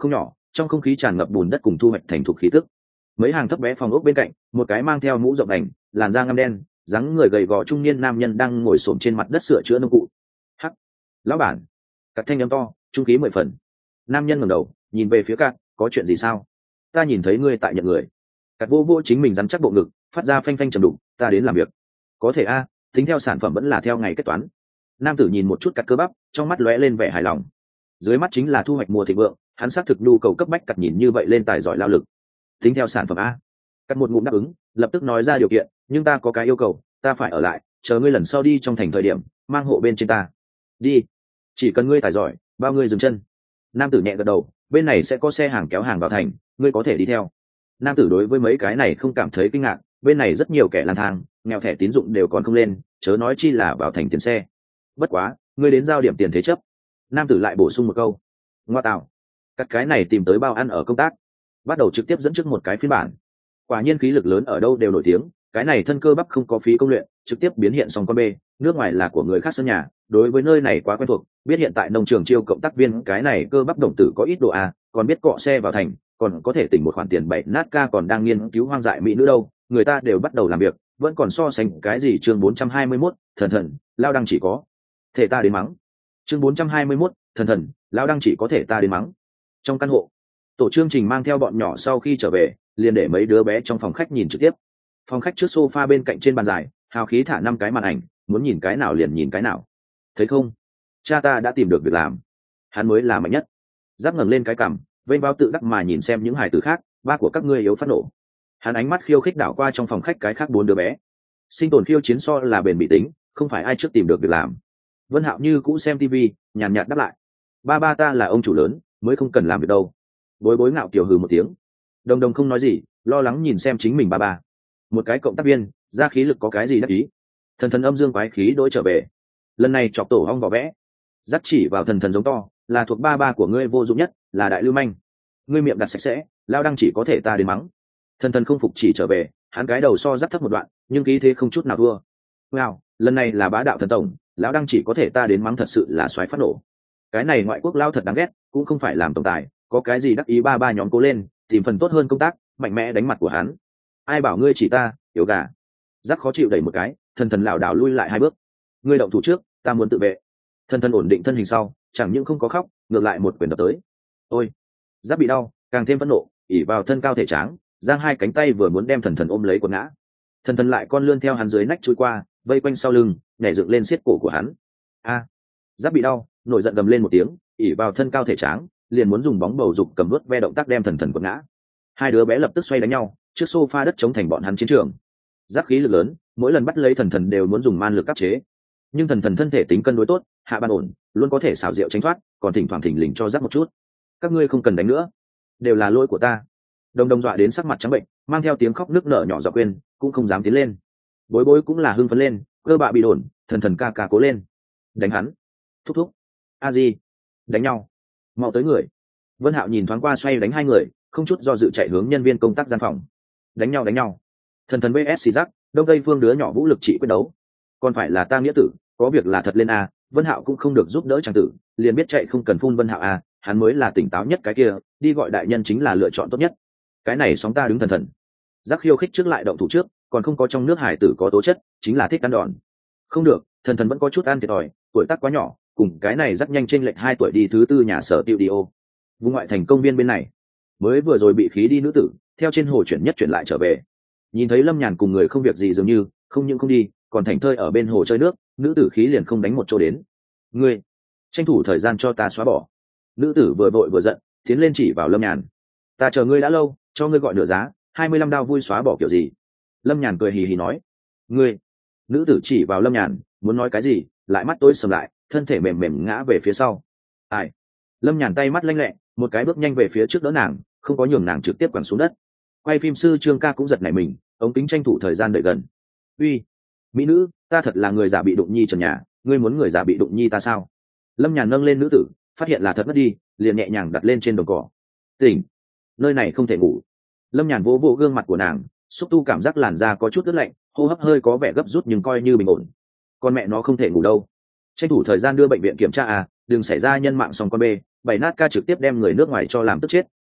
trong không khí tràn ngập bùn đất cùng thu hoạch thành thục khí tức. Mấy hàng thấp bé phòng ốc bên cạnh, một cái mang theo mũ rộng đành, làn da ngăm đen, dáng người gầy gò trung niên nam nhân đang ngồi xổm trên mặt đất sửa chữa nông cụ. Hắc, lão bản. Cắt thanh âm to, trung khí 10 phần. Nam nhân ngẩng đầu, nhìn về phía Cắt, có chuyện gì sao? Ta nhìn thấy ngươi tại nhận người. Cắt vô vô chính mình rắn chắc bộ ngực, phát ra phanh phanh trầm đục, ta đến làm việc. Có thể a, tính theo sản phẩm vẫn là theo ngày kết toán. Nam tử nhìn một chút Cắt cơ bắp, trong mắt lóe lên vẻ hài lòng. Dưới mắt chính là thu hoạch mùa thịnh vượng, hắn xác thực nhu cầu cấp bách. Cắt nhìn như vậy lên tài giỏi lao lực. Tính theo sản phẩm a. Cắt một ngụm đáp ứng, lập tức nói ra điều kiện, nhưng ta có cái yêu cầu, ta phải ở lại, chờ ngươi lần sau đi trong thành thời điểm, mang hộ bên trên ta. Đi, chỉ cần ngươi tài giỏi, bao ngươi dừng chân. Nam tử nhẹ gật đầu, bên này sẽ có xe hàng kéo hàng vào thành, ngươi có thể đi theo. Nam tử đối với mấy cái này không cảm thấy kinh ngạc, bên này rất nhiều kẻ lang thang, nghèo thẻ tín dụng đều còn không lên, chớ nói chi là vào thành tiền xe. Bất quá, ngươi đến giao điểm tiền thế chấp. Nam tử lại bổ sung một câu. Ngoa tạo, các cái này tìm tới bao ăn ở công tác, bắt đầu trực tiếp dẫn trước một cái phiên bản. Quả nhiên khí lực lớn ở đâu đều nổi tiếng, cái này thân cơ bắp không có phí công luyện, trực tiếp biến hiện xong con bê, nước ngoài là của người khác sân nhà, đối với nơi này quá quen thuộc, biết hiện tại nông trường chiêu cộng tác viên, cái này cơ bắp đồng tử có ít độ a, còn biết cọ xe vào thành, còn có thể tỉnh một khoản tiền bậy nát ca, còn đang nghiên cứu hoang dại mỹ nữ đâu, người ta đều bắt đầu làm việc, vẫn còn so sánh cái gì chương 421, thần lao đang chỉ có thể ta đến mắng. Chương 421, thần lao đang chỉ có thể ta đến mắng. Trong căn hộ, tổ chương trình mang theo bọn nhỏ sau khi trở về, liền để mấy đứa bé trong phòng khách nhìn trực tiếp. Phòng khách trước sofa bên cạnh trên bàn dài, hào khí thả 5 cái màn ảnh, muốn nhìn cái nào liền nhìn cái nào. Thấy không, cha ta đã tìm được việc làm, hắn mới là mạnh nhất. Giáp ngẩng lên cái cằm, vênh vào tự đắc mà nhìn xem những hài tử khác, ba của các ngươi yếu phát nổ. Hắn ánh mắt khiêu khích đảo qua trong phòng khách cái khác 4 đứa bé. Sinh tồn khiêu chiến so là bền bỉ tính, không phải ai trước tìm được việc làm. Vân Hạo như cũ xem tivi, nhàn nhạt đáp lại. Ba ta là ông chủ lớn, mới không cần làm việc đâu. Bối bối ngạo kiều hừ một tiếng. Đồng đồng không nói gì, lo lắng nhìn xem chính mình ba. Một cái cộng tác viên, ra khí lực có cái gì đắc ý. Thần âm dương quái khí đối trở về. Lần này chọc tổ hong vỏ vẽ. Dắt chỉ vào thần giống to, là thuộc ba của ngươi vô dụng nhất, là đại lưu manh. Ngươi miệng đặt sạch sẽ, lao đăng chỉ có thể ta đến mắng. Thần không phục chỉ trở về, hắn cái đầu so dắt thấp một đoạn, nhưng khí thế không chút nào thua. Wow, lần này là bá đạo thần tổng, lão đăng chỉ có thể ta đến mắng, thật sự là xoáy phát nổ. Cái này ngoại quốc lao thật đáng ghét, cũng không phải làm tổng tài, có cái gì đắc ý ba nhóm cố lên, tìm phần tốt hơn công tác, mạnh mẽ đánh mặt của hắn. Ai bảo ngươi chỉ ta, yếu gà. Giác khó chịu đẩy một cái, thần lảo đảo lui lại 2 bước. Ngươi động thủ trước, ta muốn tự vệ. Thần ổn định thân hình sau, chẳng những không có khóc, ngược lại một quyền đập tới. Ôi, Giác bị đau, càng thêm phẫn nộ, ỉ vào thân cao thể tráng, giang 2 cánh tay vừa muốn đem thần ôm lấy quần ngã. Thần lại con lươn theo hắn dưới nách chui qua, vây quanh sau lưng, nhảy dựng lên siết cổ của hắn. A, Giác bị đau, nổi giận gầm lên một tiếng, ỉ vào thân cao thể tráng, liền muốn dùng bóng bầu dục cầm vớt ve động tác đem thần quật ngã. 2 đứa bé lập tức xoay đánh nhau, trước sofa đất chống thành bọn hắn chiến trường. Giác khí lực lớn, mỗi lần bắt lấy thần đều muốn dùng man lực áp chế, nhưng thần thân thể tính cân đối tốt, hạ ban ổn, luôn có thể xảo diệu tránh thoát, còn thỉnh thoảng thỉnh lình cho Giác một chút. Các ngươi không cần đánh nữa, đều là lỗi của ta. Đồng dọa đến sắc mặt trắng bệnh, mang theo tiếng khóc nức nở nhỏ giọng quên, cũng không dám tiến lên. Bối cũng là hưng phấn lên, cơ bạ bị đồn, thần ca cố lên, đánh hắn, thúc a di, đánh nhau, mau tới người. Vân Hạo nhìn thoáng qua xoay đánh 2 người, không chút do dự chạy hướng nhân viên công tác gian phòng. Đánh nhau. Thần vs Giác, đông tây phương đứa nhỏ vũ lực trị quyết đấu. Còn phải là ta nghĩa tử, có việc là thật lên a. Vân Hạo cũng không được giúp đỡ chàng tử, liền biết chạy không cần phun Vân Hạo a, hắn mới là tỉnh táo nhất cái kia, đi gọi đại nhân chính là lựa chọn tốt nhất. Cái này sóng ta đứng thần. Giác khiêu khích trước lại động thủ trước, còn không có trong nước hải tử có tố chất, chính là thích ăn đòn. Không được, thần vẫn có chút ăn thiệt thòi, tuổi tác quá nhỏ, cùng cái này Giác nhanh chênh lệch 2 tuổi đi thứ 4 nhà sở studio. Vùng ngoại thành công viên bên này, mới vừa rồi bị khí đi nữ tử, theo trên hồ chuyển lại trở về. Nhìn thấy Lâm Nhàn cùng người không việc gì dường như, không những không đi, còn thành thơi ở bên hồ chơi nước, nữ tử khí liền không đánh một chỗ đến. Ngươi, tranh thủ thời gian cho ta xóa bỏ. Nữ tử vừa vội vừa giận, tiến lên chỉ vào Lâm Nhàn. Ta chờ ngươi đã lâu, cho ngươi gọi nửa giá, 25 đao vui xóa bỏ kiểu gì? Lâm Nhàn cười hì hì nói. Ngươi, nữ tử chỉ vào Lâm Nhàn, muốn nói cái gì, lại mắt tối sầm lại, thân thể mềm ngã về phía sau. Ai? Lâm Nhàn tay mắt lanh lẹ, một cái bước nhanh về phía trước đỡ nàng, không có nhường nàng trực tiếp quẳng xuống đất. Quay phim sư Trương Ca cũng giật nảy mình, ống kính tranh thủ thời gian đợi gần. Uy, mỹ nữ, ta thật là người già bị đụng nhi trần nhà, ngươi muốn người già bị đụng nhi ta sao? Lâm Nhàn nâng lên nữ tử, phát hiện là thật mất đi, liền nhẹ nhàng đặt lên trên đồng cỏ. Tỉnh, nơi này không thể ngủ. Lâm Nhàn vỗ vỗ gương mặt của nàng, xúc tu cảm giác làn da có chút ướt lạnh, hô hấp hơi có vẻ gấp rút nhưng coi như bình ổn. Con mẹ nó không thể ngủ đâu, tranh thủ thời gian đưa bệnh viện kiểm tra à, đừng xảy ra nhân mạng xong con bê. Bảy nát ca trực tiếp đem người nước ngoài cho làm tức chết,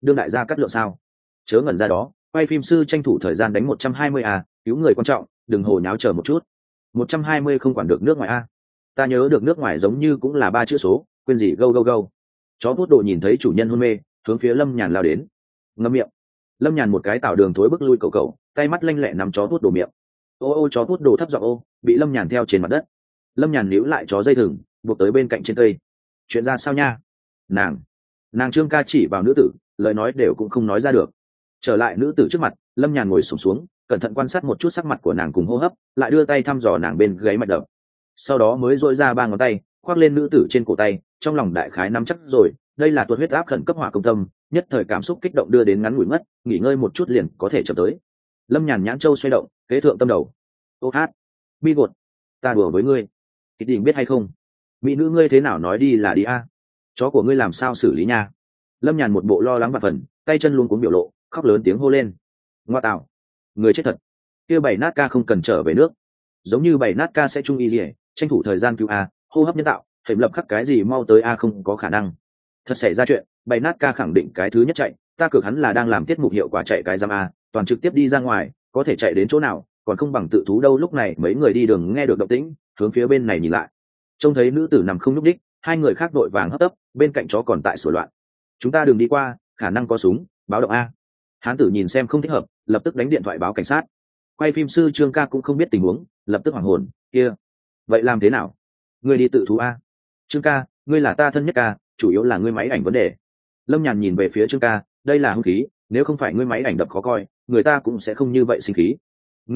đương đại gia cắt lượng sao? Chớ ngẩn ra đó, quay phim sư tranh thủ thời gian đánh 120 a, cứu người quan trọng, đừng hồ nháo chờ một chút. 120 không quản được nước ngoài a. Ta nhớ được nước ngoài giống như cũng là 3 chữ số, quên gì go go go. Chó bút đồ nhìn thấy chủ nhân hôn mê, hướng phía Lâm Nhàn lao đến. Ngậm miệng. Lâm Nhàn một cái tạo đường thối bước lui cậu cậu, tay mắt lanh lẹ nắm chó bút đồ miệng. Ô chó bút đồ thấp giọng ô, bị Lâm Nhàn theo trên mặt đất. Lâm Nhàn níu lại chó dây thừng, buộc tới bên cạnh trên cây. Chuyện ra sao nha? Nàng Trương Ca chỉ vào nữ tử, lời nói đều cũng không nói ra được. Trở lại nữ tử trước mặt, Lâm Nhàn ngồi xổm xuống, cẩn thận quan sát một chút sắc mặt của nàng cùng hô hấp, lại đưa tay thăm dò nàng bên gáy mạch đập. Sau đó mới dội ra 3 ngón tay, khoác lên nữ tử trên cổ tay, trong lòng đại khái nắm chắc rồi, đây là tuột huyết áp khẩn cấp hỏa công tâm, nhất thời cảm xúc kích động đưa đến ngắn ngủi mất, nghỉ ngơi một chút liền có thể chậm tới. Lâm Nhàn nhãn châu xoay động, kế thượng tâm đầu. Ô hát, bi gột, ta đùa với ngươi, kịch tình biết hay không? Mỹ nữ ngươi thế nào nói đi là đi a? Chó của ngươi làm sao xử lý nha? Lâm Nhàn một bộ lo lắng và phần, tay chân luôn cuống biểu lộ, khóc lớn tiếng hô lên. Ngoa tạo, người chết thật. Kia bảy nát ca không cần trở về nước, giống như bảy nát ca sẽ trung y gì, tranh thủ thời gian cứu a, hô hấp nhân tạo, hiểm lập khắc cái gì mau tới a không có khả năng. Thật xảy ra chuyện, bảy nát ca khẳng định cái thứ nhất chạy, ta cược hắn là đang làm tiết mục hiệu quả chạy cái giam a, toàn trực tiếp đi ra ngoài, có thể chạy đến chỗ nào, còn không bằng tự thú đâu. Lúc này mấy người đi đường nghe được động tĩnh, hướng phía bên này nhìn lại, trông thấy nữ tử nằm không nhúc đích, hai người khác đội vàng hấp tấp, bên cạnh chó còn tại sửa loạn. Chúng ta đừng đi qua, khả năng có súng, báo động a. Hán tử nhìn xem không thích hợp, lập tức đánh điện thoại báo cảnh sát. Quay phim sư Trương Ca cũng không biết tình huống, lập tức hoảng hồn, kia, vậy làm thế nào? Ngươi đi tự thú a. Trương Ca, ngươi là ta thân nhất ca, chủ yếu là ngươi máy ảnh vấn đề. Lâm Nhàn nhìn về phía Trương Ca, đây là hung khí, nếu không phải ngươi máy ảnh đập khó coi, người ta cũng sẽ không như vậy sinh khí.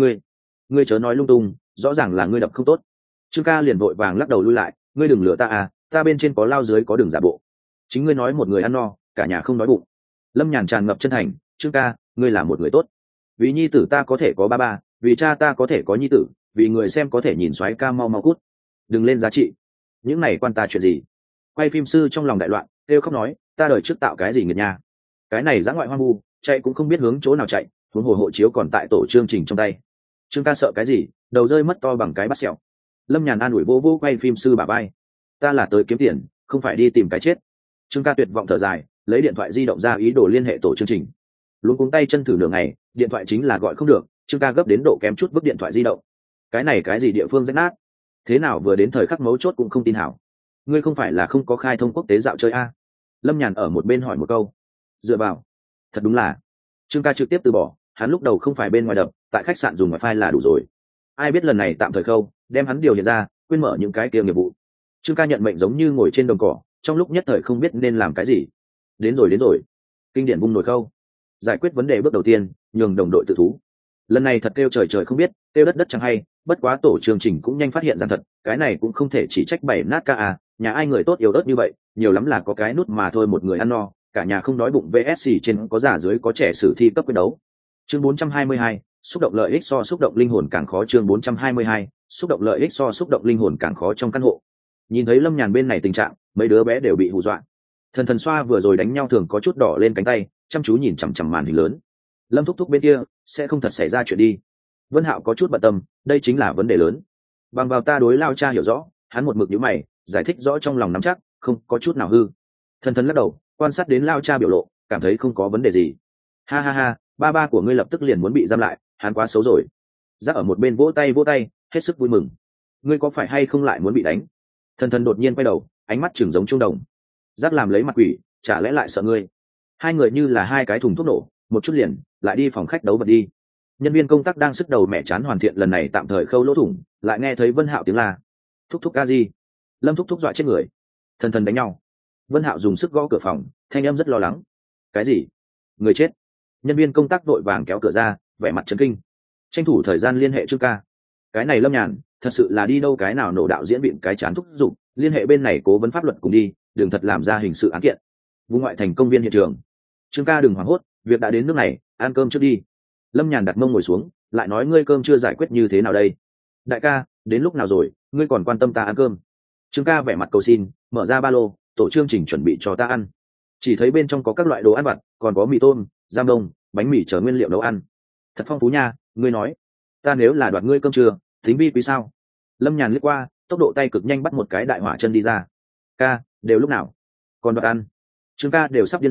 Ngươi chớ nói lung tung, rõ ràng là ngươi đập không tốt. Trương Ca liền vội vàng lắc đầu lui lại, ngươi đừng lừa ta à, ta bên trên có lao dưới có đường giả bộ. Chính ngươi nói một người ăn no, cả nhà không nói bụng. Lâm Nhàn tràn ngập chân thành, Trương Ca, ngươi là một người tốt. Vì nhi tử ta có thể có ba, vì cha ta có thể có nhi tử, vì người xem có thể nhìn xoáy ca mau mau cút. Đừng lên giá trị, những này quan ta chuyện gì? Quay phim sư trong lòng đại loạn, kêu khóc nói, ta đời trước tạo cái gì nghiệt nha? Cái này dã ngoại hoang vu, chạy cũng không biết hướng chỗ nào chạy, huống hồ hộ chiếu còn tại tổ chương trình trong tay. Trương Ca sợ cái gì, đầu rơi mất to bằng cái bắt sẹo. Lâm Nhàn an ủi vô vô quay phim sư bả vai, ta là tới kiếm tiền, không phải đi tìm cái chết. Trương Ca tuyệt vọng thở dài, lấy điện thoại di động ra ý đồ liên hệ tổ chương trình. Luôn cuống tay chân thử nửa ngày, điện thoại chính là gọi không được. Trương Ca gấp đến độ kém chút vứt điện thoại di động. Cái này cái gì địa phương rách nát, thế nào vừa đến thời khắc mấu chốt cũng không tin hảo. Ngươi không phải là không có khai thông quốc tế dạo chơi a? Lâm Nhàn ở một bên hỏi một câu. Dựa vào, thật đúng là. Trương Ca trực tiếp từ bỏ, hắn lúc đầu không phải bên ngoài đập, tại khách sạn dùng wifi là đủ rồi. Ai biết lần này tạm thời khâu, đem hắn điều hiện ra, quên mở những cái kia nghiệp vụ. Trương Ca nhận mệnh giống như ngồi trên đồng cỏ, trong lúc nhất thời không biết nên làm cái gì. Đến rồi, kinh điển vung nổi khâu, giải quyết vấn đề bước đầu tiên, nhường đồng đội tự thú. Lần này thật kêu trời không biết, kêu đất chẳng hay, bất quá tổ chương trình cũng nhanh phát hiện rằng thật, cái này cũng không thể chỉ trách bảy nát ca à, nhà ai người tốt yếu ớt như vậy, nhiều lắm là có cái nút mà thôi, một người ăn no, cả nhà không đói bụng. VSC trên có già dưới có trẻ sử thi cấp quyết đấu. Chương 422, xúc động lợi ích so xúc động linh hồn càng khó. Chương 422, xúc động lợi ích so xúc động linh hồn càng khó. Trong căn hộ, nhìn thấy Lâm Nhàn bên này tình trạng, mấy đứa bé đều bị hù dọa. Thần xoa vừa rồi đánh nhau thường có chút đỏ lên cánh tay, chăm chú nhìn chằm chằm màn hình lớn. Lâm thúc thúc bên kia sẽ không thật xảy ra chuyện đi? Vân Hạo có chút bận tâm, đây chính là vấn đề lớn. Bằng vào ta đối Lao Cha hiểu rõ, hắn một mực nhíu mày, giải thích rõ trong lòng nắm chắc, không có chút nào hư. Thần lắc đầu, quan sát đến Lao Cha biểu lộ, cảm thấy không có vấn đề gì. Ha ha ha, ba của ngươi lập tức liền muốn bị giam lại, hắn quá xấu rồi. Giác ở một bên vỗ tay, hết sức vui mừng. Ngươi có phải hay không lại muốn bị đánh? Thần đột nhiên quay đầu, ánh mắt trừng giống trung đồng. Giác làm lấy mặt quỷ, chả lẽ lại sợ ngươi? Hai người như là hai cái thùng thuốc nổ, một chút liền lại đi phòng khách đấu vật đi. Nhân viên công tác đang sức đầu mẹ chán hoàn thiện lần này tạm thời khâu lỗ thủng, lại nghe thấy Vân Hạo tiếng la, thúc thúc ca gì? Lâm thúc thúc dọa chết người. Thần đánh nhau. Vân Hạo dùng sức gõ cửa phòng, thanh âm rất lo lắng. Cái gì? Người chết? Nhân viên công tác vội vàng kéo cửa ra, vẻ mặt chấn kinh, tranh thủ thời gian liên hệ Trương Ca. Cái này Lâm Nhàn thật sự là đi đâu cái nào nổ đạo diễn bịn cái chán thúc giục, liên hệ bên này cố vấn pháp luật cùng đi, đừng thật làm ra hình sự án kiện. Vùng ngoại thành công viên hiện trường. Trương Ca đừng hoảng hốt, việc đã đến nước này, ăn cơm trước đi. Lâm Nhàn đặt mông ngồi xuống, lại nói ngươi cơm chưa giải quyết như thế nào đây? Đại ca, đến lúc nào rồi, ngươi còn quan tâm ta ăn cơm? Trương Ca vẻ mặt cầu xin, mở ra ba lô, tổ chương trình chuẩn bị cho ta ăn. Chỉ thấy bên trong có các loại đồ ăn vặt, còn có mì tôm, giam đông, bánh mì chở nguyên liệu nấu ăn. Thật phong phú nha, ngươi nói. Ta nếu là đoạt ngươi cơm trưa, tính vi quý sao? Lâm Nhàn liếc qua, tốc độ tay cực nhanh bắt một cái đại hỏa chân đi ra. Ca, đều lúc nào? Còn đoạt ăn? Trương Ca đều sắp điên rồi,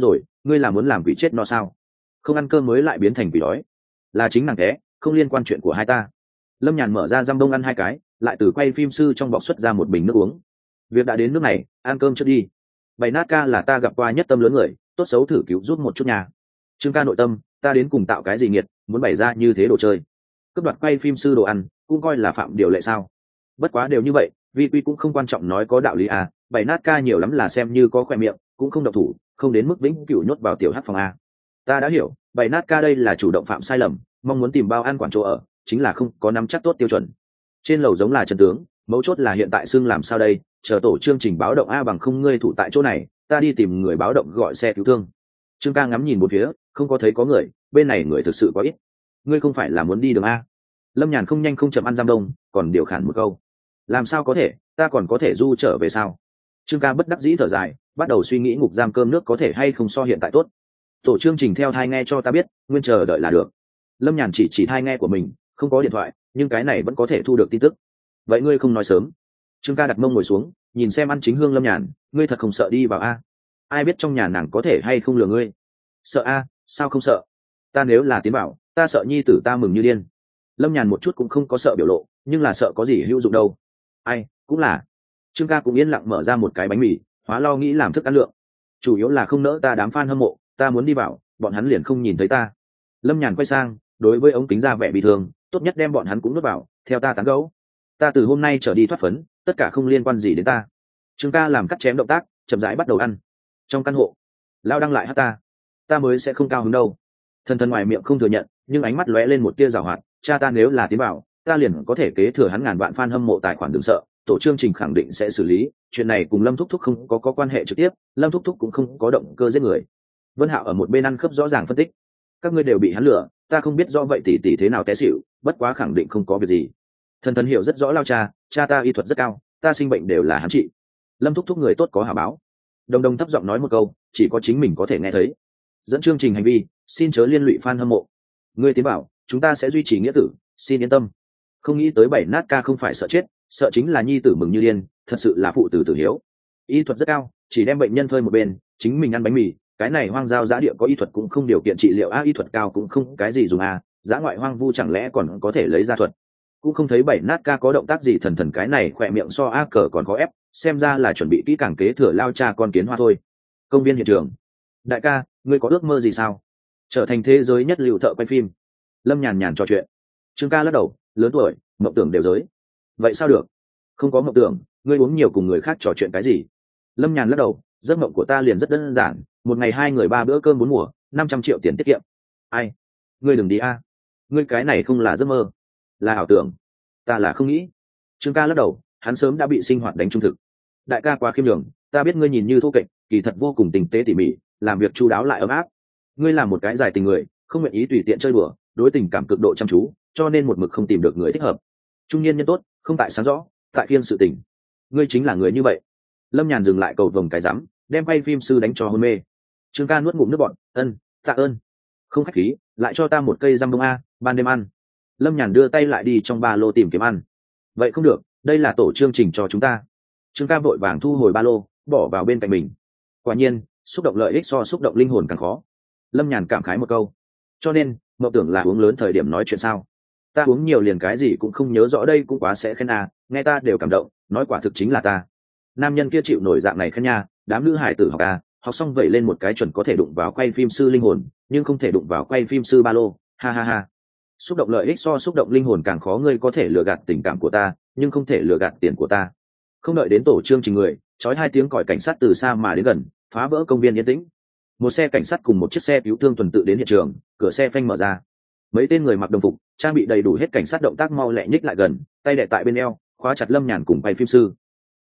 ngươi là muốn làm quỷ chết no sao? Không ăn cơm mới lại biến thành quỷ đói. Là chính nàng té, không liên quan chuyện của hai ta. Lâm Nhàn mở ra giam đông ăn hai cái, lại từ quay phim sư trong bọc xuất ra một bình nước uống. Việc đã đến nước này, ăn cơm trước đi. Bày nát ca là ta gặp qua nhất tâm lớn người, tốt xấu thử cứu giúp một chút nhà. Trương ca nội tâm, ta đến cùng tạo cái gì nghiệt, muốn bày ra như thế đồ chơi. Cướp đoạt quay phim sư đồ ăn, cũng coi là phạm điều lệ sao? Bất quá đều như vậy, vi quy cũng không quan trọng, nói có đạo lý à. Bày nát ca nhiều lắm là xem như có khoe miệng, cũng không độc thủ, không đến mức vĩnh cửu nhốt vào tiểu hắc phòng a. Ta đã hiểu, bày nát ca đây là chủ động phạm sai lầm, mong muốn tìm bao ăn quản chỗ ở, chính là không có nắm chắc tốt tiêu chuẩn. Trên lầu giống là chân tướng, mấu chốt là hiện tại xưng làm sao đây, chờ tổ chương trình báo động a, bằng không ngươi thủ tại chỗ này, ta đi tìm người báo động gọi xe cứu thương. Trương ca ngắm nhìn một phía, không có thấy có người, bên này người thực sự quá ít. Ngươi không phải là muốn đi đường a? Lâm Nhàn không nhanh không chậm ăn giam đông, còn điều khản một câu. Làm sao có thể, ta còn có thể du trở về sao? Trương ca bất đắc dĩ thở dài, bắt đầu suy nghĩ ngục giam cơm nước có thể hay không so hiện tại tốt. Tổ chương trình theo thai nghe cho ta biết, nguyên chờ đợi là được. Lâm Nhàn chỉ thai nghe của mình, không có điện thoại, nhưng cái này vẫn có thể thu được tin tức. Vậy ngươi không nói sớm? Trương ca đặt mông ngồi xuống, nhìn xem ăn chính hương Lâm Nhàn, ngươi thật không sợ đi vào a? Ai biết trong nhà nàng có thể hay không lừa ngươi? Sợ a? Sao không sợ? Ta nếu là tiến bảo, ta sợ nhi tử ta mừng như điên. Lâm Nhàn một chút cũng không có sợ biểu lộ, nhưng là sợ có gì hữu dụng đâu. Ai, cũng là. Trương ca cũng yên lặng mở ra một cái bánh mì, hóa lo nghĩ làm thức ăn lượng. Chủ yếu là không nỡ ta đám fan hâm mộ, ta muốn đi vào, bọn hắn liền không nhìn thấy ta. Lâm Nhàn quay sang, đối với ống kính ra vẻ bị thương, tốt nhất đem bọn hắn cũng nuốt vào, theo ta tán gẫu. Ta từ hôm nay trở đi thoát phấn, tất cả không liên quan gì đến ta. Trương ca làm cắt chém động tác, chậm rãi bắt đầu ăn. Trong căn hộ, Lao đăng lại hát ta mới sẽ không cao hứng đâu. Thần thần ngoài miệng không thừa nhận, nhưng ánh mắt lóe lên một tia giảo hoạt, cha ta nếu là tiến vào, ta liền có thể kế thừa hắn ngàn vạn fan hâm mộ tài khoản, đừng sợ, tổ chương trình khẳng định sẽ xử lý, chuyện này cùng Lâm thúc thúc không có quan hệ trực tiếp, Lâm thúc thúc cũng không có động cơ giết người. Vân Hạo ở một bên ăn khớp rõ ràng phân tích, các ngươi đều bị hắn lừa, ta không biết rõ vậy tỷ tỷ thế nào té xỉu, bất quá khẳng định không có việc gì. Thần thần hiểu rất rõ Lao cha ta y thuật rất cao, ta sinh bệnh đều là hắn trị. Lâm thúc thúc người tốt có hảo báo. Đồng đồng thấp giọng nói một câu, chỉ có chính mình có thể nghe thấy. Dẫn chương trình hành vi, xin chớ liên lụy fan hâm mộ. Ngươi tiến bảo, chúng ta sẽ duy trì nghĩa tử, xin yên tâm. Không nghĩ tới bảy nát ca không phải sợ chết, sợ chính là nhi tử mừng như điên, thật sự là phụ tử tử hiếu. Y thuật rất cao, chỉ đem bệnh nhân phơi một bên, chính mình ăn bánh mì. Cái này hoang giao giã địa có y thuật cũng không điều kiện trị liệu a, y thuật cao cũng không cái gì dùng a, giã ngoại hoang vu chẳng lẽ còn có thể lấy ra thuật. Cũng không thấy bảy nát ca có động tác gì, thần thần cái này khỏe miệng so a cờ còn có ép, xem ra là chuẩn bị kỹ càng kế thừa Lao cha con kiến hoa thôi. Công viên hiện trường, đại ca, ngươi có ước mơ gì sao? Trở thành thế giới nhất lưu thợ quay phim. Lâm Nhàn nhàn trò chuyện. Trương ca lắc đầu, lớn tuổi, mộng tưởng đều giới. Vậy sao được? Không có mộng tưởng, ngươi uống nhiều cùng người khác trò chuyện cái gì? Lâm Nhàn lắc đầu, giấc mộng của ta liền rất đơn giản, một ngày 2 người 3 bữa cơm 4 mùa, 500 triệu tiền tiết kiệm. Ai? Ngươi đừng đi a. Ngươi cái này không là giấc mơ, là ảo tưởng. Ta là không nghĩ. Trương ca lắc đầu, hắn sớm đã bị sinh hoạt đánh trung thực. Đại ca quá khiêm nhường, ta biết ngươi nhìn như thô kệch, kỳ thật vô cùng tinh tế tỉ mỉ, làm việc chu đáo lại ấm áp. Ngươi là một cái giải tình người, không nguyện ý tùy tiện chơi đùa, đối tình cảm cực độ chăm chú, cho nên một mực không tìm được người thích hợp. Trung niên nhân tốt, không tại sáng rõ, tại khiêng sự tình. Ngươi chính là người như vậy. Lâm Nhàn dừng lại cầu vồng cái rắm, đem quay phim sư đánh cho hôn mê. Trương ca nuốt ngụm nước bọt, tạ ơn. Không khách khí, lại cho ta một cây răm bông a, ban đêm ăn. Lâm Nhàn đưa tay lại đi trong ba lô tìm kiếm ăn. Vậy không được, đây là tổ chương trình cho chúng ta. Trương ca vội vàng thu hồi ba lô, bỏ vào bên cạnh mình. Quả nhiên, xúc động lợi ích so xúc động linh hồn càng khó. Lâm Nhàn cảm khái một câu. Cho nên, mộng tưởng là uống lớn thời điểm nói chuyện sao? Ta uống nhiều liền cái gì cũng không nhớ rõ, đây cũng quá sẽ khen à, nghe ta đều cảm động, nói quả thực chính là ta. Nam nhân kia chịu nổi dạng này khen nha, đám nữ hải tử học à, học xong vậy lên một cái chuẩn có thể đụng vào quay phim sư linh hồn, nhưng không thể đụng vào quay phim sư ba lô, ha ha ha. Xúc động lợi ích so xúc động linh hồn càng khó, ngươi có thể lừa gạt tình cảm của ta, nhưng không thể lừa gạt tiền của ta. Không đợi đến tổ chương trình người, chói 2 tiếng còi cảnh sát từ xa mà đến gần, phá vỡ công viên yên tĩnh. Một xe cảnh sát cùng một chiếc xe cứu thương tuần tự đến hiện trường, cửa xe phanh mở ra. Mấy tên người mặc đồng phục, trang bị đầy đủ hết cảnh sát động tác mau lẹ nhích lại gần, tay đè tại bên eo, khóa chặt Lâm Nhàn cùng quay phim sư.